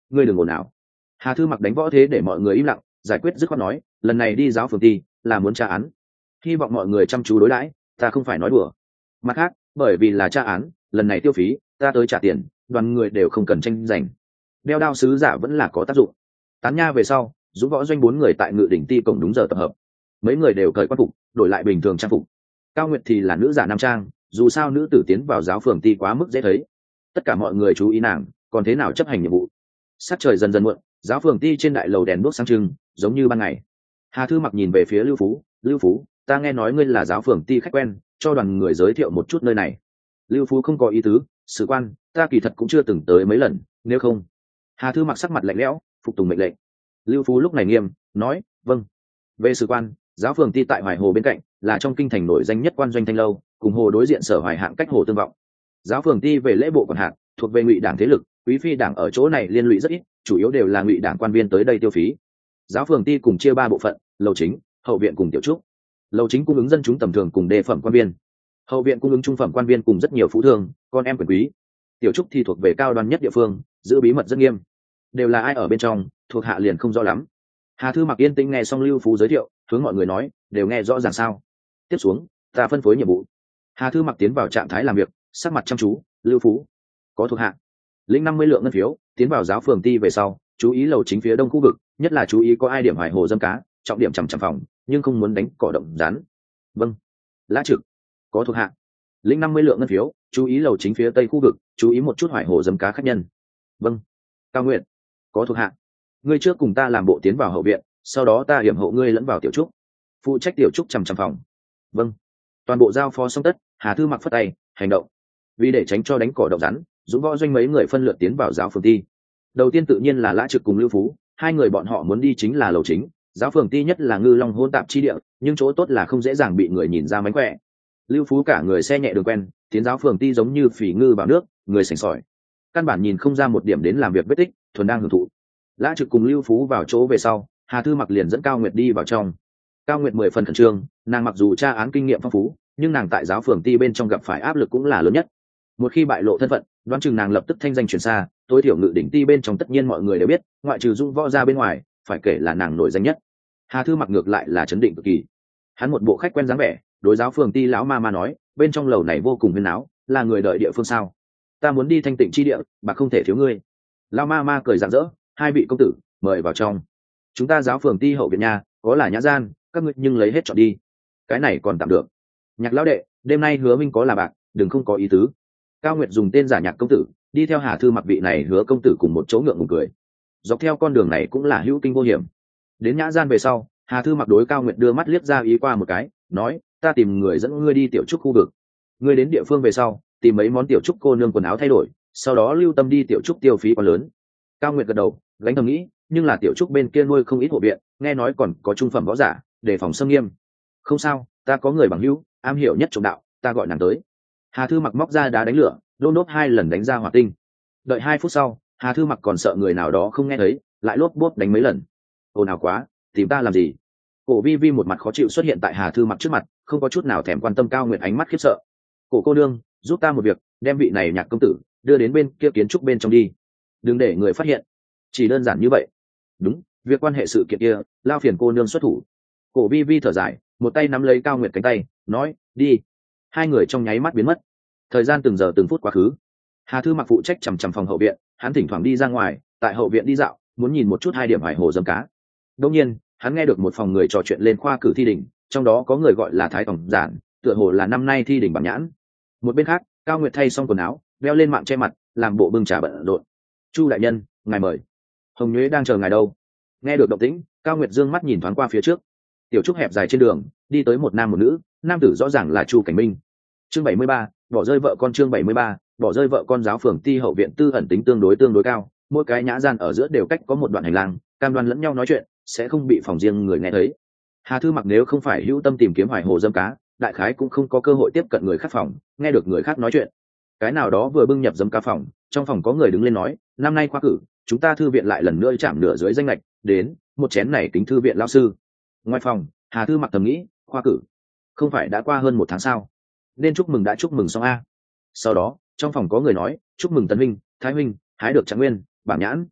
ngươi đừng ồn ào. Hà Thư Mặc đánh võ thế để mọi người im lặng, giải quyết dứt khoát nói, lần này đi giáo phường ti là muốn tra án, hy vọng mọi người chăm chú đối đãi, ta không phải nói đùa. Mặt khác, bởi vì là tra án, lần này tiêu phí ta tới trả tiền, đoàn người đều không cần tranh giành. Đeo đao sứ giả vẫn là có tác dụng. Tán nha về sau, Dũng Võ Doanh 4 người tại Ngự Đỉnh Ti cổng đúng giờ tập hợp. Mấy người đều cởi quan phục, đổi lại bình thường trang phục. Cao Nguyệt thì là nữ giả nam trang, dù sao nữ tử tiến vào giáo phường ti quá mức dễ thấy. Tất cả mọi người chú ý nàng, còn thế nào chấp hành nhiệm vụ. Sát trời dần dần muộn, giáo phường ti trên đại lầu đèn đuốc sáng trưng, giống như ban ngày. Hà Thư Mặc nhìn về phía Lưu Phú, ta nghe nói ngươi là giáo phường ti khách quen, cho đoàn người giới thiệu một chút nơi này. Lưu Phú không có ý tứ, sử quan, ta kỳ thật cũng chưa từng tới mấy lần, nếu không. Hà Thư Mặc sắc mặt lạnh lẽo, phục tùng mệnh lệnh. Lưu Phú lúc này nghiêm nói, vâng. Về sử quan, giáo phường ti tại Hoài Hồ bên cạnh, là trong kinh thành nổi danh nhất quan doanh thanh lâu, cùng hồ đối diện Sở Hoài Hạng cách hồ tương vọng. Giáo phường ti về lễ bộ quản hạt, thuộc về Ngụy đảng thế lực, quý phi đảng ở chỗ này liên lụy rất ít, chủ yếu đều là Ngụy đảng quan viên tới đây tiêu phí. Giáo phường ti cùng chia 3 bộ phận, lầu chính, hậu viện cùng tiểu trúc. Lầu chính cung ứng dân chúng tầm thường cùng đề phẩm quan viên, hậu viện cung ứng trung phẩm quan viên cùng rất nhiều phú thương, con em quyền quý. Tiểu trúc thì thuộc về cao đoan nhất địa phương, giữ bí mật rất nghiêm, đều là ai ở bên trong, thuộc hạ liền không rõ lắm. Hà Thư Mặc yên tĩnh nghe xong Lưu Phú giới thiệu, hướng mọi người nói, đều nghe rõ ràng sao? Tiếp xuống, ta phân phối nhiệm vụ. Hà Thư Mặc tiến vào trạng thái làm việc, sắc mặt chăm chú. Lưu Phú, có thuộc hạ lĩnh 50 lượng ngân phiếu, tiến vào giáo phường ti về sau, chú ý lầu chính phía đông khu vực, nhất là chú ý có ai điểm Hoài Hồ dâm cá, trọng điểm chằm phòng, nhưng không muốn đánh cỏ động rắn. Vâng. Lã Trực, có thuộc hạ lĩnh 50 lượng ngân phiếu, chú ý lầu chính phía tây khu vực, chú ý một chút Hoài Hồ dâm cá khách nhân. Vâng. Cao Nguyện, có thuộc hạ ngươi trước cùng ta làm bộ tiến vào hậu viện, sau đó ta hiểm hộ ngươi lẫn vào tiểu trúc, phụ trách tiểu trúc chằm phòng. Vâng. Toàn bộ giao phó xong tất, Hà Thư Mặc phất tay, hành động. Vì để tránh cho đánh cỏ động rắn, Dũng Võ Doanh mấy người phân lượt tiến vào giáo phường ti. Đầu tiên tự nhiên là Lã Trực cùng Lưu Phú, hai người bọn họ muốn đi chính là lầu chính. Giáo phường ti nhất là ngư long hôn tạp chi địa, nhưng chỗ tốt là không dễ dàng bị người nhìn ra mánh khỏe. Lưu Phú cả người xe nhẹ đường quen, tiến giáo phường ti giống như phỉ ngư vào nước, người sành sỏi, căn bản nhìn không ra một điểm đến làm việc vết tích, thuần đang hưởng thụ. Lã Trực cùng Lưu Phú vào chỗ về sau, Hà Thư Mặc liền dẫn Cao Nguyệt đi vào trong. Cao Nguyệt 10 phần khẩn trương, nàng mặc dù tra án kinh nghiệm phong phú, nhưng nàng tại giáo phường ti bên trong gặp phải áp lực cũng là lớn nhất. Một khi bại lộ thân phận, đoán chừng nàng lập tức thanh danh truyền xa, tối thiểu Ngự Đỉnh ti bên trong tất nhiên mọi người đều biết, ngoại trừ Dũng Võ ra bên ngoài, phải kể là nàng nổi danh nhất. Hà Thư Mặc ngược lại là chấn định cực kỳ. Hắn một bộ khách quen dáng vẻ, đối giáo phường ti lão ma nói, bên trong lầu này vô cùng huyên náo, là người đợi địa phương sao? Ta muốn đi thanh tịnh chi địa, mà không thể thiếu ngươi. Lão ma cười rạng rỡ, hai vị công tử, mời vào trong. Chúng ta giáo phường ti hậu viện nhà, có là nhã gian, các ngươi nhưng lấy hết chọn đi. Cái này còn tạm được. Nhạc lão đệ, đêm nay Hứa Minh có là bạc, đừng không có ý tứ. Cao Nguyệt dùng tên giả Nhạc công tử, đi theo Hà Thư Mặc vị này Hứa công tử cùng một chỗ ngượng ngùng cười. Dọc theo con đường này cũng là hữu kinh vô hiểm. Đến nhã gian về sau, Hà Thư Mặc đối Cao Nguyệt đưa mắt liếc ra ý qua một cái, nói, ta tìm người dẫn ngươi đi tiểu trúc khu vực. Ngươi đến địa phương về sau, tìm mấy món tiểu trúc cô nương quần áo thay đổi, sau đó lưu tâm đi tiểu trúc tiêu phí quá lớn. Cao Nguyệt gật đầu, gánh thầm nghĩ, nhưng là tiểu trúc bên kia nuôi không ít hộ viện, nghe nói còn có trung phẩm võ giả, đề phòng xâm nghiêm. Không sao, ta có người bằng hữu, am hiểu nhất trộm đạo, ta gọi nàng tới. Hà Thư Mặc móc ra đá đánh lửa, lốp đốp 2 lần đánh ra hỏa tinh. Đợi 2 phút sau, Hà Thư Mặc còn sợ người nào đó không nghe thấy, lại lốp bốp đánh mấy lần. Ồn ào quá, tìm ta làm gì? Cổ Vi Vi một mặt khó chịu xuất hiện tại Hà Thư Mặc trước mặt, không có chút nào thèm quan tâm. Cao Nguyệt ánh mắt khiếp sợ. Cổ cô nương, giúp ta một việc, đem vị này Nhạc công tử đưa đến bên kia kiến trúc bên trong đi, đừng để người phát hiện. Chỉ đơn giản như vậy. Đúng, việc quan hệ sự kiện kia, lao phiền cô nương xuất thủ. Cổ Vi Vi thở dài, một tay nắm lấy Cao Nguyệt cánh tay, nói, đi. Hai người trong nháy mắt biến mất. Thời gian từng giờ từng phút quá khứ. Hà Thư Mặc phụ trách chằm phòng hậu viện, hắn thỉnh thoảng đi ra ngoài, tại hậu viện đi dạo, muốn nhìn một chút 2 điểm Hoài Hồ dâm cá. Đương nhiên, hắn nghe được một phòng người trò chuyện lên khoa cử thi đỉnh, trong đó có người gọi là Thái tổng giản, tựa hồ là năm nay thi đỉnh bảng nhãn. Một bên khác, Cao Nguyệt thay xong quần áo, đeo lên mạng che mặt, làm bộ bưng trà bận rộn. Chu đại nhân, ngài mời. Hồng Nhuế đang chờ ngài đâu. Nghe được động tĩnh, Cao Nguyệt dương mắt nhìn thoáng qua phía trước. Tiểu trúc hẹp dài trên đường, đi tới một nam một nữ, nam tử rõ ràng là Chu Cảnh Minh. Chương 73, bỏ rơi vợ con. Chương 73, bỏ rơi vợ con. Giáo phường ti hậu viện tư ẩn tính tương đối cao, mỗi cái nhã gian ở giữa đều cách có một đoạn hành lang, cam đoan lẫn nhau nói chuyện, sẽ không bị phòng riêng người nghe thấy. Hà Thư Mặc nếu không phải hữu tâm tìm kiếm Hoài Hồ dâm cá, đại khái cũng không có cơ hội tiếp cận người khác phòng, nghe được người khác nói chuyện. Cái nào đó vừa bưng nhập dâm cá phòng, trong phòng có người đứng lên nói, năm nay khoa cử, chúng ta thư viện lại lần nữa chạm nửa dưới danh lệch, đến một chén này kính thư viện lão sư. Ngoài phòng, Hà Thư Mặc thầm nghĩ, khoa cử không phải đã qua hơn 1 tháng sao, nên chúc mừng đã chúc mừng xong a. Sau đó trong phòng có người nói, chúc mừng Tấn huynh, Thái huynh hái được trạng nguyên, bảng nhãn.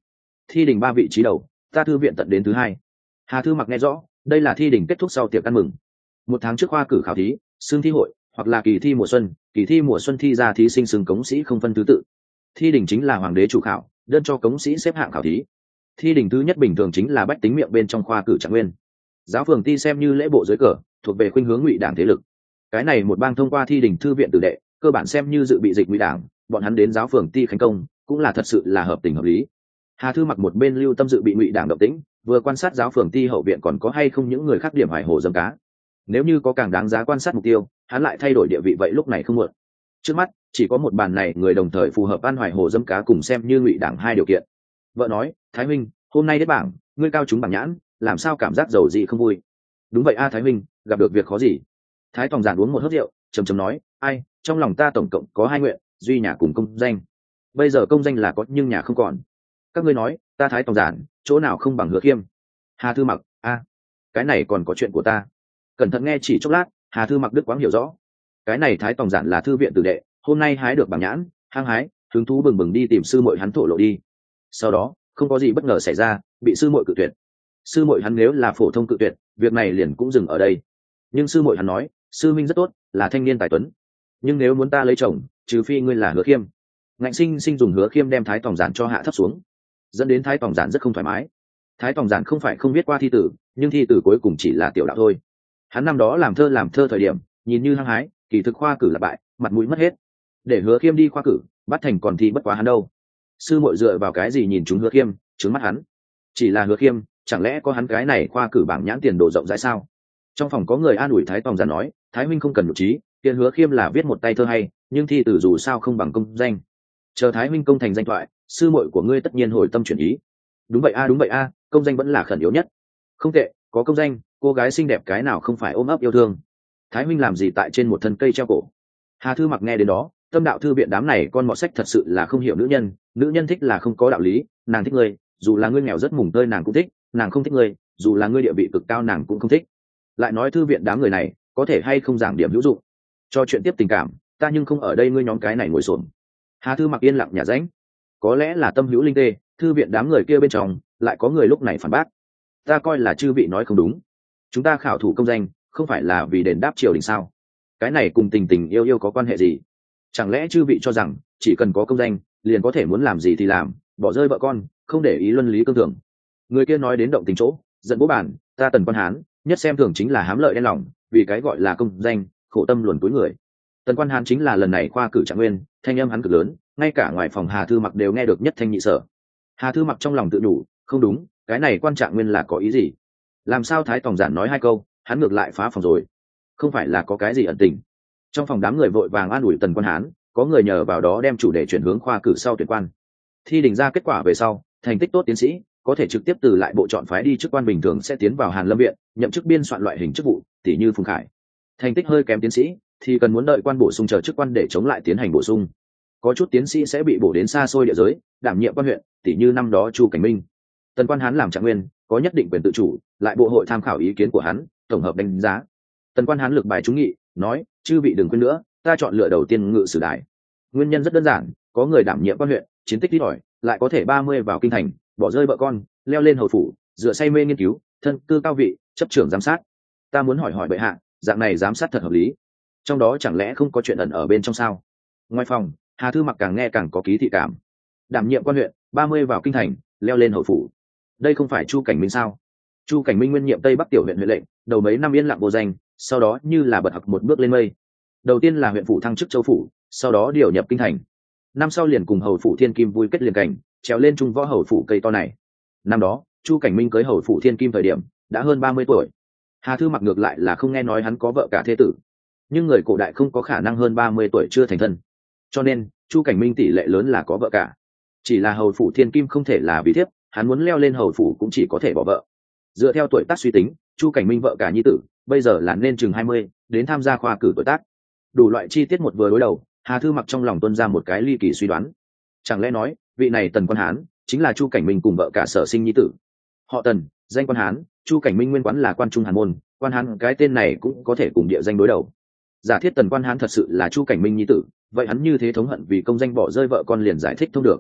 thi đình 3 vị trí đầu, ta thư viện tận đến thứ 2. Hà Thư Mặc nghe rõ, đây là thi đình kết thúc sau tiệc ăn mừng. 1 tháng trước khoa cử khảo thí, xương thi hội, hoặc là kỳ thi mùa xuân thi ra thí sinh xưng cống sĩ không phân thứ tự. Thi đình chính là hoàng đế chủ khảo, đơn cho cống sĩ xếp hạng khảo thí. Thi đình thứ nhất bình thường chính là bách tính miệng bên trong khoa cử trạng nguyên. Giáo phường ti xem như lễ bộ dưới cờ, thuộc về khuynh hướng ngụy đảng thế lực. Cái này một bang thông qua thi đình thư viện tử đệ, cơ bản xem như dự bị dịch ngụy đảng, bọn hắn đến giáo phường ti khánh công, cũng là thật sự là hợp tình hợp lý. Hà Thư Mặc một bên lưu tâm dự bị ngụy đảng động tĩnh, vừa quan sát giáo phường ti hậu viện còn có hay không những người khác điểm hải hồ dâm cá. Nếu như có càng đáng giá quan sát mục tiêu, hắn lại thay đổi địa vị vậy lúc này không muộn. Trước mắt chỉ có một bàn này người đồng thời phù hợp ăn hoài hồ dâm cá cùng xem như ngụy đảng 2 điều kiện. Vợ nói, Thái huynh, hôm nay đến bảng, ngươi cao trúng bảng nhãn, làm sao cảm giác giàu gì không vui? Đúng vậy Thái huynh, gặp được việc khó gì? Thái Tòng Giản uống một hớp rượu, trầm trầm nói, ai, trong lòng ta tổng cộng có 2 nguyện, duy nhà cùng công danh. Bây giờ công danh là có nhưng nhà không còn. Các ngươi nói, ta Thái Tòng Giản, chỗ nào không bằng Hứa Khiêm? Hà Thư Mặc, cái này còn có chuyện của ta. Cẩn thận nghe chỉ chốc lát, Hà Thư Mặc đức quáng hiểu rõ. Cái này Thái Tòng Giản là thư viện tử đệ, hôm nay hái được bảng nhãn, hăng hái, hứng thú bừng bừng đi tìm sư muội hắn thổ lộ đi. Sau đó, không có gì bất ngờ xảy ra, bị sư muội cự tuyệt. Sư muội hắn nếu là phổ thông cự tuyệt, việc này liền cũng dừng ở đây. Nhưng sư muội hắn nói, sư minh rất tốt, là thanh niên tài tuấn. Nhưng nếu muốn ta lấy chồng, trừ phi ngươi là Hứa Khiêm. Ngạnh sinh sinh dùng Hứa Khiêm đem Thái Tòng Giản cho hạ thấp xuống, dẫn đến Thái Tòng Giản rất không thoải mái. Thái Tòng Giản không phải không biết qua thi tử, nhưng thi tử cuối cùng chỉ là tiểu đạo thôi. Hắn năm đó làm thơ thời điểm, nhìn như hăng hái, kỳ thực khoa cử là bại, mặt mũi mất hết. Để Hứa Khiêm đi khoa cử, bắt thành còn thi bất quá hắn đâu. Sư muội dựa vào cái gì nhìn chúng Hứa Khiêm, trướng mắt hắn? Chỉ là Hứa Khiêm, chẳng lẽ có hắn cái này khoa cử bảng nhãn tiền đồ rộng rãi sao? Trong phòng có người an ủi Thái Tòng Giản nói, Thái huynh không cần nhục trí, tiền Hứa Khiêm là viết một tay thơ hay, nhưng thi tử dù sao không bằng công danh. Chờ Thái huynh công thành danh thoại, sư muội của ngươi tất nhiên hồi tâm chuyển ý. Đúng vậy công danh vẫn là khẩn yếu nhất. Không tệ, có công danh, cô gái xinh đẹp cái nào không phải ôm ấp yêu thương. Thái huynh làm gì tại trên một thân cây treo cổ? Hà Thư Mặc nghe đến đó, tâm đạo thư viện đám này con mọt sách thật sự là không hiểu nữ nhân thích là không có đạo lý. Nàng thích ngươi, dù là ngươi nghèo rất mùng tơi nàng cũng thích, nàng không thích ngươi, dù là ngươi địa vị cực cao nàng cũng không thích. Lại nói thư viện đám người này có thể hay không giảng điểm hữu dụng cho chuyện tiếp tình cảm, ta nhưng không ở đây ngươi nhóm cái này ngồi xổm. Hà Thư Mặc yên lặng nhả rãnh. Có lẽ là tâm hữu linh tê, thư viện đám người kia bên trong lại có người lúc này phản bác, ta coi là chư vị nói không đúng, chúng ta khảo thủ công danh không phải là vì đền đáp triều đình sao? Cái này cùng tình tình yêu có quan hệ gì? Chẳng lẽ chư vị cho rằng chỉ cần có công danh liền có thể muốn làm gì thì làm, bỏ rơi vợ con, không để ý luân lý cương thường? Người kia nói đến động tình chỗ, giận bố bản, ta Tần Quan Hán nhất xem thường chính là hám lợi đen lòng, vì cái gọi là công danh khổ tâm luồn túi người. Tần Quan Hán chính là lần này khoa cử trạng nguyên, thanh âm hắn cực lớn, ngay cả ngoài phòng Hà Thư Mặc đều nghe được nhất thanh nhị sở. Hà Thư Mặc trong lòng tự đủ, không đúng, cái này quan trạng nguyên là có ý gì? Làm sao Thái Tòng Giản nói 2 câu, hắn ngược lại phá phòng rồi? Không phải là có cái gì ẩn tình? Trong phòng đám người vội vàng an ủi Tần Quan Hán, có người nhờ vào đó đem chủ đề chuyển hướng khoa cử sau tuyển quan. Thi đình ra kết quả về sau, thành tích tốt tiến sĩ có thể trực tiếp từ lại bộ chọn phái đi chức quan bình thường sẽ tiến vào Hàn Lâm viện, nhậm chức biên soạn loại hình chức vụ, tỷ như Phùng Khải. Thành tích hơi kém tiến sĩ thì cần muốn đợi quan bổ sung chờ chức quan để chống lại tiến hành bổ sung. Có chút tiến sĩ sẽ bị bổ đến xa xôi địa giới, đảm nhiệm quan huyện, tỷ như năm đó Chu Cảnh Minh. Tần Quan Hán làm trạng nguyên, có nhất định quyền tự chủ, lại bộ hội tham khảo ý kiến của hắn, tổng hợp đánh giá. Tần Quan Hán lực bài trúng nghị, nói, chư vị đừng quên nữa, ta chọn lựa đầu tiên ngự sử đài. Nguyên nhân rất đơn giản, có người đảm nhiệm quan huyện, chiến tích ít ỏi, lại có thể 30 vào kinh thành, bỏ rơi vợ con, leo lên hầu phủ, dựa say mê nghiên cứu, thân cư cao vị, chấp trưởng giám sát. Ta muốn hỏi bệ hạ, dạng này giám sát thật hợp lý? Trong đó chẳng lẽ không có chuyện ẩn ở bên trong sao? Ngoài phòng, Hà Thư Mặc càng nghe càng có ký thị cảm. Đảm nhiệm quan huyện, 30 vào kinh thành, leo lên hầu phủ. Đây không phải Chu Cảnh Minh sao? Chu Cảnh Minh nguyên nhiệm Tây Bắc tiểu huyện huyện lệnh, đầu mấy năm yên lặng vô danh, sau đó như là bật học một bước lên mây. Đầu tiên là huyện phủ thăng chức châu phủ, sau đó điều nhập kinh thành. Năm sau liền cùng hầu phủ Thiên Kim vui kết liền cảnh, trèo lên trung võ hầu phủ cây to này. Năm đó, Chu Cảnh Minh cưới hầu phủ Thiên Kim thời điểm đã hơn 30 tuổi. Hà Thư Mặc ngược lại là không nghe nói hắn có vợ cả thế tử, nhưng người cổ đại không có khả năng hơn 30 tuổi chưa thành thân, cho nên Chu Cảnh Minh tỷ lệ lớn là có vợ cả. Chỉ là hầu phủ Thiên Kim không thể là vì thiếp, hắn muốn leo lên hầu phủ cũng chỉ có thể bỏ vợ. Dựa theo tuổi tác suy tính, Chu Cảnh Minh vợ cả nhi tử bây giờ là nên chừng 20, đến tham gia khoa cử tuổi tác. Đủ loại chi tiết một vừa đối đầu, Hà Thư Mặc trong lòng tuôn ra một cái ly kỳ suy đoán. Chẳng lẽ nói, vị này Tần Quan Hán chính là Chu Cảnh Minh cùng vợ cả sở sinh nhi tử? Họ Tần, danh Quan Hán, Chu Cảnh Minh nguyên quán là quan trung Hàn môn, Quan Hán cái tên này cũng có thể cùng địa danh đối đầu. Giả thiết Tần Quan Hán thật sự là Chu Cảnh Minh nhi tử, vậy hắn như thế thống hận vì công danh bỏ rơi vợ con liền giải thích thông được.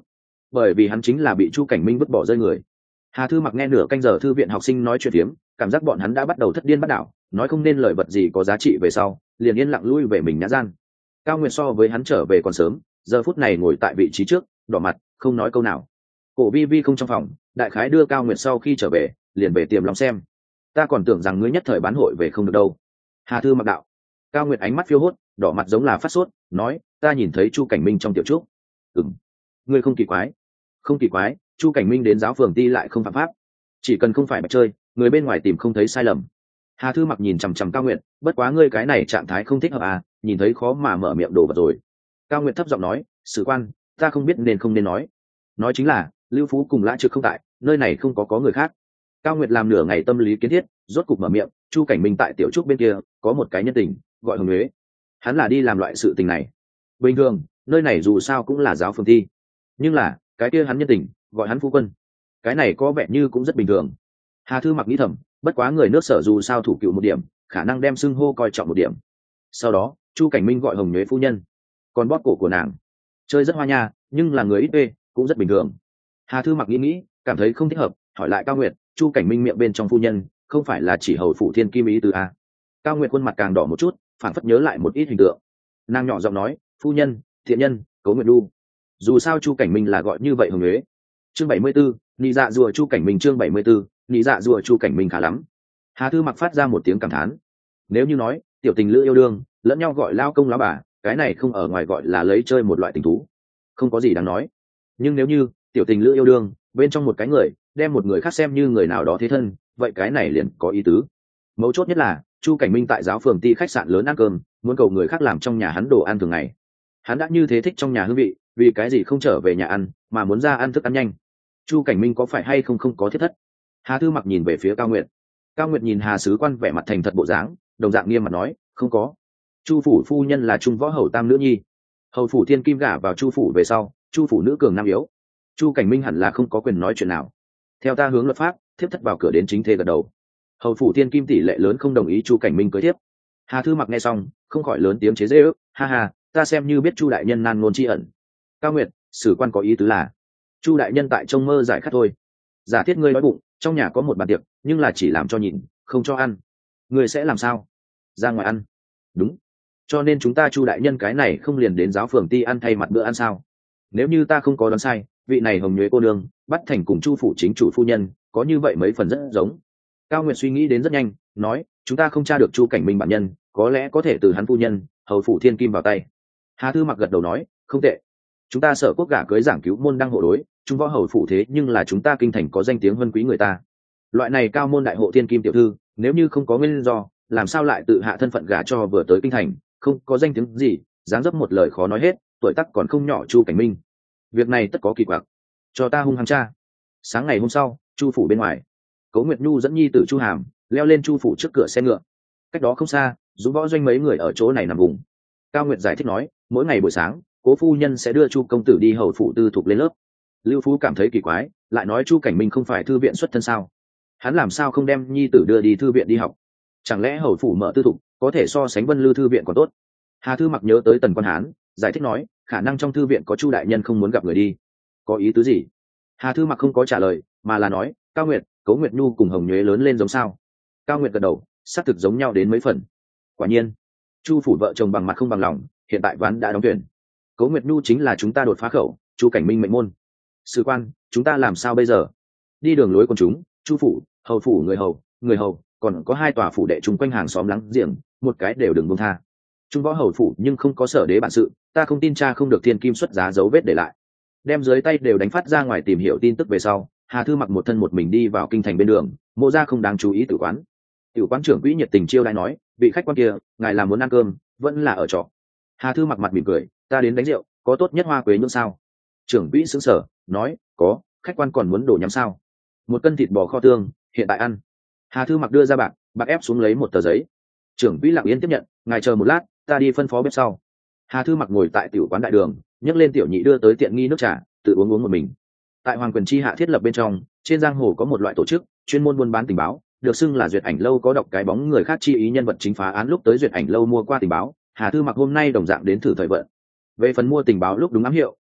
bởi vì hắn chính là bị Chu Cảnh Minh vứt bỏ rơi người. Hà Thư Mặc nghe nửa canh giờ thư viện học sinh nói chuyện phiếm, cảm giác bọn hắn đã bắt đầu thất điên bắt đảo, nói không nên lời vật gì có giá trị về sau, liền yên lặng lui về mình nhã gian. Cao Nguyệt so với hắn trở về còn sớm, giờ phút này ngồi tại vị trí trước, đỏ mặt, không nói câu nào. Cổ Vi Vi không trong phòng, đại khái đưa Cao Nguyệt sau khi trở về, liền về tiềm lòng xem. Ta còn tưởng rằng ngươi nhất thời bán hội về không được đâu. Hà Thư Mặc đạo. Cao Nguyệt ánh mắt phiêu hốt, đỏ mặt giống là phát sốt, nói, ta nhìn thấy Chu Cảnh Minh trong tiểu trúc. Ngươi không kỳ quái. Không kỳ quái, Chu Cảnh Minh đến giáo phường ti lại không phạm pháp, chỉ cần không phải bạch chơi, người bên ngoài tìm không thấy sai lầm. Hà Thư Mặc nhìn chằm chằm Cao Nguyệt, bất quá ngươi cái này trạng thái không thích hợp à, nhìn thấy khó mà mở miệng đồ vật rồi. Cao Nguyệt thấp giọng nói, sử quan, ta không biết nên không nên nói chính là Lưu Phú cùng Lã Trực không tại, nơi này không có người khác. Cao Nguyệt làm nửa ngày tâm lý kiến thiết, rốt cục mở miệng, Chu Cảnh Minh tại tiểu trúc bên kia có một cái nhân tình, gọi Hồng Nhuế, hắn là đi làm loại sự tình này. Bình thường nơi này dù sao cũng là giáo phường thi, nhưng là cái kia hắn nhân tình, gọi hắn phu quân, cái này có vẻ như cũng rất bình thường. Hà Thư Mặc nghĩ thầm, bất quá người nước Sở dù sao thủ cựu một điểm, khả năng đem xưng hô coi trọng một điểm. Sau đó Chu Cảnh Minh gọi Hồng Nhuế phu nhân, còn bóp cổ của nàng, chơi rất hoa nha, nhưng là người ít ê, cũng rất bình thường. Hà Thư Mặc nghĩ cảm thấy không thích hợp, hỏi lại Cao Nguyệt, Chu Cảnh Minh miệng bên trong phu nhân không phải là chỉ hầu phủ thiên kim ý từ a? Cao Nguyệt khuôn mặt càng đỏ một chút, phản phất nhớ lại một ít hình tượng, nàng nhỏ giọng nói, phu nhân, thiện nhân, Cố Nguyệt Nhu. Dù sao Chu Cảnh Minh là gọi như vậy Hồng Nhuế. Chương 74, nị dạ rùa Chu Cảnh Minh. Chương 74, nị dạ rùa Chu Cảnh Minh khá lắm. Hà Thư Mặc phát ra một tiếng cảm thán. Nếu như nói tiểu tình lữ yêu đương lẫn nhau gọi lao công lão bà, cái này không ở ngoài gọi là lấy chơi một loại tình thú, không có gì đáng nói. Nhưng nếu như tiểu tình lữ yêu đương bên trong một cái người đem một người khác xem như người nào đó thế thân, vậy cái này liền có ý tứ. Mấu chốt nhất là Chu Cảnh Minh tại giáo phường ti khách sạn lớn ăn cơm, muốn cầu người khác làm trong nhà hắn đồ ăn thường ngày. Hắn đã như thế thích trong nhà hương vị, vì cái gì không trở về nhà ăn mà muốn ra ăn thức ăn nhanh? Chu Cảnh Minh có phải hay không có thiết thất? Hà Thư Mặc nhìn về phía Cao Nguyệt. Cao Nguyệt nhìn Hà sứ quan vẻ mặt thành thật bộ dáng, đồng dạng nghiêm mặt nói, không có. Chu phủ phu nhân là Trung Võ hầu tam nữ nhi, hầu phủ thiên kim gả vào Chu phủ về sau, Chu phủ nữ cường nam yếu, Chu Cảnh Minh hẳn là không có quyền nói chuyện nào. Theo ta hướng luật pháp, thiếp thất vào cửa đến chính thê gật đầu. Hầu phủ thiên kim tỷ lệ lớn không đồng ý Chu Cảnh Minh cưới thiếp. Hà Thư Mặc nghe xong không khỏi lớn tiếng chế giễu, ha ha, ta xem như biết Chu đại nhân nan ngôn tri ẩn. Cao Nguyệt, sử quan có ý tứ là Chu đại nhân tại trong mơ giải khát thôi. Giả thiết ngươi nói bụng, trong nhà có một bàn tiệc, nhưng là chỉ làm cho nhìn, không cho ăn, ngươi sẽ làm sao? Ra ngoài ăn. Đúng, cho nên chúng ta Chu đại nhân cái này không liền đến giáo phường ti ăn thay mặt bữa ăn sao? Nếu như ta không có đoán sai, vị này Hồng Nhuế cô nương bắt thành cùng Chu phủ chính chủ phu nhân có như vậy mấy phần rất giống. Cao Nguyệt suy nghĩ đến rất nhanh, nói, chúng ta không tra được Chu Cảnh Minh bản nhân, có lẽ có thể từ hắn phu nhân hầu phủ thiên kim vào tay. Hà Thư Mặc gật đầu nói, không tệ. Chúng ta Sở quốc gả cưới giảng cứu môn đăng hộ đối, Trung Võ hầu phủ thế nhưng là chúng ta kinh thành có danh tiếng vân quý người ta. Loại này cao môn đại hộ thiên kim tiểu thư, nếu như không có nguyên do, làm sao lại tự hạ thân phận gả cho vừa tới kinh thành, không có danh tiếng gì, dáng dấp một lời khó nói hết, tuổi tác còn không nhỏ Chu Cảnh Minh. Việc này tất có kỳ quặc, cho ta hung hăng tra. Sáng ngày hôm sau, Chu phủ bên ngoài, Cố Nguyệt Nhu dẫn nhi tử Chu Hàm leo lên Chu phủ trước cửa xe ngựa. Cách đó không xa, Dũng Võ doanh mấy người ở chỗ này nằm vùng. Cao Nguyệt giải thích nói, mỗi ngày buổi sáng, Cố phu nhân sẽ đưa Chu công tử đi hầu phụ tư thục lên lớp. Lưu Phú cảm thấy kỳ quái, lại nói Chu Cảnh Minh không phải thư viện xuất thân sao? Hắn làm sao không đem nhi tử đưa đi thư viện đi học? Chẳng lẽ hầu phủ mở tư thục có thể so sánh Vân Lư thư viện còn tốt? Hà Thư Mặc nhớ tới Tần Quan Hán, giải thích nói, khả năng trong thư viện có Chu đại nhân không muốn gặp người đi. Có ý tứ gì? Hà Thư Mặc không có trả lời, mà là nói, Cao Nguyệt, Cố Nguyệt Nhu cùng Hồng Nhuế lớn lên giống sao? Cao Nguyệt gật đầu, xác thực giống nhau đến mấy phần. Quả nhiên, Chu phủ vợ chồng bằng mặt không bằng lòng, hiện tại ván đã đóng tuyển. Cố Nguyệt Nhu chính là chúng ta đột phá khẩu, Chu Cảnh Minh mệnh môn. Sử quan, chúng ta làm sao bây giờ? Đi đường lối quần chúng, Chu phủ, hầu phủ người hầu, còn có hai tòa phủ đệ chung quanh hàng xóm láng giềng, một cái đều đừng buông tha. Trung Võ hầu phủ nhưng không có Sở đế bản sự, ta không tin cha không được thiên kim xuất giá dấu vết để lại. Đem dưới tay đều đánh phát ra ngoài tìm hiểu tin tức về sau, Hà Thư Mặc một thân một mình đi vào kinh thành bên đường, mộ ra không đáng chú ý tử quán. Tiểu quán trưởng quỹ nhiệt tình chiêu đãi nói, vị khách quan kia, ngài là muốn ăn cơm, vẫn là ở trọ? Hà Thư Mặc mặt mỉm cười, ta đến đánh rượu, có tốt nhất hoa quế nhưỡng sao? Trưởng quỹ sững sờ, nói, có, khách quan còn muốn đồ nhắm sao? Một cân thịt bò kho tương, hiện tại ăn. Hà Thư Mặc đưa ra bạc ép xuống lấy một tờ giấy. Trưởng quỹ lặng yên tiếp nhận, ngài chờ một lát, ta đi phân phó bếp sau. Hà Thư Mặc ngồi tại tiểu quán đại đường, nhấc lên tiểu nhị đưa tới tiện nghi nước trà, tự uống một mình. Tại Hoàng Quyền chi hạ thiết lập bên trong, trên giang hồ có một loại tổ chức chuyên môn buôn bán tình báo, được xưng là Duyệt Ảnh lâu, có đọc cái bóng người khác chi ý nhân vật chính phá án lúc tới Duyệt Ảnh lâu mua qua tình báo. Hà Thư Mặc hôm nay đồng dạng đến thử thời vận. Về phần mua tình báo lúc đúng ám hiệu,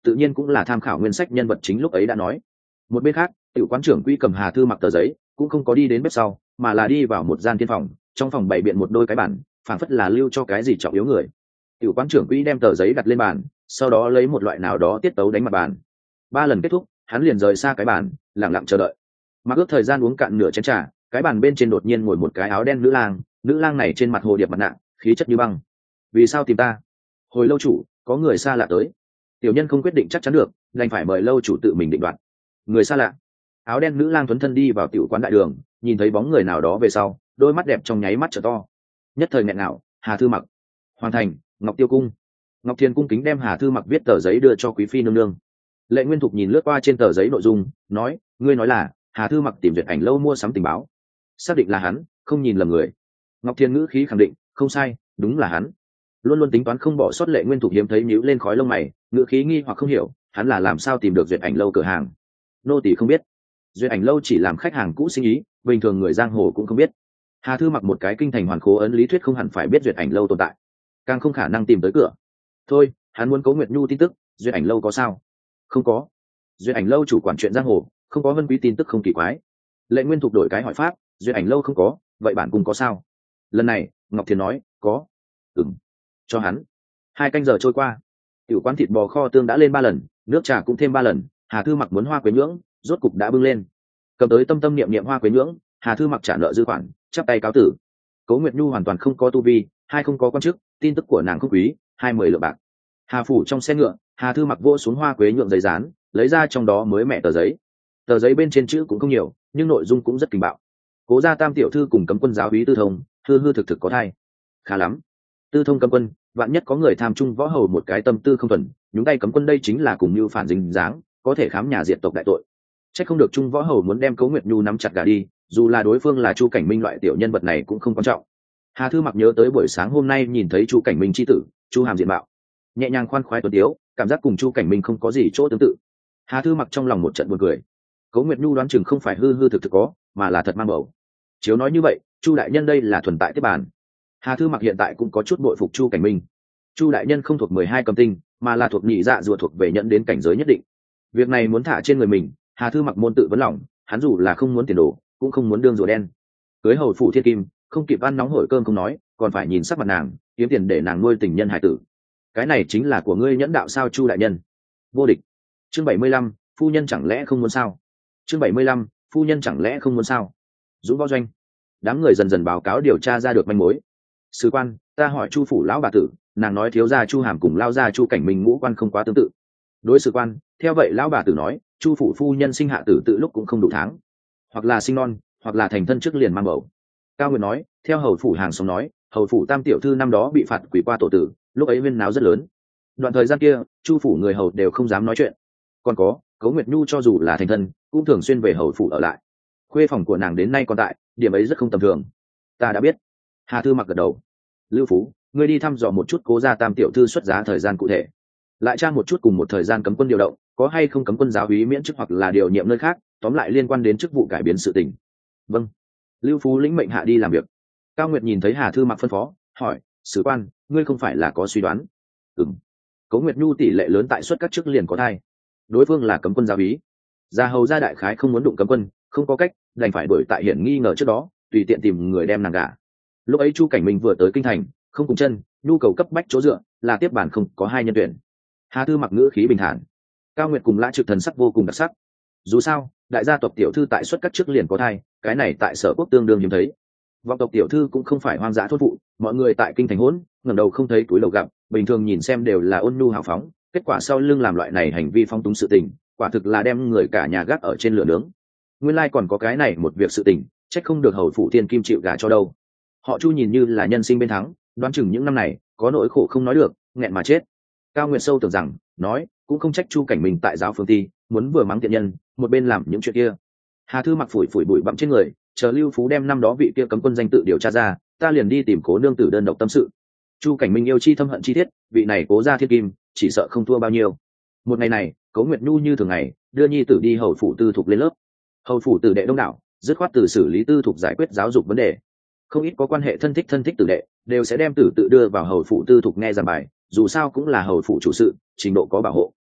tự nhiên cũng là tham khảo nguyên sách nhân vật chính lúc ấy đã nói. Một bên khác, tiểu quán trưởng Quy cầm Hà Thư Mặc tờ giấy, cũng không có đi đến bếp sau, mà là đi vào một gian thiên phòng, trong phòng bày biện một đôi cái bàn, phảng phất là lưu cho cái gì trọng yếu người. Tiểu quán trưởng Quy đem tờ giấy đặt lên bàn, sau đó lấy một loại nào đó tiết tấu đánh mặt bàn. 3 lần kết thúc, hắn liền rời xa cái bàn, lặng lặng chờ đợi. Mặc ước thời gian uống cạn nửa chén trà, cái bàn bên trên đột nhiên ngồi một cái áo đen nữ lang này trên mặt hồ điệp mặt nạ, khí chất như băng. Vì sao tìm ta? Hồi lâu chủ, có người xa lạ tới. Tiểu nhân không quyết định chắc chắn được, đành phải mời lâu chủ tự mình định đoạt. Người xa lạ? Áo đen nữ lang tuấn thân đi vào tiểu quán đại đường, nhìn thấy bóng người nào đó về sau, đôi mắt đẹp trong nháy mắt trở to. Nhất thời nghẹn ngào, Hà Thư Mặc. Hoàn thành, Ngọc Tiêu cung. Ngọc Thiên cung kính đem Hà Thư Mặc viết tờ giấy đưa cho quý phi nương nương. Lệ Nguyên Thục nhìn lướt qua trên tờ giấy nội dung, nói: ngươi nói là Hà Thư Mặc tìm Duyệt Ảnh lâu mua sắm tình báo. Xác định là hắn, không nhìn lầm người. Ngọc Thiên ngữ khí khẳng định: không sai, đúng là hắn. Luôn luôn tính toán không bỏ sót Lệ Nguyên Thục hiếm thấy nhíu lên khói lông mày, ngữ khí nghi hoặc không hiểu, hắn là làm sao tìm được Duyệt Ảnh lâu cửa hàng. Nô tỳ không biết. Duyệt Ảnh lâu chỉ làm khách hàng cũ sinh ý, bình thường người giang hồ cũng không biết. Hà Thư Mặc một cái kinh thành hoàn khố ấn lý thuyết không hẳn phải biết Duyệt Ảnh lâu tồn tại, càng không khả năng tìm tới cửa. Thôi, hắn muốn Cố Nguyệt Nhu tin tức, Duyệt Ảnh lâu có sao? Không có. Duyệt Ảnh lâu chủ quản chuyện giang hồ, không có vân quý tin tức không kỳ quái. Lệ Nguyên Thục đổi cái hỏi pháp: Duyệt Ảnh lâu không có, vậy bản cung có sao? Lần này Ngọc Thiền nói: có. Cho hắn. 2 canh giờ trôi qua, tiểu quán thịt bò kho tương đã lên 3 lần, nước trà cũng thêm 3 lần. Hà Thư Mặc muốn hoa quế nhưỡng, rốt cục đã bưng lên. Cầm tới tâm tâm niệm niệm hoa quế nhưỡng, Hà Thư Mặc trả nợ dư khoản, chắp tay cáo tử. Cố Nguyệt Nhu hoàn toàn không có tu vi, 2 không có quan chức, tin tức của nàng không quý, 20 lượng bạc. Hà phủ trong xe ngựa, Hà Thư Mặc vỗ xuống hoa quế nhượng giấy dán, lấy ra trong đó mới mẹ tờ giấy. Tờ giấy bên trên chữ cũng không nhiều, nhưng nội dung cũng rất kinh bạo. Cố gia tam tiểu thư cùng cấm quân giáo úy Tư Thông, hư hư thực thực có thai. Khá lắm. Tư Thông cấm quân, vạn nhất có người tham trung võ hầu một cái tâm tư không thuần, nhúng tay cấm quân đây chính là cùng mưu phản dính dáng, có thể khám nhà diệt tộc đại tội. Chắc không được trung võ hầu muốn đem Cố Nguyệt Nhu nắm chặt gà đi, dù là đối phương là Chu Cảnh Minh loại tiểu nhân vật này cũng không quan trọng. Hà Thư Mặc nhớ tới buổi sáng hôm nay nhìn thấy Chu Cảnh Minh chi tử, Chu Hàm diện mạo nhẹ nhàng khoan khoái tuấn tiếu, cảm giác cùng Chu Cảnh Minh không có gì chỗ tương tự. Hà Thư Mặc trong lòng một trận buồn cười. Cố Nguyệt Nhu đoán chừng không phải hư hư thực thực có, mà là thật mang bầu. Chiếu nói như vậy, Chu đại nhân đây là thuần tại tiếp bàn. Hà Thư Mặc hiện tại cũng có chút bội phục Chu Cảnh Minh. Chu đại nhân không thuộc 12 cầm tinh, mà là thuộc nhị dạ rùa, thuộc về nhận đến cảnh giới nhất định. Việc này muốn thả trên người mình, Hà Thư Mặc môn tự vấn lòng, hắn dù là không muốn tiền đồ, cũng không muốn đương rùa đen. Cưới hầu phủ thiên kim, không kịp ăn nóng hổi cơm không nói, còn phải nhìn sắc mặt nàng, kiếm tiền để nàng nuôi tình nhân hải tử. Cái này chính là của ngươi nhẫn đạo sao Chu đại nhân? Vô địch. Chương 75, phu nhân chẳng lẽ không muốn sao? Chương 75, phu nhân chẳng lẽ không muốn sao? Dũng võ doanh. Đám người dần dần báo cáo điều tra ra được manh mối. Sứ quan, ta hỏi Chu phủ lão bà tử, nàng nói thiếu gia Chu Hàm cùng lao gia Chu Cảnh Minh ngũ quan không quá tương tự. Đối sứ quan, theo vậy lão bà tử nói, Chu phủ phu nhân sinh hạ tử tự lúc cũng không đủ tháng, hoặc là sinh non, hoặc là thành thân trước liền mang bầu. Cao Nguyệt nói, theo hầu phủ hàng xóm nói, hầu phủ tam tiểu thư năm đó bị phạt quỷ qua tổ tử, lúc ấy huyên náo rất lớn. Đoạn thời gian kia, Chu phủ người hầu đều không dám nói chuyện. Còn có, Cố Nguyệt Nhu cho dù là thành thân, cũng thường xuyên về hầu phủ ở lại. Khuê phòng của nàng đến nay còn tại, điểm ấy rất không tầm thường. Ta đã biết. Hà Thư Mặc gật đầu. Lưu Phú, ngươi đi thăm dò một chút Cố gia tam tiểu thư xuất giá thời gian cụ thể, lại tra một chút cùng một thời gian cấm quân điều động, có hay không cấm quân giáo úy miễn chức hoặc là điều nhiệm nơi khác, tóm lại liên quan đến chức vụ cải biến sự tình. Vâng. Lưu Phú lĩnh mệnh hạ đi làm việc. Cao Nguyệt nhìn thấy Hà Thư Mặc phân phó, hỏi, sứ quan, ngươi không phải là có suy đoán? Cố Nguyệt Nhu tỷ lệ lớn tại xuất các chức liền có thai, đối phương là cấm quân giáo úy, gia hầu gia đại khái không muốn đụng cấm quân, không có cách, đành phải đuổi tại hiển nghi ngờ trước đó, tùy tiện tìm người đem nàng gả. Lúc ấy Chu Cảnh Minh vừa tới kinh thành, không cùng chân, nhu cầu cấp bách chỗ dựa, là tiếp bản không có 2 nhân tuyển. Hà Thư Mặc ngữ khí bình thản. Cao Nguyệt cùng Lã Trực thần sắc vô cùng đặc sắc. Dù sao, đại gia tộc tiểu thư tại xuất các chức liền có thai, cái này tại Sở Quốc tương đương hiếm thấy. Vọng tộc tiểu thư cũng không phải hoang dã thôn phụ, mọi người tại kinh thành hỗn, ngẩng đầu không thấy túi lầu gặp, bình thường nhìn xem đều là ôn nhu hào phóng, kết quả sau lưng làm loại này hành vi phong túng sự tình, quả thực là đem người cả nhà gác ở trên lửa nướng. Nguyên lai còn có cái này một việc sự tình, trách không được hầu phụ thiên kim chịu gả cho đâu. Họ Chu nhìn như là nhân sinh bên thắng, đoán chừng những năm này có nỗi khổ không nói được, nghẹn mà chết. Cao Nguyệt sâu tưởng rằng, nói, cũng không trách Chu Cảnh Minh tại giáo phương ti, muốn vừa mắng tiện nhân, một bên làm những chuyện kia. Hà Thư Mặc phủi phủi bụi bặm trên người, chờ Lưu Phú đem năm đó vị kia cấm quân danh tự điều tra ra, ta liền đi tìm Cố nương tử đơn độc tâm sự. Chu Cảnh Minh yêu chi thâm hận chi thiết, vị này Cố gia thiên kim, chỉ sợ không thua bao nhiêu. Một ngày này, Cố Nguyệt Nhu như thường ngày, đưa nhi tử đi hầu phủ tư thục lên lớp. Hầu phủ tử đệ đông đảo, dứt khoát từ xử lý tư thục giải quyết giáo dục vấn đề. Không ít có quan hệ thân thích tử đệ, đều sẽ đem tử tự đưa vào hầu phủ tư thục nghe giảng bài, dù sao cũng là hầu phủ chủ sự, trình độ có bảo hộ.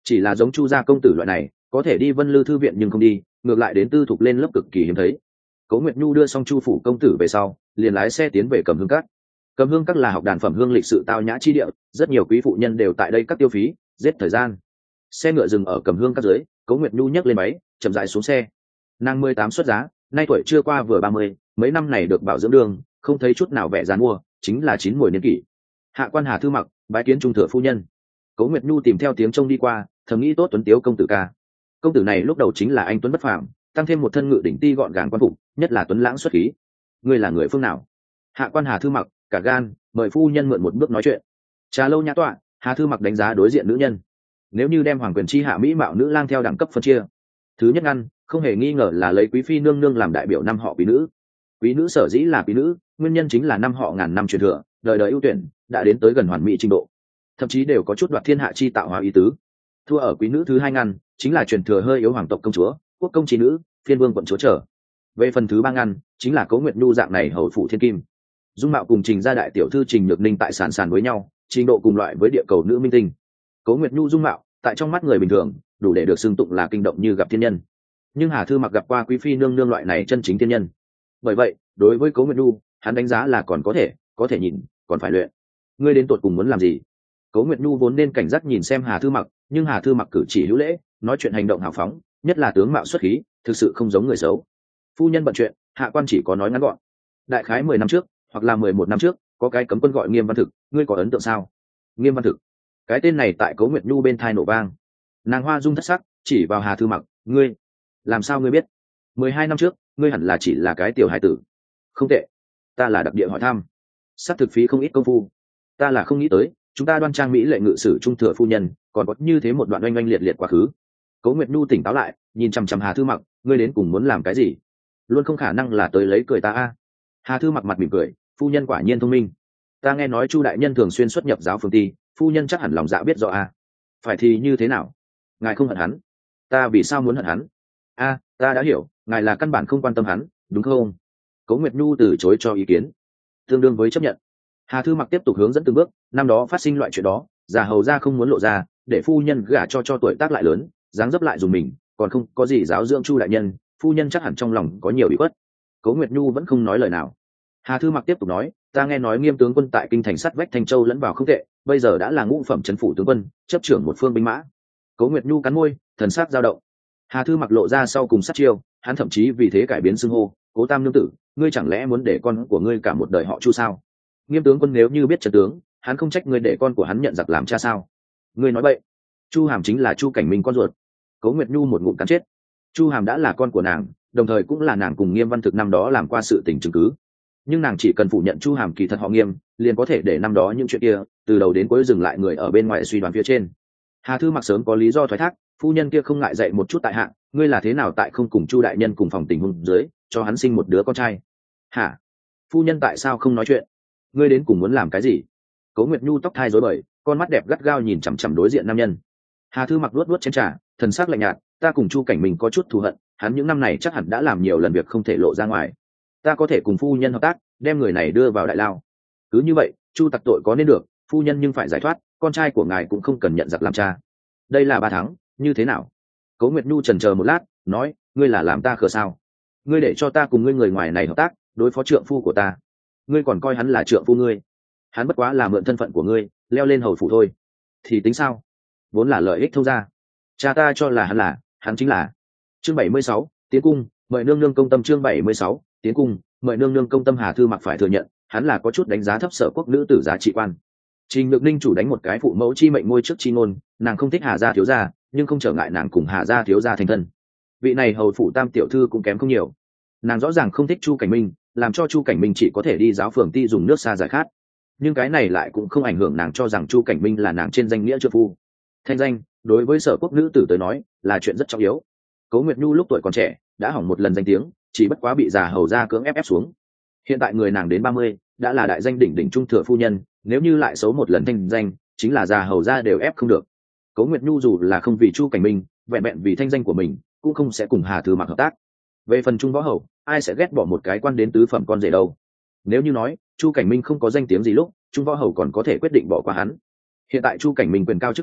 chỉ là giống Chu gia công tử loại này có thể đi Vân Lư thư viện nhưng không đi, ngược lại đến tư thục lên lớp cực kỳ hiếm thấy. Cố Nguyệt Nhu đưa xong Chu phủ công tử về sau, liền lái xe tiến về Cầm Hương Các. Cầm Hương Các là học đàn phẩm hương lịch sự tao nhã chi địa, rất nhiều quý phụ nhân đều tại đây cắt tiêu phí, giết thời gian. Xe ngựa dừng ở Cầm Hương Các dưới, Cố Nguyệt Nhu nhấc lên máy, chậm rãi xuống xe. Nàng 18 xuất giá, nay tuổi chưa qua vừa 30, mấy năm này được bảo dưỡng đường, không thấy chút nào vẻ giàn mua, chính là chín mùi niên kỷ. Hạ quan Hà Thư Mặc, bái kiến trung thừa phu nhân. Cố Nguyệt Nhu tìm theo tiếng trông đi qua, thầm nghĩ tốt tuấn tiếu công tử ca. Công tử này lúc đầu chính là anh tuấn bất phàm, tăng thêm một thân ngự đỉnh ti gọn gàng quan phục, nhất là tuấn lãng xuất khí. Ngươi là người phương nào? Hạ quan Hà Thư Mặc, cả gan, mời phu nhân mượn một bước nói chuyện. Trà lâu nhã tọa, Hà Thư Mặc đánh giá đối diện nữ nhân. Nếu như đem hoàng quyền chi hạ mỹ mạo nữ lang theo đẳng cấp phân chia, thứ nhất ngăn không hề nghi ngờ là lấy quý phi nương nương làm đại biểu năm họ quý nữ. Quý nữ sở dĩ là quý nữ, nguyên nhân chính là năm họ ngàn năm truyền thừa, đời đời ưu tuyển, đã đến tới gần hoàn mỹ trình độ, thậm chí đều có chút đoạt thiên hạ chi tạo hóa ý tứ. Thua ở quý nữ thứ hai ngăn chính là truyền thừa hơi yếu hoàng tộc công chúa, quốc công trí nữ, phiên vương quận chúa trở. Về phần thứ ba ngăn chính là Cố Nguyệt Nhu dạng này hầu phụ thiên kim. Dung mạo cùng Trình gia đại tiểu thư Trình Nhược Ninh tại sàn sàn với nhau, trình độ cùng loại với địa cầu nữ minh tinh. Cố Nguyệt Nhu dung mạo tại trong mắt người bình thường đủ để được xưng tụng là kinh động như gặp thiên nhân, nhưng Hà Thư Mặc gặp qua quý phi nương nương loại này chân chính thiên nhân. Bởi vậy đối với Cố Nguyệt Nhu, hắn đánh giá là còn có thể nhìn, còn phải luyện. Ngươi đến tột cùng muốn làm gì? Cố Nguyệt Nhu vốn nên cảnh giác nhìn xem Hà Thư Mặc, nhưng Hà Thư Mặc cử chỉ hữu lễ, nói chuyện hành động hào phóng, nhất là tướng mạo xuất khí, thực sự không giống người xấu. Phu nhân bận chuyện, hạ quan chỉ có nói ngắn gọn. Đại khái 10 năm trước, hoặc là 11 năm trước, có cái cấm quân gọi Nghiêm Văn Thực, ngươi có ấn tượng sao? Nghiêm Văn Thực, cái tên này tại Cố Nguyệt Nhu bên thai nổ vang. Nàng hoa dung thất sắc, chỉ vào Hà Thư Mặc, ngươi, làm sao ngươi biết? 12 năm trước, ngươi hẳn là chỉ là cái tiểu hài tử. Không tệ, ta là đặc địa hỏi thăm, sắp thực phí không ít công phu. Ta là không nghĩ tới, chúng ta đoan trang mỹ lệ ngự sử trung thừa phu nhân, còn có như thế một đoạn oanh oanh liệt liệt quá khứ. Cố Nguyệt Nhu tỉnh táo lại, nhìn chằm chằm Hà Thư Mặc, ngươi đến cùng muốn làm cái gì? Luôn không khả năng là tới lấy cười ta a. Hà Thư Mặc mặt mỉm cười, phu nhân quả nhiên thông minh. Ta nghe nói Chu đại nhân thường xuyên xuất nhập giáo phường ti, phu nhân chắc hẳn lòng dạ biết rõ a. Phải thì như thế nào? Ngài không hận hắn, ta vì sao muốn hận hắn? A, ta đã hiểu, ngài là căn bản không quan tâm hắn, đúng không? Cố Nguyệt Nhu từ chối cho ý kiến, tương đương với chấp nhận. Hà Thư Mặc tiếp tục hướng dẫn từng bước, năm đó phát sinh loại chuyện đó, già hầu ra không muốn lộ ra, để phu nhân gả cho tuổi tác lại lớn, dáng dấp lại dùng mình, còn không có gì giáo dưỡng Chu đại nhân, phu nhân chắc hẳn trong lòng có nhiều bị khuất. Cố Nguyệt Nhu vẫn không nói lời nào. Hà Thư Mặc tiếp tục nói, ta nghe nói Nghiêm tướng quân tại kinh thành sắt vách Thanh Châu lẫn vào không tệ, bây giờ đã là ngũ phẩm trấn phủ tướng quân, chấp trưởng một phương binh mã. Cố Nguyệt Nhu cắn môi, thần sắc dao động. Hà Thư Mặc lộ ra sau cùng sát chiêu, hắn thậm chí vì thế cải biến xưng hô, Cố Tam nương tử, ngươi chẳng lẽ muốn để con của ngươi cả một đời họ Chu sao? Nghiêm tướng quân nếu như biết trận tướng, hắn không trách ngươi để con của hắn nhận giặc làm cha sao? Ngươi nói bậy. Chu Hàm chính là Chu Cảnh Minh con ruột. Cố Nguyệt Nhu một ngụm cắn chết. Chu Hàm đã là con của nàng, đồng thời cũng là nàng cùng Nghiêm Văn Thực năm đó làm qua sự tình chứng cứ. Nhưng nàng chỉ cần phủ nhận Chu Hàm kỳ thật họ Nghiêm, liền có thể để năm đó những chuyện kia từ đầu đến cuối dừng lại người ở bên ngoài suy đoán phía trên. Hà Thư Mặc sớm có lý do thoái thác, phu nhân kia không ngại dạy một chút tại hạ, ngươi là thế nào tại không cùng Chu đại nhân cùng phòng tình huống dưới, cho hắn sinh một đứa con trai? Hả? Phu nhân tại sao không nói chuyện? Ngươi đến cùng muốn làm cái gì? Cố Nguyệt Nhu tóc thai rối bời, con mắt đẹp gắt gao nhìn chằm chằm đối diện nam nhân. Hà Thư Mặc luốt luốt chén trà, thần sắc lạnh nhạt, ta cùng Chu Cảnh Minh có chút thù hận, hắn những năm này chắc hẳn đã làm nhiều lần việc không thể lộ ra ngoài. Ta có thể cùng phu nhân hợp tác, đem người này đưa vào đại lao. Cứ như vậy, Chu tặc tội có nên được, phu nhân nhưng phải giải thoát, con trai của ngài cũng không cần nhận giặc làm cha. Đây là 3 tháng, như thế nào? Cố Nguyệt Nhu chần chờ một lát, nói, ngươi là làm ta khờ sao? Ngươi để cho ta cùng ngươi người ngoài này hợp tác, đối phó trượng phu của ta. Ngươi còn coi hắn là trượng phu ngươi? Hắn bất quá là mượn thân phận của ngươi, leo lên hầu phủ thôi. Thì tính sao? Vốn là lợi ích thông gia. Cha ta cho là hắn chính là. Chương 76, tiến cung, mời nương nương công tâm. Chương 76, tiến cung, mời nương nương công tâm. Hà Thư Mặc phải thừa nhận, hắn là có chút đánh giá thấp Sở quốc nữ tử giá trị quan. Trình Nhược Ninh chủ đánh một cái phụ mẫu chi mệnh ngôi trước chi ngôn, nàng không thích Hà gia thiếu gia, nhưng không trở ngại nàng cùng Hà gia thiếu gia thành thân. Vị này hầu phủ tam tiểu thư cũng kém không nhiều. Nàng rõ ràng không thích Chu Cảnh Minh, làm cho Chu Cảnh Minh chỉ có thể đi giáo phường ti dùng nước xa giải khát. Nhưng cái này lại cũng không ảnh hưởng nàng cho rằng Chu Cảnh Minh là nàng trên danh nghĩa trợ phu. Thanh danh đối với Sở quốc nữ tử tới nói là chuyện rất trọng yếu. Cố Nguyệt Nhu lúc tuổi còn trẻ đã hỏng một lần danh tiếng, chỉ bất quá bị già hầu gia cưỡng ép xuống. Hiện tại người nàng đến 30, đã là đại danh đỉnh đỉnh trung thừa phu nhân, nếu như lại xấu một lần thanh danh, chính là già hầu gia đều ép không được. Cố Nguyệt Nhu dù là không vì Chu Cảnh Minh, vẹn vẹn vì thanh danh của mình, cũng không sẽ cùng Hà Thư Mặc hợp tác. Về phần Trung võ hầu, ai sẽ ghét bỏ một cái quan đến tứ phẩm con rể đâu? Nếu như nói Chu Cảnh Minh không có danh tiếng gì lúc, Trung võ hầu còn có thể quyết định bỏ qua hắn. Hiện tại Chu Cảnh Minh quyền cao chức trọng,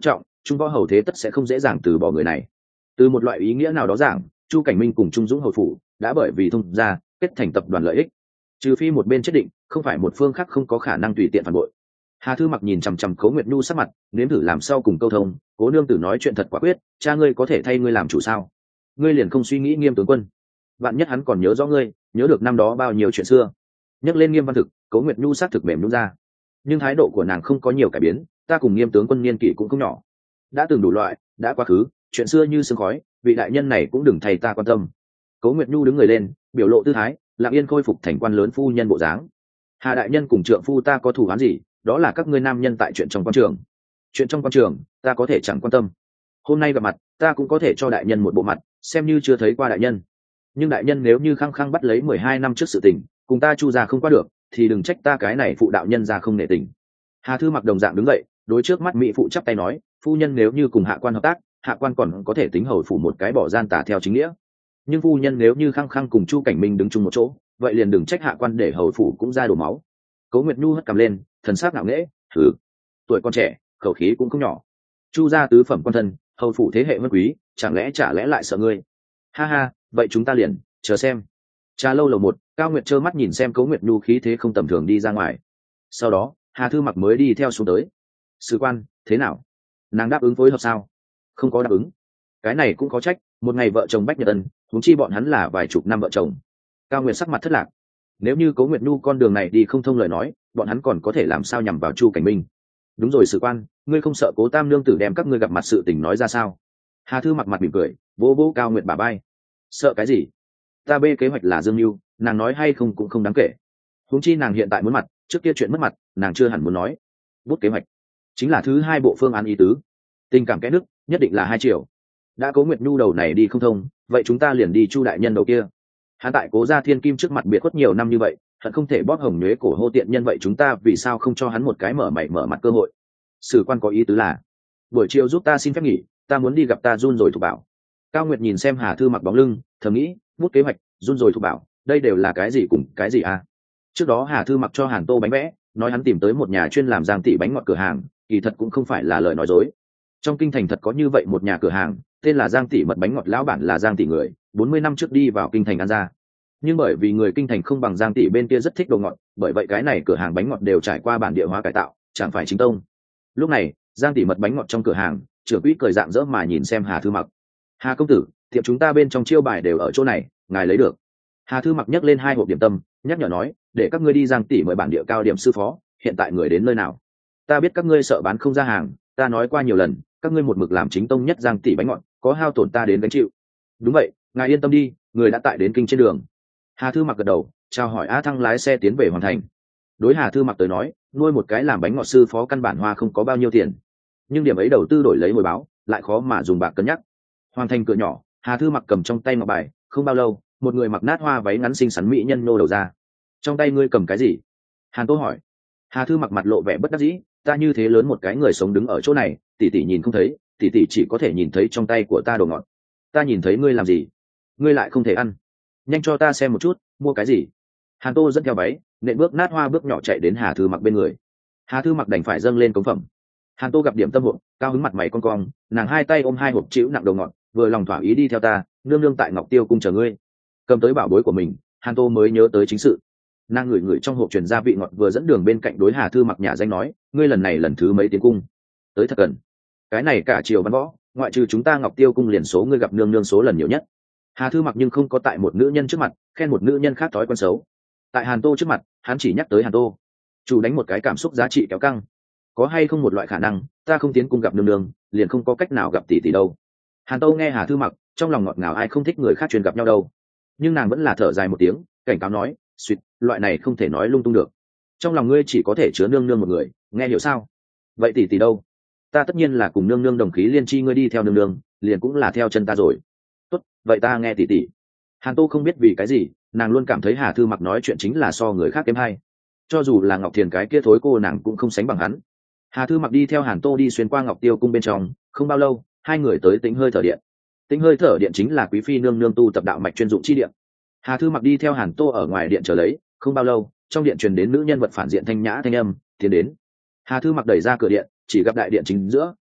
trung võ hầu thế tất sẽ không dễ dàng từ bỏ người này. Từ một loại ý nghĩa nào đó giảng, Chu Cảnh Minh cùng Trung Dũng hầu phủ đã bởi vì thông gia kết thành tập đoàn lợi ích, trừ phi một bên chết định, không phải một phương khác không có khả năng tùy tiện phản bội. Hà Thư Mặc nhìn chằm chằm Cố Nguyệt Nhu sắc mặt, nếm thử làm sao cùng câu thông. Cố nương tử nói chuyện thật quả quyết, cha ngươi có thể thay ngươi làm chủ sao? Ngươi liền không suy nghĩ Nghiêm tướng quân? Vạn nhất hắn còn nhớ rõ ngươi, nhớ được năm đó bao nhiêu chuyện xưa. Nhắc lên Nghiêm Văn Thực, Cố Nguyệt Nhu xác thực mềm nhũn ra, nhưng thái độ của nàng không có nhiều cải biến. Ta cùng Nghiêm tướng quân niên kỷ cũng không nhỏ, đã từng đủ loại, đã quá khứ, chuyện xưa như sương khói, vị đại nhân này cũng đừng thay ta quan tâm. Cố Nguyệt Nhu đứng người lên, biểu lộ tư thái, lặng yên khôi phục thành quan lớn phu nhân bộ dáng. Hà đại nhân cùng trượng phu ta có thù oán gì? Đó là các ngươi nam nhân tại chuyện trong quan trường. Chuyện trong quan trường ta có thể chẳng quan tâm, hôm nay gặp mặt ta cũng có thể cho đại nhân một bộ mặt, xem như chưa thấy qua đại nhân. Nhưng đại nhân nếu như khăng khăng bắt lấy 12 năm trước sự tình, cùng ta Chu gia không qua được, thì đừng trách ta cái này phụ đạo nhân ra không nể tình. Hà Thư Mặc đồng dạng đứng dậy, đối trước mắt mỹ phụ chắp tay nói, phu nhân nếu như cùng hạ quan hợp tác, hạ quan còn có thể tính hầu phủ một cái bỏ gian tà theo chính nghĩa. Nhưng phu nhân nếu như khăng khăng cùng Chu Cảnh Minh đứng chung một chỗ, vậy liền đừng trách hạ quan để hầu phủ cũng ra đổ máu. Cố Nguyệt Nhu hất cằm lên, thần sắc ngạo nghễ, thử, tuổi con trẻ, khẩu khí cũng không nhỏ. Chu gia tứ phẩm quan thân, hầu phủ thế hệ vân quý, chẳng lẽ lại sợ ngươi? Ha ha, vậy chúng ta liền chờ xem. Trà lâu lầu 1, Cao Nguyệt trơ mắt nhìn xem Cố Nguyệt Nhu khí thế không tầm thường đi ra ngoài. Sau đó, Hà Thư Mặc mới đi theo xuống tới. Sử quan, thế nào? Nàng đáp ứng phối hợp sao? Không có đáp ứng. Cái này cũng có trách, một ngày vợ chồng bách nhật ân, huống chi bọn hắn là vài chục năm vợ chồng. Cao Nguyệt sắc mặt thất lạc. Nếu như Cố Nguyệt Nhu con đường này đi không thông lời nói, bọn hắn còn có thể làm sao nhằm vào Chu Cảnh Minh? Đúng rồi Sử quan, ngươi không sợ Cố tam nương tử đem các ngươi gặp mặt sự tình nói ra sao? Hà Thư Mặc mặt mỉm cười, vỗ vỗ Cao Nguyệt bả vai. Sợ cái gì? Ta bê kế hoạch là Dương Mưu, nàng nói hay không cũng không đáng kể. Huống chi nàng hiện tại muốn mặt, trước kia chuyện mất mặt, nàng chưa hẳn muốn nói. Bút kế hoạch chính là thứ hai bộ phương án ý tứ. Tình cảm kẽ nước, nhất định là 2 triệu. Đã Cố Nguyệt Nhu đầu này đi không thông, vậy chúng ta liền đi Chu đại nhân đầu kia. Hắn tại Cố gia thiên kim trước mặt biệt khuất nhiều năm như vậy, hận không thể bóp hồng nhuế cổ hô tiện nhân, vậy chúng ta vì sao không cho hắn một cái mở mày mở mặt cơ hội? Sử quan có ý tứ là buổi chiều giúp ta xin phép nghỉ, ta muốn đi gặp ta run rồi Thục Bảo. Cao Nguyệt nhìn xem Hà Thư Mặc bóng lưng, thầm nghĩ, bút kế hoạch, run rồi Thục Bảo, đây đều là cái gì cùng cái gì à? Trước đó Hà Thư Mặc cho Hàn Tô bánh vẽ, nói hắn tìm tới một nhà chuyên làm giang tỷ bánh ngọt cửa hàng, kỳ thật cũng không phải là lời nói dối. Trong kinh thành thật có như vậy một nhà cửa hàng, tên là Giang tỷ mật bánh ngọt, lão bản là Giang tỷ người, 40 năm trước đi vào kinh thành ăn ra. Nhưng bởi vì người kinh thành không bằng Giang tỷ bên kia rất thích đồ ngọt, bởi vậy cái này cửa hàng bánh ngọt đều trải qua bản địa hóa cải tạo, chẳng phải chính tông. Lúc này, Giang tỷ mật bánh ngọt trong cửa hàng, trưởng quỹ cười rạng rỡ mà nhìn xem Hà Thư Mặc. Hà công tử, tiệm chúng ta bên trong chiêu bài đều ở chỗ này, ngài lấy được. Hà Thư Mặc nhấc lên 2 hộp điểm tâm, nhắc nhở nói, để các ngươi đi Giang tỷ mời bản địa cao điểm sư phó, hiện tại người đến nơi nào? Ta biết các ngươi sợ bán không ra hàng, ta nói qua nhiều lần, các ngươi một mực làm chính tông nhất Giang tỷ bánh ngọt, có hao tổn ta đến gánh chịu. Đúng vậy, ngài yên tâm đi, người đã tại đến kinh trên đường. Hà Thư Mặc gật đầu, chào hỏi A Thăng lái xe tiến về hoàn thành. Đối Hà Thư Mặc tới nói, nuôi một cái làm bánh ngọt sư phó căn bản hoa không có bao nhiêu tiền, nhưng điểm ấy đầu tư đổi lấy hồi báo, lại khó mà dùng bạc cân nhắc. Hoàn thành cửa nhỏ, Hà Thư Mặc cầm trong tay ngọc bài, không bao lâu, một người mặc nát hoa váy ngắn xinh xắn mỹ nhân nô đầu ra. Trong tay ngươi cầm cái gì? Hàn Tô hỏi. Hà Thư Mặc mặt lộ vẻ bất đắc dĩ, ta như thế lớn một cái người sống đứng ở chỗ này, tỷ tỷ nhìn không thấy, tỷ tỷ chỉ có thể nhìn thấy trong tay của ta đồ ngọt. Ta nhìn thấy ngươi làm gì? Ngươi lại không thể ăn. Nhanh cho ta xem một chút, mua cái gì? Hàn Tô dẫn theo váy, nện bước nát hoa bước nhỏ chạy đến Hà Thư Mặc bên người. Hà Thư Mặc đành phải dâng lên cống phẩm. Hàn Tô gặp điểm tâm hộp, cao hứng mặt mày cong cong, nàng 2 tay ôm 2 hộp chịu nặng đồ ngọt, vừa lòng thỏa ý đi theo ta, nương nương tại Ngọc Tiêu cung chờ ngươi. Cầm tới bảo bối của mình, Hàn Tô mới nhớ tới chính sự. Nàng ngửi trong hộp truyền ra vị ngọt, vừa dẫn đường bên cạnh đối Hà Thư Mặc nhà danh nói, ngươi lần này lần thứ mấy tiến cung? Tới thật cần. Cái này cả triều văn võ, ngoại trừ chúng ta Ngọc Tiêu cung liền số ngươi gặp nương nương số lần nhiều nhất. Hà Thư Mặc nhưng không có tại một nữ nhân trước mặt khen một nữ nhân khác thói quen xấu. Tại Hàn Tô trước mặt, hắn chỉ nhắc tới Hàn Tô, chủ đánh một cái cảm xúc giá trị kéo căng. Có hay không một loại khả năng, ta không tiến cung gặp nương nương, liền không có cách nào gặp tỷ tỷ đâu? Hàn Tô nghe Hà Thư Mặc, trong lòng ngọt ngào, ai không thích người khác truyền gặp nhau đâu. Nhưng nàng vẫn là thở dài một tiếng, cảnh cáo nói, suýt, loại này không thể nói lung tung được. Trong lòng ngươi chỉ có thể chứa nương nương một người, nghe hiểu sao? Vậy tỷ tỷ đâu? Ta tất nhiên là cùng nương nương đồng khí liên chi, ngươi đi theo nương nương, liền cũng là theo chân ta rồi. Tốt, vậy ta nghe tỷ tỷ. Hàn Tô không biết vì cái gì, nàng luôn cảm thấy Hà Thư Mặc nói chuyện chính là so người khác kém hay. Cho dù là Ngọc Thiền cái kia thối cô nàng cũng không sánh bằng hắn. Hà Thư Mặc đi theo Hàn Tô đi xuyên qua Ngọc Tiêu cung bên trong, không bao lâu, 2 người tới Tĩnh Hơi Thở Điện. Tĩnh Hơi Thở Điện chính là quý phi nương nương tu tập đạo mạch chuyên dụng chi điện. Hà Thư Mặc đi theo Hàn Tô ở ngoài điện chờ lấy, không bao lâu, trong điện truyền đến nữ nhân vật phản diện thanh nhã thanh âm, tiến đến. Hà Thư Mặc đẩy ra cửa điện, chỉ gặp đại điện chính giữa,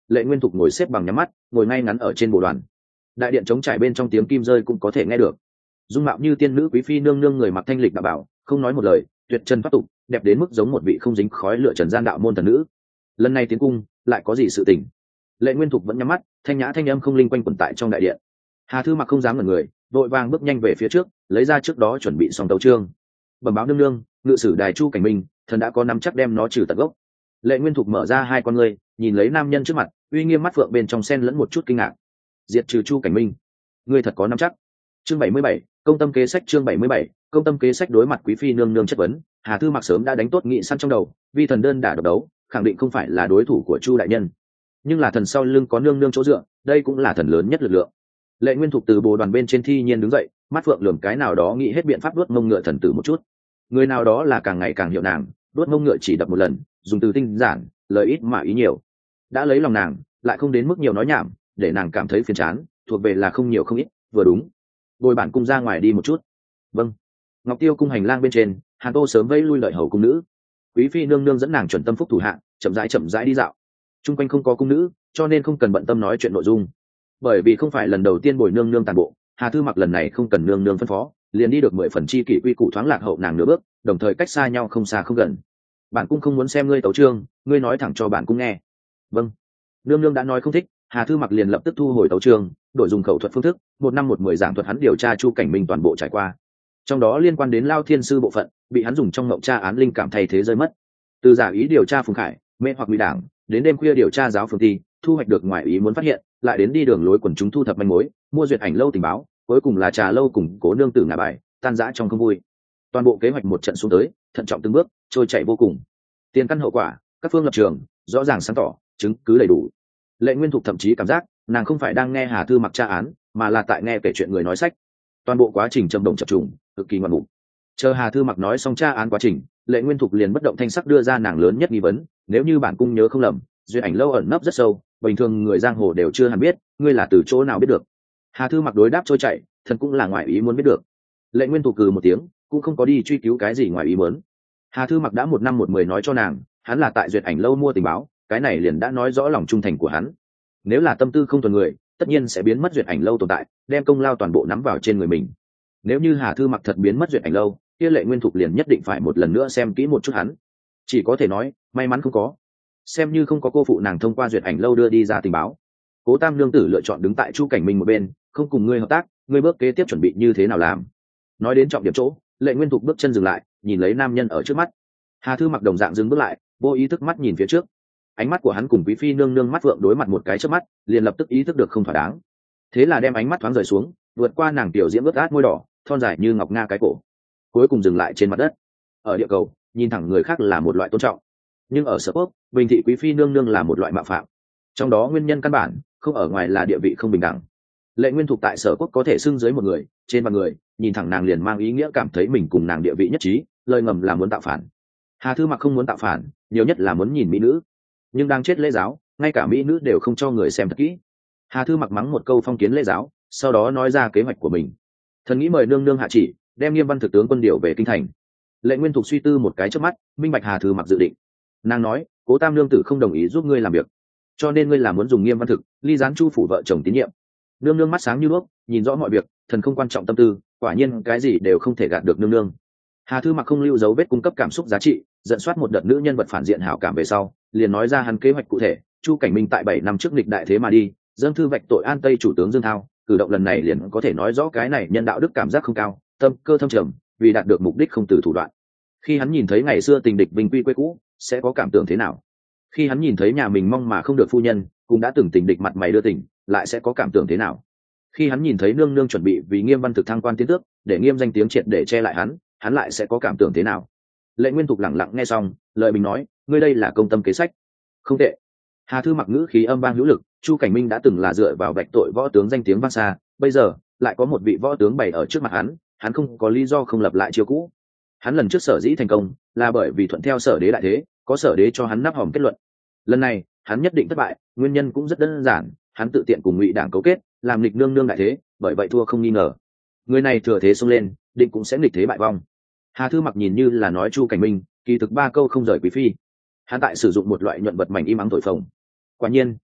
Lệ Nguyên Thục ngồi xếp bằng nhắm mắt, ngồi ngay ngắn ở trên bồ đoàn. Đại điện trống trải bên trong tiếng kim rơi cũng có thể nghe được. Dung mạo như tiên nữ quý phi nương nương, người mặc thanh lịch đạo bảo, không nói một lời, tuyệt trần pháp tục, đẹp đến mức giống một vị không dính khói lửa trần gian đạo môn thần nữ. Lần này tiến cung lại có gì sự tình? Lệ Nguyên Thục vẫn nhắm mắt, thanh nhã thanh âm không linh quanh quẩn tại trong đại điện. Hà Thư Mặc không dám ngẩn người, vội vàng bước nhanh về phía trước, lấy ra trước đó chuẩn bị xong tấu chương. Bẩm báo nương nương, ngự sử đài Chu Cảnh Minh, thần đã có nắm chắc đem nó trừ tận gốc. Lệ Nguyên Thục mở ra hai con ngươi, nhìn lấy nam nhân trước mặt, uy nghiêm mắt phượng bên trong xen lẫn một chút kinh ngạc. Diệt trừ Chu Cảnh Minh, ngươi thật có nắm chắc? Chương 77, công tâm kế sách. Chương 77, công tâm kế sách. Đối mặt quý phi nương nương chất vấn, Hà Thư Mặc sớm đã đánh tốt nghị săn trong đầu, vì thần đơn đả độc đấu, khẳng định không phải là đối thủ của Chu đại nhân. Nhưng là thần sau lưng có nương nương chỗ dựa, đây cũng là thần lớn nhất lực lượng. Lệ Nguyên Thục từ bồ đoàn bên trên thi nhiên đứng dậy, mắt phượng lườm cái nào đó nghĩ hết biện pháp đuốt mông ngựa thần tử một chút. Người nào đó là càng ngày càng hiểu nàng, đuốt mông ngựa chỉ đập một lần, dùng từ tinh giản, lời ít mà ý nhiều. Đã lấy lòng nàng, lại không đến mức nhiều nói nhảm, để nàng cảm thấy phiền chán, thuộc về là không nhiều không ít, vừa đúng. Bồi bản cung ra ngoài đi một chút. Vâng. Ngọc Tiêu cung hành lang bên trên, Hàn Tô sớm vẫy lui lợi hầu cung nữ. Quý phi nương nương dẫn nàng chuẩn tâm phúc thủ hạ, chậm rãi đi dạo. Trung quanh không có cung nữ, cho nên không cần bận tâm nói chuyện nội dung. Bởi vì không phải lần đầu tiên bồi nương nương tàn bộ, Hà Thư Mặc lần này không cần nương nương phân phó, liền đi được 10 phần chi kỷ quy củ thoáng lạc hậu nàng nửa bước, đồng thời cách xa nhau không xa không gần. Bản cung không muốn xem ngươi tấu chương, ngươi nói thẳng cho bản cung nghe. Vâng. Nương nương đã nói không thích, Hà Thư Mặc liền lập tức thu hồi tấu chương, đổi dùng khẩu thuật phương thức, 1 năm 1 10 giảng thuật hắn điều tra Chu Cảnh Minh toàn bộ trải qua. Trong đó liên quan đến Lao Thiên sư bộ phận, bị hắn dùng trong ngộng tra án linh cảm thay thế rơi mất. Từ giả ý điều tra Phùng Khải, mê hoặc Ngụy Đảng, đến đêm khuya điều tra giáo phường thi, thu hoạch được ngoại ý muốn phát hiện, lại đến đi đường lối quần chúng thu thập manh mối, mua duyệt ảnh lâu tình báo, cuối cùng là trà lâu cùng cố nương tử ngả bài, tan rã trong không vui. Toàn bộ kế hoạch một trận xuống tới, thận trọng từng bước, trôi chảy vô cùng. Tiền căn hậu quả, các phương lập trường, rõ ràng sáng tỏ, chứng cứ đầy đủ. Lệ Nguyên Thục thậm chí cảm giác, nàng không phải đang nghe Hà Thư Mặc tra án, mà là tại nghe kể chuyện người nói sách. Toàn bộ quá trình trầm động chập trùng, cực kỳ ngoạn mục. Chờ Hà Thư Mặc nói xong tra án quá trình, Lệ Nguyên Thục liền bất động thanh sắc đưa ra nàng lớn nhất nghi vấn, nếu như bản cung nhớ không lầm, duyệt ảnh lâu ẩn nấp rất sâu, bình thường người giang hồ đều chưa hẳn biết, ngươi là từ chỗ nào biết được? Hà Thư Mặc đối đáp trôi chảy, thần cũng là ngoại ý muốn biết được. Lệ Nguyên Thục cừ một tiếng, cũng không có đi truy cứu cái gì ngoài ý muốn. Hà Thư Mặc đã 1 năm 1 10 nói cho nàng, hắn là tại duyệt ảnh lâu mua tình báo, cái này liền đã nói rõ lòng trung thành của hắn. Nếu là tâm tư không thuần người, tất nhiên sẽ biến mất duyệt ảnh lâu tồn tại, đem công lao toàn bộ nắm vào trên người mình. Nếu như Hà Thư Mặc thật biến mất duyệt ảnh lâu, kia Lệ Nguyên Thục liền nhất định phải một lần nữa xem kỹ một chút hắn. Chỉ có thể nói, may mắn không có. Xem như không có cô phụ nàng thông qua duyệt ảnh lâu đưa đi ra tình báo. Cố Tam nương tử lựa chọn đứng tại Chu Cảnh Minh một bên, không cùng ngươi hợp tác, ngươi bước kế tiếp chuẩn bị như thế nào làm? Nói đến trọng điểm chỗ, Lệ Nguyên Thục bước chân dừng lại, nhìn lấy nam nhân ở trước mắt. Hà Thư Mặc đồng dạng dừng bước lại, vô ý thức mắt nhìn phía trước. Ánh mắt của hắn cùng quý phi nương nương mắt vượng đối mặt một cái chớp mắt, liền lập tức ý thức được không thỏa đáng. Thế là đem ánh mắt thoáng rời xuống, vượt qua nàng tiểu diễm ướt át môi đỏ, thon dài như ngọc nga cái cổ, cuối cùng dừng lại trên mặt đất. Ở địa cầu, nhìn thẳng người khác là một loại tôn trọng, nhưng ở Sở Quốc, bình thị quý phi nương nương là một loại mạo phạm. Trong đó nguyên nhân căn bản không ở ngoài là địa vị không bình đẳng. Lệ Nguyên Thục tại Sở Quốc có thể xưng dưới một người, trên vạn người, nhìn thẳng nàng liền mang ý nghĩa cảm thấy mình cùng nàng địa vị nhất trí, lời ngầm là muốn tạo phản. Hà Thư Mặc không muốn tạo phản, nhiều nhất là muốn nhìn mỹ nữ, nhưng đang chết lễ giáo, ngay cả mỹ nữ đều không cho người xem thật kỹ. Hà Thư Mặc mắng một câu phong kiến lễ giáo, sau đó nói ra kế hoạch của mình. Thần nghĩ mời nương nương hạ chỉ, đem Nghiêm Văn thực tướng quân điều về kinh thành. Lệ Nguyên Thục suy tư một cái chớp mắt, minh bạch Hà Thư Mặc dự định. Nàng nói, Cố Tam nương tử không đồng ý giúp ngươi làm việc, cho nên ngươi là muốn dùng Nghiêm Văn thực ly gián Chu phủ vợ chồng tín nhiệm. Nương nương mắt sáng như đuốc, nhìn rõ mọi việc, thần không quan trọng tâm tư, quả nhiên cái gì đều không thể gạt được nương nương. Hà Thư Mặc không lưu dấu vết cung cấp cảm xúc giá trị, dẫn soát một đợt nữ nhân vật phản diện hảo cảm về sau, liền nói ra hắn kế hoạch cụ thể. Chu Cảnh Minh tại 7 năm trước nghịch đại thế mà đi, dâng thư vạch tội An Tây chủ tướng Dương Thao, cử động lần này liền có thể nói rõ cái này nhân đạo đức cảm giác không cao, tâm cơ thâm trầm, vì đạt được mục đích không từ thủ đoạn. Khi hắn nhìn thấy ngày xưa tình địch vinh quy quê cũ, sẽ có cảm tưởng thế nào? Khi hắn nhìn thấy nhà mình mong mà không được phu nhân, cũng đã từng tình địch mặt mày đưa tình, lại sẽ có cảm tưởng thế nào? Khi hắn nhìn thấy nương nương chuẩn bị vì Nghiêm Văn thực thăng quan tiến tước, để Nghiêm danh tiếng triệt để che lại hắn lại sẽ có cảm tưởng thế nào? Lệ Nguyên Thục lặng lặng nghe xong, lời bình nói, ngươi đây là công tâm kế sách. Không tệ. Hà Thư Mặc ngữ khí âm vang hữu lực, Chu Cảnh Minh đã từng là dựa vào vạch tội võ tướng danh tiếng vang xa, bây giờ lại có một vị võ tướng bày ở trước mặt hắn không có lý do không lập lại chiêu cũ. Hắn lần trước sở dĩ thành công, là bởi vì thuận theo Sở đế đại thế, có Sở đế cho hắn nắp hòm kết luận. Lần này, hắn nhất định thất bại, nguyên nhân cũng rất đơn giản, hắn tự tiện cùng Ngụy Đảng cấu kết, làm nghịch nương nương đại thế, bởi vậy thua không nghi ngờ. Người này thừa thế xông lên, định cũng sẽ nghịch thế bại vong. Hà Thư Mặc nhìn như là nói Chu Cảnh Minh, kỳ thực 3 câu không rời quý phi. Hắn tại sử dụng một loại nhuận vật mảnh im ắng thổi phồng. Quả nhiên,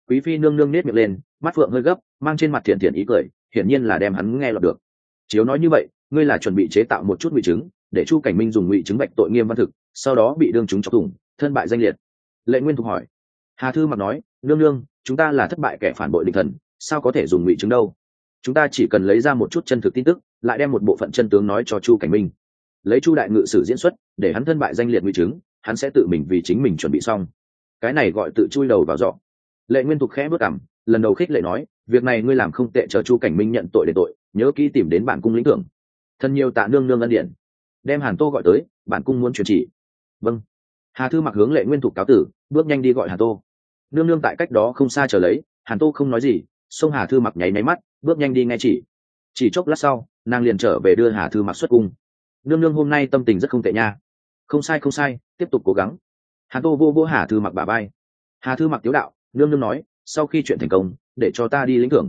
Quý phi nương nương nết miệng lên, mắt phượng hơi gấp, mang trên mặt thiện thiện ý cười, hiển nhiên là đem hắn nghe lọt được. Chiếu nói như vậy, ngươi là chuẩn bị chế tạo một chút ngụy chứng, để Chu Cảnh Minh dùng ngụy chứng bạch tội Nghiêm Văn Thực, sau đó bị đương chúng chọc thủng, thân bại danh liệt. Lệ Nguyên Thục hỏi. Hà Thư Mặc nói, nương nương, chúng ta là thất bại kẻ phản bội địch thần, sao có thể dùng ngụy chứng đâu? Chúng ta chỉ cần lấy ra một chút chân thực tin tức, lại đem một bộ phận chân tướng nói cho Chu Cảnh Minh, lấy Chu đại ngự sử diễn xuất, để hắn thân bại danh liệt ngụy chứng, hắn sẽ tự mình vì chính mình chuẩn bị xong. Cái này gọi tự chui đầu vào giỏ. Lệ Nguyên Thục khẽ bước cằm, lần đầu khích lệ nói, việc này ngươi làm không tệ, chờ Chu Cảnh Minh nhận tội để tội, nhớ kỹ tìm đến bản cung lĩnh thưởng. Thân nhiều tạ nương nương ân điển. Đem Hàn Tô gọi tới, bản cung muốn truyền chỉ. Vâng. Hà Thư Mặc hướng Lệ Nguyên Thục cáo tử, bước nhanh đi gọi Hàn Tô. Nương nương tại cách đó không xa chờ lấy. Hàn Tô không nói gì, xông Hà Thư Mặc nháy nháy mắt, bước nhanh đi nghe chỉ chốc lát sau, nàng liền trở về đưa Hà Thư Mặc xuất cung. Nương nương hôm nay tâm tình rất không tệ nha. Không sai, tiếp tục cố gắng. Hàn Tô vô Hà Thư Mặc bả vai. Hà Thư Mặc tiếu đạo, nương nương nói, sau khi chuyện thành công, để cho ta đi lĩnh thưởng.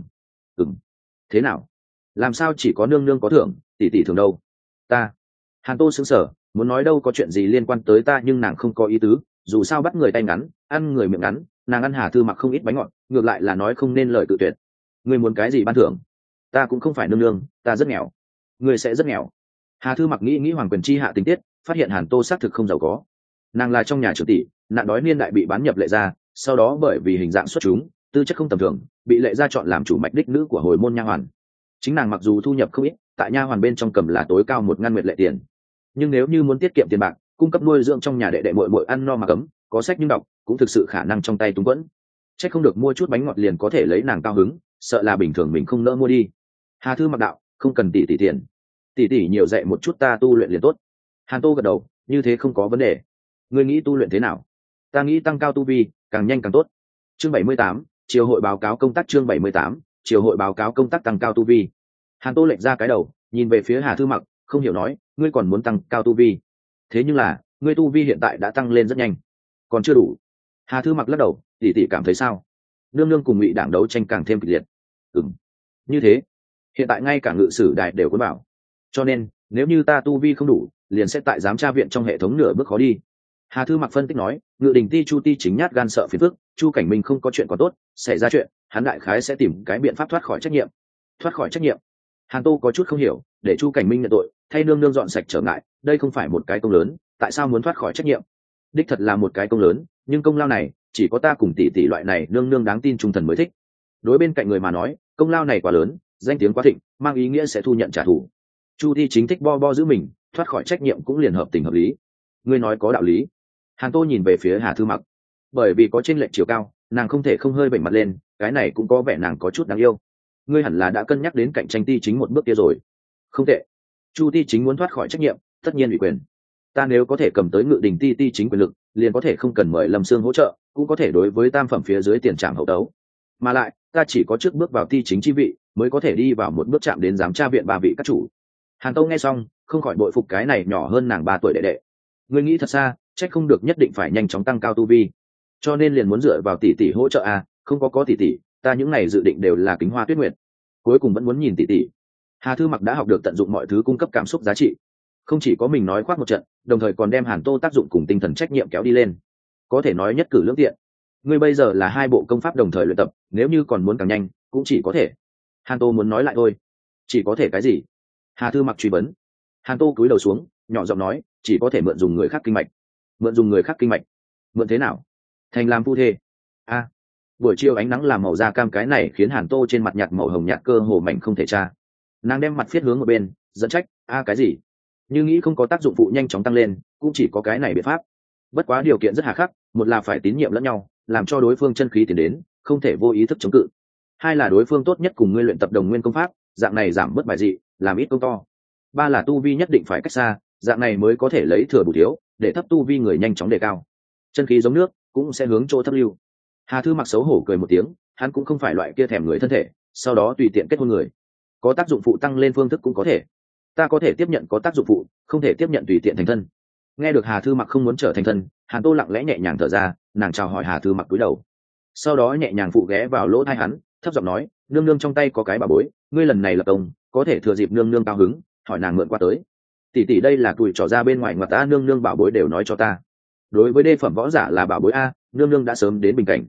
Thế nào? Làm sao chỉ có nương nương có thưởng, tỷ tỷ thường đâu? Ta. Hàn Tô sững sờ, muốn nói đâu có chuyện gì liên quan tới ta, nhưng nàng không có ý tứ, dù sao bắt người tay ngắn, ăn người miệng ngắn, nàng ăn Hà Thư Mặc không ít bánh ngọt, ngược lại là nói không nên lời tự tuyệt. Ngươi muốn cái gì ban thưởng? Ta cũng không phải nương nương, ta rất nghèo. Ngươi sẽ rất nghèo. Hà Thư Mặc nghĩ Hoàng Quyền chi hạ tình tiết, phát hiện Hàn Tô xác thực không giàu có. Nàng là trong nhà trưởng tỷ, nạn đói niên đại bị bán nhập Lệ gia, sau đó bởi vì hình dạng xuất chúng, tư chất không tầm thường, bị Lệ gia chọn làm chủ mạch đích nữ của hồi môn nha hoàn. Chính nàng mặc dù thu nhập không ít, tại nha hoàn bên trong cầm là tối cao 1.000 nguyệt lệ tiền, nhưng nếu như muốn tiết kiệm tiền bạc, cung cấp nuôi dưỡng trong nhà đệ đệ muội muội ăn no mà cấm, có sách nhưng đọc, cũng thực sự khả năng trong tay túng quẫn. Chắc không được mua chút bánh ngọt liền có thể lấy nàng cao hứng, sợ là bình thường mình không nỡ mua đi. Hà Thư Mặc đạo, không cần tỷ tỷ tiền, tỷ tỷ nhiều dạy một chút ta tu luyện liền tốt. Hàn Tô gật đầu, như thế không có vấn đề. Ngươi nghĩ tu luyện thế nào? Ta nghĩ tăng cao tu vi, càng nhanh càng tốt. Chương 78, chiều hội báo cáo công tác. Chương 78, chiều hội báo cáo công tác tăng cao tu vi. Hàn Tô lệch ra cái đầu, nhìn về phía Hà Thư Mặc, không hiểu nói, ngươi còn muốn tăng cao tu vi? Thế nhưng là, ngươi tu vi hiện tại đã tăng lên rất nhanh, còn chưa đủ. Hà Thư Mặc lắc đầu, tỷ tỷ cảm thấy sao? Nương nương cùng Ngụy Đảng đấu tranh càng thêm kịch liệt. Như thế, hiện tại ngay cả ngự sử đài đều có bảo, cho nên nếu như ta tu vi không đủ, liền sẽ tại giám tra viện trong hệ thống nửa bước khó đi. Hà Thư Mặc phân tích nói, Ngự Đình ti Chu ti chính nhát gan sợ phiền phức, Chu Cảnh Minh không có chuyện còn tốt, xảy ra chuyện, hắn đại khái sẽ tìm cái biện pháp thoát khỏi trách nhiệm. Thoát khỏi trách nhiệm? Hàn Tô có chút không hiểu, để Chu Cảnh Minh nhận tội, thay nương nương dọn sạch trở ngại, đây không phải một cái công lớn, tại sao muốn thoát khỏi trách nhiệm? Đích thật là một cái công lớn, nhưng công lao này chỉ có ta cùng tỷ tỷ loại này nương nương đáng tin trung thần mới thích. Đối bên cạnh người mà nói, công lao này quá lớn, danh tiếng quá thịnh, mang ý nghĩa sẽ thu nhận trả thù. Chu ti chính thích bo bo giữ mình, thoát khỏi trách nhiệm cũng liền hợp tình hợp lý. Ngươi nói có đạo lý. Hàn Tô nhìn về phía Hà Thư Mặc, bởi vì có chênh lệch chiều cao, nàng không thể không hơi vểnh mặt lên, cái này cũng có vẻ nàng có chút đáng yêu. Ngươi hẳn là đã cân nhắc đến cạnh tranh ti chính một bước kia rồi. Không tệ. Chu ti chính muốn thoát khỏi trách nhiệm, tất nhiên ủy quyền. Ta nếu có thể cầm tới Ngự Đình ti chính quyền lực, liền có thể không cần mời Lâm Sương hỗ trợ, cũng có thể đối với tam phẩm phía dưới tiền trảm hậu tấu. Mà lại, ta chỉ có trước bước vào ti chính chi vị, mới có thể đi vào một bước chạm đến giám tra viện 3 vị các chủ. Hàn Tô nghe xong, không khỏi bội phục cái này nhỏ hơn nàng 3 tuổi đệ đệ. Ngươi nghĩ thật xa, trách không được nhất định phải nhanh chóng tăng cao tu vi, cho nên liền muốn dựa vào tỷ tỷ hỗ trợ à? Không có tỷ tỷ, ta những này dự định đều là Kính Hoa Tuyết Nguyệt, cuối cùng vẫn muốn nhìn tỷ tỷ. Hà Thư Mặc đã học được tận dụng mọi thứ cung cấp cảm xúc giá trị, không chỉ có mình nói khoác một trận, đồng thời còn đem Hàn Tô tác dụng cùng tinh thần trách nhiệm kéo đi lên, có thể nói nhất cử lưỡng tiện. Ngươi bây giờ là 2 bộ công pháp đồng thời luyện tập, nếu như còn muốn càng nhanh, cũng chỉ có thể. Hàn Tô muốn nói lại thôi. Chỉ có thể cái gì? Hà Thư Mặc truy vấn. Hàn Tô cúi đầu xuống, nhỏ giọng nói, chỉ có thể mượn dùng người khác kinh mạch. Mượn dùng người khác kinh mạch? Mượn thế nào? Thành làm phu thê. Buổi chiều ánh nắng làm màu da cam, cái này khiến Hàn Tô trên mặt nhạt màu hồng nhạt, cơ hồ mảnh không thể tra. Nàng đem mặt phiết hướng một bên, dẫn trách, cái gì? Như nghĩ không có tác dụng phụ nhanh chóng tăng lên, cũng chỉ có cái này biện pháp. Bất quá điều kiện rất hà khắc, một là phải tín nhiệm lẫn nhau, làm cho đối phương chân khí tiến đến, không thể vô ý thức chống cự. 2 là đối phương tốt nhất cùng ngươi luyện tập đồng nguyên công pháp, dạng này giảm bớt bài dị, làm ít công to. 3 là tu vi nhất định phải cách xa, dạng này mới có thể lấy thừa bù thiếu, để thấp tu vi người nhanh chóng đề cao. Chân khí giống nước, cũng sẽ hướng chỗ thấp lưu. Hà Thư Mặc xấu hổ cười một tiếng, hắn cũng không phải loại kia thèm người thân thể, sau đó tùy tiện kết hôn người. Có tác dụng phụ tăng lên phương thức cũng có thể. Ta có thể tiếp nhận có tác dụng phụ, không thể tiếp nhận tùy tiện thành thân. Nghe được Hà Thư Mặc không muốn trở thành thân, Hàn Tô lặng lẽ nhẹ nhàng thở ra, nàng chào hỏi Hà Thư Mặc cúi đầu, sau đó nhẹ nhàng phụ ghé vào lỗ tai hắn, thấp giọng nói, nương nương trong tay có cái bà bối, ngươi lần này lập công, có thể thừa dịp nương nương cao hứng, hỏi nàng mượn qua tới. Tỷ tỷ đây là tuổi trò ra bên ngoài, ngoặt ta nương nương bảo bối đều nói cho ta. Đối với đê phẩm võ giả là bảo bối a, nương nương đã sớm đến bình cảnh.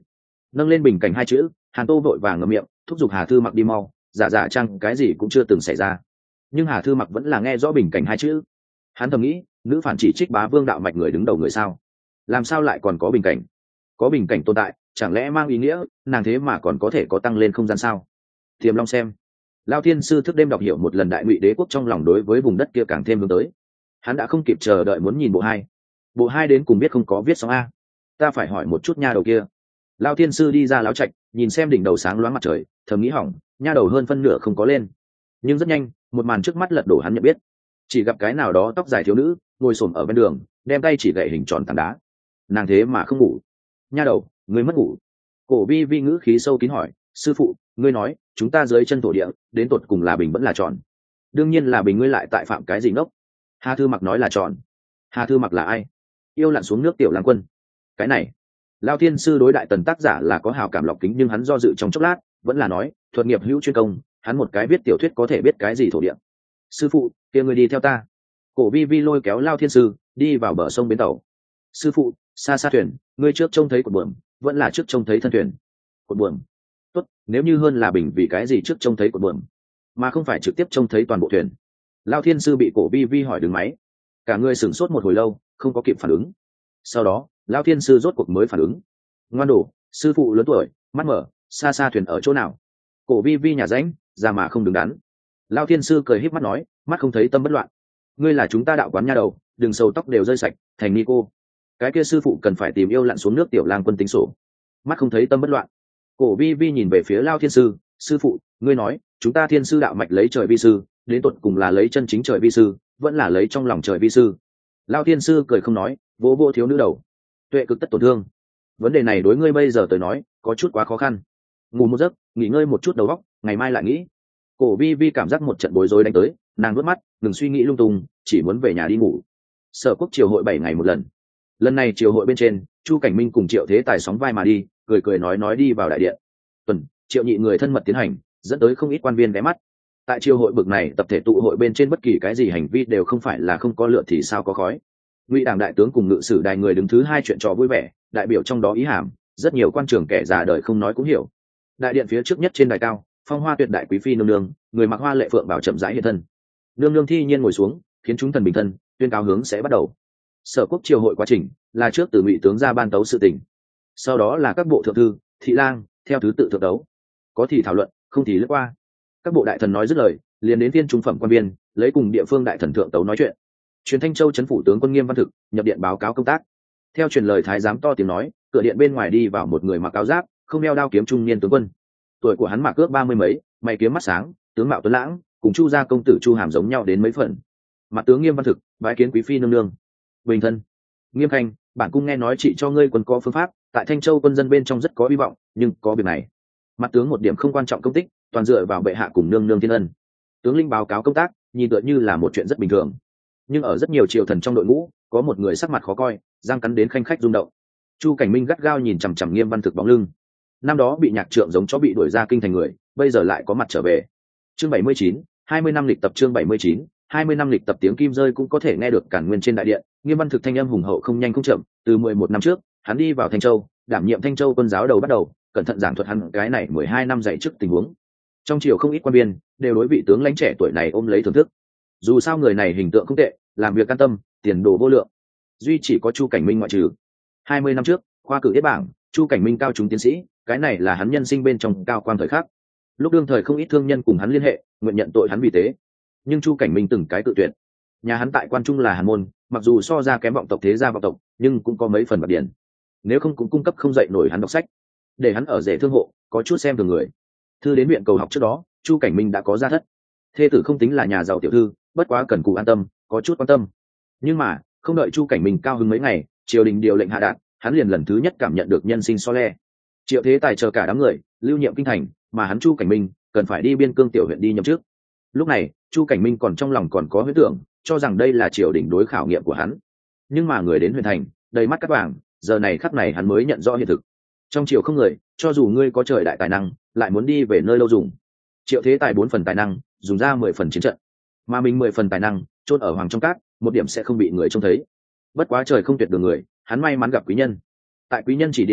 Nâng lên bình cảnh hai chữ, Hàn Tô vội vàng ngậm miệng thúc giục Hà Thư Mặc đi mau, giả giả chăng cái gì cũng chưa từng xảy ra. Nhưng Hà Thư Mặc vẫn là nghe rõ bình cảnh hai chữ. Hắn thầm nghĩ, nữ phản chỉ trích bá vương đạo mạch người đứng đầu người sao? Làm sao lại còn có bình cảnh? Có bình cảnh tồn tại, chẳng lẽ mang ý nghĩa nàng thế mà còn có thể có tăng lên không gian sao? Tiềm Long xem. Lao Thiên sư thức đêm đọc hiểu một lần đại ngụy đế quốc trong lòng đối với vùng đất kia càng thêm hướng tới. Hắn đã không kịp chờ đợi muốn nhìn bộ hai. Bộ hai đến cùng biết không có viết xong a. Ta phải hỏi một chút nha đầu kia. Lao Thiên sư đi ra láo trạch, nhìn xem đỉnh đầu sáng loáng mặt trời, thầm nghĩ hỏng, nha đầu hơn phân nửa không có lên. Nhưng rất nhanh, một màn trước mắt lật đổ hắn nhận biết. Chỉ gặp cái nào đó tóc dài thiếu nữ ngồi xổm ở bên đường, đem tay chỉ gậy hình tròn tảng đá. Nàng thế mà không ngủ. Nha đầu, ngươi mất ngủ. Cổ vi vi ngữ khí sâu kín hỏi, sư phụ, ngươi nói chúng ta dưới chân thổ địa đến tột cùng là bình vẫn là tròn? Đương nhiên là bình, ngươi lại tại phạm cái gì ngốc? Hà Thư Mặc nói là tròn. Hà Thư Mặc là ai? Yêu lặn xuống nước tiểu lang quân. Cái này, Lao Thiên sư đối đại tần tác giả là có hào cảm lọc kính, nhưng hắn do dự trong chốc lát vẫn là nói, thuật nghiệp hữu chuyên công, hắn một cái viết tiểu thuyết có thể biết cái gì thổ địa? Sư phụ, kia người đi theo ta. Cổ vi vi lôi kéo Lao Thiên sư đi vào bờ sông bến tàu. Sư phụ, xa xa thuyền, ngươi trước trông thấy cột buồm vẫn là trước trông thấy thân thuyền? Cột buồm. Tốt, nếu như hơn là bình, vì cái gì trước trông thấy cột buồm mà không phải trực tiếp trông thấy toàn bộ thuyền? Lao Thiên sư bị cổ vi vi hỏi đứng máy, cả người sửng sốt một hồi lâu không có kịp phản ứng. Sau đó Lao Thiên sư rốt cuộc mới phản ứng. Ngoan đổ, sư phụ lớn tuổi, mắt mở, xa xa thuyền ở chỗ nào? Cổ vi vi nhà ránh ra mà không đứng đắn. Lao Thiên sư cười híp mắt nói, mắt không thấy tâm bất loạn. Ngươi là chúng ta đạo quán nha đầu, đừng sầu tóc đều rơi sạch thành ni cô. Cái kia sư phụ cần phải tìm yêu lặn xuống nước tiểu lang quân tính sổ. Mắt không thấy tâm bất loạn. Cổ vi vi nhìn về phía Lao Thiên sư, sư phụ, ngươi nói chúng ta thiên sư đạo mạch lấy trời vi sư, đến tột cùng là lấy chân chính trời vi sư vẫn là lấy trong lòng trời vi sư? Lao Thiên sư cười không nói, vỗ vỗ thiếu nữ đầu. Tuệ cực tất tổn thương. Vấn đề này đối ngươi bây giờ tới nói có chút quá khó khăn. Ngủ một giấc, nghỉ ngơi một chút đầu óc, ngày mai lại nghĩ. Cổ vi vi cảm giác một trận bối rối đánh tới, nàng nuốt mắt ngừng suy nghĩ lung tung, chỉ muốn về nhà đi ngủ. Sở quốc triều hội 7 ngày một lần. Lần này triều hội bên trên, Chu Cảnh Minh cùng Triệu Thế Tài sóng vai mà đi, cười cười nói đi vào đại điện. Tuần, Triệu nhị người thân mật tiến hành, dẫn tới không ít quan viên ghé mắt. Tại triều hội bực này, tập thể tụ hội bên trên bất kỳ cái gì hành vi đều không phải là không có lửa thì sao có khói. Ngụy Đảng đại tướng cùng ngự sử đài người đứng thứ hai chuyện trò vui vẻ, đại biểu trong đó ý hàm, rất nhiều quan trường kẻ già đời không nói cũng hiểu. Đại điện phía trước nhất trên đài cao, phong hoa tuyệt đại quý phi nương nương, người mặc hoa lệ phượng bảo chậm rãi hiện thân. Nương nương thi nhiên ngồi xuống, khiến chúng thần bình thân, tuyên cáo hướng sẽ bắt đầu. Sở quốc triều hội quá trình là trước từ Ngụy tướng ra ban tấu sự tình, sau đó là các bộ thượng thư, thị lang theo thứ tự thượng tấu, có thì thảo luận, không thì lướt qua. Các bộ đại thần nói dứt lời, liền đến viên trung phẩm quan viên lấy cùng địa phương đại thần thượng tấu nói chuyện. Truyền Thanh Châu chấn phủ tướng quân Nghiêm Văn Thực nhập điện báo cáo công tác. Theo truyền lời thái giám to tiếng nói, cửa điện bên ngoài đi vào một người mặc áo giáp, không đeo đao kiếm trung niên tướng quân. Tuổi của hắn mặc ước 30 mấy, mày kiếm mắt sáng, tướng mạo tuấn lãng, cùng Chu gia công tử Chu Hàm giống nhau đến mấy phần. Mặt tướng Nghiêm Văn Thực bái kiến quý phi nương nương. Bình thân. Nghiêm Khanh, bản cung nghe nói chị cho ngươi quân có phương pháp, tại Thanh Châu quân dân bên trong rất có hy vọng, nhưng có việc này. Mặt tướng một điểm không quan trọng công tích, toàn dựa vào bệ hạ cùng nương nương thiên ân. Tướng lĩnh báo cáo công tác, nhìn tựa như là một chuyện rất bình thường, nhưng ở rất nhiều triều thần trong đội ngũ có một người sắc mặt khó coi, răng cắn đến khanh khách rung động. Chu Cảnh Minh gắt gao nhìn chằm chằm Nghiêm Văn Thực bóng lưng. Năm đó bị nhạc trượng giống chó bị đuổi ra kinh thành người, bây giờ lại có mặt trở về. Chương 79, 20 năm lịch tập. Chương 79, 20 năm lịch tập. Tiếng kim rơi cũng có thể nghe được cản nguyên trên đại điện. Nghiêm Văn Thực thanh âm hùng hậu không nhanh không chậm, từ 11 năm trước hắn đi vào Thanh Châu, đảm nhiệm Thanh Châu quân giáo đầu bắt đầu, cẩn thận giảng thuật hắn cái này 12 năm dạy trước tình huống. Trong triều không ít quan viên đều đối vị tướng lãnh trẻ tuổi này ôm lấy thưởng thức. Dù sao người này hình tượng không tệ, làm việc an tâm, tiền đồ vô lượng. Duy chỉ có Chu Cảnh Minh ngoại trừ. 20 năm trước khoa cử yết bảng, Chu Cảnh Minh cao trúng tiến sĩ, cái này là hắn nhân sinh bên trong cao quan thời khắc. Lúc đương thời không ít thương nhân cùng hắn liên hệ, nguyện nhận tội hắn vì thế, nhưng Chu Cảnh Minh từng cái tự tuyệt. Nhà hắn tại quan trung là Hàn môn, mặc dù so ra kém vọng tộc thế gia vọng tộc, nhưng cũng có mấy phần bạc điển. Nếu không cũng cung cấp không dậy nổi hắn đọc sách, để hắn ở rể thương hộ, có chút xem thường người. Thư đến viện cầu học trước đó, Chu Cảnh Minh đã có gia thất. Thê tử không tính là nhà giàu tiểu thư, bất quá cần cù an tâm, có chút quan tâm. Nhưng mà không đợi Chu Cảnh Minh cao hứng mấy ngày, triều đình điều lệnh hạ đạt, hắn liền lần thứ nhất cảm nhận được nhân sinh so le. Triệu Thế Tài chờ cả đám người lưu nhiệm kinh thành, mà hắn Chu Cảnh Minh cần phải đi biên cương tiểu huyện đi nhậm chức. Lúc này Chu Cảnh Minh còn trong lòng còn có huyễn tưởng, cho rằng đây là triều đình đối khảo nghiệm của hắn. Nhưng mà người đến huyện thành đầy mắt cát vàng, giờ này khắc này hắn mới nhận rõ hiện thực. Trong triều không người, cho dù ngươi có trời đại tài năng, lại muốn đi về nơi lâu dùng. Triệu Thế Tài 4 phần tài năng dùng ra 10 phần chiến trận, mà mình 10 phần tài năng chôn ở hoàng trong cát, một điểm sẽ không bị người trông thấy. Bất quá trời không tuyệt đường người, hắn may mắn gặp quý nhân. Tại quý nhân chỉ điểm,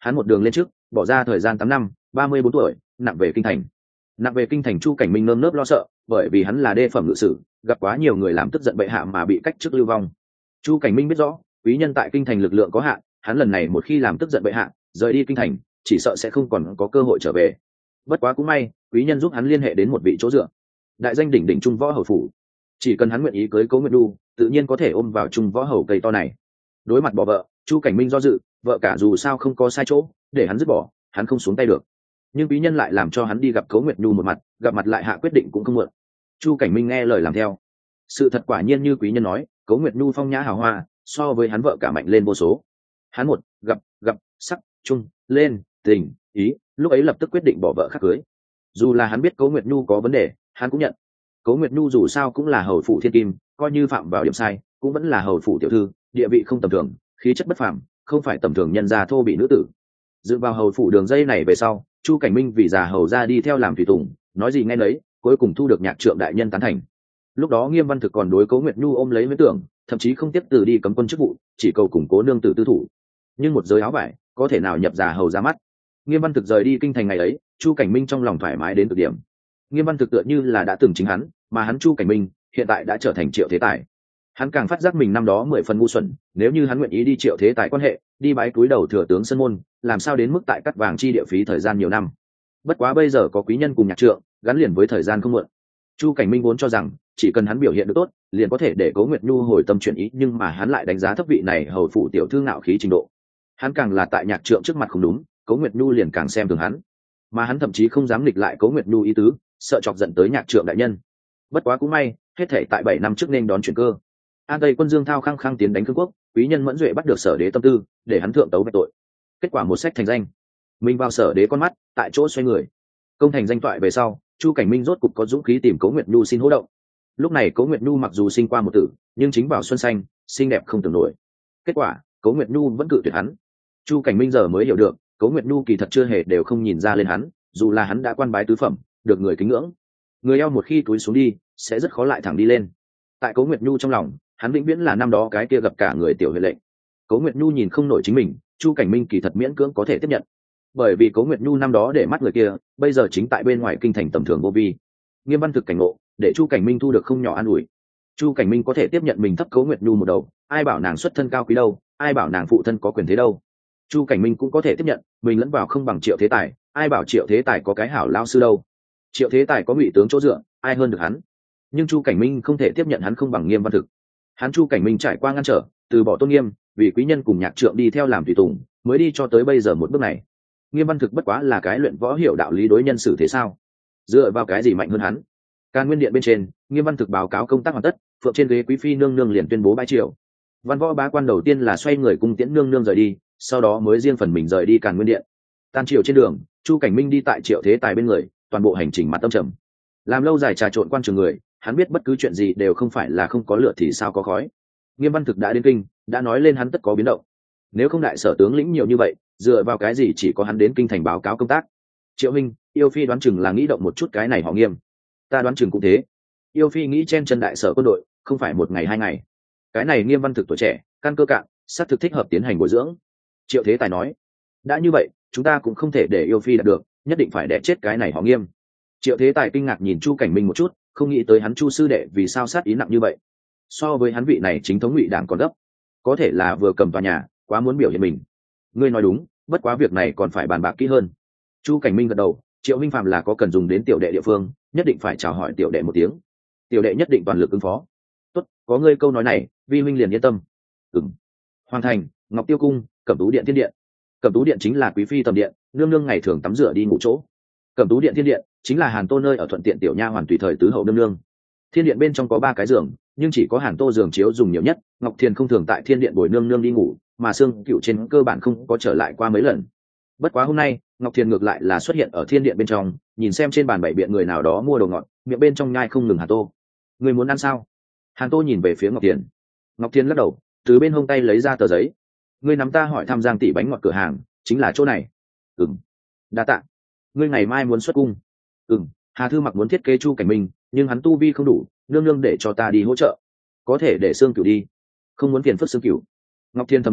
hắn một đường lên trước, bỏ ra thời gian 8 năm, 34 tuổi, nặng về kinh thành. Nặng về kinh thành, Chu Cảnh Minh nơm nớp lo sợ, bởi vì hắn là đê phẩm ngự sử, gặp quá nhiều người làm tức giận bệ hạ mà bị cách chức lưu vong. Chu Cảnh Minh biết rõ, quý nhân tại kinh thành lực lượng có hạn, hắn lần này một khi làm tức giận bệ hạ, rời đi kinh thành, chỉ sợ sẽ không còn có cơ hội trở về. Bất quá cũng may, quý nhân giúp hắn liên hệ đến một vị chỗ dựa, đại danh đỉnh đỉnh Trung Võ Hầu phủ. Chỉ cần hắn nguyện ý cưới Cố Nguyệt Nhu, tự nhiên có thể ôm vào Trung Võ Hầu cây to này. Đối mặt bỏ vợ, Chu Cảnh Minh do dự, vợ cả dù sao không có sai chỗ, để hắn dứt bỏ, hắn không xuống tay được. Nhưng quý nhân lại làm cho hắn đi gặp Cố Nguyệt Nhu một mặt, gặp mặt lại hạ quyết định cũng không muộn. Chu Cảnh Minh nghe lời làm theo. Sự thật quả nhiên như quý nhân nói, Cố Nguyệt Nhu phong nhã hào hoa, so với hắn vợ cả mạnh lên vô số. Hắn một gặp sắc chung lên tình ý, lúc ấy lập tức quyết định bỏ vợ khác cưới. Dù là hắn biết Cố Nguyệt Nhu có vấn đề, hắn cũng nhận. Cố Nguyệt Nhu dù sao cũng là hầu phủ thiên kim, coi như phạm vào điểm sai, cũng vẫn là hầu phủ tiểu thư, địa vị không tầm thường, khí chất bất phàm, không phải tầm thường nhân gia thô bị nữ tử. Dựa vào hầu phủ đường dây này về sau, Chu Cảnh Minh vì già hầu ra đi theo làm tùy tùng, nói gì nghe nấy, cuối cùng thu được nhạc trượng đại nhân tán thành. Lúc đó Nghiêm Văn Thực còn đối Cố Nguyệt Nhu ôm lấy huyễn tưởng, thậm chí không tiếp từ đi cấm quân chức vụ, chỉ cầu củng cố nương tử tư thủ. Nhưng một giới áo vải, có thể nào nhập già hầu ra mắt. Nghiêm Văn Thực rời đi kinh thành ngày ấy, Chu Cảnh Minh trong lòng thoải mái đến cực điểm. Nghiêm Văn Thực tựa như là đã từng chính hắn, mà hắn Chu Cảnh Minh hiện tại đã trở thành Triệu Thế Tài. Hắn càng phát giác mình năm đó 10 phần ngu xuẩn, nếu như hắn nguyện ý đi Triệu Thế Tài quan hệ, đi bái túi đầu thừa tướng sân môn, làm sao đến mức tại cắt vàng chi địa phí thời gian nhiều năm. Bất quá bây giờ có quý nhân cùng nhạc trượng, gắn liền với thời gian không muộn. Chu Cảnh Minh vốn cho rằng chỉ cần hắn biểu hiện được tốt, liền có thể để Cố Nguyệt Nhu hồi tâm chuyển ý, nhưng mà hắn lại đánh giá thấp vị này hầu phụ tiểu thư ngạo khí trình độ. Hắn càng là tại nhạc trượng trước mặt không đúng, Cố Nguyệt Nhu liền càng xem thường hắn, mà hắn thậm chí không dám nghịch lại Cố Nguyệt Nhu ý tứ, sợ chọc giận tới nhạc trượng đại nhân. Bất quá cũng may, hết thể tại 7 năm trước nên đón chuyển cơ. An Tây quân Dương Thao khăng khăng tiến đánh Khương quốc, quý nhân Mẫn Duệ bắt được Sở Đế tâm tư, để hắn thượng tấu về tội. Kết quả một sách thành danh. Mình vào Sở Đế con mắt, tại chỗ xoay người. Công thành danh toại về sau, Chu Cảnh Minh rốt cục có dũng khí tìm Cố Nguyệt Nhu xin hỗ động. Lúc này Cố Nguyệt Nhu mặc dù sinh qua một tử, nhưng chính vào xuân xanh, xinh đẹp không tưởng nổi. Kết quả, Cố Nguyệt Nhu vẫn cự tuyệt hắn. Chu Cảnh Minh giờ mới hiểu được, Cố Nguyệt Nhu kỳ thật chưa hề đều không nhìn ra lên hắn, dù là hắn đã quan bái tứ phẩm, được người kính ngưỡng. Người eo một khi túi xuống đi, sẽ rất khó lại thẳng đi lên. Tại Cố Nguyệt Nhu trong lòng, hắn vĩnh viễn là năm đó cái kia gặp cả người tiểu huệ lệnh. Cố Nguyệt Nhu nhìn không nổi chính mình, Chu Cảnh Minh kỳ thật miễn cưỡng có thể tiếp nhận, bởi vì Cố Nguyệt Nhu năm đó để mắt người kia, bây giờ chính tại bên ngoài kinh thành tầm thường vô vi. Nghiêm Văn Thực cảnh ngộ, để Chu Cảnh Minh thu được không nhỏ an ủi. Chu Cảnh Minh có thể tiếp nhận mình thấp Cố Nguyệt Nhu một đầu, ai bảo nàng xuất thân cao quý đâu, ai bảo nàng phụ thân có quyền thế đâu. Chu Cảnh Minh cũng có thể tiếp nhận mình lẫn vào không bằng Triệu Thế Tài, ai bảo Triệu Thế Tài có cái hảo lao sư đâu. Triệu Thế Tài có ngụy tướng chỗ dựa, ai hơn được hắn. Nhưng Chu Cảnh Minh không thể tiếp nhận hắn không bằng Nghiêm Văn Thực. Hắn Chu Cảnh Minh trải qua ngăn trở, từ bỏ tôn nghiêm, vì quý nhân cùng nhạc trượng đi theo làm tùy tùng, mới đi cho tới bây giờ một bước này. Nghiêm Văn Thực bất quá là cái luyện võ hiểu đạo lý đối nhân xử thế sao? Dựa vào cái gì mạnh hơn hắn? Càn Nguyên điện bên trên, Nghiêm Văn Thực báo cáo công tác hoàn tất, phượng trên ghế quý phi nương nương liền tuyên bố bãi triều. Văn võ bá quan đầu tiên là xoay người cung tiễn nương nương rời đi, sau đó mới riêng phần mình rời đi Càn Nguyên điện. Tan triều trên đường, Chu Cảnh Minh đi tại Triệu Thế Tài bên người, toàn bộ hành trình mặt tâm trầm. Làm lâu dài trà trộn quan trường người, hắn biết bất cứ chuyện gì đều không phải là không có lửa thì sao có khói. Nghiêm Văn Thực đã đến kinh, đã nói lên hắn tất có biến động. Nếu không đại sở tướng lĩnh nhiều như vậy, dựa vào cái gì chỉ có hắn đến kinh thành báo cáo công tác? Triệu Minh, Yêu Phi đoán chừng là nghĩ động một chút cái này họ Nghiêm. Ta đoán chừng cũng thế. Yêu Phi nghĩ chen chân đại sở quân đội, không phải một ngày hai ngày. Cái này Nghiêm Văn Thực tuổi trẻ, căn cơ cạn, xác thực thích hợp tiến hành bồi dưỡng. Triệu Thế Tài nói, đã như vậy, chúng ta cũng không thể để Yêu Phi đạt được, nhất định phải đẻ chết cái này họ Nghiêm. Triệu Thế Tài kinh ngạc nhìn Chu Cảnh Minh một chút, không nghĩ tới hắn Chu sư đệ vì sao sát ý nặng như vậy. So với hắn vị này chính thống ngụy đảng còn gấp, có thể là vừa cầm tòa nhà, quá muốn biểu hiện mình. Ngươi nói đúng, bất quá việc này còn phải bàn bạc kỹ hơn. Chu Cảnh Minh gật đầu, Triệu Minh Phạm là có cần dùng đến tiểu đệ địa phương, nhất định phải chào hỏi tiểu đệ một tiếng. Tiểu đệ nhất định toàn lực ứng phó. Tốt, có ngươi câu nói này, vi huynh liền yên tâm. Ừm. Hoàng thành, Ngọc Tiêu cung, Cẩm Tú điện thiên điện. Cẩm Tú điện chính là quý phi tầm điện, nương nương ngày thường tắm rửa đi ngủ chỗ. Cẩm Tú điện thiên điện chính là Hàn Tô nơi ở thuận tiện tiểu nha hoàn tùy thời tứ hậu nương nương. Thiên điện bên trong có 3 cái giường, nhưng chỉ có Hàn Tô giường chiếu dùng nhiều nhất, Ngọc Thiền không thường tại thiên điện bồi nương nương đi ngủ, mà Sương Cựu trên cơ bản không có trở lại qua mấy lần. Bất quá hôm nay, Ngọc Thiền ngược lại là xuất hiện ở thiên điện bên trong, nhìn xem trên bàn bày biện người nào đó mua đồ ngọt, miệng bên trong nhai không ngừng. Hàn Tô, người muốn ăn sao? Hàn Tô nhìn về phía Ngọc Thiền. Ngọc Thiền lắc đầu, từ bên hông tay lấy ra tờ giấy. Ngươi nắm ta hỏi thăm Giang tỷ bánh ngọt cửa hàng, chính là chỗ này. Ừm. Đa tạ. Ngươi ngày mai muốn xuất cung? Ừm. Hà Thư Mặc muốn thiết kế Chu Cảnh Minh, nhưng hắn tu vi không đủ, nương nương để cho ta đi hỗ trợ. Có thể để Sương Cửu đi, không muốn phiền phức Sương Cửu. Ngọc Thiên thầm nghĩ,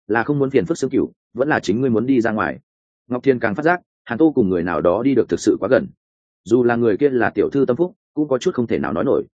là không muốn phiền phức xương cửu, vẫn là chính ngươi muốn đi ra ngoài? Ngọc Thiên càng phát giác Hàn Tô cùng người nào đó đi được thực sự quá gần, dù là người kia là tiểu thư tâm phúc cũng có chút không thể nào nói nổi.